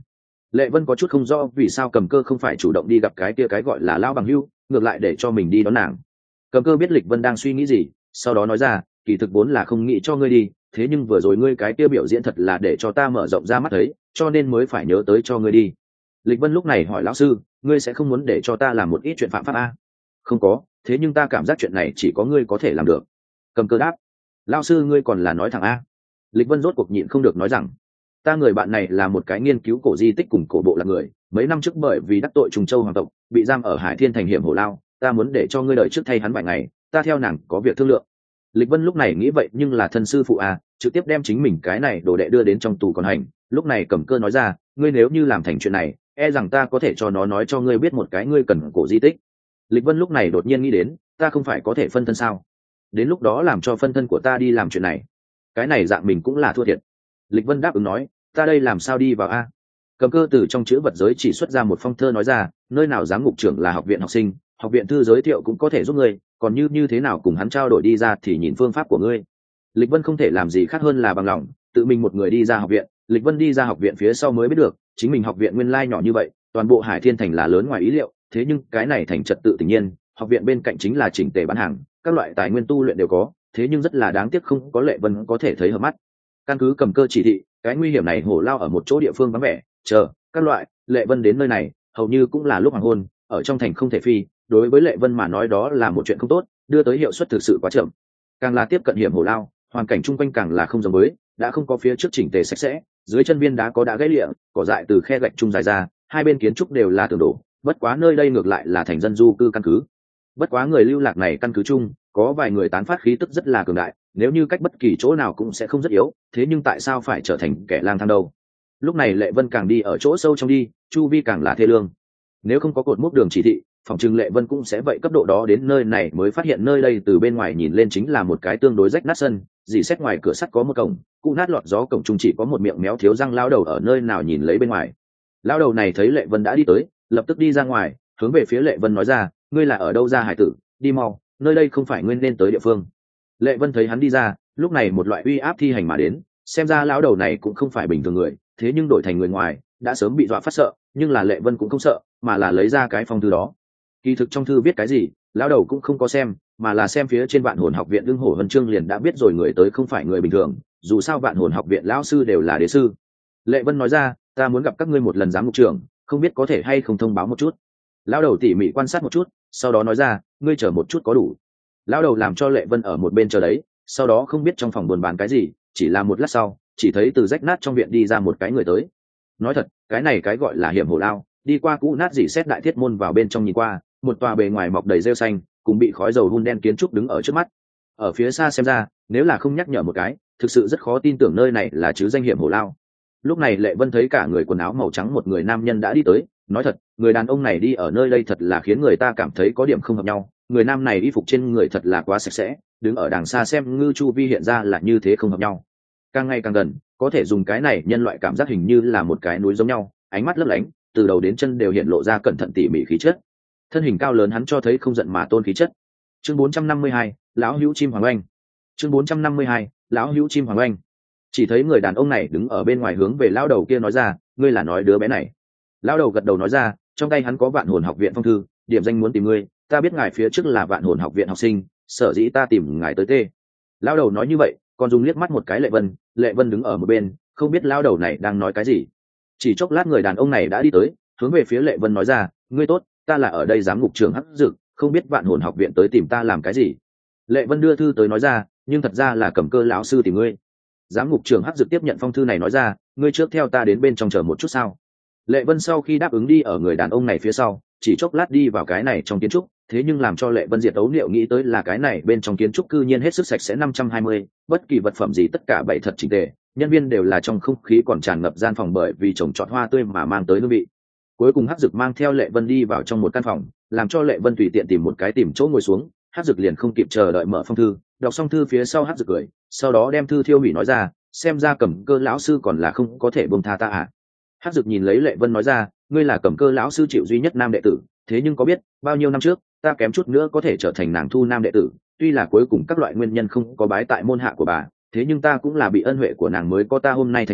Speaker 1: Lệ Vân có chút không rõ vì sao Cầm Cơ không phải chủ động đi gặp cái kia cái gọi là lão bằng hữu, ngược lại để cho mình đi đón nàng. Cầm Cơ biết Lịch Vân đang suy nghĩ gì, sau đó nói ra, kỳ thực vốn là không nghĩ cho ngươi đi, thế nhưng vừa rồi ngươi cái kia biểu diễn thật là để cho ta mở rộng ra mắt thấy, cho nên mới phải nhớ tới cho ngươi đi. Lịch Vân lúc này hỏi lão sư, ngươi sẽ không muốn để cho ta làm một ít chuyện phạm pháp a? Không có, thế nhưng ta cảm giác chuyện này chỉ có ngươi có thể làm được. Cầm Cơ đáp. Lão sư ngươi còn là nói thẳng a? Lịch Vân rốt cuộc nhịn không được nói rằng, ta người bạn này là một cái nghiên cứu cổ di tích cùng cổ bộ là người, mấy năm trước bởi vì đắc tội Trùng Châu hoàng tộc, bị giam ở Hải Thiên thành hiểm hổ lao, ta muốn để cho ngươi đợi trước thay hắn vài ngày, ta theo nàng có việc thương lượng. Lịch Vân lúc này nghĩ vậy nhưng là thân sư phụ à, trực tiếp đem chính mình cái này đồ đệ đưa đến trong tù còn hành. Lúc này Cầm Cơ nói ra, ngươi nếu như làm thành chuyện này, e rằng ta có thể cho nó nói cho ngươi biết một cái ngươi cần cổ di tích. Lịch Vân lúc này đột nhiên nghĩ đến, ta không phải có thể phân thân sao? Đến lúc đó làm cho phân thân của ta đi làm chuyện này, cái này dạng mình cũng là thua thiệt. Lịch Vân đáp ứng nói, ta đây làm sao đi vào a? Cầm Cơ từ trong chữ vật giới chỉ xuất ra một phong thơ nói ra, nơi nào giám ngục trưởng là học viện học sinh, học viện thư giới thiệu cũng có thể giúp ngươi, còn như thế nào cùng hắn trao đổi đi ra thì nhìn phương pháp của ngươi. Lịch Vân không thể làm gì khác hơn là bằng lòng, tự mình một người đi ra học viện. Lịch Vân đi ra học viện phía sau mới biết được, chính mình học viện nguyên lai nhỏ như vậy, toàn bộ Hải Thiên thành là lớn ngoài ý liệu, thế nhưng cái này thành trật tự tự nhiên, học viện bên cạnh chính là chỉnh tề bán hàng, các loại tài nguyên tu luyện đều có, thế nhưng rất là đáng tiếc không có Lệ Vân có thể thấy hợp mắt. Căn cứ Cầm Cơ chỉ thị, cái nguy hiểm này hổ lao ở một chỗ địa phương vắng vẻ, chờ các loại Lệ Vân đến nơi này hầu như cũng là lúc hoàng hôn, ở trong thành không thể phi, đối với Lệ Vân mà nói đó là một chuyện không tốt, đưa tới hiệu suất thực sự quá chậm. Càng là tiếp cận hiểm hổ lao, hoàn cảnh chung quanh càng là không giống với, đã không có phía trước chỉnh tề sạch sẽ, dưới chân viên đá có đã gãy lịa, cỏ dại từ khe gạch chung dài ra, hai bên kiến trúc đều là tường đổ, bất quá nơi đây ngược lại là thành dân du cư căn cứ. Bất quá người lưu lạc này căn cứ chung, có vài người tán phát khí tức rất là cường đại, nếu như cách bất kỳ chỗ nào cũng sẽ không rất yếu, thế nhưng tại sao phải trở thành kẻ lang thang đâu? Lúc này Lệ Vân càng đi ở chỗ sâu trong đi, chu vi càng là thê lương. Nếu không có cột mốc đường chỉ thị, phòng trừng Lệ Vân cũng sẽ vậy cấp độ đó đến nơi này mới phát hiện nơi đây từ bên ngoài nhìn lên chính là một cái tương đối rách nát sân, dì xét ngoài cửa sắt có một cổng, cụ nát lọt gió cổng trung chỉ có một miệng méo thiếu răng lao đầu ở nơi nào nhìn lấy bên ngoài. Lao đầu này thấy Lệ Vân đã đi tới, lập tức đi ra ngoài, hướng về phía Lệ Vân nói ra, ngươi là ở đâu ra hải tử, đi mau, nơi đây không phải ngươi nên tới địa phương. Lệ Vân thấy hắn đi ra, lúc này một loại uy áp thi hành mà đến, xem ra lão đầu này cũng không phải bình thường người, thế nhưng đổi thành người ngoài đã sớm bị dọa phát sợ, nhưng là Lệ Vân cũng không sợ, mà là lấy ra cái phong thư đó. Kỳ thực trong thư viết cái gì, lão đầu cũng không có xem, mà là xem phía trên Vạn Hồn học viện Lưng Hổ Huân chương liền đã biết rồi người tới không phải người bình thường, dù sao Vạn Hồn học viện lão sư đều là đế sư. Lệ Vân nói ra, ta muốn gặp các ngươi một lần giám mục trưởng, không biết có thể hay không thông báo một chút. Lão đầu tỉ mỉ quan sát một chút, sau đó nói ra, ngươi chờ một chút có đủ. Lão đầu làm cho Lệ Vân ở một bên chờ đấy, sau đó không biết trong phòng buồn bán cái gì, chỉ là một lát sau, chỉ thấy từ rách nát trong viện đi ra một cái người tới. Nói thật, cái này cái gọi là hiểm hổ lao, đi qua cũ nát dỉ xét đại thiết môn vào bên trong nhìn qua, một tòa bề ngoài mọc đầy rêu xanh, cùng bị khói dầu hun đen kiến trúc đứng ở trước mắt. Ở phía xa xem ra, nếu là không nhắc nhở một cái, thực sự rất khó tin tưởng nơi này là chứ danh hiểm hổ lao. Lúc này Lệ Vân thấy cả người quần áo màu trắng một người nam nhân đã đi tới, nói thật, người đàn ông này đi ở nơi đây thật là khiến người ta cảm thấy có điểm không hợp nhau. Người nam này y phục trên người thật là quá sạch sẽ, đứng ở đằng xa xem ngư chu vi hiện ra là như thế không hợp nhau. Càng ngày càng gần, có thể dùng cái này nhân loại cảm giác hình như là một cái núi giống nhau, ánh mắt lấp lánh, từ đầu đến chân đều hiện lộ ra cẩn thận tỉ mỉ khí chất. Thân hình cao lớn hắn cho thấy không giận mà tôn khí chất. Chương 452, lão hữu chim hoàng oanh. Chương 452, lão hữu chim hoàng oanh. Chỉ thấy người đàn ông này đứng ở bên ngoài hướng về lão đầu kia nói ra, ngươi là nói đứa bé này. Lão đầu gật đầu nói ra, trong tay hắn có Vạn Hồn học viện phong thư, điểm danh muốn tìm ngươi, ta biết ngài phía trước là Vạn Hồn học viện học sinh, sở dĩ ta tìm ngài tới tê. Lão đầu nói như vậy, còn dùng liếc mắt một cái Lệ Vân đứng ở một bên, không biết lão đầu này đang nói cái gì. Chỉ chốc lát người đàn ông này đã đi tới, hướng về phía Lệ Vân nói ra, ngươi tốt, ta là ở đây giám ngục trưởng Hắc Dực, không biết Vạn Hồn học viện tới tìm ta làm cái gì. Lệ Vân đưa thư tới nói ra, nhưng thật ra là Cầm Cơ lão sư tìm ngươi. Giám ngục trưởng Hắc Dực tiếp nhận phong thư này nói ra, ngươi trước theo ta đến bên trong chờ một chút sao. Lệ Vân sau khi đáp ứng đi ở người đàn ông này phía sau, chỉ chốc lát đi vào cái này trong kiến trúc, thế nhưng làm cho Lệ Vân diệt ấu niệu nghĩ tới là cái này bên trong kiến trúc cư nhiên hết sức sạch sẽ 520, bất kỳ vật phẩm gì tất cả bày thật chỉnh tề, nhân viên đều là trong không khí còn tràn ngập gian phòng bởi vì trồng trọt hoa tươi mà mang tới hương vị. Cuối cùng Hắc Dực mang theo Lệ Vân đi vào trong một căn phòng, làm cho Lệ Vân tùy tiện tìm một cái tìm chỗ ngồi xuống, Hắc Dực liền không kịp chờ đợi mở phong thư, đọc xong thư phía sau Hắc Dực cười, sau đó đem thư thiêu hủy nói ra, xem ra Cầm Cơ lão sư còn là không có thể buông tha ta à. Hắc Dực nhìn lấy Lệ Vân nói ra, ngươi là Cầm Cơ lão sư chịu duy nhất nam đệ tử, thế nhưng có biết bao nhiêu năm trước ta kém chút nữa có thể trở thành nàng thu nam đệ tử, tuy là cuối cùng các loại nguyên nhân không có bái tại môn hạ của bà, thế nhưng ta cũng là bị ân huệ của nàng mới có ta hôm nay thành tích,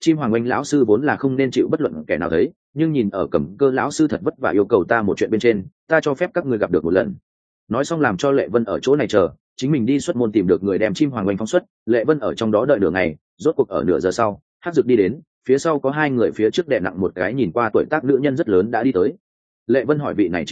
Speaker 1: chim hoàng oanh lão sư vốn là không nên chịu bất luận kẻ nào thấy, nhưng nhìn ở Cầm Cơ lão sư thật vất vả yêu cầu ta một chuyện bên trên, ta cho phép các ngươi gặp được một lần. Nói xong làm cho Lệ Vân ở chỗ này chờ, chính mình đi xuất môn tìm được người đem chim hoàng oanh phóng xuất. Lệ Vân ở trong đó đợi nửa ngày, rốt cuộc ở nửa giờ sau, Hắc Dực đi đến, phía sau có hai người, phía trước đè nặng một cái nhìn qua tuổi tác nữ nhân rất lớn đã đi tới. Lệ Vân hỏi vị này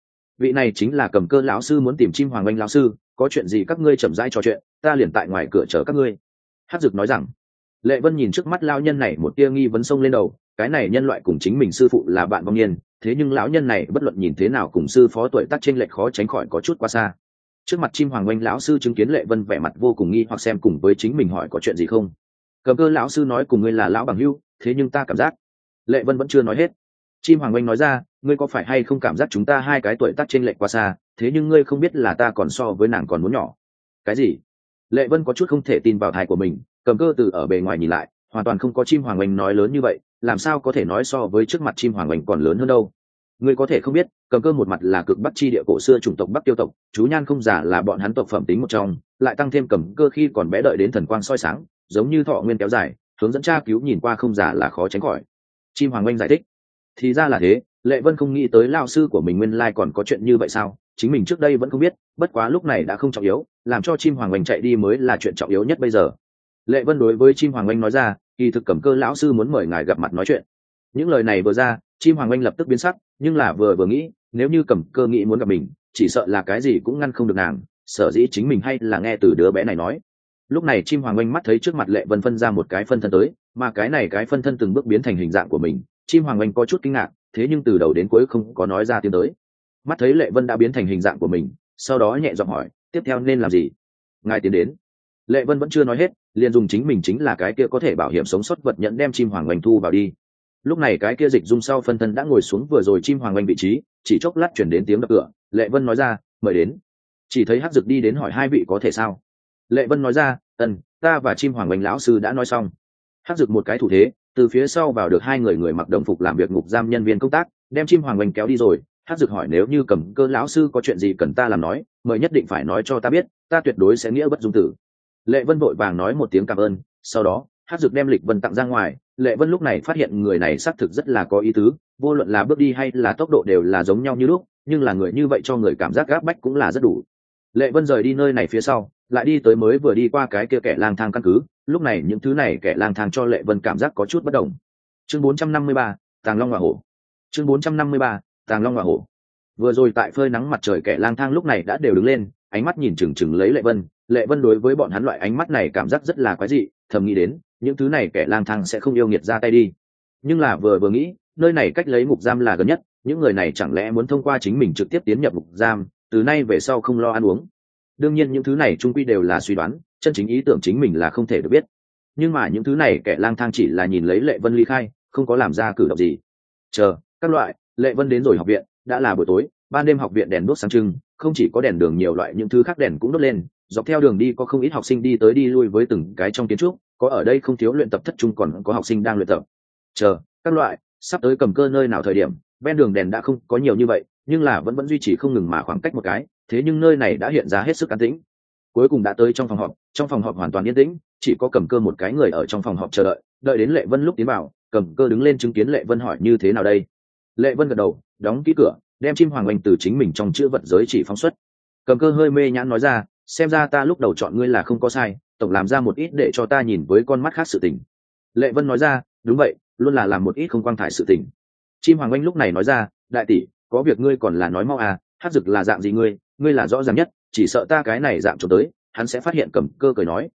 Speaker 1: chính là Cầm Cơ lão sư muốn tìm chim hoàng oanh lão sư, có chuyện gì các ngươi chậm rãi trò chuyện, ta liền tại ngoài cửa chờ các ngươi. Hắc Dực nói rằng. Lệ Vân nhìn trước mắt lão nhân này, một tia nghi vấn xông lên đầu, cái này nhân loại cùng chính mình sư phụ là bạn vong niên, thế nhưng lão nhân này bất luận nhìn thế nào cùng sư phó tuổi tác chênh lệch khó tránh khỏi có chút quá xa. Trước mặt chim hoàng oanh lão sư chứng kiến Lệ Vân vẻ mặt vô cùng nghi hoặc, xem cùng với chính mình hỏi có chuyện gì không. Cầm Cơ lão sư nói cùng ngươi là lão bằng hữu, thế nhưng ta cảm giác. Lệ Vân vẫn chưa nói hết. Chim hoàng oanh nói ra, ngươi có phải hay không cảm giác chúng ta hai cái tuổi tác chênh lệch quá xa, thế nhưng ngươi không biết là ta còn so với nàng còn muốn nhỏ. Cái gì? Lệ Vân có chút không thể tin vào tai của mình. Cầm Cơ từ ở bề ngoài nhìn lại, hoàn toàn không có chim hoàng oanh nói lớn như vậy, làm sao có thể nói so với trước mặt chim hoàng oanh còn lớn hơn đâu. Ngươi có thể không biết, Cầm Cơ một mặt là cực bắc chi địa cổ xưa chủng tộc Bắc Tiêu tộc, chú nhan không giả là bọn hắn tộc phẩm tính một trong, lại tăng thêm Cầm Cơ khi còn bé đợi đến thần quang soi sáng, giống như thọ nguyên kéo dài, hướng dẫn tra cứu nhìn qua không giả là khó tránh khỏi. Chim hoàng oanh giải thích. Thì ra là thế. Lệ Vân không nghĩ tới lao sư của mình nguyên lai còn có chuyện như vậy sao, chính mình trước đây vẫn không biết, bất quá lúc này đã không trọng yếu, làm cho chim hoàng oanh chạy đi mới là chuyện trọng yếu nhất bây giờ. Lệ Vân đối với chim hoàng oanh nói ra, kỳ thực Cầm Cơ lão sư muốn mời ngài gặp mặt nói chuyện. Những lời này vừa ra, chim hoàng oanh lập tức biến sắc, nhưng là vừa nghĩ, nếu như Cầm Cơ nghĩ muốn gặp mình, chỉ sợ là cái gì cũng ngăn không được nàng, sở dĩ chính mình hay là nghe từ đứa bé này nói. Lúc này chim hoàng oanh mắt thấy trước mặt Lệ Vân phân ra một cái phân thân tới, mà cái này cái phân thân từng bước biến thành hình dạng của mình. Chim hoàng oanh có chút kinh ngạc, thế nhưng từ đầu đến cuối không có nói ra tiếng tới. Mắt thấy Lệ Vân đã biến thành hình dạng của mình, sau đó nhẹ giọng hỏi, tiếp theo nên làm gì? Ngài tiến đến. Lệ Vân vẫn chưa nói hết, liền dùng chính mình chính là cái kia có thể bảo hiểm sống sót vật nhận đem chim hoàng oanh thu vào đi. Lúc này cái kia dịch dung sau phân thân đã ngồi xuống vừa rồi chim hoàng oanh vị trí, chỉ chốc lát chuyển đến tiếng đập cửa. Lệ Vân nói ra, mời đến. Chỉ thấy Hắc Dực đi đến hỏi hai vị có thể sao. Lệ Vân nói ra, ta và chim hoàng oanh lão sư đã nói xong. Hắc Dực một cái thủ thế, từ phía sau vào được hai người mặc đồng phục làm việc ngục giam nhân viên công tác, đem chim hoàng oanh kéo đi rồi. Hắc Dực hỏi nếu như Cầm Cơ lão sư có chuyện gì cần ta làm nói, mời nhất định phải nói cho ta biết, ta tuyệt đối sẽ nghĩa bất dung tử. Lệ Vân vội vàng nói một tiếng cảm ơn, sau đó Hắc Dực đem Lịch Vân tặng ra ngoài. Lệ Vân lúc này phát hiện người này xác thực rất là có ý tứ, vô luận là bước đi hay là tốc độ đều là giống nhau như lúc, nhưng là người như vậy cho người cảm giác gáp bách cũng là rất đủ. Lệ Vân rời đi nơi này phía sau, lại đi tới mới vừa đi qua cái kia kẻ lang thang căn cứ. Lúc này những thứ này kẻ lang thang cho Lệ Vân cảm giác có chút bất đồng. Chương 453, Tàng Long Hỏa Hổ. Chương 453, Tàng Long Hỏa Hổ. Vừa rồi tại phơi nắng mặt trời kẻ lang thang lúc này đã đều đứng lên, ánh mắt nhìn chừng chừng lấy Lệ Vân. Lệ Vân đối với bọn hắn loại ánh mắt này cảm giác rất là quái dị, thầm nghĩ đến những thứ này kẻ lang thang sẽ không yêu nghiệt ra tay đi. Nhưng là vừa nghĩ, nơi này cách lấy ngục giam là gần nhất, những người này chẳng lẽ muốn thông qua chính mình trực tiếp tiến nhập ngục giam, từ nay về sau không lo ăn uống. Đương nhiên những thứ này chung quy đều là suy đoán, chân chính ý tưởng chính mình là không thể được biết. Nhưng mà những thứ này kẻ lang thang chỉ là nhìn lấy Lệ Vân ly khai, không có làm ra cử động gì. Chờ các loại, Lệ Vân đến rồi học viện, đã là buổi tối, ban đêm học viện đèn đuốc sáng trưng, không chỉ có đèn đường, nhiều loại những thứ khác đèn cũng đốt lên. Dọc theo đường đi có không ít học sinh đi tới đi lui với từng cái trong kiến trúc, có ở đây không thiếu luyện tập thất trung, còn có học sinh đang luyện tập. Chờ các loại, sắp tới Cầm Cơ nơi nào thời điểm, ven đường đèn đã không có nhiều như vậy, nhưng là vẫn duy trì không ngừng mà khoảng cách một cái, thế nhưng nơi này đã hiện ra hết sức an tĩnh. Cuối cùng đã tới trong phòng họp hoàn toàn yên tĩnh, chỉ có Cầm Cơ một cái người ở trong phòng họp chờ đợi đến Lệ Vân lúc tiến vào. Cầm Cơ đứng lên chứng kiến Lệ Vân hỏi như thế nào đây. Lệ Vân gật đầu, đóng kỹ cửa, đem chim hoàng oanh từ chính mình trong chữ vật giới chỉ phóng xuất. Cầm Cơ hơi mê nhãn nói ra, xem ra ta lúc đầu chọn ngươi là không có sai, tổng làm ra một ít để cho ta nhìn với con mắt khác sự tình. Lệ Vân nói ra, đúng vậy, luôn là làm một ít không quang thải sự tình. Chim hoàng oanh lúc này nói ra, đại tỷ, có việc ngươi còn là nói mau à, Hắc Dực là dạng gì ngươi là rõ ràng nhất, chỉ sợ ta cái này dạng trốn tới, hắn sẽ phát hiện. Cầm Cơ cười nói,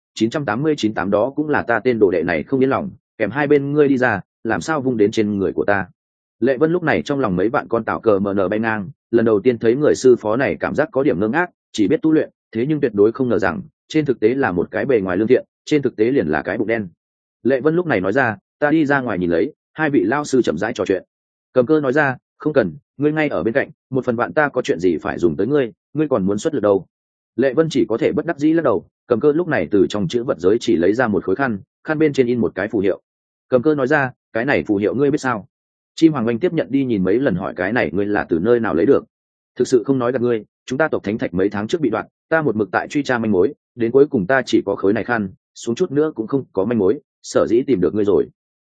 Speaker 1: 989 đó cũng là ta tên đồ đệ này không yên lòng, kèm hai bên ngươi đi ra, làm sao vung đến trên người của ta. Lệ Vân lúc này trong lòng mấy bạn con tảo cờ mờ nở bay ngang, lần đầu tiên thấy người sư phó này cảm giác có điểm ngơ ngác, chỉ biết tu luyện, thế nhưng tuyệt đối không ngờ rằng trên thực tế là một cái bề ngoài lương thiện, trên thực tế liền là cái bụng đen. Lệ Vân lúc này nói ra, ta đi ra ngoài nhìn lấy. Hai vị lao sư chậm rãi trò chuyện. Cầm Cơ nói ra, không cần, ngươi ngay ở bên cạnh, một phần bạn ta có chuyện gì phải dùng tới ngươi còn muốn xuất lực đâu. Lệ Vân chỉ có thể bất đắc dĩ lắc đầu. Cầm Cơ lúc này từ trong chữ vật giới chỉ lấy ra một khối khăn bên trên in một cái phù hiệu. Cầm Cơ nói ra, cái này phù hiệu ngươi biết sao? Chim hoàng oanh tiếp nhận đi nhìn mấy lần, hỏi cái này ngươi là từ nơi nào lấy được? Thực sự không nói gạt ngươi, chúng ta tộc Thánh Thạch mấy tháng trước bị đoạn, ta một mực tại truy tra manh mối, đến cuối cùng ta chỉ có khối này khăn, xuống chút nữa cũng không có manh mối, sở dĩ tìm được ngươi rồi.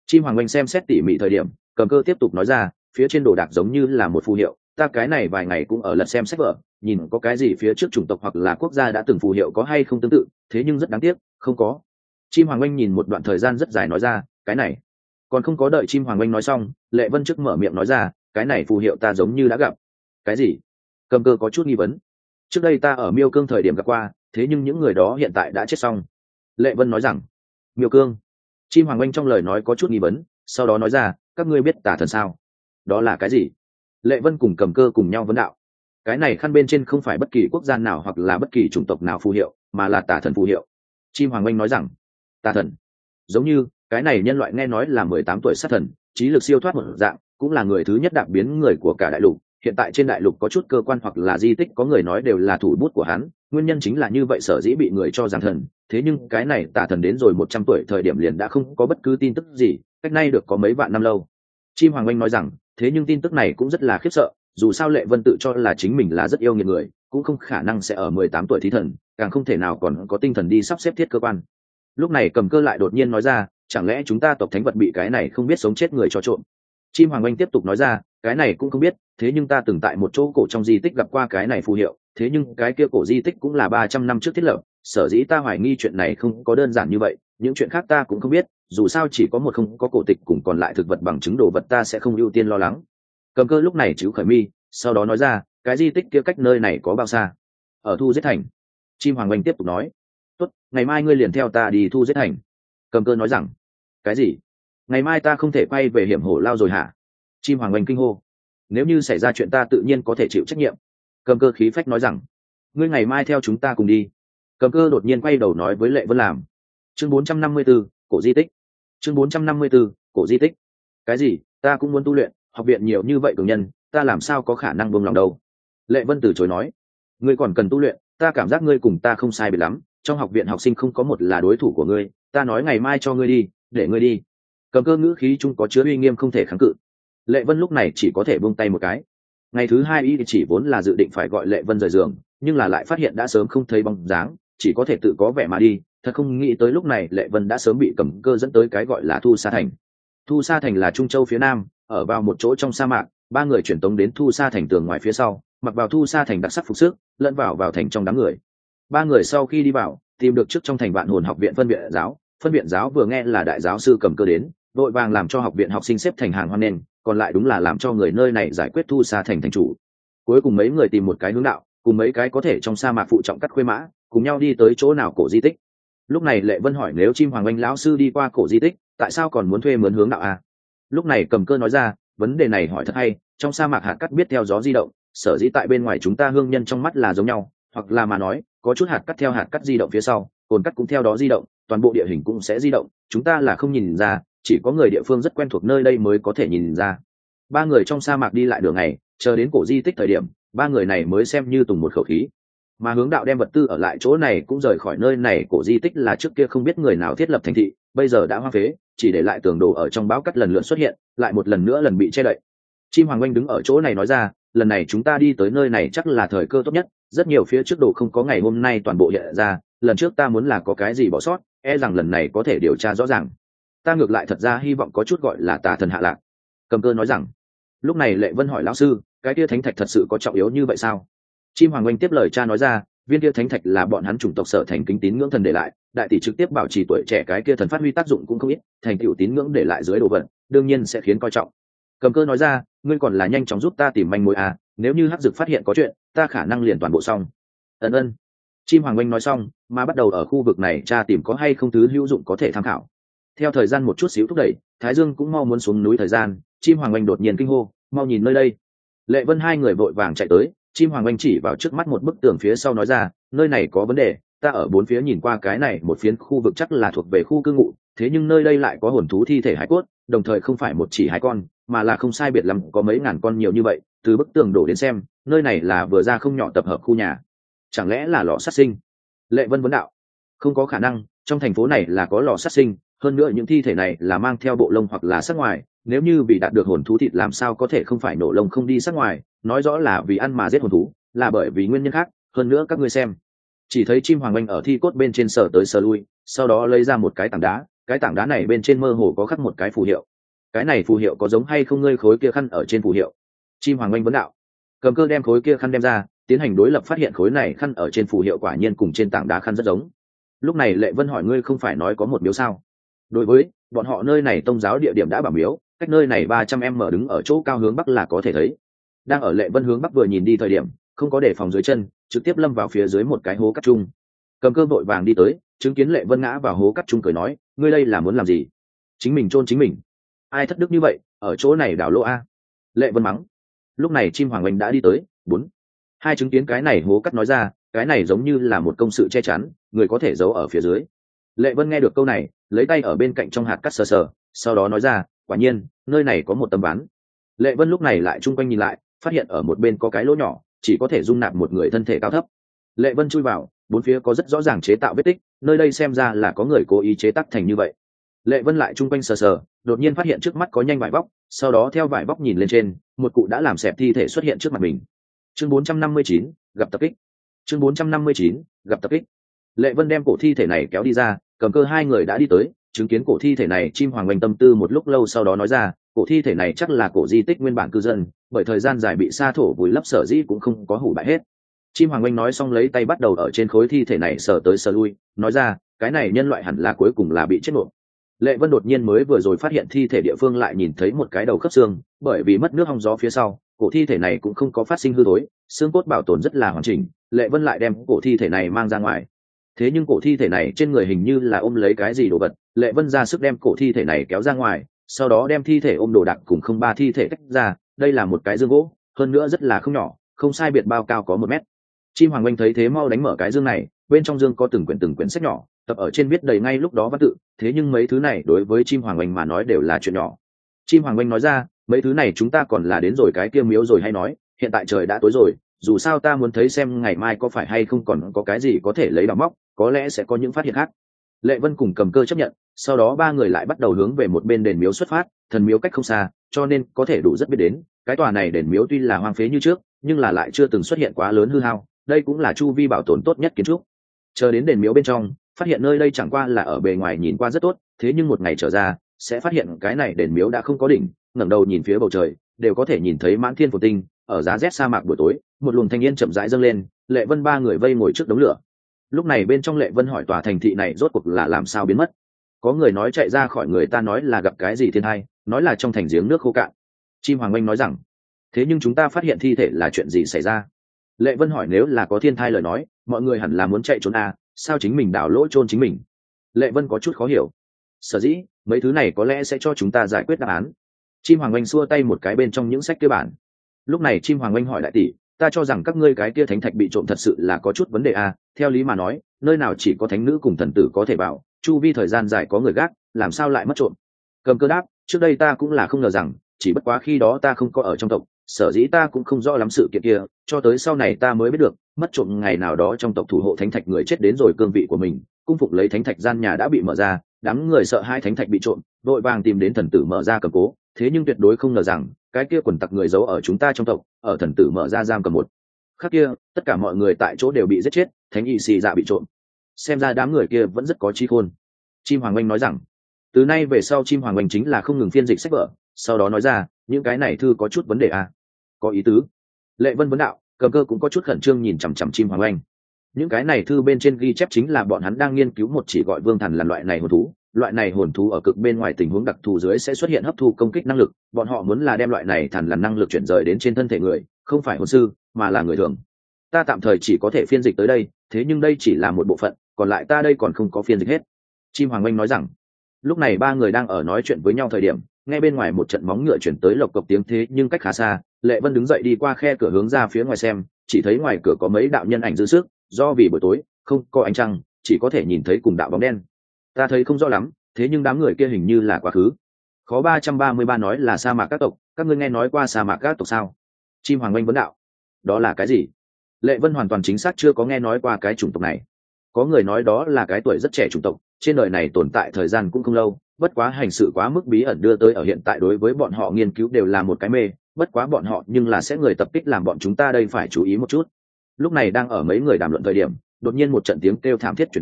Speaker 1: Chim hoàng oanh xem xét tỉ mỉ thời điểm, Cầm Cơ tiếp tục nói ra, phía trên đồ đạc giống như là một phù hiệu, ta cái này vài ngày cũng ở lật xem sách vở, nhìn có cái gì phía trước chủng tộc hoặc là quốc gia đã từng phù hiệu có hay không tương tự, thế nhưng rất đáng tiếc, không có. Chim hoàng oanh nhìn một đoạn thời gian rất dài nói ra, cái này. Còn không có đợi chim hoàng oanh nói xong, Lệ Vân trước mở miệng nói ra, cái này phù hiệu ta giống như đã gặp. Cái gì? Cầm Cơ có chút nghi vấn. Trước đây ta ở Miêu Cương thời điểm gặp qua, thế nhưng những người đó hiện tại đã chết xong. Lệ Vân nói rằng, Miêu Cương. Chim hoàng oanh trong lời nói có chút nghi vấn, sau đó nói ra, các ngươi biết tà thần sao? Đó là cái gì? Lệ Vân cùng Cầm Cơ cùng nhau vấn đạo. Cái này khăn bên trên không phải bất kỳ quốc gia nào hoặc là bất kỳ chủng tộc nào phù hiệu, mà là tà thần phù hiệu. Chim hoàng oanh nói rằng, tà thần. Giống như cái này nhân loại nghe nói là 18 tuổi sát thần, trí lực siêu thoát một dạng, cũng là người thứ nhất đạp biến người của cả đại lục. Hiện tại trên đại lục có chút cơ quan hoặc là di tích có người nói đều là thủ bút của hắn, nguyên nhân chính là như vậy sở dĩ bị người cho rằng thần. Thế nhưng cái này tà thần đến rồi 100 tuổi thời điểm liền đã không có bất cứ tin tức gì, cách nay được có mấy vạn năm lâu. Chim hoàng oanh nói rằng, thế nhưng tin tức này cũng rất là khiếp sợ, dù sao Lệ Vân tự cho là chính mình là rất yêu nghiệt người, cũng không khả năng sẽ ở 18 tuổi thí thần, càng không thể nào còn có tinh thần đi sắp xếp thiết cơ quan. Lúc này Cầm Cơ lại đột nhiên nói ra, chẳng lẽ chúng ta tộc thánh vật bị cái này không biết sống chết người cho trộm? Chim hoàng oanh tiếp tục nói ra, cái này cũng không biết, thế nhưng ta từng tại một chỗ cổ trong di tích gặp qua cái này phù hiệu, thế nhưng cái kia cổ di tích cũng là 300 năm trước thiết lập, sở dĩ ta hoài nghi chuyện này không có đơn giản như vậy, những chuyện khác ta cũng không biết, dù sao chỉ có một không có cổ tịch cùng còn lại thực vật bằng chứng đồ vật ta sẽ không ưu tiên lo lắng. Cầm Cơ lúc này chịu khởi mi, sau đó nói ra, cái di tích kia cách nơi này có bao xa? Ở Thu Giết Thành. Chim hoàng oanh tiếp tục nói, tốt, ngày mai ngươi liền theo ta đi Thu Giết Thành. Cầm Cơ nói rằng, cái gì? Ngày mai ta không thể quay về hiểm hổ lao rồi hả? Chim hoàng oanh kinh hô, nếu như xảy ra chuyện ta tự nhiên có thể chịu trách nhiệm. Cầm Cơ khí phách nói rằng, ngươi ngày mai theo chúng ta cùng đi. Cầm Cơ đột nhiên quay đầu nói với Lệ Vân làm. Chương 454, cổ di tích. Chương 454, cổ di tích. Cái gì? Ta cũng muốn tu luyện, học viện nhiều như vậy cường nhân, ta làm sao có khả năng buông lòng đâu? Lệ Vân từ chối nói, ngươi còn cần tu luyện, ta cảm giác ngươi cùng ta không sai biệt lắm, trong học viện học sinh không có một là đối thủ của ngươi, ta nói ngày mai cho ngươi đi, để ngươi đi. Cầm Cơ ngữ khí chung có chứa uy nghiêm không thể kháng cự. Lệ Vân lúc này chỉ có thể buông tay một cái. Ngày thứ hai y chỉ vốn là dự định phải gọi Lệ Vân rời giường, nhưng là lại phát hiện đã sớm không thấy bóng dáng, chỉ có thể tự có vẻ mà đi. Thật không nghĩ tới lúc này Lệ Vân đã sớm bị Cầm Cơ dẫn tới cái gọi là Thu Sa Thành. Thu Sa Thành là Trung Châu phía nam, ở vào một chỗ trong sa mạc. Ba người chuyển tống đến Thu Sa Thành tường ngoài phía sau, mặc vào Thu Sa Thành đặc sắc phục sức, lẫn vào thành trong đám người. Ba người sau khi đi vào, tìm được trước trong thành Vạn Hồn học viện phân viện giáo. Phân viện giáo vừa nghe là đại giáo sư Cầm Cơ đến, vội vàng làm cho học viện học sinh xếp thành hàng hoan nghênh, còn lại đúng là làm cho người nơi này giải quyết Thu Sa Thành thành chủ. Cuối cùng mấy người tìm một cái hướng đạo, cùng mấy cái có thể trong sa mạc phụ trọng cắt khuê mã, cùng nhau đi tới chỗ nào cổ di tích. Lúc này Lệ Vân hỏi, nếu Chim hoàng oanh lão sư đi qua cổ di tích, tại sao còn muốn thuê mướn hướng đạo à? Lúc này Cầm Cơ nói ra, vấn đề này hỏi thật hay, trong sa mạc hạt cắt biết theo gió di động, sở dĩ tại bên ngoài chúng ta hương nhân trong mắt là giống nhau, hoặc là mà nói có chút hạt cắt theo hạt cắt di động phía sau, cồn cắt cũng theo đó di động, toàn bộ địa hình cũng sẽ di động, chúng ta là không nhìn ra, chỉ có người địa phương rất quen thuộc nơi đây mới có thể nhìn ra. Ba người trong sa mạc đi lại đường ngày, chờ đến cổ di tích thời điểm, ba người này mới xem như tùng một khẩu khí. Mà hướng đạo đem vật tư ở lại chỗ này cũng rời khỏi nơi này. Cổ di tích là trước kia không biết người nào thiết lập thành thị, bây giờ đã hoang phế, chỉ để lại tường đồ ở trong báo cắt lần lượt xuất hiện, lại một lần nữa lần bị che đậy. Chim hoàng oanh đứng ở chỗ này nói ra, lần này chúng ta đi tới nơi này chắc là thời cơ tốt nhất, rất nhiều phía trước đồ không có ngày hôm nay toàn bộ hiện ra, lần trước ta muốn là có cái gì bỏ sót, e rằng lần này có thể điều tra rõ ràng. Ta ngược lại thật ra hy vọng có chút gọi là tà thần hạ lạc. Cầm Cơ nói rằng. Lúc này Lệ Vân hỏi lão sư, cái kia thánh thạch thật sự có trọng yếu như vậy sao? Chim hoàng oanh tiếp lời cha nói ra, viên kia thánh thạch là bọn hắn chủng tộc Sở thành kính tín ngưỡng thần để lại, đại tỷ trực tiếp bảo trì tuổi trẻ cái kia thần phát huy tác dụng cũng không ít, thành tựu tín ngưỡng để lại dưới đồ vật, đương nhiên sẽ khiến coi trọng. Cầm Cơ nói ra, ngươi còn là nhanh chóng giúp ta tìm manh mối à, nếu như hắc dực phát hiện có chuyện, ta khả năng liền toàn bộ xong. Ân. Chim hoàng oanh nói xong, mà bắt đầu ở khu vực này tra tìm có hay không thứ hữu dụng có thể tham khảo. Theo thời gian một chút xíu thúc đẩy, Thái Dương cũng mau muốn xuống núi thời gian, Chim hoàng oanh đột nhiên kinh hô, mau nhìn nơi đây. Lệ Vân hai người vội vàng chạy tới, Chim hoàng oanh chỉ vào trước mắt một bức tường phía sau nói ra, nơi này có vấn đề, ta ở bốn phía nhìn qua cái này một phiến khu vực chắc là thuộc về khu cư ngụ, thế nhưng nơi đây lại có hồn thú thi thể hải cốt, đồng thời không phải một chỉ hai con, mà là không sai biệt lắm có mấy ngàn con nhiều như vậy, từ bức tường đổ đến xem, nơi này là vừa ra không nhỏ tập hợp khu nhà. Chẳng lẽ là lò sát sinh? Lệ Vân vấn đạo. Không có khả năng, trong thành phố này là có lò sát sinh, hơn nữa những thi thể này là mang theo bộ lông hoặc là sắc ngoài, nếu như vì đạt được hồn thú thịt làm sao có thể không phải nổ lông không đi sắc ngoài, nói rõ là vì ăn mà giết hồn thú, là bởi vì nguyên nhân khác. Hơn nữa các ngươi xem, chỉ thấy Chim hoàng oanh ở thi cốt bên trên sờ tới sờ lui, sau đó lấy ra một cái tảng đá, cái tảng đá này bên trên mơ hồ có khắc một cái phù hiệu. Cái này phù hiệu có giống hay không ngươi khối kia khăn ở trên phù hiệu? Chim Hoàng Oanh vấn đạo. Cầm Cơ đem khối kia khăn đem ra, tiến hành đối lập, phát hiện khối này khăn ở trên phù hiệu quả nhiên cùng trên tảng đá khăn rất giống. Lúc này Lệ Vân hỏi, ngươi không phải nói có một miếu sao? Đối với bọn họ nơi này tông giáo địa điểm đã bảo miếu, cách nơi này 300m đứng ở chỗ cao hướng bắc là có thể thấy. Đang ở Lệ Vân hướng bắc vừa nhìn đi thời điểm, không có đề phòng dưới chân, trực tiếp lâm vào phía dưới một cái hố cắt chung. Cầm Cơ vội vàng đi tới, chứng kiến Lệ Vân ngã vào hố cắt chung, cười nói, ngươi đây là muốn làm gì? Chính mình chôn chính mình. Ai thất đức như vậy, ở chỗ này đảo lỗ a. Lệ Vân mắng. Lúc này Chim Hoàng Oanh đã đi tới, hai chứng kiến cái này hố cắt, nói ra, cái này giống như là một công sự che chắn, người có thể giấu ở phía dưới. Lệ Vân nghe được câu này, lấy tay ở bên cạnh trong hạt cắt sờ sờ, sau đó nói ra, quả nhiên nơi này có một tấm ván. Lệ Vân lúc này lại chung quanh nhìn lại, phát hiện ở một bên có cái lỗ nhỏ, chỉ có thể dung nạp một người thân thể cao thấp. Lệ Vân chui vào, bốn phía có rất rõ ràng chế tạo vết tích, nơi đây xem ra là có người cố ý chế tác thành như vậy. Lệ Vân lại chung quanh sờ sờ, đột nhiên phát hiện trước mắt có nhanh vải vóc, sau đó theo vải vóc nhìn lên trên, một cụ đã làm xẹp thi thể xuất hiện trước mặt mình. Chương 459, gặp tập kích. Chương 459, gặp tập kích. Lệ Vân đem cổ thi thể này kéo đi ra, Cầm Cơ hai người đã đi tới, chứng kiến cổ thi thể này, Chim Hoàng Oanh tâm tư một lúc lâu, sau đó nói ra, cổ thi thể này chắc là cổ di tích nguyên bản cư dân, bởi thời gian dài bị sa thổ vùi lấp sở dĩ cũng không có hủ bại hết. Chim Hoàng Oanh nói xong lấy tay bắt đầu ở trên khối thi thể này sờ tới sờ lui, nói ra, cái này nhân loại hẳn là cuối cùng là bị chết nộp. Lệ Vân đột nhiên mới vừa rồi phát hiện thi thể địa phương lại nhìn thấy một cái đầu khớp xương, bởi vì mất nước hong gió phía sau, cổ thi thể này cũng không có phát sinh hư thối, xương cốt bảo tồn rất là hoàn chỉnh. Lệ Vân lại đem cổ thi thể này mang ra ngoài. Thế nhưng cổ thi thể này trên người hình như là ôm lấy cái gì đồ vật. Lệ Vân ra sức đem cổ thi thể này kéo ra ngoài, sau đó đem thi thể ôm đồ đạc cùng không ba thi thể tách ra. Đây là một cái dương gỗ, hơn nữa rất là không nhỏ, không sai biệt bao cao có 1 mét. Chim Hoàng Oanh thấy thế mau đánh mở cái dương này, bên trong dương có từng quyển sách nhỏ, tập ở trên viết đầy ngay lúc đó văn tự. Thế nhưng mấy thứ này đối với Chim Hoàng Oanh mà nói đều là chuyện nhỏ. Chim Hoàng Oanh nói ra, mấy thứ này chúng ta còn là đến rồi cái kia miếu rồi hay nói, hiện tại trời đã tối rồi, dù sao ta muốn thấy xem ngày mai có phải hay không còn có cái gì có thể lấy đào móc, có lẽ sẽ có những phát hiện khác. Lệ Vân cùng Cầm Cơ chấp nhận, sau đó ba người lại bắt đầu hướng về một bên đền miếu xuất phát. Thần miếu cách không xa, cho nên có thể đủ rất biết đến. Cái tòa này đền miếu tuy là hoang phế như trước, nhưng là lại chưa từng xuất hiện quá lớn hư hao, đây cũng là chu vi bảo tồn tốt nhất kiến trúc. Chờ đến đền miếu bên trong, phát hiện nơi đây chẳng qua là ở bề ngoài nhìn qua rất tốt, thế nhưng một ngày trở ra sẽ phát hiện cái này đền miếu đã không có đỉnh. Ngẩng đầu nhìn phía bầu trời, đều có thể nhìn thấy mãn thiên phồn tinh. Ở giá rét sa mạc buổi tối, một luồng thanh niên chậm rãi dâng lên, Lệ Vân ba người vây ngồi trước đống lửa. Lúc này bên trong Lệ Vân hỏi, tòa thành thị này rốt cuộc là làm sao biến mất? Có người nói chạy ra khỏi, người ta nói là gặp cái gì thiên tai, nói là trong thành giếng nước khô cạn. Chim Hoàng Oanh nói rằng, thế nhưng chúng ta phát hiện thi thể là chuyện gì xảy ra? Lệ Vân hỏi, nếu là có thiên tai lời nói, mọi người hẳn là muốn chạy trốn à, sao chính mình đảo lỗ chôn chính mình? Lệ Vân có chút khó hiểu. Sở dĩ mấy thứ này có lẽ sẽ cho chúng ta giải quyết đáp án. Chim Hoàng Oanh xua tay một cái bên trong những sách kia bản. Lúc này Chim Hoàng Oanh hỏi, đại tỷ, ta cho rằng các ngươi cái kia thánh thạch bị trộm thật sự là có chút vấn đề à, theo lý mà nói nơi nào chỉ có thánh nữ cùng thần tử có thể vào, chu vi thời gian dài có người gác, làm sao lại mất trộm? Cầm Cơ đáp, trước đây ta cũng là không ngờ rằng, chỉ bất quá khi đó ta không có ở trong tộc, sở dĩ ta cũng không rõ lắm sự kiện kia, cho tới sau này ta mới biết được, mất trộm ngày nào đó trong tộc thủ hộ thánh thạch người chết đến rồi cương vị của mình, cung phục lấy thánh thạch gian nhà đã bị mở ra, đám người sợ hai thánh thạch bị trộm, vội vàng tìm đến thần tử mở ra cầm cố, thế nhưng tuyệt đối không ngờ rằng cái kia quần tặc người giấu ở chúng ta trong tộc, ở thần tử mở ra giam cầm một khắc kia, tất cả mọi người tại chỗ đều bị giết chết, thánh y xì dạ bị trộm. Xem ra đám người kia vẫn rất có trí khôn. Chim Hoàng Oanh nói rằng, từ nay về sau Chim Hoàng Oanh chính là không ngừng phiên dịch sách vở, sau đó nói ra, những cái này thư có chút vấn đề à? Có ý tứ. Lệ Vân vấn đạo, Cầm Cơ cũng có chút khẩn trương nhìn chằm chằm Chim Hoàng Oanh. Những cái này thư bên trên ghi chép chính là bọn hắn đang nghiên cứu một chỉ gọi vương thần là loại này hồn thú. Loại này hồn thú ở cực bên ngoài tình huống đặc thù dưới sẽ xuất hiện hấp thu công kích năng lực, bọn họ muốn là đem loại này thần là năng lực chuyển rời đến trên thân thể người, không phải hồn sư mà là người thường. Ta tạm thời chỉ có thể phiên dịch tới đây, thế nhưng đây chỉ là một bộ phận, còn lại ta đây còn không có phiên dịch hết. Chim Hoàng Oanh nói rằng. Lúc này ba người đang ở nói chuyện với nhau thời điểm, nghe bên ngoài một trận móng ngựa chuyển tới lộc cộc tiếng, thế nhưng cách khá xa. Lệ Vân đứng dậy đi qua khe cửa hướng ra phía ngoài xem, chỉ thấy ngoài cửa có mấy đạo nhân ảnh dư sức, do vì buổi tối không có ánh trăng, chỉ có thể nhìn thấy cùng đạo bóng đen. Ta thấy không rõ lắm, thế nhưng đám người kia hình như là quá khứ. Khó 333 nói là sa mạc các tộc, các ngươi nghe nói qua sa mạc các tộc sao? Chim Hoàng Oanh vấn đạo. Đó là cái gì? Lệ Vân hoàn toàn chính xác chưa có nghe nói qua cái chủng tộc này. Có người nói đó là cái tuổi rất trẻ chủng tộc, trên đời này tồn tại thời gian cũng không lâu, bất quá hành sự quá mức bí ẩn đưa tới ở hiện tại đối với bọn họ nghiên cứu đều là một cái mê, bất quá bọn họ nhưng là sẽ người tập kích làm bọn chúng ta đây phải chú ý một chút. Lúc này đang ở mấy người đàm luận thời điểm, đột nhiên một trận tiếng kêu thảm thiết chuyển tới,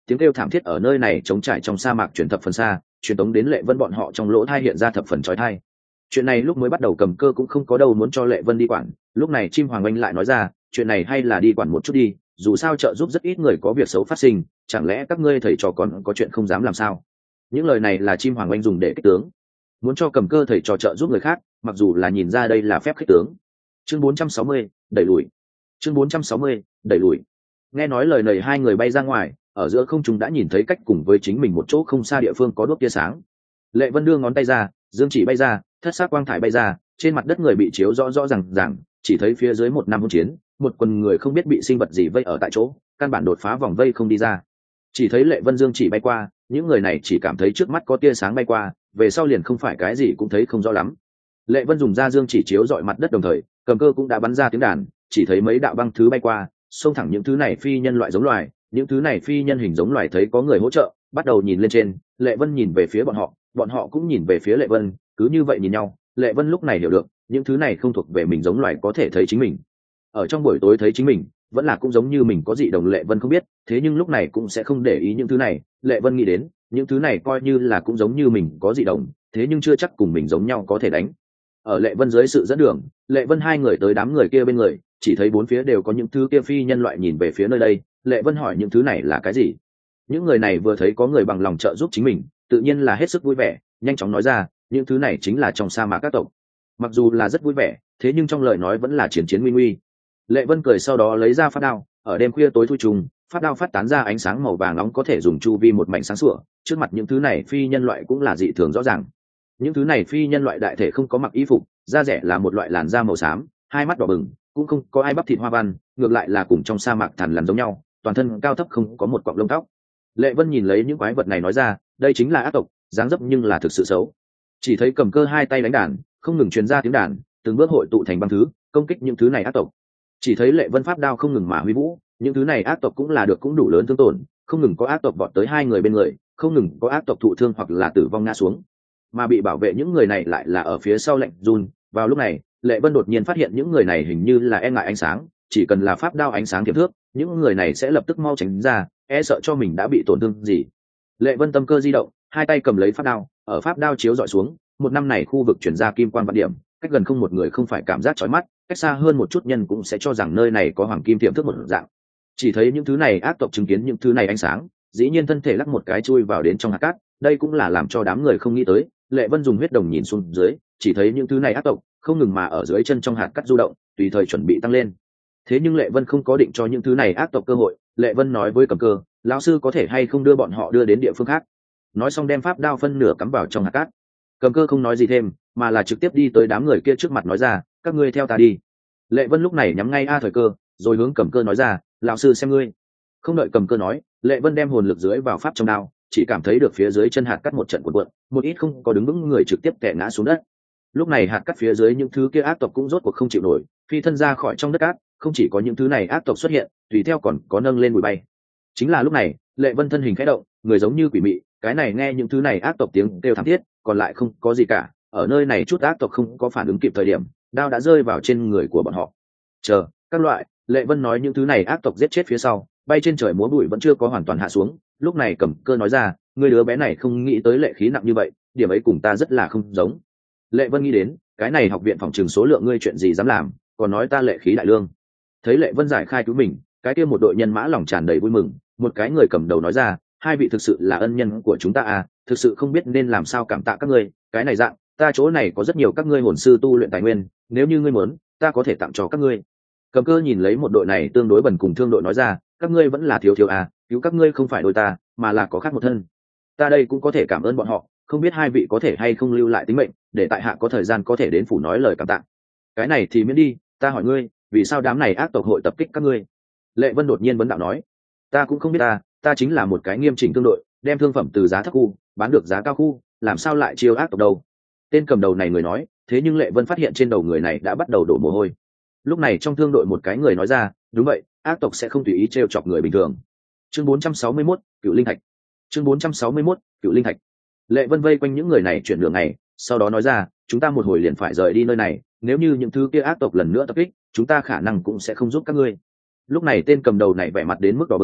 Speaker 1: tiếng kêu thảm thiết ở nơi này trống trải trong sa mạc chuyển thập phần xa, truyền tống đến Lệ Vân bọn họ trong lỗ tai hiện ra thập phần chói tai. Chuyện này lúc mới bắt đầu Cầm Cơ cũng không có đâu muốn cho Lệ Vân đi quản, lúc này Chim Hoàng Oanh lại nói ra, chuyện này hay là đi quản một chút đi, dù sao trợ giúp rất ít người có việc xấu phát sinh, chẳng lẽ các ngươi thầy trò còn có chuyện không dám làm sao? Những lời này là Chim Hoàng Oanh dùng để kích tướng, muốn cho Cầm Cơ thầy trò trợ giúp người khác, mặc dù là nhìn ra đây là phép khích tướng. Chương 460, đẩy lùi. Chương 460, đẩy lùi. Nghe nói lời này hai người bay ra ngoài, ở giữa không trung đã nhìn thấy cách cùng với chính mình một chỗ không xa địa phương có đuốc tia sáng. Lệ Vân đưa ngón tay ra, dương chỉ bay ra, thất sắc quang thải bay ra, trên mặt đất người bị chiếu rõ rõ ràng, chỉ thấy phía dưới một năm hỗn chiến, một quần người không biết bị sinh vật gì vây ở tại chỗ, căn bản đột phá vòng vây không đi ra. Chỉ thấy Lệ Vân dương chỉ bay qua, những người này chỉ cảm thấy trước mắt có tia sáng bay qua, về sau liền không phải cái gì cũng thấy không rõ lắm. Lệ Vân dùng ra dương chỉ chiếu dọi mặt đất đồng thời, Cầm Cơ cũng đã bắn ra tiếng đàn, chỉ thấy mấy đạo băng thứ bay qua, xông thẳng những thứ này phi nhân loại giống loài, những thứ này phi nhân hình giống loài thấy có người hỗ trợ, bắt đầu nhìn lên trên. Lệ Vân nhìn về phía bọn họ cũng nhìn về phía Lệ Vân, cứ như vậy nhìn nhau. Lệ Vân lúc này hiểu được, những thứ này không thuộc về mình giống loài có thể thấy chính mình. Ở trong buổi tối thấy chính mình, vẫn là cũng giống như mình có dị đồng Lệ Vân không biết, thế nhưng lúc này cũng sẽ không để ý những thứ này. Lệ Vân nghĩ đến, những thứ này coi như là cũng giống như mình có dị đồng, thế nhưng chưa chắc cùng mình giống nhau có thể đánh. Ở Lệ Vân dưới sự dẫn đường, Lệ Vân hai người tới đám người kia bên người, chỉ thấy bốn phía đều có những thứ kia phi nhân loại nhìn về phía nơi đây. Lệ Vân hỏi những thứ này là cái gì? Những người này vừa thấy có người bằng lòng trợ giúp chính mình, tự nhiên là hết sức vui vẻ, nhanh chóng nói ra, những thứ này chính là trong sa mạc các tộc. Mặc dù là rất vui vẻ, thế nhưng trong lời nói vẫn là chiến nguy nguy. Lệ Vân cười sau đó lấy ra pháp đao, ở đêm khuya tối thui trùng, pháp đao phát tán ra ánh sáng màu vàng nóng có thể dùng chu vi một mảnh sáng sủa, trước mặt những thứ này phi nhân loại cũng là dị thường rõ ràng. Những thứ này phi nhân loại đại thể không có mặc y phục, da rẻ là một loại làn da màu xám, hai mắt đỏ bừng, cũng không có ai bắp thịt hoa văn, ngược lại là cùng trong sa mạc thằn lằn giống nhau, toàn thân cao thấp không có một cọng lông tóc. Lệ Vân nhìn lấy những quái vật này nói ra, đây chính là ác tộc, dáng dấp nhưng là thực sự xấu. Chỉ thấy Cầm Cơ hai tay đánh đàn, không ngừng truyền ra tiếng đàn, từng bước hội tụ thành băng thứ, công kích những thứ này ác tộc. Chỉ thấy Lệ Vân pháp đao không ngừng mà huy vũ, những thứ này ác tộc cũng là được cũng đủ lớn thương tổn, không ngừng có ác tộc vọt tới hai người bên người, không ngừng có ác tộc thụ thương hoặc là tử vong ngã xuống, mà bị bảo vệ những người này lại là ở phía sau lạnh run. Vào lúc này, Lệ Vân đột nhiên phát hiện những người này hình như là e ngại ánh sáng, chỉ cần là pháp đao ánh sáng tiềm thước, những người này sẽ lập tức mau tránh ra, e sợ cho mình đã bị tổn thương gì. Lệ Vân tâm cơ di động, hai tay cầm lấy pháp đao, ở pháp đao chiếu dọi xuống, một năm này khu vực chuyển ra kim quan vạn điểm, cách gần không một người không phải cảm giác chói mắt, cách xa hơn một chút nhân cũng sẽ cho rằng nơi này có hoàng kim tiềm thức một dạng. Chỉ thấy những thứ này ác tộc chứng kiến những thứ này ánh sáng, dĩ nhiên thân thể lắc một cái chui vào đến trong hạt cát, đây cũng là làm cho đám người không nghĩ tới. Lệ Vân dùng huyết đồng nhìn xuống dưới, chỉ thấy những thứ này ác tộc không ngừng mà ở dưới chân trong hạt cát du động, tùy thời chuẩn bị tăng lên. Thế nhưng Lệ Vân không có định cho những thứ này ác tộc cơ hội. Lệ Vân nói với Cầm Cơ, lão sư có thể hay không đưa bọn họ đưa đến địa phương khác. Nói xong đem pháp đao phân nửa cắm vào trong hạt cát. Cầm Cơ không nói gì thêm, mà là trực tiếp đi tới đám người kia trước mặt nói ra, các ngươi theo ta đi. Lệ Vân lúc này nhắm ngay Thời Cơ, rồi hướng Cầm Cơ nói ra, lão sư xem ngươi. Không đợi Cầm Cơ nói, Lệ Vân đem hồn lực dưới vào pháp trong đao, chỉ cảm thấy được phía dưới chân hạt cát một trận cuộn cuộn, một ít không có đứng vững người trực tiếp tè ngã xuống đất. Lúc này hạt cát phía dưới những thứ kia ác tộc cũng rốt cuộc không chịu nổi, phi thân ra khỏi trong đất cát. Không chỉ có những thứ này ác tộc xuất hiện, tùy theo còn có nâng lên bụi bay. Chính là lúc này, Lệ Vân thân hình khẽ động, người giống như quỷ mị, cái này nghe những thứ này ác tộc tiếng kêu thảm thiết, còn lại không có gì cả. Ở nơi này chút ác tộc không có phản ứng kịp thời điểm, đao đã rơi vào trên người của bọn họ. Chờ, các loại, Lệ Vân nói những thứ này ác tộc giết chết phía sau, bay trên trời múa bụi vẫn chưa có hoàn toàn hạ xuống. Lúc này Cầm Cơ nói ra, người đứa bé này không nghĩ tới lệ khí nặng như vậy, điểm ấy cùng ta rất là không giống. Lệ Vân nghĩ đến, cái này học viện phòng trừng số lượng ngươi chuyện gì dám làm, còn nói ta lệ khí đại lương. Thấy Lệ Vân giải khai cứu mình, cái kia một đội nhân mã lòng tràn đầy vui mừng. Một cái người cầm đầu nói ra, hai vị thực sự là ân nhân của chúng ta à, thực sự không biết nên làm sao cảm tạ các ngươi. Cái này dạng, ta chỗ này có rất nhiều các ngươi hồn sư tu luyện tài nguyên, nếu như ngươi muốn, ta có thể tặng cho các ngươi. Cầm Cơ nhìn lấy một đội này tương đối bần cùng thương đội nói ra, các ngươi vẫn là thiếu à, cứu các ngươi không phải đôi ta, mà là có khác một thân. Ta đây cũng có thể cảm ơn bọn họ, không biết hai vị có thể hay không lưu lại tính mệnh, để tại hạ có thời gian có thể đến phủ nói lời cảm tạ. Cái này thì miễn đi, ta hỏi ngươi, vì sao đám này ác tộc hội tập kích các ngươi? Lệ Vân đột nhiên vấn đạo nói, ta cũng không biết ta chính là một cái nghiêm chỉnh thương đội, đem thương phẩm từ giá thấp khu bán được giá cao khu, làm sao lại chiêu ác tộc đâu? Tên cầm đầu này người nói, thế nhưng Lệ Vân phát hiện trên đầu người này đã bắt đầu đổ mồ hôi. Lúc này trong thương đội một cái người nói ra, đúng vậy, ác tộc sẽ không tùy ý trêu chọc người bình thường. Chương 461, Cựu Linh Thạch. Chương 461, Cựu Linh Thạch. Lệ Vân vây quanh những người này chuyển đường này, sau đó nói ra, chúng ta một hồi liền phải rời đi nơi này, nếu như những thứ kia ác tộc lần nữa tập kích, chúng ta khả năng cũng sẽ không giúp các ngươi. Lúc này tên cầm đầu này vẻ mặt đến mức đỏ bừng,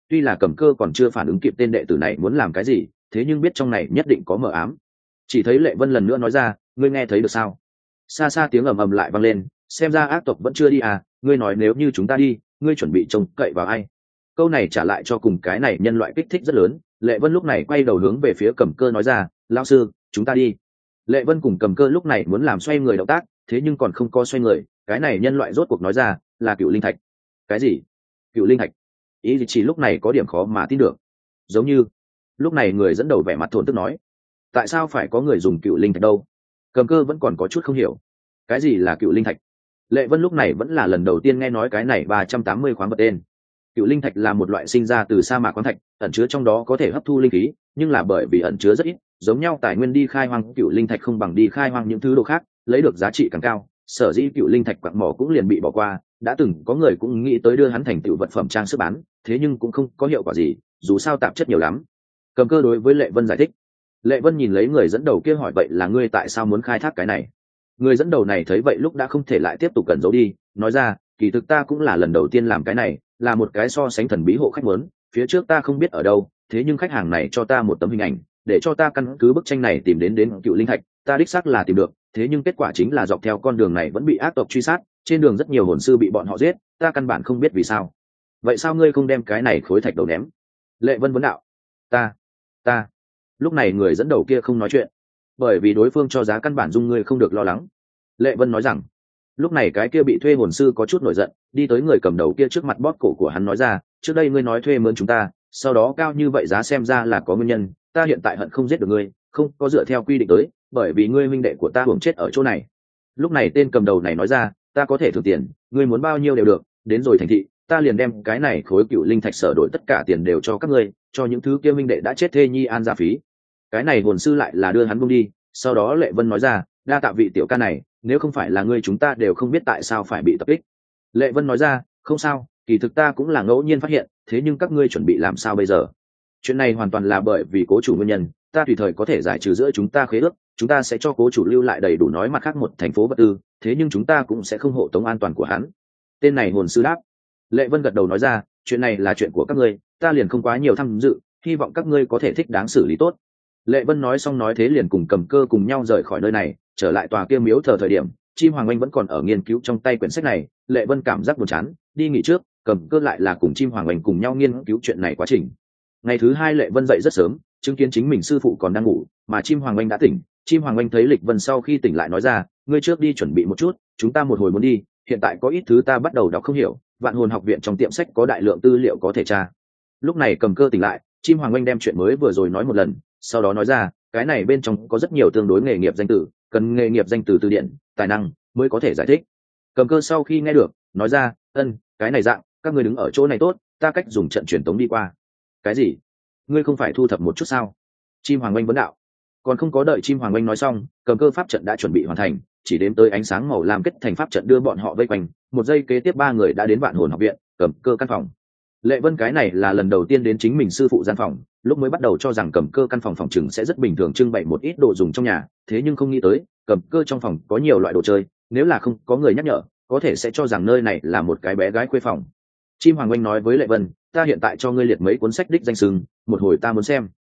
Speaker 1: tuy là Cầm Cơ còn chưa phản ứng kịp tên đệ tử này muốn làm cái gì, thế nhưng biết trong này nhất định có mờ ám. Chỉ thấy Lệ Vân lần nữa nói ra, ngươi nghe thấy được sao? Xa xa tiếng ầm ầm lại vang lên, xem ra ác tộc vẫn chưa đi à, ngươi nói nếu như chúng ta đi, ngươi chuẩn bị trông cậy vào ai? Câu này trả lại cho cùng cái này nhân loại kích thích rất lớn. Lệ Vân lúc này quay đầu hướng về phía Cầm Cơ nói ra, lão sư, chúng ta đi. Lệ Vân cùng Cầm Cơ lúc này muốn làm xoay người động tác, thế nhưng còn không có xoay người, cái này nhân loại rốt cuộc nói ra, là Cựu Linh Thạch. Cái gì? Cựu Linh Thạch? Ý gì chỉ lúc này có điểm khó mà tin được. Giống như lúc này người dẫn đầu vẻ mặt thổn thức nói, tại sao phải có người dùng Cựu Linh Thạch đâu? Cầm Cơ vẫn còn có chút không hiểu, cái gì là Cựu Linh Thạch? Lệ Vân lúc này vẫn là lần đầu tiên nghe nói cái này 380 khoáng vật tên. Cựu linh thạch là một loại sinh ra từ sa mạc khoáng thạch, ẩn chứa trong đó có thể hấp thu linh khí, nhưng là bởi vì ẩn chứa rất ít, giống nhau tài nguyên đi khai hoang cựu linh thạch không bằng đi khai hoang những thứ đồ khác, lấy được giá trị càng cao. Sở dĩ cựu linh thạch quặng mỏ cũng liền bị bỏ qua, đã từng có người cũng nghĩ tới đưa hắn thành tựu vật phẩm trang sức bán, thế nhưng cũng không có hiệu quả gì, dù sao tạp chất nhiều lắm. Cầm Cơ đối với Lệ Vân giải thích. Lệ Vân nhìn lấy người dẫn đầu kia hỏi, vậy là ngươi tại sao muốn khai thác cái này? Người dẫn đầu này thấy vậy lúc đã không thể lại tiếp tục cẩn giấu đi, nói ra, kỳ thực ta cũng là lần đầu tiên làm cái này, là một cái so sánh thần bí hộ khách muốn, phía trước ta không biết ở đâu, thế nhưng khách hàng này cho ta một tấm hình ảnh, để cho ta căn cứ bức tranh này tìm đến cựu linh thạch, ta đích xác là tìm được, thế nhưng kết quả chính là dọc theo con đường này vẫn bị ác tộc truy sát, trên đường rất nhiều hồn sư bị bọn họ giết, ta căn bản không biết vì sao. Vậy sao ngươi không đem cái này khối thạch đầu ném? Lệ Vân vấn đạo. Ta. Lúc này người dẫn đầu kia không nói chuyện, bởi vì đối phương cho giá căn bản dung ngươi không được lo lắng. Lệ Vân nói rằng. Lúc này cái kia bị thuê hồn sư có chút nổi giận, đi tới người cầm đầu kia trước mặt bóp cổ của hắn nói ra, trước đây ngươi nói thuê mướn chúng ta, sau đó cao như vậy giá xem ra là có nguyên nhân, ta hiện tại hận không giết được ngươi, không có dựa theo quy định tới, bởi vì ngươi huynh đệ của ta hưởng chết ở chỗ này. Lúc này tên cầm đầu này nói ra, ta có thể thưởng tiền, ngươi muốn bao nhiêu đều được, đến rồi thành thị, ta liền đem cái này khối cựu linh thạch sở đổi tất cả tiền đều cho các ngươi, cho những thứ kia huynh đệ đã chết thê nhi an gia phí. Cái này hồn sư lại là đưa hắn buông đi, sau đó Lệ Vân nói ra, đa tạ vị tiểu ca này, nếu không phải là ngươi chúng ta đều không biết tại sao phải bị tập kích. Lệ Vân nói ra, không sao, kỳ thực ta cũng là ngẫu nhiên phát hiện, thế nhưng các ngươi chuẩn bị làm sao bây giờ? Chuyện này hoàn toàn là bởi vì cố chủ nguyên nhân, ta tùy thời có thể giải trừ giữa chúng ta khế ước, chúng ta sẽ cho cố chủ lưu lại đầy đủ nói mặt khác một thành phố vật tư, thế nhưng chúng ta cũng sẽ không hộ tống an toàn của hắn. Tên này hồn sư đáp. Lệ Vân gật đầu nói ra, chuyện này là chuyện của các ngươi, ta liền không quá nhiều tham dự, hy vọng các ngươi có thể thích đáng xử lý tốt. Lệ Vân nói xong nói thế liền cùng Cầm Cơ cùng nhau rời khỏi nơi này, trở lại tòa kia miếu thờ thời điểm, Chim Hoàng Oanh vẫn còn ở nghiên cứu trong tay quyển sách này. Lệ Vân cảm giác buồn chán, đi nghỉ trước, Cầm Cơ lại là cùng Chim Hoàng Oanh cùng nhau nghiên cứu chuyện này quá trình. Ngày thứ hai Lệ Vân dậy rất sớm, chứng kiến chính mình sư phụ còn đang ngủ, mà Chim Hoàng Oanh đã tỉnh. Chim Hoàng Oanh thấy Lịch Vân sau khi tỉnh lại nói ra, ngươi trước đi chuẩn bị một chút, chúng ta một hồi muốn đi, hiện tại có ít thứ ta bắt đầu đọc không hiểu, Vạn Hồn học viện trong tiệm sách có đại lượng tư liệu có thể tra. Lúc này Cầm Cơ tỉnh lại, Chim Hoàng Oanh đem chuyện mới vừa rồi nói một lần, sau đó nói ra, cái này bên trong có rất nhiều tương đối nghề nghiệp danh từ, cần nghề nghiệp danh từ từ điển, tài năng mới có thể giải thích. Cầm Cơ sau khi nghe được, nói ra, cái này dạng, các ngươi đứng ở chỗ này tốt, ta cách dùng trận truyền tống đi qua. Cái gì? Ngươi không phải thu thập một chút sao? Chim Hoàng Oanh vấn đạo. Còn không có đợi Chim Hoàng Oanh nói xong, Cầm Cơ pháp trận đã chuẩn bị hoàn thành, chỉ đến tới ánh sáng màu lam kết thành pháp trận đưa bọn họ vây quanh. Một giây kế tiếp ba người đã đến Vạn Hồn học viện, Cầm Cơ căn phòng. Lệ Vân cái này là lần đầu tiên đến chính mình sư phụ gian phòng, lúc mới bắt đầu cho rằng Cầm Cơ căn phòng phòng chừng sẽ rất bình thường trưng bày một ít đồ dùng trong nhà, thế nhưng không nghĩ tới, Cầm Cơ trong phòng có nhiều loại đồ chơi, nếu là không có người nhắc nhở, có thể sẽ cho rằng nơi này là một cái bé gái khuê phòng. Chim Hoàng Oanh nói với Lệ Vân, ta hiện tại cho ngươi liệt mấy cuốn sách đích danh xưng, một hồi ta muốn xem.